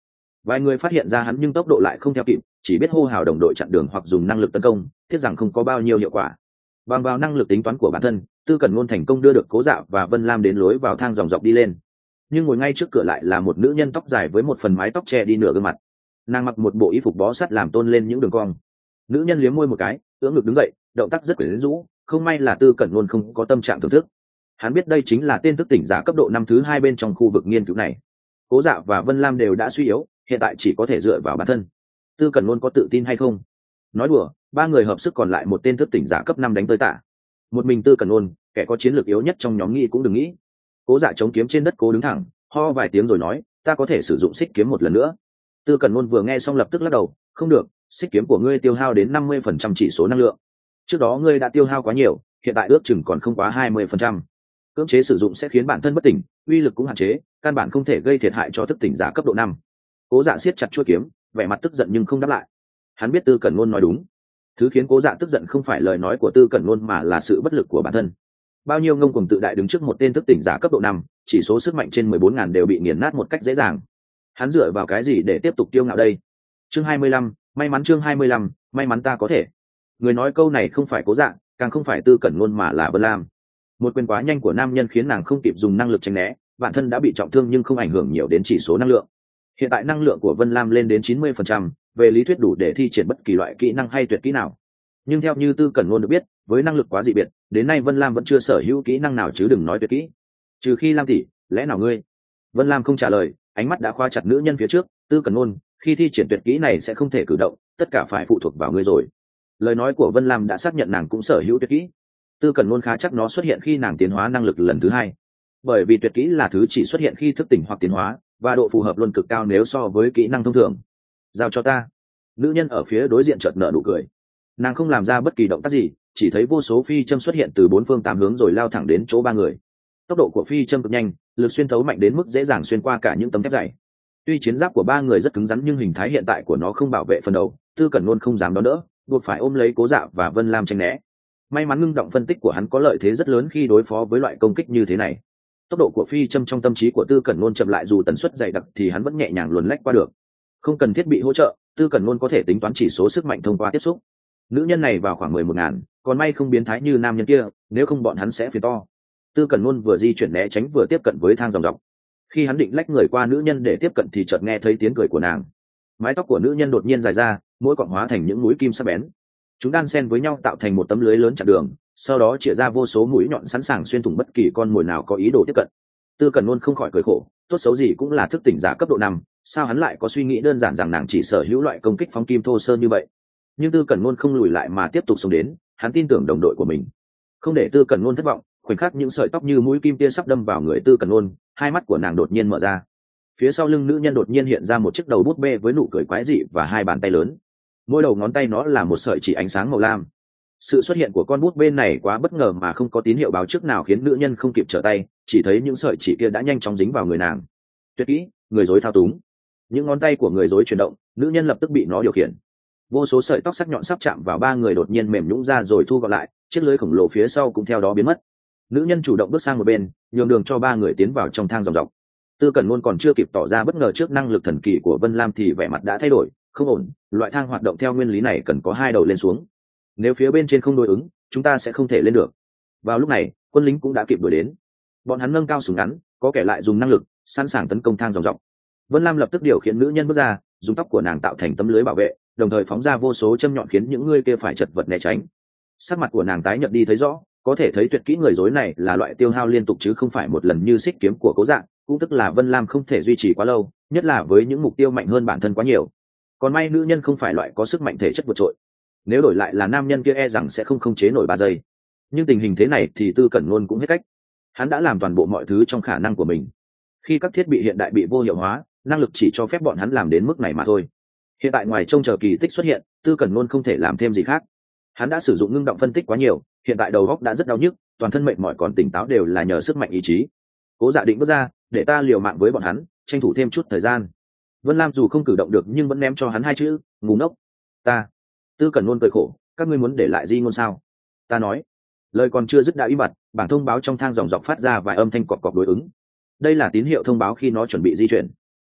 Vài người phát hiện ra hắn nhưng tốc độ lại không theo kịp, chỉ biết hô hào đồng đội chặn đường hoặc dùng năng lực tấn công, tiếc rằng không có bao nhiêu hiệu quả. Bằng vào năng lực tính toán của bản thân, Tư Cẩn Ngôn thành công đưa được Cố Dạ và Vân Lam đến lối vào thang dòng dọc đi lên. Nhưng ngồi ngay trước cửa lại là một nữ nhân tóc dài với một phần mái tóc che đi nửa gương mặt. Nàng mặc một bộ y phục bó sát làm tôn lên những đường cong. Nữ nhân liếm môi một cái, ưỡn ngực đứng dậy, động tác rất quyến rũ. Không may là Tư Cẩn Ngôn không có tâm trạng thưởng thức. Hắn biết đây chính là tên thức tỉnh giả cấp độ năm thứ 2 bên trong khu vực nghiên cứu này. Cố Dạ và Vân Lam đều đã suy yếu, hiện tại chỉ có thể dựa vào bản thân. Tư Cẩn Ngôn có tự tin hay không? Nói đùa, ba người hợp sức còn lại một tên thức tỉnh giả cấp 5 đánh tới tả. Một mình Tư Cẩn Ngôn, kẻ có chiến lược yếu nhất trong nhóm nghĩ cũng đừng nghĩ. Cố Dạ chống kiếm trên đất cố đứng thẳng, ho vài tiếng rồi nói, ta có thể sử dụng xích kiếm một lần nữa. Tư Cẩn Ngôn vừa nghe xong lập tức lắc đầu, không được, xích kiếm của ngươi tiêu hao đến 50% chỉ số năng lượng. Trước đó ngươi đã tiêu hao quá nhiều, hiện tại ước chừng còn không quá 20%. Cưỡng chế sử dụng sẽ khiến bản thân bất tỉnh, uy lực cũng hạn chế, căn bản không thể gây thiệt hại cho thức tỉnh giả cấp độ 5. Cố Dạ siết chặt chuôi kiếm, vẻ mặt tức giận nhưng không đáp lại. Hắn biết Tư Cẩn Ngôn nói đúng. Thứ khiến Cố Dạ tức giận không phải lời nói của Tư Cẩn Ngôn mà là sự bất lực của bản thân. Bao nhiêu ngông cuồng tự đại đứng trước một tên thức tỉnh giả cấp độ 5, chỉ số sức mạnh trên 14.000 đều bị nghiền nát một cách dễ dàng. Hắn dựa vào cái gì để tiếp tục kiêu ngạo đây? Chương 25, may mắn chương 25, may mắn ta có thể. Người nói câu này không phải Cố Dạ, càng không phải Tư Cẩn Ngôn mà là Vân Lam. Một quyền quá nhanh của nam nhân khiến nàng không kịp dùng năng lực tránh né, bản thân đã bị trọng thương nhưng không ảnh hưởng nhiều đến chỉ số năng lượng. Hiện tại năng lượng của Vân Lam lên đến 90%, về lý thuyết đủ để thi triển bất kỳ loại kỹ năng hay tuyệt kỹ nào. Nhưng theo như Tư Cẩn Ngôn được biết, với năng lực quá dị biệt, đến nay Vân Lam vẫn chưa sở hữu kỹ năng nào chứ đừng nói tuyệt kỹ. Trừ khi Lam tỷ, lẽ nào ngươi? Vân Lam không trả lời, ánh mắt đã khóa chặt nữ nhân phía trước. Tư Cẩn Ngôn, khi thi triển tuyệt kỹ này sẽ không thể cử động, tất cả phải phụ thuộc vào ngươi rồi. Lời nói của Vân Lam đã xác nhận nàng cũng sở hữu tuyệt kỹ. Tư Cẩn Ngôn khá chắc nó xuất hiện khi nàng tiến hóa năng lực lần thứ 2, bởi vì tuyệt kỹ là thứ chỉ xuất hiện khi thức tỉnh hoặc tiến hóa, và độ phù hợp luôn cực cao nếu so với kỹ năng thông thường. Giao cho ta. Nữ nhân ở phía đối diện chợt nở nụ cười. Nàng không làm ra bất kỳ động tác gì, chỉ thấy vô số phi châm xuất hiện từ 4 phương 8 hướng rồi lao thẳng đến chỗ ba người. Tốc độ của phi châm cực nhanh, lực xuyên thấu mạnh đến mức dễ dàng xuyên qua cả những tấm thép dày. Tuy chiến giáp của ba người rất cứng rắn nhưng hình thái hiện tại của nó không bảo vệ phần đầu, Tư Cẩn Ngôn không dám đón đỡ, buộc phải ôm lấy Cố Dạ và Vân Lam tránh né. May mắn ngưng động phân tích của hắn có lợi thế rất lớn khi đối phó với loại công kích như thế này. Tốc độ của phi châm trong tâm trí của Tư Cẩn Ngôn chậm lại, dù tần suất dày đặc thì hắn vẫn nhẹ nhàng luồn lách qua được. Không cần thiết bị hỗ trợ, Tư Cẩn Ngôn có thể tính toán chỉ số sức mạnh thông qua tiếp xúc. Nữ nhân này vào khoảng 11.000, còn may không biến thái như nam nhân kia, nếu không bọn hắn sẽ phiền to. Tư Cẩn Ngôn vừa di chuyển né tránh vừa tiếp cận với thang dòng dọc. Khi hắn định lách người qua nữ nhân để tiếp cận thì chợt nghe thấy tiếng cười của nàng. Mái tóc của nữ nhân đột nhiên dài ra, mỗi cọng hóa thành những mũi kim sắc bén. Chúng đan xen với nhau tạo thành một tấm lưới lớn chặn đường, sau đó chĩa ra vô số mũi nhọn sẵn sàng xuyên thủng bất kỳ con mồi nào có ý đồ tiếp cận. Tư Cẩn Ngôn không khỏi cười khổ, tốt xấu gì cũng là thức tỉnh giả cấp độ 5, sao hắn lại có suy nghĩ đơn giản rằng nàng chỉ sở hữu loại công kích phóng kim thô sơ như vậy. Nhưng Tư Cẩn Ngôn không lùi lại mà tiếp tục xông đến, hắn tin tưởng đồng đội của mình. Không để Tư Cẩn Ngôn thất vọng, khoảnh khắc những sợi tóc như mũi kim tia sắp đâm vào người Tư Cẩn Ngôn, hai mắt của nàng đột nhiên mở ra. Phía sau lưng nữ nhân đột nhiên hiện ra một chiếc đầu bút bê với nụ cười quái dị và hai bàn tay lớn. Mỗi đầu ngón tay nó là một sợi chỉ ánh sáng màu lam. Sự xuất hiện của con bút bê này quá bất ngờ mà không có tín hiệu báo trước nào khiến nữ nhân không kịp trở tay, chỉ thấy những sợi chỉ kia đã nhanh chóng dính vào người nàng. Tuyệt kỹ, người rối thao túng. Những ngón tay của người rối chuyển động, nữ nhân lập tức bị nó điều khiển. Vô số sợi tóc sắc nhọn sắp chạm vào ba người đột nhiên mềm nhũn ra rồi thu gọn lại, chiếc lưới khổng lồ phía sau cũng theo đó biến mất. Nữ nhân chủ động bước sang một bên, nhường đường cho ba người tiến vào trong thang dòng dọc. Tư Cẩn Ngôn còn chưa kịp tỏ ra bất ngờ trước năng lực thần kỳ của Vân Lam thì vẻ mặt đã thay đổi, không ổn, loại thang hoạt động theo nguyên lý này cần có hai đầu lên xuống. Nếu phía bên trên không đối ứng, chúng ta sẽ không thể lên được. Vào lúc này, quân lính cũng đã kịp đuổi đến. Bọn hắn nâng cao súng ngắn, có kẻ lại dùng năng lực, sẵn sàng tấn công thang dòng dọc. Vân Lam lập tức điều khiển nữ nhân bước ra, dùng tóc của nàng tạo thành tấm lưới bảo vệ, đồng thời phóng ra vô số châm nhọn khiến những người kia phải chật vật né tránh. Sắc mặt của nàng tái nhợt đi thấy rõ, có thể thấy tuyệt kỹ người rối này là loại tiêu hao liên tục chứ không phải một lần như xích kiếm của Cố Dạng, cũng tức là Vân Lam không thể duy trì quá lâu, nhất là với những mục tiêu mạnh hơn bản thân quá nhiều. Còn may nữ nhân không phải loại có sức mạnh thể chất vượt trội. Nếu đổi lại là nam nhân kia e rằng sẽ không khống chế nổi 3 giây. Nhưng tình hình thế này thì Tư Cẩn Ngôn cũng hết cách. Hắn đã làm toàn bộ mọi thứ trong khả năng của mình. Khi các thiết bị hiện đại bị vô hiệu hóa, năng lực chỉ cho phép bọn hắn làm đến mức này mà thôi. Hiện tại ngoài trông chờ kỳ tích xuất hiện, Tư Cẩn Ngôn không thể làm thêm gì khác. Hắn đã sử dụng ngưng động phân tích quá nhiều, hiện tại đầu óc đã rất đau nhức, toàn thân mệt mỏi còn tỉnh táo đều là nhờ sức mạnh ý chí. Cố Dạ định bước ra, để ta liều mạng với bọn hắn, tranh thủ thêm chút thời gian. Vân Lam dù không cử động được nhưng vẫn ném cho hắn 2 chữ, ngu ngốc. Ta. Tư Cẩn Ngôn cười khổ, các ngươi muốn để lại di ngôn sao? Ta nói. Lời còn chưa dứt đã im bặt, bảng thông báo trong thang dòng dọc phát ra vài âm thanh cọp cọp đối ứng. Đây là tín hiệu thông báo khi nó chuẩn bị di chuyển.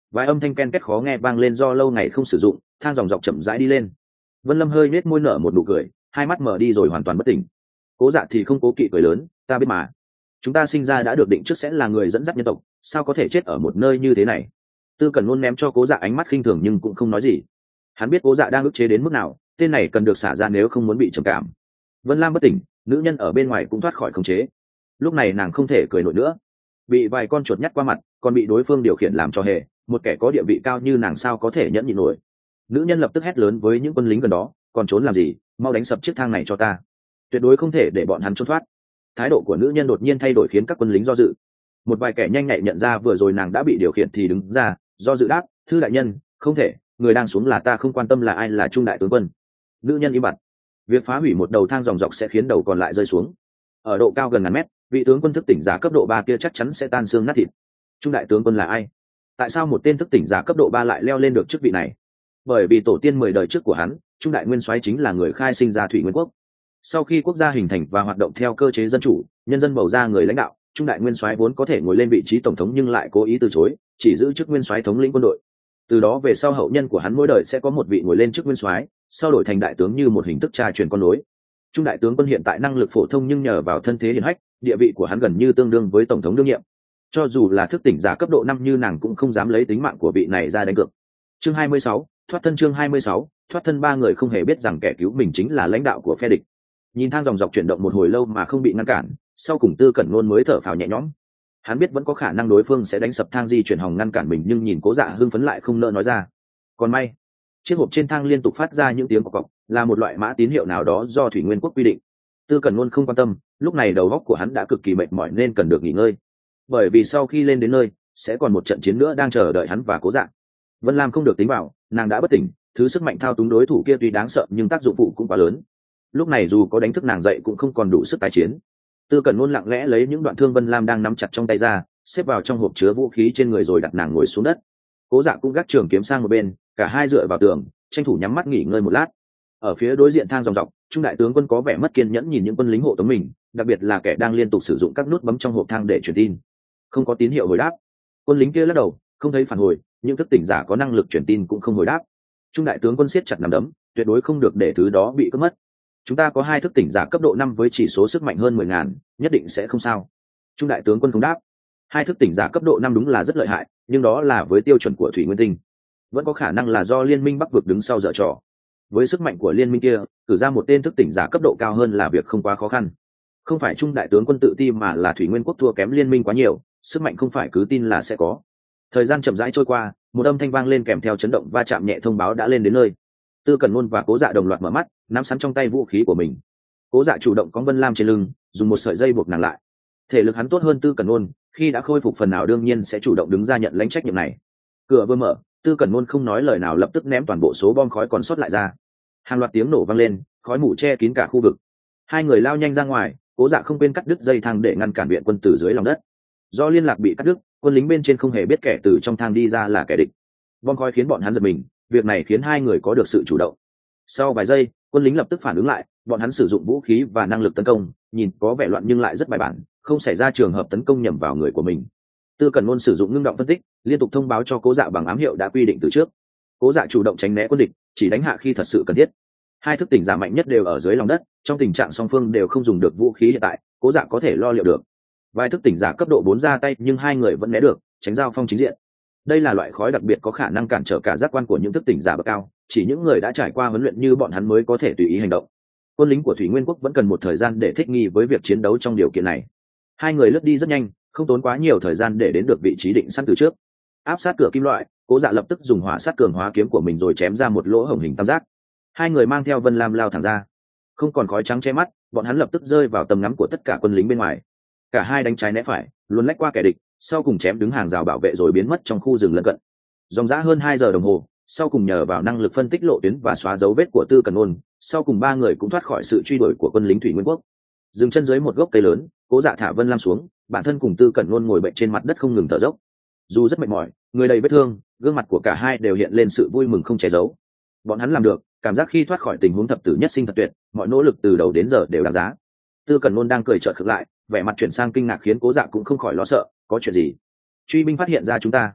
vài âm thanh ken két khó nghe vang lên do lâu ngày không sử dụng, thang dòng dọc chậm rãi đi lên. Vân Lâm hơi nết môi nở một nụ cười, hai mắt mở đi rồi hoàn toàn bất tỉnh. Cố Dạ thì không cố kỵ cười lớn, ta biết mà, chúng ta sinh ra đã được định trước sẽ là người dẫn dắt nhân tộc, sao có thể chết ở một nơi như thế này. Tư Cẩn Nôn ném cho Cố Dạ ánh mắt khinh thường nhưng cũng không nói gì. Hắn biết Cố Dạ đang ức chế đến mức nào, tên này cần được xả ra nếu không muốn bị trầm cảm. Vân Lam bất tỉnh, nữ nhân ở bên ngoài cũng thoát khỏi khống chế. Lúc này nàng không thể cười nổi nữa, bị vài con chuột nhắt qua mặt, còn bị đối phương điều khiển làm cho hề, một kẻ có địa vị cao như nàng sao có thể nhẫn nhịn nổi. Nữ nhân lập tức hét lớn với những quân lính gần đó, còn trốn làm gì, mau đánh sập chiếc thang này cho ta, tuyệt đối không thể để bọn hắn trốn thoát. Thái độ của nữ nhân đột nhiên thay đổi khiến các quân lính do dự. Một vài kẻ nhanh nhạy nhận ra vừa rồi nàng đã bị điều khiển thì đứng ra do dự đáp, thư đại nhân, không thể, người đang xuống là ta, không quan tâm là ai, là Trung đại tướng quân. Nữ nhân im bặt. Việc phá hủy một đầu thang dòng dọc sẽ khiến đầu còn lại rơi xuống. Ở độ cao gần ngàn mét, vị tướng quân thức tỉnh giả cấp độ 3 kia chắc chắn sẽ tan xương nát thịt. Trung đại tướng quân là ai? Tại sao một tên thức tỉnh giả cấp độ 3 lại leo lên được chức vị này? Bởi vì tổ tiên 10 đời trước của hắn, Trung đại nguyên soái chính là người khai sinh ra Thủy Nguyên quốc. Sau khi quốc gia hình thành và hoạt động theo cơ chế dân chủ, nhân dân bầu ra người lãnh đạo, Trung đại nguyên soái vốn có thể ngồi lên vị trí tổng thống nhưng lại cố ý từ chối, chỉ giữ chức nguyên soái thống lĩnh quân đội. Từ đó về sau hậu nhân của hắn mỗi đời sẽ có một vị ngồi lên chức nguyên soái, sau đổi thành đại tướng như một hình thức tra truyền con nối. Trung đại tướng quân hiện tại năng lực phổ thông nhưng nhờ vào thân thế hiển hách, địa vị của hắn gần như tương đương với tổng thống đương nhiệm. Cho dù là thức tỉnh giả cấp độ 5 như nàng cũng không dám lấy tính mạng của vị này ra đánh cược. Chương 26, thoát thân. Chương 26, thoát thân. Ba người không hề biết rằng kẻ cứu mình chính là lãnh đạo của phe địch. Nhìn thang dòng dọc chuyển động một hồi lâu mà không bị ngăn cản, sau cùng Tư Cẩn Nôn mới thở phào nhẹ nhõm. Hắn biết vẫn có khả năng đối phương sẽ đánh sập thang di chuyển hòng ngăn cản mình, nhưng nhìn Cố Dạ hưng phấn lại không nỡ nói ra. Còn may, chiếc hộp trên thang liên tục phát ra những tiếng cộc cộc, là một loại mã tín hiệu nào đó do Thủy Nguyên quốc quy định. Tư Cẩn Nôn không quan tâm, lúc này đầu óc của hắn đã cực kỳ mệt mỏi nên cần được nghỉ ngơi. Bởi vì sau khi lên đến nơi, sẽ còn một trận chiến nữa đang chờ đợi hắn và Cố Dạ. Vân Lam không được tính vào, nàng đã bất tỉnh, thứ sức mạnh thao túng đối thủ kia tuy đáng sợ nhưng tác dụng phụ cũng quá lớn. Lúc này dù có đánh thức nàng dậy cũng không còn đủ sức tái chiến. Tư Cẩn Nôn lặng lẽ lấy những đoạn thương Vân Lam đang nắm chặt trong tay ra, xếp vào trong hộp chứa vũ khí trên người rồi đặt nàng ngồi xuống đất. Cố Dạ cũng gác trường kiếm sang một bên, cả hai dựa vào tường, tranh thủ nhắm mắt nghỉ ngơi một lát. Ở phía đối diện thang dòng dọc, Trung đại tướng quân có vẻ mất kiên nhẫn nhìn những quân lính hộ tống mình, đặc biệt là kẻ đang liên tục sử dụng các nút bấm trong hộp thang để truyền tin. Không có tín hiệu hồi đáp. Quân lính kia lắc đầu, không thấy phản hồi, nhưng thức tỉnh giả có năng lực truyền tin cũng không hồi đáp. Trung đại tướng quân siết chặt nắm đấm, tuyệt đối không được để thứ đó bị cướp mất. Chúng ta có 2 thức tỉnh giả cấp độ 5 với chỉ số sức mạnh hơn 10.000, nhất định sẽ không sao. Trung đại tướng quân không đáp. 2 thức tỉnh giả cấp độ 5 đúng là rất lợi hại, nhưng đó là với tiêu chuẩn của Thủy Nguyên Tinh. Vẫn có khả năng là do Liên minh Bắc vực đứng sau giở trò. Với sức mạnh của liên minh kia, cử ra một tên thức tỉnh giả cấp độ cao hơn là việc không quá khó khăn. Không phải Trung đại tướng quân tự ti mà là Thủy Nguyên quốc thua kém liên minh quá nhiều, sức mạnh không phải cứ tin là sẽ có. Thời gian chậm rãi trôi qua, một âm thanh vang lên kèm theo chấn động va chạm nhẹ thông báo đã lên đến nơi. Tư Cẩn Nôn và Cố Dạ đồng loạt mở mắt, nắm sẵn trong tay vũ khí của mình. Cố Dạ chủ động cõng Vân Lam trên lưng, dùng một sợi dây buộc nàng lại. Thể lực hắn tốt hơn Tư Cẩn Nôn, khi đã khôi phục phần nào đương nhiên sẽ chủ động đứng ra nhận lãnh trách nhiệm này. Cửa vừa mở, Tư Cẩn Nôn không nói lời nào lập tức ném toàn bộ số bom khói còn sót lại ra. Hàng loạt tiếng nổ vang lên, khói mù che kín cả khu vực. Hai người lao nhanh ra ngoài, Cố Dạ không quên cắt đứt dây thang để ngăn cản viện quân từ dưới lòng đất. Do liên lạc bị cắt đứt, quân lính bên trên không hề biết kẻ từ trong thang đi ra là kẻ địch. Bom khói khiến bọn hắn giật mình, việc này khiến hai người có được sự chủ động. Sau vài giây, quân lính lập tức phản ứng lại, bọn hắn sử dụng vũ khí và năng lực tấn công, nhìn có vẻ loạn nhưng lại rất bài bản, không xảy ra trường hợp tấn công nhầm vào người của mình. Tư Cẩn Nôn sử dụng ngưng động phân tích, liên tục thông báo cho Cố Dạ bằng ám hiệu đã quy định từ trước. Cố Dạ chủ động tránh né quân địch, chỉ đánh hạ khi thật sự cần thiết. 2 thức tỉnh giả mạnh nhất đều ở dưới lòng đất, trong tình trạng song phương đều không dùng được vũ khí hiện tại, Cố Dạ có thể lo liệu được. Vài thức tỉnh giả cấp độ 4 ra tay nhưng hai người vẫn né được, tránh giao phong chính diện. Đây là loại khói đặc biệt có khả năng cản trở cả giác quan của những thức tỉnh giả bậc cao, chỉ những người đã trải qua huấn luyện như bọn hắn mới có thể tùy ý hành động. Quân lính của Thủy Nguyên quốc vẫn cần một thời gian để thích nghi với việc chiến đấu trong điều kiện này. Hai người lướt đi rất nhanh, không tốn quá nhiều thời gian để đến được vị trí định sẵn từ trước. Áp sát cửa kim loại, Cố Dạ lập tức dùng hỏa sát cường hóa kiếm của mình rồi chém ra một lỗ hổng hình tam giác. Hai người mang theo Vân Lam lao thẳng ra. Không còn khói trắng che mắt, bọn hắn lập tức rơi vào tầm ngắm của tất cả quân lính bên ngoài. Cả hai đánh trái né phải, luôn lách qua kẻ địch, sau cùng chém đứng hàng rào bảo vệ rồi biến mất trong khu rừng lân cận. Dòng dã hơn 2 giờ đồng hồ, sau cùng nhờ vào năng lực phân tích lộ tuyến và xóa dấu vết của Tư Cẩn Nôn, sau cùng ba người cũng thoát khỏi sự truy đuổi của quân lính Thủy Nguyên quốc. Dừng chân dưới một gốc cây lớn, Cố Dạ thả Vân Lam xuống, bản thân cùng Tư Cẩn Nôn ngồi bệnh trên mặt đất không ngừng thở dốc. Dù rất mệt mỏi, người đầy vết thương, gương mặt của cả hai đều hiện lên sự vui mừng không che giấu. Bọn hắn làm được, cảm giác khi thoát khỏi tình huống thập tử nhất sinh thật tuyệt, mọi nỗ lực từ đầu đến giờ đều đáng giá. Tư Cẩn Nôn đang cười chợt khựng lại, vẻ mặt chuyển sang kinh ngạc khiến Cố Dạ cũng không khỏi lo sợ, có chuyện gì? Truy binh phát hiện ra chúng ta.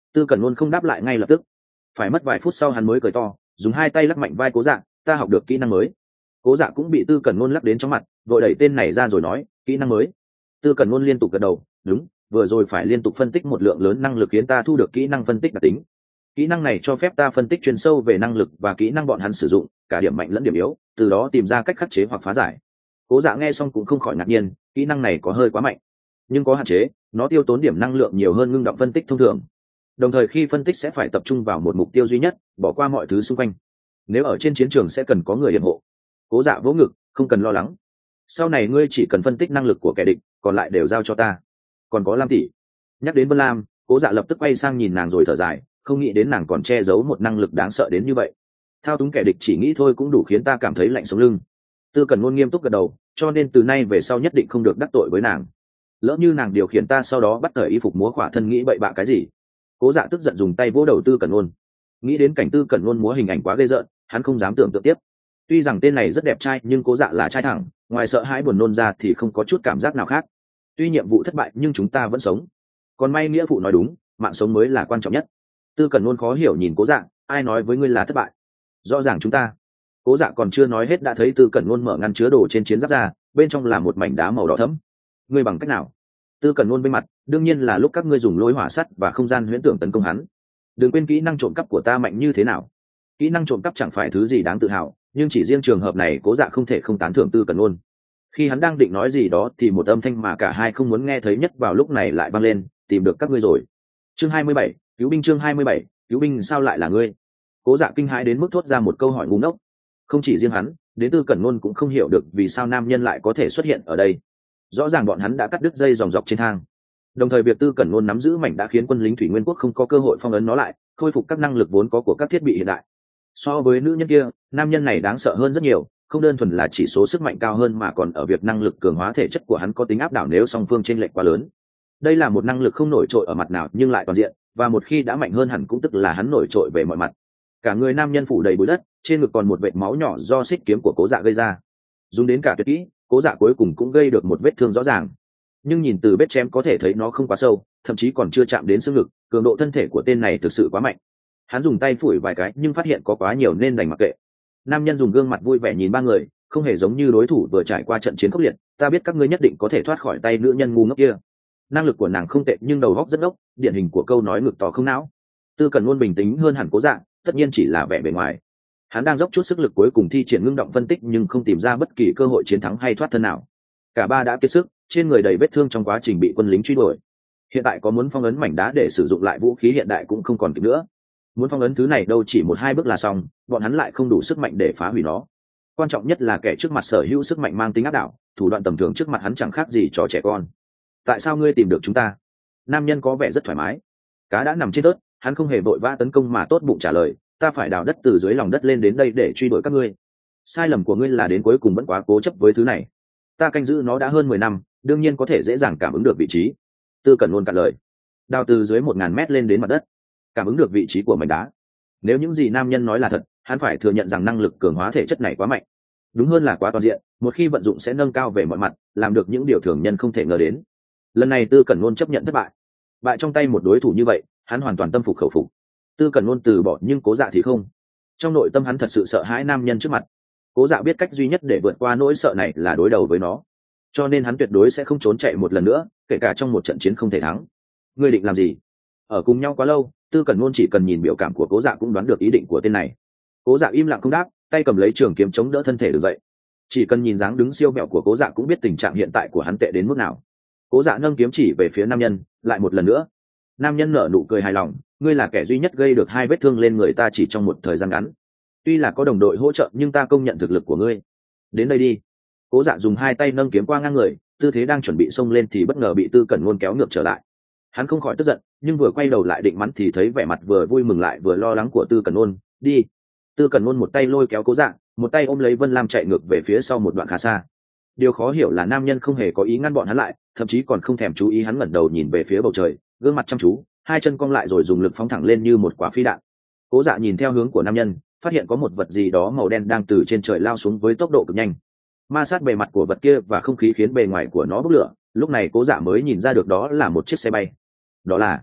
Tư Cẩn luôn không đáp lại ngay lập tức. Phải mất vài phút sau hắn mới cười to, dùng hai tay lắc mạnh vai Cố Dạ, ta học được kỹ năng mới. Cố Dạ cũng bị Tư Cẩn luôn lắc đến chóng mặt, vội đẩy tên này ra rồi nói, kỹ năng mới. Tư Cẩn luôn liên tục gật đầu, đúng, vừa rồi phải liên tục phân tích một lượng lớn năng lực khiến ta thu được kỹ năng phân tích đặc tính. Kỹ năng này cho phép ta phân tích chuyên sâu về năng lực và kỹ năng bọn hắn sử dụng, cả điểm mạnh lẫn điểm yếu, từ đó tìm ra cách khắc chế hoặc phá giải. Cố Dạ nghe xong cũng không khỏi ngạc nhiên, kỹ năng này có hơi quá mạnh, nhưng có hạn chế, nó tiêu tốn điểm năng lượng nhiều hơn ngưng động phân tích thông thường. Đồng thời khi phân tích sẽ phải tập trung vào một mục tiêu duy nhất, bỏ qua mọi thứ xung quanh. Nếu ở trên chiến trường sẽ cần có người yểm hộ. Cố Dạ vỗ ngực, không cần lo lắng. Sau này ngươi chỉ cần phân tích năng lực của kẻ địch, còn lại đều giao cho ta. Còn có Lam tỷ. Nhắc đến Vân Lam, Cố Dạ lập tức quay sang nhìn nàng rồi thở dài, không nghĩ đến nàng còn che giấu một năng lực đáng sợ đến như vậy. Thao túng kẻ địch chỉ nghĩ thôi cũng đủ khiến ta cảm thấy lạnh sống lưng. Tư Cẩn Ngôn nghiêm túc gật đầu, cho nên từ nay về sau nhất định không được đắc tội với nàng. Lỡ như nàng điều khiển ta sau đó bắt thời y phục múa khỏa thân nghĩ bậy bạ cái gì. Cố Dạ tức giận dùng tay vỗ đầu Tư Cẩn Ngôn. Nghĩ đến cảnh Tư Cẩn Ngôn múa hình ảnh quá ghê rợn, hắn không dám tưởng tượng tiếp. Tuy rằng tên này rất đẹp trai nhưng Cố Dạ là trai thẳng, ngoài sợ hãi buồn nôn ra thì không có chút cảm giác nào khác. Tuy nhiệm vụ thất bại nhưng chúng ta vẫn sống. Còn may nghĩa phụ nói đúng, mạng sống mới là quan trọng nhất. Tư Cẩn Ngôn khó hiểu nhìn Cố Dạ, ai nói với ngươi là thất bại? Rõ ràng chúng ta. Cố Dạ còn chưa nói hết đã thấy Tư Cẩn Ngôn mở ngăn chứa đồ trên chiến giáp ra, bên trong là một mảnh đá màu đỏ thẫm. Ngươi bằng cách nào? Tư Cẩn Ngôn bên mặt, đương nhiên là lúc các ngươi dùng lôi hỏa sắt và không gian huyễn tưởng tấn công hắn. Đừng quên kỹ năng trộm cắp của ta mạnh như thế nào. Kỹ năng trộm cắp chẳng phải thứ gì đáng tự hào, nhưng chỉ riêng trường hợp này Cố Dạ không thể không tán thưởng Tư Cẩn Ngôn. Khi hắn đang định nói gì đó thì một âm thanh mà cả hai không muốn nghe thấy nhất vào lúc này lại vang lên, tìm được các ngươi rồi. Chương 27, cứu binh. Chương 27, cứu binh. Sao lại là ngươi? Cố Dạ kinh hãi đến mức thốt ra một câu hỏi ngu ngốc. Không chỉ riêng hắn, đến Tư Cẩn Ngôn cũng không hiểu được vì sao nam nhân lại có thể xuất hiện ở đây. Rõ ràng bọn hắn đã cắt đứt dây dòng dọc trên thang. Đồng thời việc Tư Cẩn Ngôn nắm giữ mảnh đã khiến quân lính thủy nguyên quốc không có cơ hội phong ấn nó lại, khôi phục các năng lực vốn có của các thiết bị hiện đại. So với nữ nhân kia, nam nhân này đáng sợ hơn rất nhiều, không đơn thuần là chỉ số sức mạnh cao hơn mà còn ở việc năng lực cường hóa thể chất của hắn có tính áp đảo nếu song phương chênh lệch quá lớn. Đây là một năng lực không nổi trội ở mặt nào nhưng lại toàn diện, và một khi đã mạnh hơn hẳn cũng tức là hắn nổi trội về mọi mặt. Cả người nam nhân phủ đầy bụi đất, trên ngực còn một vệt máu nhỏ do xích kiếm của Cố Dạ gây ra. Dùng đến cả tuyệt kỹ, Cố Dạ cuối cùng cũng gây được một vết thương rõ ràng. Nhưng nhìn từ vết chém có thể thấy nó không quá sâu, thậm chí còn chưa chạm đến xương ngực, cường độ thân thể của tên này thực sự quá mạnh. Hắn dùng tay phủi vài cái nhưng phát hiện có quá nhiều nên đành mặc kệ. Nam nhân dùng gương mặt vui vẻ nhìn ba người, không hề giống như đối thủ vừa trải qua trận chiến khốc liệt. Ta biết các ngươi nhất định có thể thoát khỏi tay nữ nhân ngu ngốc kia. Năng lực của nàng không tệ nhưng đầu óc rất ốc, điển hình của câu nói ngực to không não. Tư Cẩn Ngôn bình tĩnh hơn hẳn Cố Dạ, tất nhiên chỉ là vẻ bề ngoài. Hắn đang dốc chút sức lực cuối cùng thi triển ngưng động phân tích nhưng không tìm ra bất kỳ cơ hội chiến thắng hay thoát thân nào. Cả ba đã kiệt sức, trên người đầy vết thương trong quá trình bị quân lính truy đuổi. Hiện tại có muốn phong ấn mảnh đá để sử dụng lại vũ khí hiện đại cũng không còn kịp nữa. Muốn phong ấn thứ này đâu chỉ một hai bước là xong, bọn hắn lại không đủ sức mạnh để phá hủy nó. Quan trọng nhất là kẻ trước mặt sở hữu sức mạnh mang tính áp đảo, thủ đoạn tầm thường trước mặt hắn chẳng khác gì trò trẻ con. Tại sao ngươi tìm được chúng ta? Nam nhân có vẻ rất thoải mái. Cá đã nằm trên tớt, hắn không hề vội vã tấn công mà tốt bụng trả lời, ta phải đào đất từ dưới lòng đất lên đến đây để truy đuổi các ngươi. Sai lầm của ngươi là đến cuối cùng vẫn quá cố chấp với thứ này. Ta canh giữ nó đã hơn 10 năm, đương nhiên có thể dễ dàng cảm ứng được vị trí. Tư Cẩn Ngôn cạn lời. Đào từ dưới 1000 mét lên đến mặt đất, cảm ứng được vị trí của mảnh đá. Nếu những gì nam nhân nói là thật, hắn phải thừa nhận rằng năng lực cường hóa thể chất này quá mạnh. Đúng hơn là quá toàn diện, một khi vận dụng sẽ nâng cao về mọi mặt, làm được những điều thường nhân không thể ngờ đến. Lần này Tư Cẩn Ngôn chấp nhận thất bại. Bại trong tay một đối thủ như vậy, hắn hoàn toàn tâm phục khẩu phục. Tư Cẩn Ngôn từ bỏ nhưng Cố Dạ thì không. Trong nội tâm hắn thật sự sợ hãi nam nhân trước mặt. Cố Dạ biết cách duy nhất để vượt qua nỗi sợ này là đối đầu với nó, cho nên hắn tuyệt đối sẽ không trốn chạy một lần nữa, kể cả trong một trận chiến không thể thắng. Ngươi định làm gì? Ở cùng nhau quá lâu, Tư Cẩn Ngôn chỉ cần nhìn biểu cảm của Cố Dạ cũng đoán được ý định của tên này. Cố Dạ im lặng không đáp, tay cầm lấy trường kiếm chống đỡ thân thể đứng dậy. Chỉ cần nhìn dáng đứng siêu mẹo của Cố Dạ cũng biết tình trạng hiện tại của hắn tệ đến mức nào. Cố Dạ nâng kiếm chỉ về phía nam nhân, lại một lần nữa. Nam nhân nở nụ cười hài lòng, ngươi là kẻ duy nhất gây được 2 vết thương lên người ta chỉ trong một thời gian ngắn. Tuy là có đồng đội hỗ trợ nhưng ta công nhận thực lực của ngươi. Đến đây đi. Cố Dạ dùng 2 tay nâng kiếm qua ngang người, tư thế đang chuẩn bị xông lên thì bất ngờ bị Tư Cẩn Ngôn kéo ngược trở lại. Hắn không khỏi tức giận, nhưng vừa quay đầu lại định mắng thì thấy vẻ mặt vừa vui mừng lại vừa lo lắng của Tư Cẩn Ngôn. Đi. Tư Cẩn Ngôn một tay lôi kéo Cố Dạ, một tay ôm lấy Vân Lam chạy ngược về phía sau một đoạn khá xa. Điều khó hiểu là nam nhân không hề có ý ngăn bọn hắn lại, thậm chí còn không thèm chú ý hắn ngẩng đầu nhìn về phía bầu trời, gương mặt chăm chú, 2 chân cong lại rồi dùng lực phóng thẳng lên như một quả phi đạn. Cố Dạ nhìn theo hướng của nam nhân, phát hiện có một vật gì đó màu đen đang từ trên trời lao xuống với tốc độ cực nhanh. Ma sát bề mặt của vật kia và không khí khiến bề ngoài của nó bốc lửa, lúc này Cố Dạ mới nhìn ra được đó là một chiếc xe bay. Đó là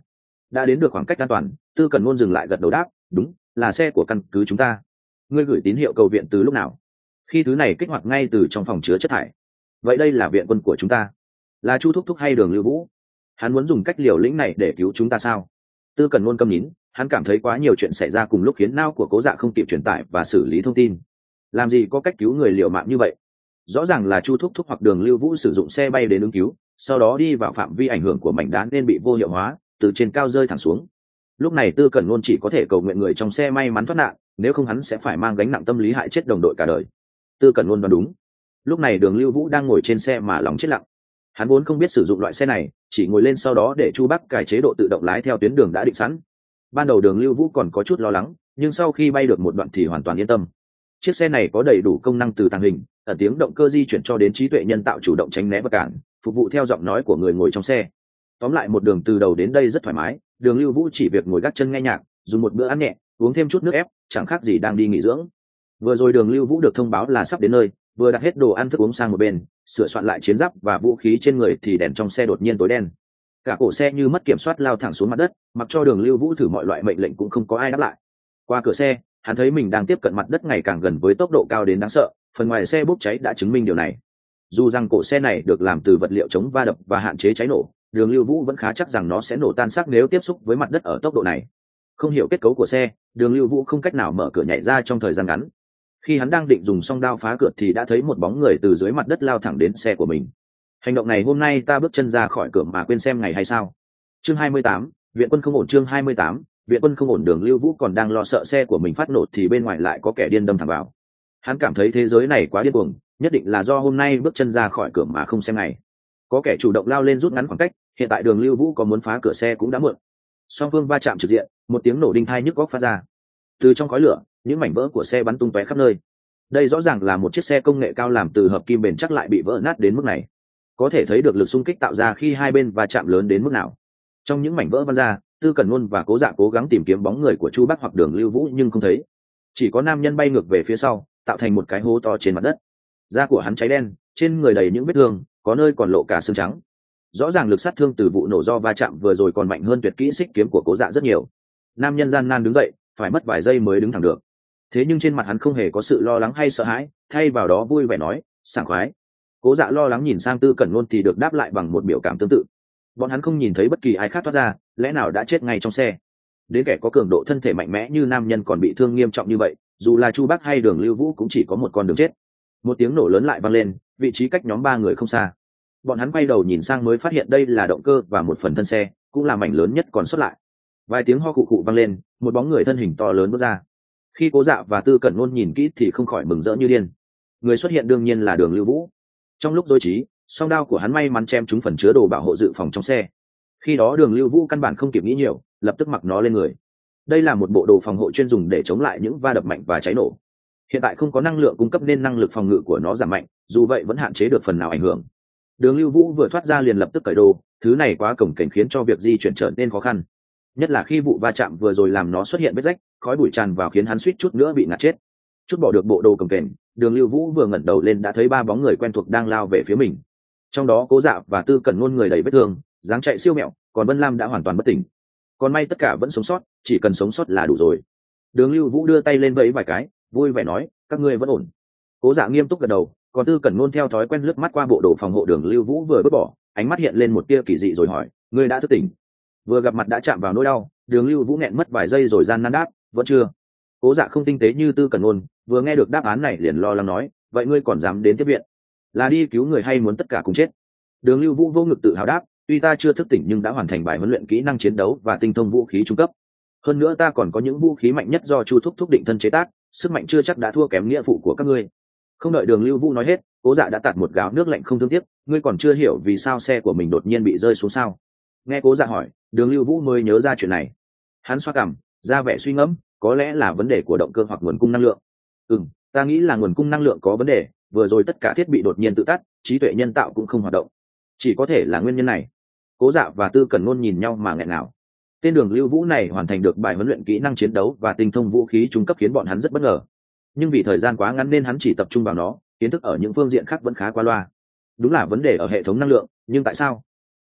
đã đến được khoảng cách an toàn, Tư Cẩn Ngôn dừng lại gật đầu đáp, đúng, là xe của căn cứ chúng ta. Ngươi gửi tín hiệu cầu viện từ lúc nào? Khi thứ này kích hoạt ngay từ trong phòng chứa chất thải. Vậy đây là viện quân của chúng ta, là Chu Thúc Thúc hay Đường Lưu Vũ? Hắn muốn dùng cách liều lĩnh này để cứu chúng ta sao? Tư Cẩn Ngôn câm nín, hắn cảm thấy quá nhiều chuyện xảy ra cùng lúc khiến não của Cố Dạ không kịp truyền tải và xử lý thông tin. Làm gì có cách cứu người liều mạng như vậy? Rõ ràng là Chu Thúc Thúc hoặc Đường Lưu Vũ sử dụng xe bay đến ứng cứu, sau đó đi vào phạm vi ảnh hưởng của mảnh đá nên bị vô hiệu hóa, từ trên cao rơi thẳng xuống. Lúc này Tư Cẩn Ngôn chỉ có thể cầu nguyện người trong xe may mắn thoát nạn, nếu không hắn sẽ phải mang gánh nặng tâm lý hại chết đồng đội cả đời. Tư Cẩn Ngôn đoán đúng. Lúc này Đường Lưu Vũ đang ngồi trên xe mà lòng chết lặng. Hắn vốn không biết sử dụng loại xe này, chỉ ngồi lên sau đó để Chu Bắc cài chế độ tự động lái theo tuyến đường đã định sẵn. Ban đầu Đường Lưu Vũ còn có chút lo lắng, nhưng sau khi bay được một đoạn thì hoàn toàn yên tâm. Chiếc xe này có đầy đủ công năng từ tàng hình, ẩn tiếng động cơ di chuyển cho đến trí tuệ nhân tạo chủ động tránh né vật cản, phục vụ theo giọng nói của người ngồi trong xe. Tóm lại một đường từ đầu đến đây rất thoải mái, Đường Lưu Vũ chỉ việc ngồi gác chân nghe nhạc, dùng một bữa ăn nhẹ, uống thêm chút nước ép, chẳng khác gì đang đi nghỉ dưỡng. Vừa rồi Đường Lưu Vũ được thông báo là sắp đến nơi, vừa đặt hết đồ ăn thức uống sang một bên, sửa soạn lại chiến giáp và vũ khí trên người thì đèn trong xe đột nhiên tối đen. Cả cổ xe như mất kiểm soát lao thẳng xuống mặt đất, mặc cho Đường Lưu Vũ thử mọi loại mệnh lệnh cũng không có ai đáp lại. Qua cửa xe, hắn thấy mình đang tiếp cận mặt đất ngày càng gần với tốc độ cao đến đáng sợ, phần ngoài xe bốc cháy đã chứng minh điều này. Dù rằng cổ xe này được làm từ vật liệu chống va đập và hạn chế cháy nổ, Đường Lưu Vũ vẫn khá chắc rằng nó sẽ nổ tan xác nếu tiếp xúc với mặt đất ở tốc độ này. Không hiểu kết cấu của xe, Đường Lưu Vũ không cách nào mở cửa nhảy ra trong thời gian ngắn. Khi hắn đang định dùng song đao phá cửa thì đã thấy một bóng người từ dưới mặt đất lao thẳng đến xe của mình. Hành động này hôm nay ta bước chân ra khỏi cửa mà quên xem ngày hay sao? Chương 28, viện quân không ổn. Chương 28, viện quân không ổn. Đường Lưu Vũ còn đang lo sợ xe của mình phát nổ thì bên ngoài lại có kẻ điên đâm thẳng vào. Hắn cảm thấy thế giới này quá điên cuồng, nhất định là do hôm nay bước chân ra khỏi cửa mà không xem ngày. Có kẻ chủ động lao lên rút ngắn khoảng cách, hiện tại Đường Lưu Vũ có muốn phá cửa xe cũng đã muộn. Song phương va chạm trực diện, một tiếng nổ đinh tai nhức óc phát ra. Từ trong khói lửa, những mảnh vỡ của xe bắn tung tóe khắp nơi. Đây rõ ràng là một chiếc xe công nghệ cao làm từ hợp kim bền chắc lại bị vỡ nát đến mức này. Có thể thấy được lực xung kích tạo ra khi hai bên va chạm lớn đến mức nào. Trong những mảnh vỡ văng ra, Tư Cẩn Ngôn và Cố Dạ cố gắng tìm kiếm bóng người của Chu Bắc hoặc Đường Lưu Vũ nhưng không thấy. Chỉ có nam nhân bay ngược về phía sau, tạo thành một cái hố to trên mặt đất. Da của hắn cháy đen, trên người đầy những vết thương, có nơi còn lộ cả xương trắng. Rõ ràng lực sát thương từ vụ nổ do va chạm vừa rồi còn mạnh hơn tuyệt kỹ xích kiếm của Cố Dạ rất nhiều. Nam nhân gian nan đứng dậy, phải mất vài giây mới đứng thẳng được. Thế nhưng trên mặt hắn không hề có sự lo lắng hay sợ hãi, thay vào đó vui vẻ nói, sảng khoái. Cố Dạ lo lắng nhìn sang Tư Cẩn Ngôn thì được đáp lại bằng một biểu cảm tương tự. Bọn hắn không nhìn thấy bất kỳ ai khác thoát ra, lẽ nào đã chết ngay trong xe. Đến kẻ có cường độ thân thể mạnh mẽ như nam nhân còn bị thương nghiêm trọng như vậy, dù là Chu Bắc hay Đường Lưu Vũ cũng chỉ có một con đường chết. Một tiếng nổ lớn lại vang lên, vị trí cách nhóm ba người không xa. Bọn hắn quay đầu nhìn sang mới phát hiện đây là động cơ và một phần thân xe, cũng là mảnh lớn nhất còn sót lại. Vài tiếng ho khụ khụ vang lên, một bóng người thân hình to lớn bước ra. Khi Cố Dạ và Tư Cẩn Ngôn nhìn kỹ thì không khỏi mừng rỡ như điên. Người xuất hiện đương nhiên là Đường Lưu Vũ. Trong lúc rối trí, song đao của hắn may mắn chém trúng phần chứa đồ bảo hộ dự phòng trong xe. Khi đó Đường Lưu Vũ căn bản không kịp nghĩ nhiều, lập tức mặc nó lên người. Đây là một bộ đồ phòng hộ chuyên dùng để chống lại những va đập mạnh và cháy nổ. Hiện tại không có năng lượng cung cấp nên năng lực phòng ngự của nó giảm mạnh, dù vậy vẫn hạn chế được phần nào ảnh hưởng. Đường Lưu Vũ vừa thoát ra liền lập tức cởi đồ, thứ này quá cồng kềnh khiến cho việc di chuyển trở nên khó khăn. Nhất là khi vụ va chạm vừa rồi làm nó xuất hiện vết rách, khói bụi tràn vào khiến hắn suýt chút nữa bị ngạt chết. Chút bỏ được bộ đồ cồng kềnh, Đường Lưu Vũ vừa ngẩng đầu lên đã thấy ba bóng người quen thuộc đang lao về phía mình. Trong đó Cố Dạ và Tư Cẩn Ngôn người đầy vết thương, dáng chạy siêu mẹo, còn Vân Lam đã hoàn toàn bất tỉnh. Còn may tất cả vẫn sống sót, chỉ cần sống sót là đủ rồi. Đường Lưu Vũ đưa tay lên vẫy vài cái, vui vẻ nói, các ngươi vẫn ổn. Cố Dạ nghiêm túc gật đầu, còn Tư Cẩn Ngôn theo thói quen lướt mắt qua bộ đồ phòng hộ Đường Lưu Vũ vừa vứt bỏ, ánh mắt hiện lên một tia kỳ dị rồi hỏi, ngươi đã thức tỉnh? Vừa gặp mặt đã chạm vào nỗi đau, Đường Lưu Vũ nghẹn mất vài giây rồi gian nan đáp, vẫn chưa. Cố Dạ không tinh tế như Tư Cẩn Ngôn, vừa nghe được đáp án này liền lo lắng nói, vậy ngươi còn dám đến tiếp viện? Là đi cứu người hay muốn tất cả cùng chết? Đường Lưu Vũ vô ngực tự hào đáp, tuy ta chưa thức tỉnh nhưng đã hoàn thành bài huấn luyện kỹ năng chiến đấu và tinh thông vũ khí trung cấp. Hơn nữa ta còn có những vũ khí mạnh nhất do Chu Thúc thúc định thân chế tác, sức mạnh chưa chắc đã thua kém nghĩa vụ của các ngươi. Không đợi Đường Lưu Vũ nói hết, Cố Dạ đã tạt một gáo nước lạnh không thương tiếc, ngươi còn chưa hiểu vì sao xe của mình đột nhiên bị rơi xuống sao? Nghe Cố Dạ hỏi, Đường Lưu Vũ mới nhớ ra chuyện này. Hắn xoa cằm, ra vẻ suy ngẫm, có lẽ là vấn đề của động cơ hoặc nguồn cung năng lượng. Ta nghĩ là nguồn cung năng lượng có vấn đề, vừa rồi tất cả thiết bị đột nhiên tự tắt, trí tuệ nhân tạo cũng không hoạt động. Chỉ có thể là nguyên nhân này. Cố Dạ và Tư Cẩn Ngôn nhìn nhau mà nghẹn ngào. Tên Đường Lưu Vũ này hoàn thành được bài huấn luyện kỹ năng chiến đấu và tinh thông vũ khí trung cấp khiến bọn hắn rất bất ngờ. Nhưng vì thời gian quá ngắn nên hắn chỉ tập trung vào nó, kiến thức ở những phương diện khác vẫn khá qua loa. Đúng là vấn đề ở hệ thống năng lượng, nhưng tại sao?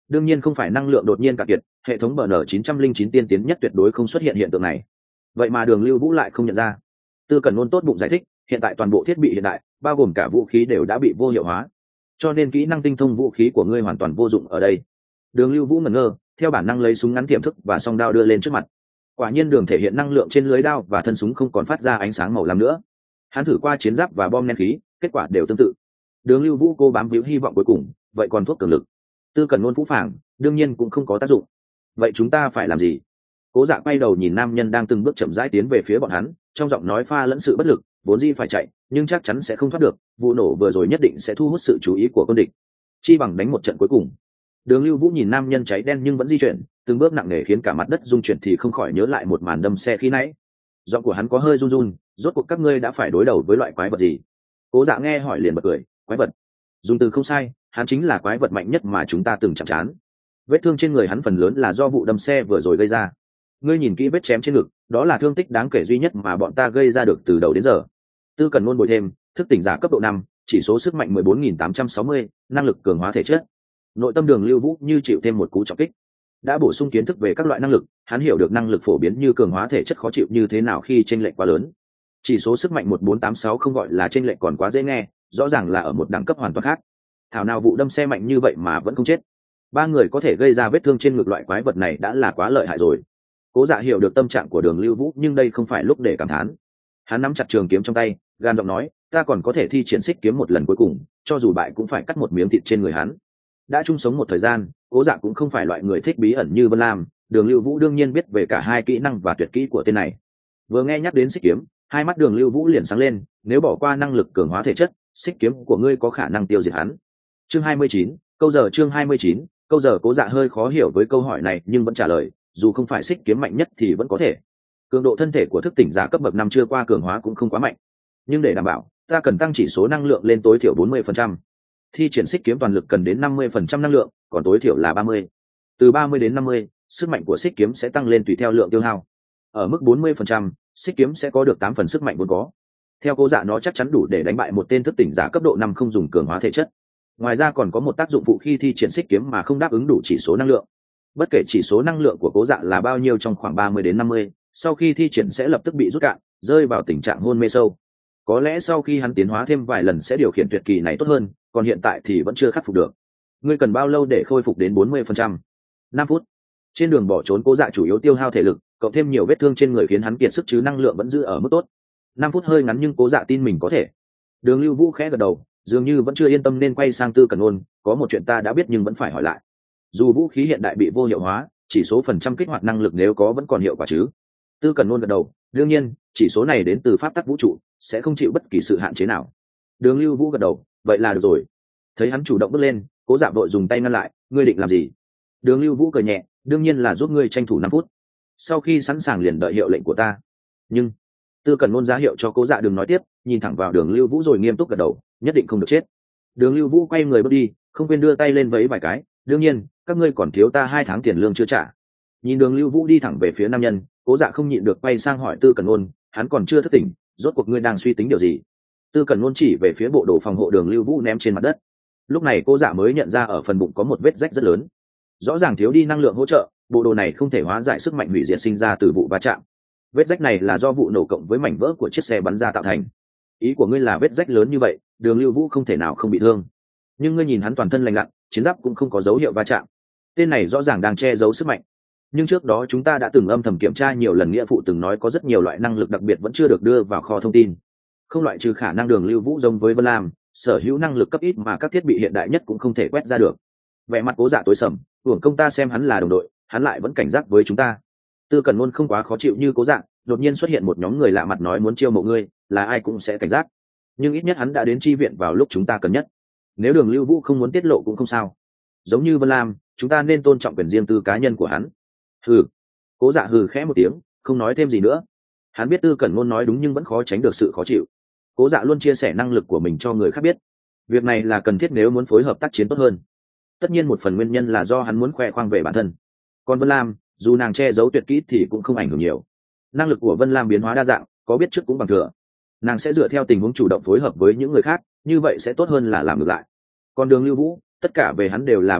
đương nhiên không phải năng lượng đột nhiên cạn kiệt, hệ thống BN909 tiên tiến nhất tuyệt đối không xuất hiện hiện tượng này. Vậy mà Đường Lưu Vũ lại không nhận ra. Tư Cẩn Nôn tốt bụng giải thích, hiện tại toàn bộ thiết bị hiện đại, bao gồm cả vũ khí đều đã bị vô hiệu hóa, cho nên kỹ năng tinh thông vũ khí của ngươi hoàn toàn vô dụng ở đây. Đường Lưu Vũ ngẩn ngơ, theo bản năng lấy súng ngắn tiềm thức và song đao đưa lên trước mặt. Quả nhiên đường thể hiện năng lượng trên lưới đao và thân súng không còn phát ra ánh sáng màu lam nữa. Hắn thử qua chiến giáp và bom nén khí, kết quả đều tương tự. Đường Lưu Vũ cố bám víu hy vọng cuối cùng, vậy còn thuốc cường lực. Tư Cẩn Nôn phũ phàng, đương nhiên cũng không có tác dụng. Vậy chúng ta phải làm gì? Cố Dạ quay đầu nhìn nam nhân đang từng bước chậm rãi tiến về phía bọn hắn, trong giọng nói pha lẫn sự bất lực, vốn dĩ phải chạy, nhưng chắc chắn sẽ không thoát được, vụ nổ vừa rồi nhất định sẽ thu hút sự chú ý của quân địch. Chi bằng đánh một trận cuối cùng. Đường Lưu Vũ nhìn nam nhân cháy đen nhưng vẫn di chuyển, từng bước nặng nề khiến cả mặt đất rung chuyển thì không khỏi nhớ lại một màn đâm xe khi nãy. Giọng của hắn có hơi run run, rốt cuộc các ngươi đã phải đối đầu với loại quái vật gì? Cố Dạ nghe hỏi liền bật cười, quái vật. Dùng từ không sai, hắn chính là quái vật mạnh nhất mà chúng ta từng chạm trán. Vết thương trên người hắn phần lớn là do vụ đâm xe vừa rồi gây ra. Ngươi nhìn kỹ vết chém trên ngực, đó là thương tích đáng kể duy nhất mà bọn ta gây ra được từ đầu đến giờ. Tư Cẩn Nôn bồi thêm, thức tỉnh giả cấp độ 5, chỉ số sức mạnh 14.860, năng lực cường hóa thể chất. Nội tâm Đường Lưu Vũ như chịu thêm một cú trọng kích. Đã bổ sung kiến thức về các loại năng lực, hắn hiểu được năng lực phổ biến như cường hóa thể chất khó chịu như thế nào khi chênh lệch quá lớn. Chỉ số sức mạnh 1486 không gọi là chênh lệch còn quá dễ nghe, rõ ràng là ở một đẳng cấp hoàn toàn khác. Thảo nào vụ đâm xe mạnh như vậy mà vẫn không chết. Ba người có thể gây ra vết thương trên ngực loại quái vật này đã là quá lợi hại rồi. Cố Dạ hiểu được tâm trạng của Đường Lưu Vũ, nhưng đây không phải lúc để cảm thán. Hắn nắm chặt trường kiếm trong tay, gan giọng nói, ta còn có thể thi triển xích kiếm một lần cuối cùng, cho dù bại cũng phải cắt một miếng thịt trên người hắn. Đã chung sống một thời gian, Cố Dạ cũng không phải loại người thích bí ẩn như Vân Lam, Đường Lưu Vũ đương nhiên biết về cả hai kỹ năng và tuyệt kỹ của tên này. Vừa nghe nhắc đến xích kiếm, hai mắt Đường Lưu Vũ liền sáng lên, nếu bỏ qua năng lực cường hóa thể chất, xích kiếm của ngươi có khả năng tiêu diệt hắn. Chương 29, câu giờ chương 29, câu giờ. Cố Dạ hơi khó hiểu với câu hỏi này nhưng vẫn trả lời, dù không phải xích kiếm mạnh nhất thì vẫn có thể. Cường độ thân thể của thức tỉnh giả cấp bậc 5 chưa qua cường hóa cũng không quá mạnh, nhưng để đảm bảo, ta cần tăng chỉ số năng lượng lên tối thiểu 40%. Thi triển xích kiếm toàn lực cần đến 50% năng lượng, còn tối thiểu là 30. Từ 30 đến 50, sức mạnh của xích kiếm sẽ tăng lên tùy theo lượng tiêu hao. Ở mức 40%, xích kiếm sẽ có được 8 phần sức mạnh vốn có. Theo Cố Dạ, nó chắc chắn đủ để đánh bại một tên thức tỉnh giả cấp độ 5 không dùng cường hóa thể chất. Ngoài ra còn có một tác dụng phụ khi thi triển xích kiếm mà không đáp ứng đủ chỉ số năng lượng. Bất kể chỉ số năng lượng của Cố Dạ là bao nhiêu trong khoảng 30 đến 50, sau khi thi triển sẽ lập tức bị rút cạn, rơi vào tình trạng hôn mê sâu. Có lẽ sau khi hắn tiến hóa thêm vài lần sẽ điều khiển tuyệt kỳ này tốt hơn, còn hiện tại thì vẫn chưa khắc phục được. Ngươi cần bao lâu để khôi phục đến 40%? 5 phút. Trên đường bỏ trốn, Cố Dạ chủ yếu tiêu hao thể lực, cộng thêm nhiều vết thương trên người khiến hắn kiệt sức chứ năng lượng vẫn giữ ở mức tốt. 5 phút hơi ngắn nhưng Cố Dạ tin mình có thể. Đường Lưu Vũ khẽ gật đầu, dường như vẫn chưa yên tâm nên quay sang Tư Cẩn Nôn, có một chuyện ta đã biết nhưng vẫn phải hỏi lại. Dù vũ khí hiện đại bị vô hiệu hóa, chỉ số phần trăm kích hoạt năng lực nếu có vẫn còn hiệu quả chứ? Tư Cẩn Nôn gật đầu, đương nhiên, chỉ số này đến từ pháp tắc vũ trụ, sẽ không chịu bất kỳ sự hạn chế nào. Đường Lưu Vũ gật đầu, vậy là được rồi. Thấy hắn chủ động bước lên, Cố Dạ vội dùng tay ngăn lại, ngươi định làm gì? Đường Lưu Vũ cười nhẹ, đương nhiên là giúp ngươi tranh thủ 5 phút. Sau khi sẵn sàng liền đợi hiệu lệnh của ta. Nhưng Tư Cẩn Nôn ra hiệu cho Cố Dạ đừng nói tiếp, nhìn thẳng vào Đường Lưu Vũ rồi nghiêm túc gật đầu, nhất định không được chết. Đường Lưu Vũ quay người bước đi, không quên đưa tay lên vẫy vài cái, đương nhiên, các ngươi còn thiếu ta 2 tháng tiền lương chưa trả. Nhìn Đường Lưu Vũ đi thẳng về phía nam nhân, Cố Dạ không nhịn được quay sang hỏi Tư Cẩn Nôn, hắn còn chưa thức tỉnh, rốt cuộc ngươi đang suy tính điều gì? Tư Cẩn Nôn chỉ về phía bộ đồ phòng hộ Đường Lưu Vũ ném trên mặt đất. Lúc này Cố Dạ mới nhận ra ở phần bụng có một vết rách rất lớn, rõ ràng thiếu đi năng lượng hỗ trợ, bộ đồ này không thể hóa giải sức mạnh hủy diệt sinh ra từ vụ va chạm. Vết rách này là do vụ nổ cộng với mảnh vỡ của chiếc xe bắn ra tạo thành. Ý của ngươi là vết rách lớn như vậy, Đường Lưu Vũ không thể nào không bị thương. Nhưng ngươi nhìn hắn toàn thân lành lặn, chiến giáp cũng không có dấu hiệu va chạm. Tên này rõ ràng đang che giấu sức mạnh. Nhưng trước đó chúng ta đã từng âm thầm kiểm tra nhiều lần, nghĩa phụ từng nói có rất nhiều loại năng lực đặc biệt vẫn chưa được đưa vào kho thông tin. Không loại trừ khả năng Đường Lưu Vũ giống với Vân Lam, sở hữu năng lực cấp ít mà các thiết bị hiện đại nhất cũng không thể quét ra được. Vẻ mặt Cố Dạ tối sầm, hưởng công ta xem hắn là đồng đội, hắn lại vẫn cảnh giác với chúng ta. Tư Cẩn Nôn không quá khó chịu như Cố Dạ, đột nhiên xuất hiện một nhóm người lạ mặt nói muốn chiêu mộ ngươi, là ai cũng sẽ cảnh giác. Nhưng ít nhất hắn đã đến chi viện vào lúc chúng ta cần nhất. Nếu Đường Lưu Vũ không muốn tiết lộ cũng không sao. Giống như Vân Lam, chúng ta nên tôn trọng quyền riêng tư cá nhân của hắn. Hừ. Cố Dạ hừ khẽ một tiếng, không nói thêm gì nữa. Hắn biết Tư Cẩn Nôn nói đúng nhưng vẫn khó tránh được sự khó chịu. Cố Dạ luôn chia sẻ năng lực của mình cho người khác biết. Việc này là cần thiết nếu muốn phối hợp tác chiến tốt hơn. Tất nhiên một phần nguyên nhân là do hắn muốn khoe khoang về bản thân. Còn Vân Lam, dù nàng che giấu tuyệt kỹ thì cũng không ảnh hưởng nhiều. Năng lực của Vân Lam biến hóa đa dạng, có biết trước cũng bằng thừa. Nàng sẽ dựa theo tình huống chủ động phối hợp với những người khác, như vậy sẽ tốt hơn là làm ngược lại. Còn Đường Lưu Vũ, tất cả về hắn đều là bí mật,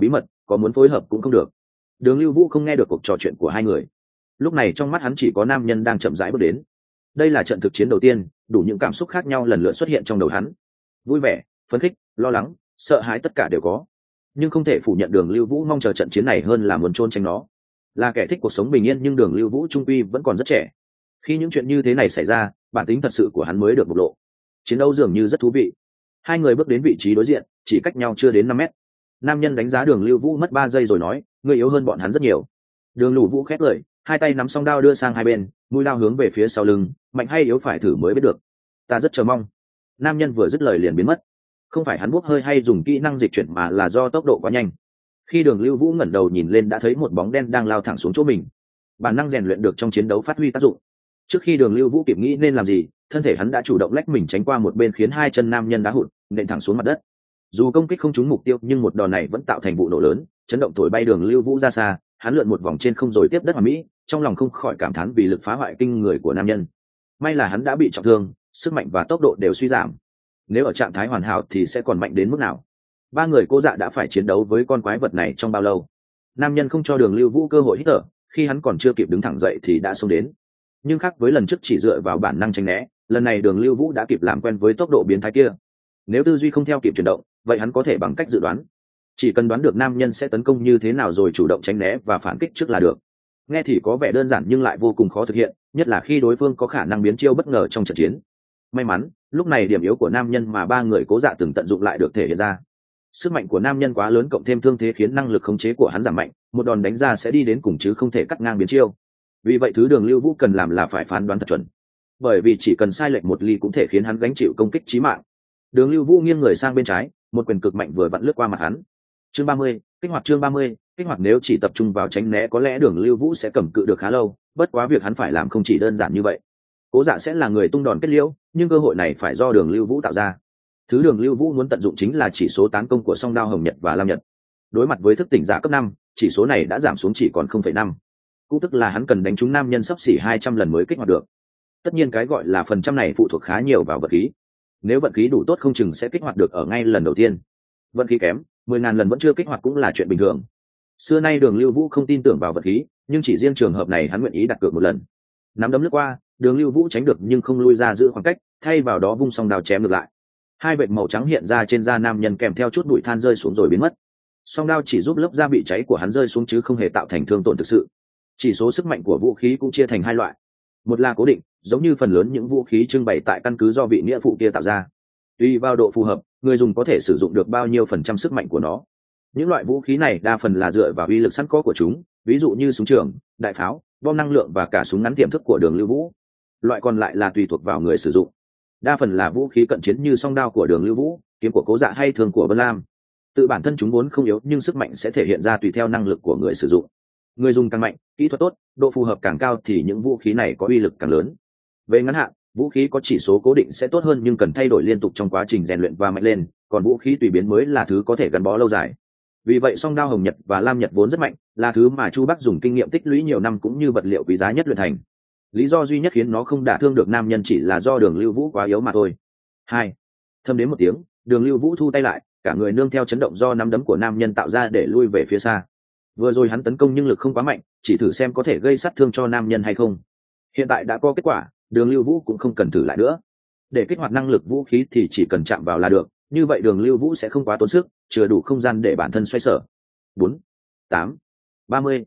có muốn phối hợp cũng không được. Đường Lưu Vũ không nghe được cuộc trò chuyện của hai người. Lúc này trong mắt hắn chỉ có nam nhân đang chậm rãi bước đến. Đây là trận thực chiến đầu tiên, đủ những cảm xúc khác nhau lần lượt xuất hiện trong đầu hắn. Vui vẻ, phấn khích, lo lắng, sợ hãi tất cả đều có. Nhưng không thể phủ nhận Đường Lưu Vũ mong chờ trận chiến này hơn là muốn trôn tránh nó. Là kẻ thích cuộc sống bình yên nhưng Đường Lưu Vũ trung quy vẫn còn rất trẻ. Khi những chuyện như thế này xảy ra, bản tính thật sự của hắn mới được bộc lộ. Chiến đấu dường như rất thú vị. Hai người bước đến vị trí đối diện, chỉ cách nhau chưa đến 5 mét. Nam nhân đánh giá Đường Lưu Vũ mất 3 giây rồi nói, ngươi yếu hơn bọn hắn rất nhiều. Đường Lưu Vũ khép lời, hai tay nắm song đao đưa sang hai bên, mũi đao hướng về phía sau lưng, mạnh hay yếu phải thử mới biết được. Ta rất chờ mong. Nam nhân vừa dứt lời liền biến mất. Không phải hắn bốc hơi hay dùng kỹ năng dịch chuyển mà là do tốc độ quá nhanh. Khi Đường Lưu Vũ ngẩng đầu nhìn lên đã thấy một bóng đen đang lao thẳng xuống chỗ mình. Bản năng rèn luyện được trong chiến đấu phát huy tác dụng. Trước khi Đường Lưu Vũ kịp nghĩ nên làm gì, thân thể hắn đã chủ động lách mình tránh qua một bên khiến hai chân nam nhân đá hụt, nện thẳng xuống mặt đất. Dù công kích không trúng mục tiêu nhưng một đòn này vẫn tạo thành vụ nổ lớn, chấn động thổi bay Đường Lưu Vũ ra xa, hắn lượn một vòng trên không rồi tiếp đất hoàn mỹ, trong lòng không khỏi cảm thán vì lực phá hoại kinh người của nam nhân. May là hắn đã bị trọng thương, sức mạnh và tốc độ đều suy giảm. Nếu ở trạng thái hoàn hảo thì sẽ còn mạnh đến mức nào? Ba người Cố Dạ đã phải chiến đấu với con quái vật này trong bao lâu? Nam nhân không cho Đường Lưu Vũ cơ hội hít thở, khi hắn còn chưa kịp đứng thẳng dậy thì đã xông đến. Nhưng khác với lần trước chỉ dựa vào bản năng tránh né, lần này Đường Lưu Vũ đã kịp làm quen với tốc độ biến thái kia. Nếu tư duy không theo kịp chuyển động, vậy hắn có thể bằng cách dự đoán. Chỉ cần đoán được nam nhân sẽ tấn công như thế nào rồi chủ động tránh né và phản kích trước là được. Nghe thì có vẻ đơn giản nhưng lại vô cùng khó thực hiện, nhất là khi đối phương có khả năng biến chiêu bất ngờ trong trận chiến. May mắn, lúc này điểm yếu của nam nhân mà ba người Cố Dạ từng tận dụng lại được thể hiện ra. Sức mạnh của nam nhân quá lớn cộng thêm thương thế khiến năng lực khống chế của hắn giảm mạnh, một đòn đánh ra sẽ đi đến cùng chứ không thể cắt ngang biến chiêu. Vì vậy thứ Đường Lưu Vũ cần làm là phải phán đoán thật chuẩn. Bởi vì chỉ cần sai lệch một ly cũng thể khiến hắn gánh chịu công kích chí mạng. Đường Lưu Vũ nghiêng người sang bên trái, một quyền cực mạnh vừa vặn lướt qua mặt hắn. Chương 30, kích hoạt chương 30, kích hoạt nếu chỉ tập trung vào tránh né có lẽ Đường Lưu Vũ sẽ cầm cự được khá lâu, bất quá việc hắn phải làm không chỉ đơn giản như vậy. Cố Dạ sẽ là người tung đòn kết liễu, nhưng cơ hội này phải do Đường Lưu Vũ tạo ra. Thứ Đường Lưu Vũ muốn tận dụng chính là chỉ số tán công của song đao Hồng Nhật và Lam Nhật. Đối mặt với thức tỉnh giả cấp 5, chỉ số này đã giảm xuống chỉ còn 0,5. Cũng tức là hắn cần đánh trúng nam nhân sấp xỉ 200 lần mới kích hoạt được. Tất nhiên cái gọi là phần trăm này phụ thuộc khá nhiều vào vận khí. Nếu vận khí đủ tốt không chừng sẽ kích hoạt được ở ngay lần đầu tiên. Vận khí kém, 10.000 lần vẫn chưa kích hoạt cũng là chuyện bình thường. Xưa nay Đường Lưu Vũ không tin tưởng vào vận khí, nhưng chỉ riêng trường hợp này hắn nguyện ý đặt cược một lần. Nắm đấm lướt qua, Đường Lưu Vũ tránh được nhưng không lui ra giữ khoảng cách, thay vào đó vung song đao chém ngược lại. Hai vệt màu trắng hiện ra trên da nam nhân kèm theo chút bụi than rơi xuống rồi biến mất. Song đao chỉ giúp lớp da bị cháy của hắn rơi xuống chứ không hề tạo thành thương tổn thực sự. Chỉ số sức mạnh của vũ khí cũng chia thành hai loại. Một là cố định, giống như phần lớn những vũ khí trưng bày tại căn cứ do vị nghĩa phụ kia tạo ra. Tùy vào độ phù hợp, người dùng có thể sử dụng được bao nhiêu phần trăm sức mạnh của nó. Những loại vũ khí này đa phần là dựa vào uy lực sẵn có của chúng, ví dụ như súng trường, đại pháo, bom năng lượng và cả súng ngắn tiềm thức của Đường Lưu Vũ. Loại còn lại là tùy thuộc vào người sử dụng. Đa phần là vũ khí cận chiến như song đao của Đường Lưu Vũ, kiếm của Cố Dạ hay thương của Vân Lam. Tự bản thân chúng vốn không yếu nhưng sức mạnh sẽ thể hiện ra tùy theo năng lực của người sử dụng. Người dùng càng mạnh, kỹ thuật tốt, độ phù hợp càng cao thì những vũ khí này có uy lực càng lớn. Về ngắn hạn, vũ khí có chỉ số cố định sẽ tốt hơn nhưng cần thay đổi liên tục trong quá trình rèn luyện và mạnh lên, còn vũ khí tùy biến mới là thứ có thể gắn bó lâu dài. Vì vậy song đao Hồng Nhật và Lam Nhật vốn rất mạnh, là thứ mà Chu Bắc dùng kinh nghiệm tích lũy nhiều năm cũng như vật liệu quý giá nhất luyện thành. Lý do duy nhất khiến nó không đả thương được nam nhân chỉ là do Đường Lưu Vũ quá yếu mà thôi. Hai, thâm đến một tiếng, Đường Lưu Vũ thu tay lại, cả người nương theo chấn động do nắm đấm của nam nhân tạo ra để lui về phía xa. Vừa rồi hắn tấn công nhưng lực không quá mạnh, chỉ thử xem có thể gây sát thương cho nam nhân hay không. Hiện tại đã có kết quả, Đường Lưu Vũ cũng không cần thử lại nữa. Để kích hoạt năng lực vũ khí thì chỉ cần chạm vào là được, như vậy Đường Lưu Vũ sẽ không quá tốn sức, chừa đủ không gian để bản thân xoay sở. 4, 8, 30,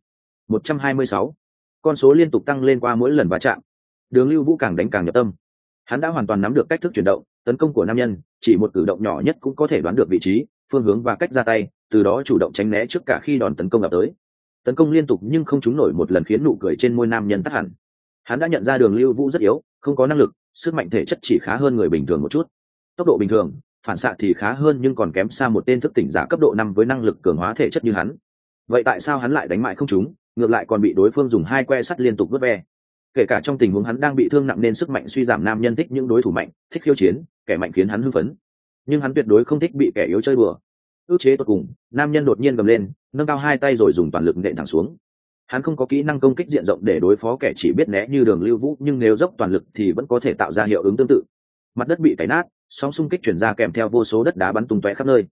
126. Con số liên tục tăng lên qua mỗi lần va chạm. Đường Lưu Vũ càng đánh càng nhập tâm. Hắn đã hoàn toàn nắm được cách thức chuyển động, tấn công của nam nhân, chỉ một cử động nhỏ nhất cũng có thể đoán được vị trí, phương hướng và cách ra tay, từ đó chủ động tránh né trước cả khi đòn tấn công ập tới. Tấn công liên tục nhưng không trúng nổi một lần khiến nụ cười trên môi nam nhân tắt hẳn. Hắn đã nhận ra Đường Lưu Vũ rất yếu, không có năng lực, sức mạnh thể chất chỉ khá hơn người bình thường một chút. Tốc độ bình thường, phản xạ thì khá hơn nhưng còn kém xa một tên thức tỉnh giả cấp độ 5 với năng lực cường hóa thể chất như hắn. Vậy tại sao hắn lại đánh mãi không trúng, ngược lại còn bị đối phương dùng hai que sắt liên tục vớt ve? Kể cả trong tình huống hắn đang bị thương nặng nên sức mạnh suy giảm, nam nhân thích những đối thủ mạnh, thích khiêu chiến, kẻ mạnh khiến hắn hưng phấn. Nhưng hắn tuyệt đối không thích bị kẻ yếu chơi bừa. Ước chế tột cùng, nam nhân đột nhiên gầm lên, nâng cao hai tay rồi dùng toàn lực nện thẳng xuống. Hắn không có kỹ năng công kích diện rộng để đối phó kẻ chỉ biết né như Đường Lưu Vũ, nhưng nếu dốc toàn lực thì vẫn có thể tạo ra hiệu ứng tương tự. Mặt đất bị cày nát, sóng xung kích chuyển ra kèm theo vô số đất đá bắn tung tóe khắp nơi.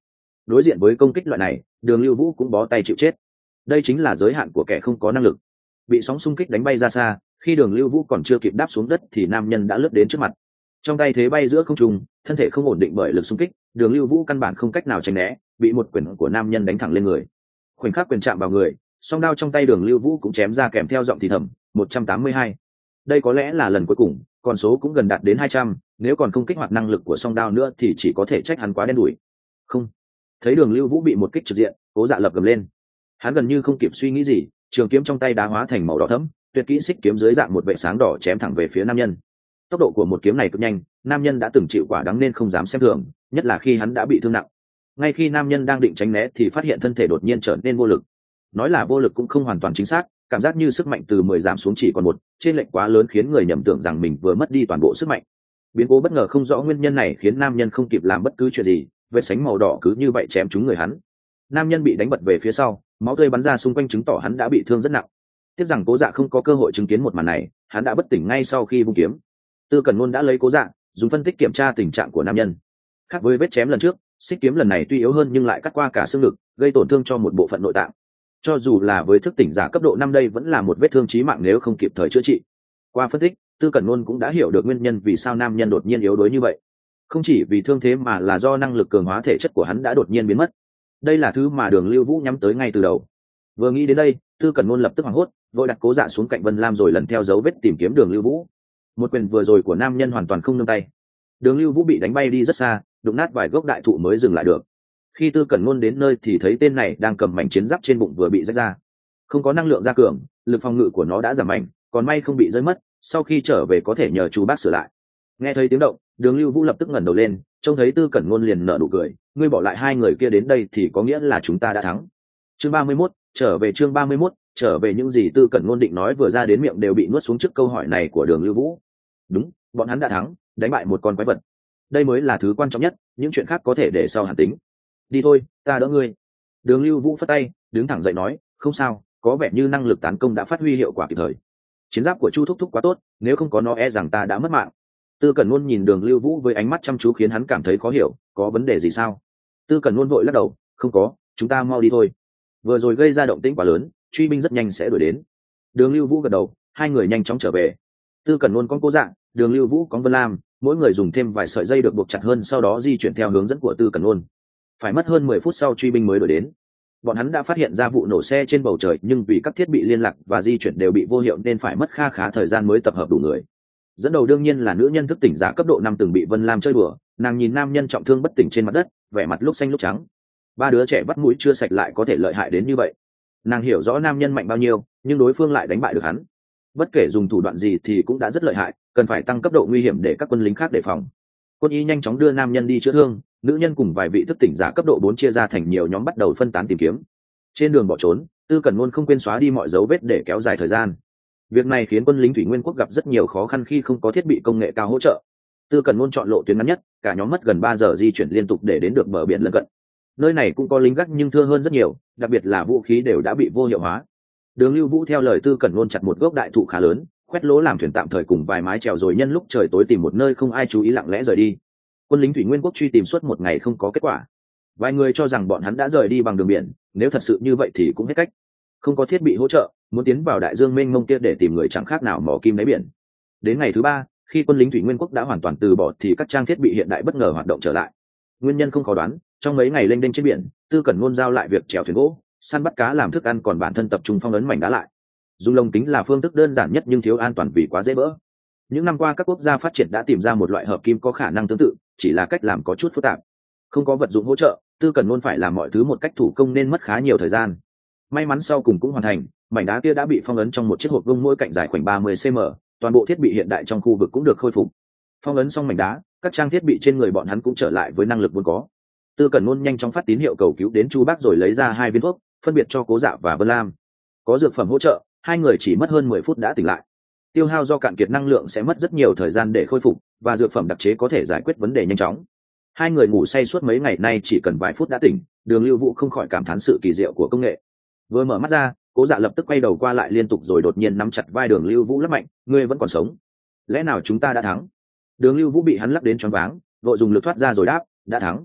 đối diện với công kích loại này, Đường Lưu Vũ cũng bó tay chịu chết. Đây chính là giới hạn của kẻ không có năng lực. Bị sóng xung kích đánh bay ra xa, khi Đường Lưu Vũ còn chưa kịp đáp xuống đất thì nam nhân đã lướt đến trước mặt. Trong tay thế bay giữa không trung, thân thể không ổn định bởi lực xung kích, Đường Lưu Vũ căn bản không cách nào tránh né, bị một quyền của nam nhân đánh thẳng lên người. Khoảnh khắc quyền chạm vào người, song đao trong tay Đường Lưu Vũ cũng chém ra kèm theo giọng thì thầm, 182. Đây có lẽ là lần cuối cùng, con số cũng gần đạt đến 200, nếu còn không kích hoạt năng lực của song đao nữa thì chỉ có thể trách hắn quá đen đủi. Không. Thấy Đường Lưu Vũ bị một kích trực diện, Cố Dạ lập gầm lên. Hắn gần như không kịp suy nghĩ gì, trường kiếm trong tay đá hóa thành màu đỏ thẫm, tuyệt kỹ xích kiếm dưới dạng một vệ sáng đỏ chém thẳng về phía nam nhân. Tốc độ của một kiếm này cực nhanh, nam nhân đã từng chịu quả đắng nên không dám xem thường, nhất là khi hắn đã bị thương nặng. Ngay khi nam nhân đang định tránh né thì phát hiện thân thể đột nhiên trở nên vô lực. Nói là vô lực cũng không hoàn toàn chính xác, cảm giác như sức mạnh từ 10 giảm xuống chỉ còn 1, trên lệch quá lớn khiến người nhầm tưởng rằng mình vừa mất đi toàn bộ sức mạnh. Biến cố bất ngờ không rõ nguyên nhân này khiến nam nhân không kịp làm bất cứ chuyện gì, vết sánh màu đỏ cứ như vậy chém trúng người hắn. Nam nhân bị đánh bật về phía sau, máu tươi bắn ra xung quanh chứng tỏ hắn đã bị thương rất nặng. Tiếc rằng Cố Dạ không có cơ hội chứng kiến một màn này, hắn đã bất tỉnh ngay sau khi vung kiếm. Tư Cẩn Ngôn đã lấy Cố Dạ, dùng phân tích kiểm tra tình trạng của nam nhân. Khác với vết chém lần trước, xích kiếm lần này tuy yếu hơn nhưng lại cắt qua cả xương ngực, gây tổn thương cho một bộ phận nội tạng. Cho dù là với thức tỉnh giả cấp độ 5 đây vẫn là một vết thương chí mạng nếu không kịp thời chữa trị. Qua phân tích, Tư Cẩn Ngôn cũng đã hiểu được nguyên nhân vì sao nam nhân đột nhiên yếu đuối như vậy. Không chỉ vì thương thế mà là do năng lực cường hóa thể chất của hắn đã đột nhiên biến mất. Đây là thứ mà Đường Lưu Vũ nhắm tới ngay từ đầu. Vừa nghĩ đến đây, Tư Cẩn Ngôn lập tức hoảng hốt, vội đặt Cố Dạ xuống cạnh Vân Lam rồi lần theo dấu vết tìm kiếm Đường Lưu Vũ. Một quyền vừa rồi của nam nhân hoàn toàn không nương tay. Đường Lưu Vũ bị đánh bay đi rất xa, đụng nát vài gốc đại thụ mới dừng lại được. Khi Tư Cẩn Ngôn đến nơi thì thấy tên này đang cầm mảnh chiến giáp trên bụng vừa bị rách ra. Không có năng lượng gia cường, lực phòng ngự của nó đã giảm mạnh, còn may không bị rơi mất, sau khi trở về có thể nhờ chú bác sửa lại. Nghe thấy tiếng động, Đường Lưu Vũ lập tức ngẩng đầu lên, trông thấy Tư Cẩn Ngôn liền nở nụ cười, ngươi bỏ lại hai người kia đến đây thì có nghĩa là chúng ta đã thắng. Chương 31, trở về chương 31, trở về những gì Tư Cẩn Ngôn định nói vừa ra đến miệng đều bị nuốt xuống trước câu hỏi này của Đường Lưu Vũ. Đúng, bọn hắn đã thắng, đánh bại một con quái vật. Đây mới là thứ quan trọng nhất, những chuyện khác có thể để sau hàn tính. Đi thôi, ta đỡ ngươi. Đường Lưu Vũ phất tay, đứng thẳng dậy nói, không sao, có vẻ như năng lực tấn công đã phát huy hiệu quả kịp thời. Chiến giáp của Chu thúc thúc quá tốt, nếu không có nó e rằng ta đã mất mạng. Tư Cẩn Ngôn nhìn Đường Lưu Vũ với ánh mắt chăm chú khiến hắn cảm thấy khó hiểu, có vấn đề gì sao? Tư Cẩn Ngôn vội lắc đầu, không có, chúng ta mau đi thôi. Vừa rồi gây ra động tĩnh quá lớn, truy binh rất nhanh sẽ đuổi đến. Đường Lưu Vũ gật đầu, hai người nhanh chóng trở về. Tư Cẩn Ngôn con Cố Dạ, Đường Lưu Vũ con Vân Lam, mỗi người dùng thêm vài sợi dây được buộc chặt hơn, sau đó di chuyển theo hướng dẫn của Tư Cẩn Ngôn. Phải mất hơn 10 phút sau truy binh mới đuổi đến. Bọn hắn đã phát hiện ra vụ nổ xe trên bầu trời, nhưng vì các thiết bị liên lạc và di chuyển đều bị vô hiệu nên phải mất kha khá thời gian mới tập hợp đủ người. Dẫn đầu đương nhiên là nữ nhân thức tỉnh giả cấp độ 5 từng bị Vân Lam chơi đùa, nàng nhìn nam nhân trọng thương bất tỉnh trên mặt đất, vẻ mặt lúc xanh lúc trắng. Ba đứa trẻ bắt mũi chưa sạch lại có thể lợi hại đến như vậy. Nàng hiểu rõ nam nhân mạnh bao nhiêu, nhưng đối phương lại đánh bại được hắn. Bất kể dùng thủ đoạn gì thì cũng đã rất lợi hại, cần phải tăng cấp độ nguy hiểm để các quân lính khác đề phòng. Quân y nhanh chóng đưa nam nhân đi chữa thương, nữ nhân cùng vài vị thức tỉnh giả cấp độ 4 chia ra thành nhiều nhóm bắt đầu phân tán tìm kiếm. Trên đường bỏ trốn, Tư Cẩn Ngôn không quên xóa đi mọi dấu vết để kéo dài thời gian. Việc này khiến quân lính Thủy Nguyên Quốc gặp rất nhiều khó khăn khi không có thiết bị công nghệ cao hỗ trợ. Tư Cẩn Ngôn chọn lộ tuyến ngắn nhất, cả nhóm mất gần 3 giờ di chuyển liên tục để đến được bờ biển lân cận. Nơi này cũng có lính gác nhưng thưa hơn rất nhiều, đặc biệt là vũ khí đều đã bị vô hiệu hóa. Đường Lưu Vũ theo lời Tư Cẩn Ngôn chặt một gốc đại thụ khá lớn, khoét lỗ làm thuyền tạm thời cùng vài mái chèo rồi nhân lúc trời tối tìm một nơi không ai chú ý lặng lẽ rời đi. Quân lính Thủy Nguyên Quốc truy tìm suốt một ngày không có kết quả. Vài người cho rằng bọn hắn đã rời đi bằng đường biển, nếu thật sự như vậy thì cũng hết cách. Không có thiết bị hỗ trợ, muốn tiến vào đại dương mênh mông kia để tìm người chẳng khác nào mò kim đáy biển. Đến ngày thứ 3, khi quân lính Thủy Nguyên Quốc đã hoàn toàn từ bỏ thì các trang thiết bị hiện đại bất ngờ hoạt động trở lại. Nguyên nhân không khó đoán, trong mấy ngày lênh đênh trên biển, Tư Cẩn Ngôn giao lại việc chèo thuyền gỗ, săn bắt cá làm thức ăn, còn bản thân tập trung phong ấn mảnh đá lại. Dùng lồng kính là phương thức đơn giản nhất nhưng thiếu an toàn vì quá dễ vỡ. Những năm qua các quốc gia phát triển đã tìm ra một loại hợp kim có khả năng tương tự, chỉ là cách làm có chút phức tạp. Không có vật dụng hỗ trợ, Tư Cẩn Ngôn phải làm mọi thứ một cách thủ công nên mất khá nhiều thời gian. May mắn sau cùng cũng hoàn thành, mảnh đá kia đã bị phong ấn trong một chiếc hộp vuông mỗi cạnh dài khoảng 30 cm, toàn bộ thiết bị hiện đại trong khu vực cũng được khôi phục. Phong ấn xong mảnh đá, các trang thiết bị trên người bọn hắn cũng trở lại với năng lực vốn có. Tư Cẩn Ngôn nhanh chóng phát tín hiệu cầu cứu đến Chu Bác rồi lấy ra 2 viên thuốc, phân biệt cho Cố Dạ và Vân Lam. Có dược phẩm hỗ trợ, hai người chỉ mất hơn 10 phút đã tỉnh lại. Tiêu hao do cạn kiệt năng lượng sẽ mất rất nhiều thời gian để khôi phục, và dược phẩm đặc chế có thể giải quyết vấn đề nhanh chóng. Hai người ngủ say suốt mấy ngày nay chỉ cần vài phút đã tỉnh, Đường Lưu Vũ không khỏi cảm thán sự kỳ diệu của công nghệ. Vừa mở mắt ra, Cố Dạ lập tức quay đầu qua lại liên tục rồi đột nhiên nắm chặt vai Đường Lưu Vũ lắc mạnh, ngươi vẫn còn sống, lẽ nào chúng ta đã thắng? Đường Lưu Vũ bị hắn lắc đến choáng váng, vội dùng lực thoát ra rồi đáp, đã thắng.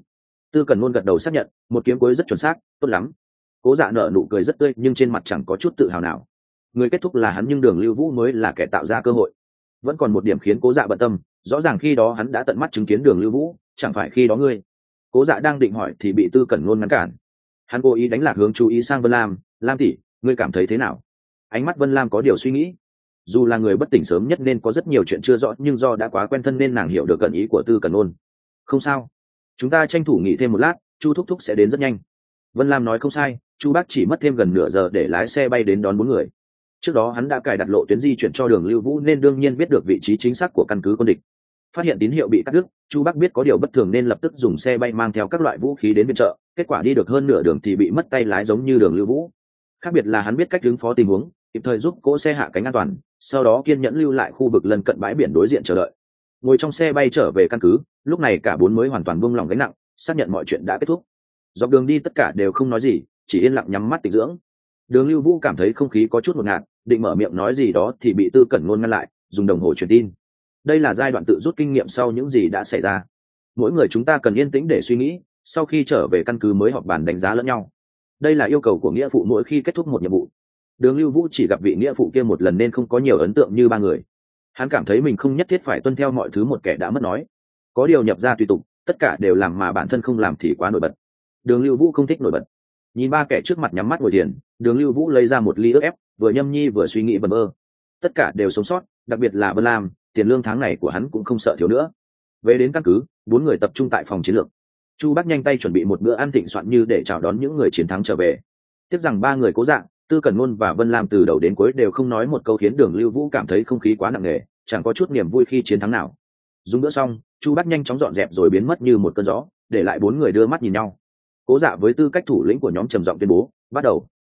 Tư Cẩn Ngôn gật đầu xác nhận, một kiếm cuối rất chuẩn xác, tốt lắm. Cố Dạ nở nụ cười rất tươi nhưng trên mặt chẳng có chút tự hào nào. Người kết thúc là hắn nhưng Đường Lưu Vũ mới là kẻ tạo ra cơ hội. Vẫn còn một điểm khiến Cố Dạ bận tâm, rõ ràng khi đó hắn đã tận mắt chứng kiến Đường Lưu Vũ, chẳng phải khi đó ngươi. Cố Dạ đang định hỏi thì bị Tư Cẩn Ngôn ngăn cản. Hắn cố ý đánh lạc hướng chú ý sang Vân Lam, "Lam tỷ, ngươi cảm thấy thế nào?" Ánh mắt Vân Lam có điều suy nghĩ. Dù là người bất tỉnh sớm nhất nên có rất nhiều chuyện chưa rõ, nhưng do đã quá quen thân nên nàng hiểu được cẩn ý của Tư Cẩn Ngôn. "Không sao, chúng ta tranh thủ nghỉ thêm một lát, Chu thúc thúc sẽ đến rất nhanh." Vân Lam nói không sai, Chu bác chỉ mất thêm gần nửa giờ để lái xe bay đến đón bốn người. Trước đó hắn đã cài đặt lộ tuyến di chuyển cho Đường Lưu Vũ nên đương nhiên biết được vị trí chính xác của căn cứ quân địch. Phát hiện tín hiệu bị cắt đứt, Chu Bắc biết có điều bất thường nên lập tức dùng xe bay mang theo các loại vũ khí đến viện trợ. Kết quả đi được hơn nửa đường thì bị mất tay lái giống như Đường Lưu Vũ. Khác biệt là hắn biết cách ứng phó tình huống, kịp thời giúp cỗ xe hạ cánh an toàn, sau đó kiên nhẫn lưu lại khu vực lân cận bãi biển đối diện chờ đợi. Ngồi trong xe bay trở về căn cứ, lúc này cả bốn mới hoàn toàn buông lỏng gánh nặng, xác nhận mọi chuyện đã kết thúc. Dọc đường đi tất cả đều không nói gì, chỉ yên lặng nhắm mắt tĩnh dưỡng. Đường Lưu Vũ cảm thấy không khí có chút ngột ngạt, định mở miệng nói gì đó thì bị Tư Cẩn Ngôn ngăn lại, dùng đồng hồ truyền tin. Đây là giai đoạn tự rút kinh nghiệm sau những gì đã xảy ra. Mỗi người chúng ta cần yên tĩnh để suy nghĩ, sau khi trở về căn cứ mới họp bàn đánh giá lẫn nhau. Đây là yêu cầu của nghĩa phụ mỗi khi kết thúc một nhiệm vụ. Đường Lưu Vũ chỉ gặp vị nghĩa phụ kia một lần nên không có nhiều ấn tượng như ba người. Hắn cảm thấy mình không nhất thiết phải tuân theo mọi thứ một kẻ đã mất nói. Có điều nhập ra tùy tục, tất cả đều làm mà bản thân không làm thì quá nổi bật. Đường Lưu Vũ không thích nổi bật. Nhìn ba kẻ trước mặt nhắm mắt ngồi thiền, Đường Lưu Vũ lấy ra một ly nước ép, vừa nhâm nhi vừa suy nghĩ vẩn vơ. Tất cả đều sống sót, đặc biệt là Vân Lam, tiền lương tháng này của hắn cũng không sợ thiếu nữa. Về đến căn cứ, bốn người tập trung tại phòng chiến lược. Chu Bắc nhanh tay chuẩn bị một bữa ăn thịnh soạn như để chào đón những người chiến thắng trở về. Tiếc rằng ba người Cố Dạ, Tư Cẩn Ngôn và Vân Lam từ đầu đến cuối đều không nói một câu khiến Đường Lưu Vũ cảm thấy không khí quá nặng nề, chẳng có chút niềm vui khi chiến thắng nào. Dùng bữa xong, Chu Bắc nhanh chóng dọn dẹp rồi biến mất như một cơn gió, để lại bốn người đưa mắt nhìn nhau. Cố Dạ với tư cách thủ lĩnh của nhóm trầm giọng tuyên bố, bắt đầu.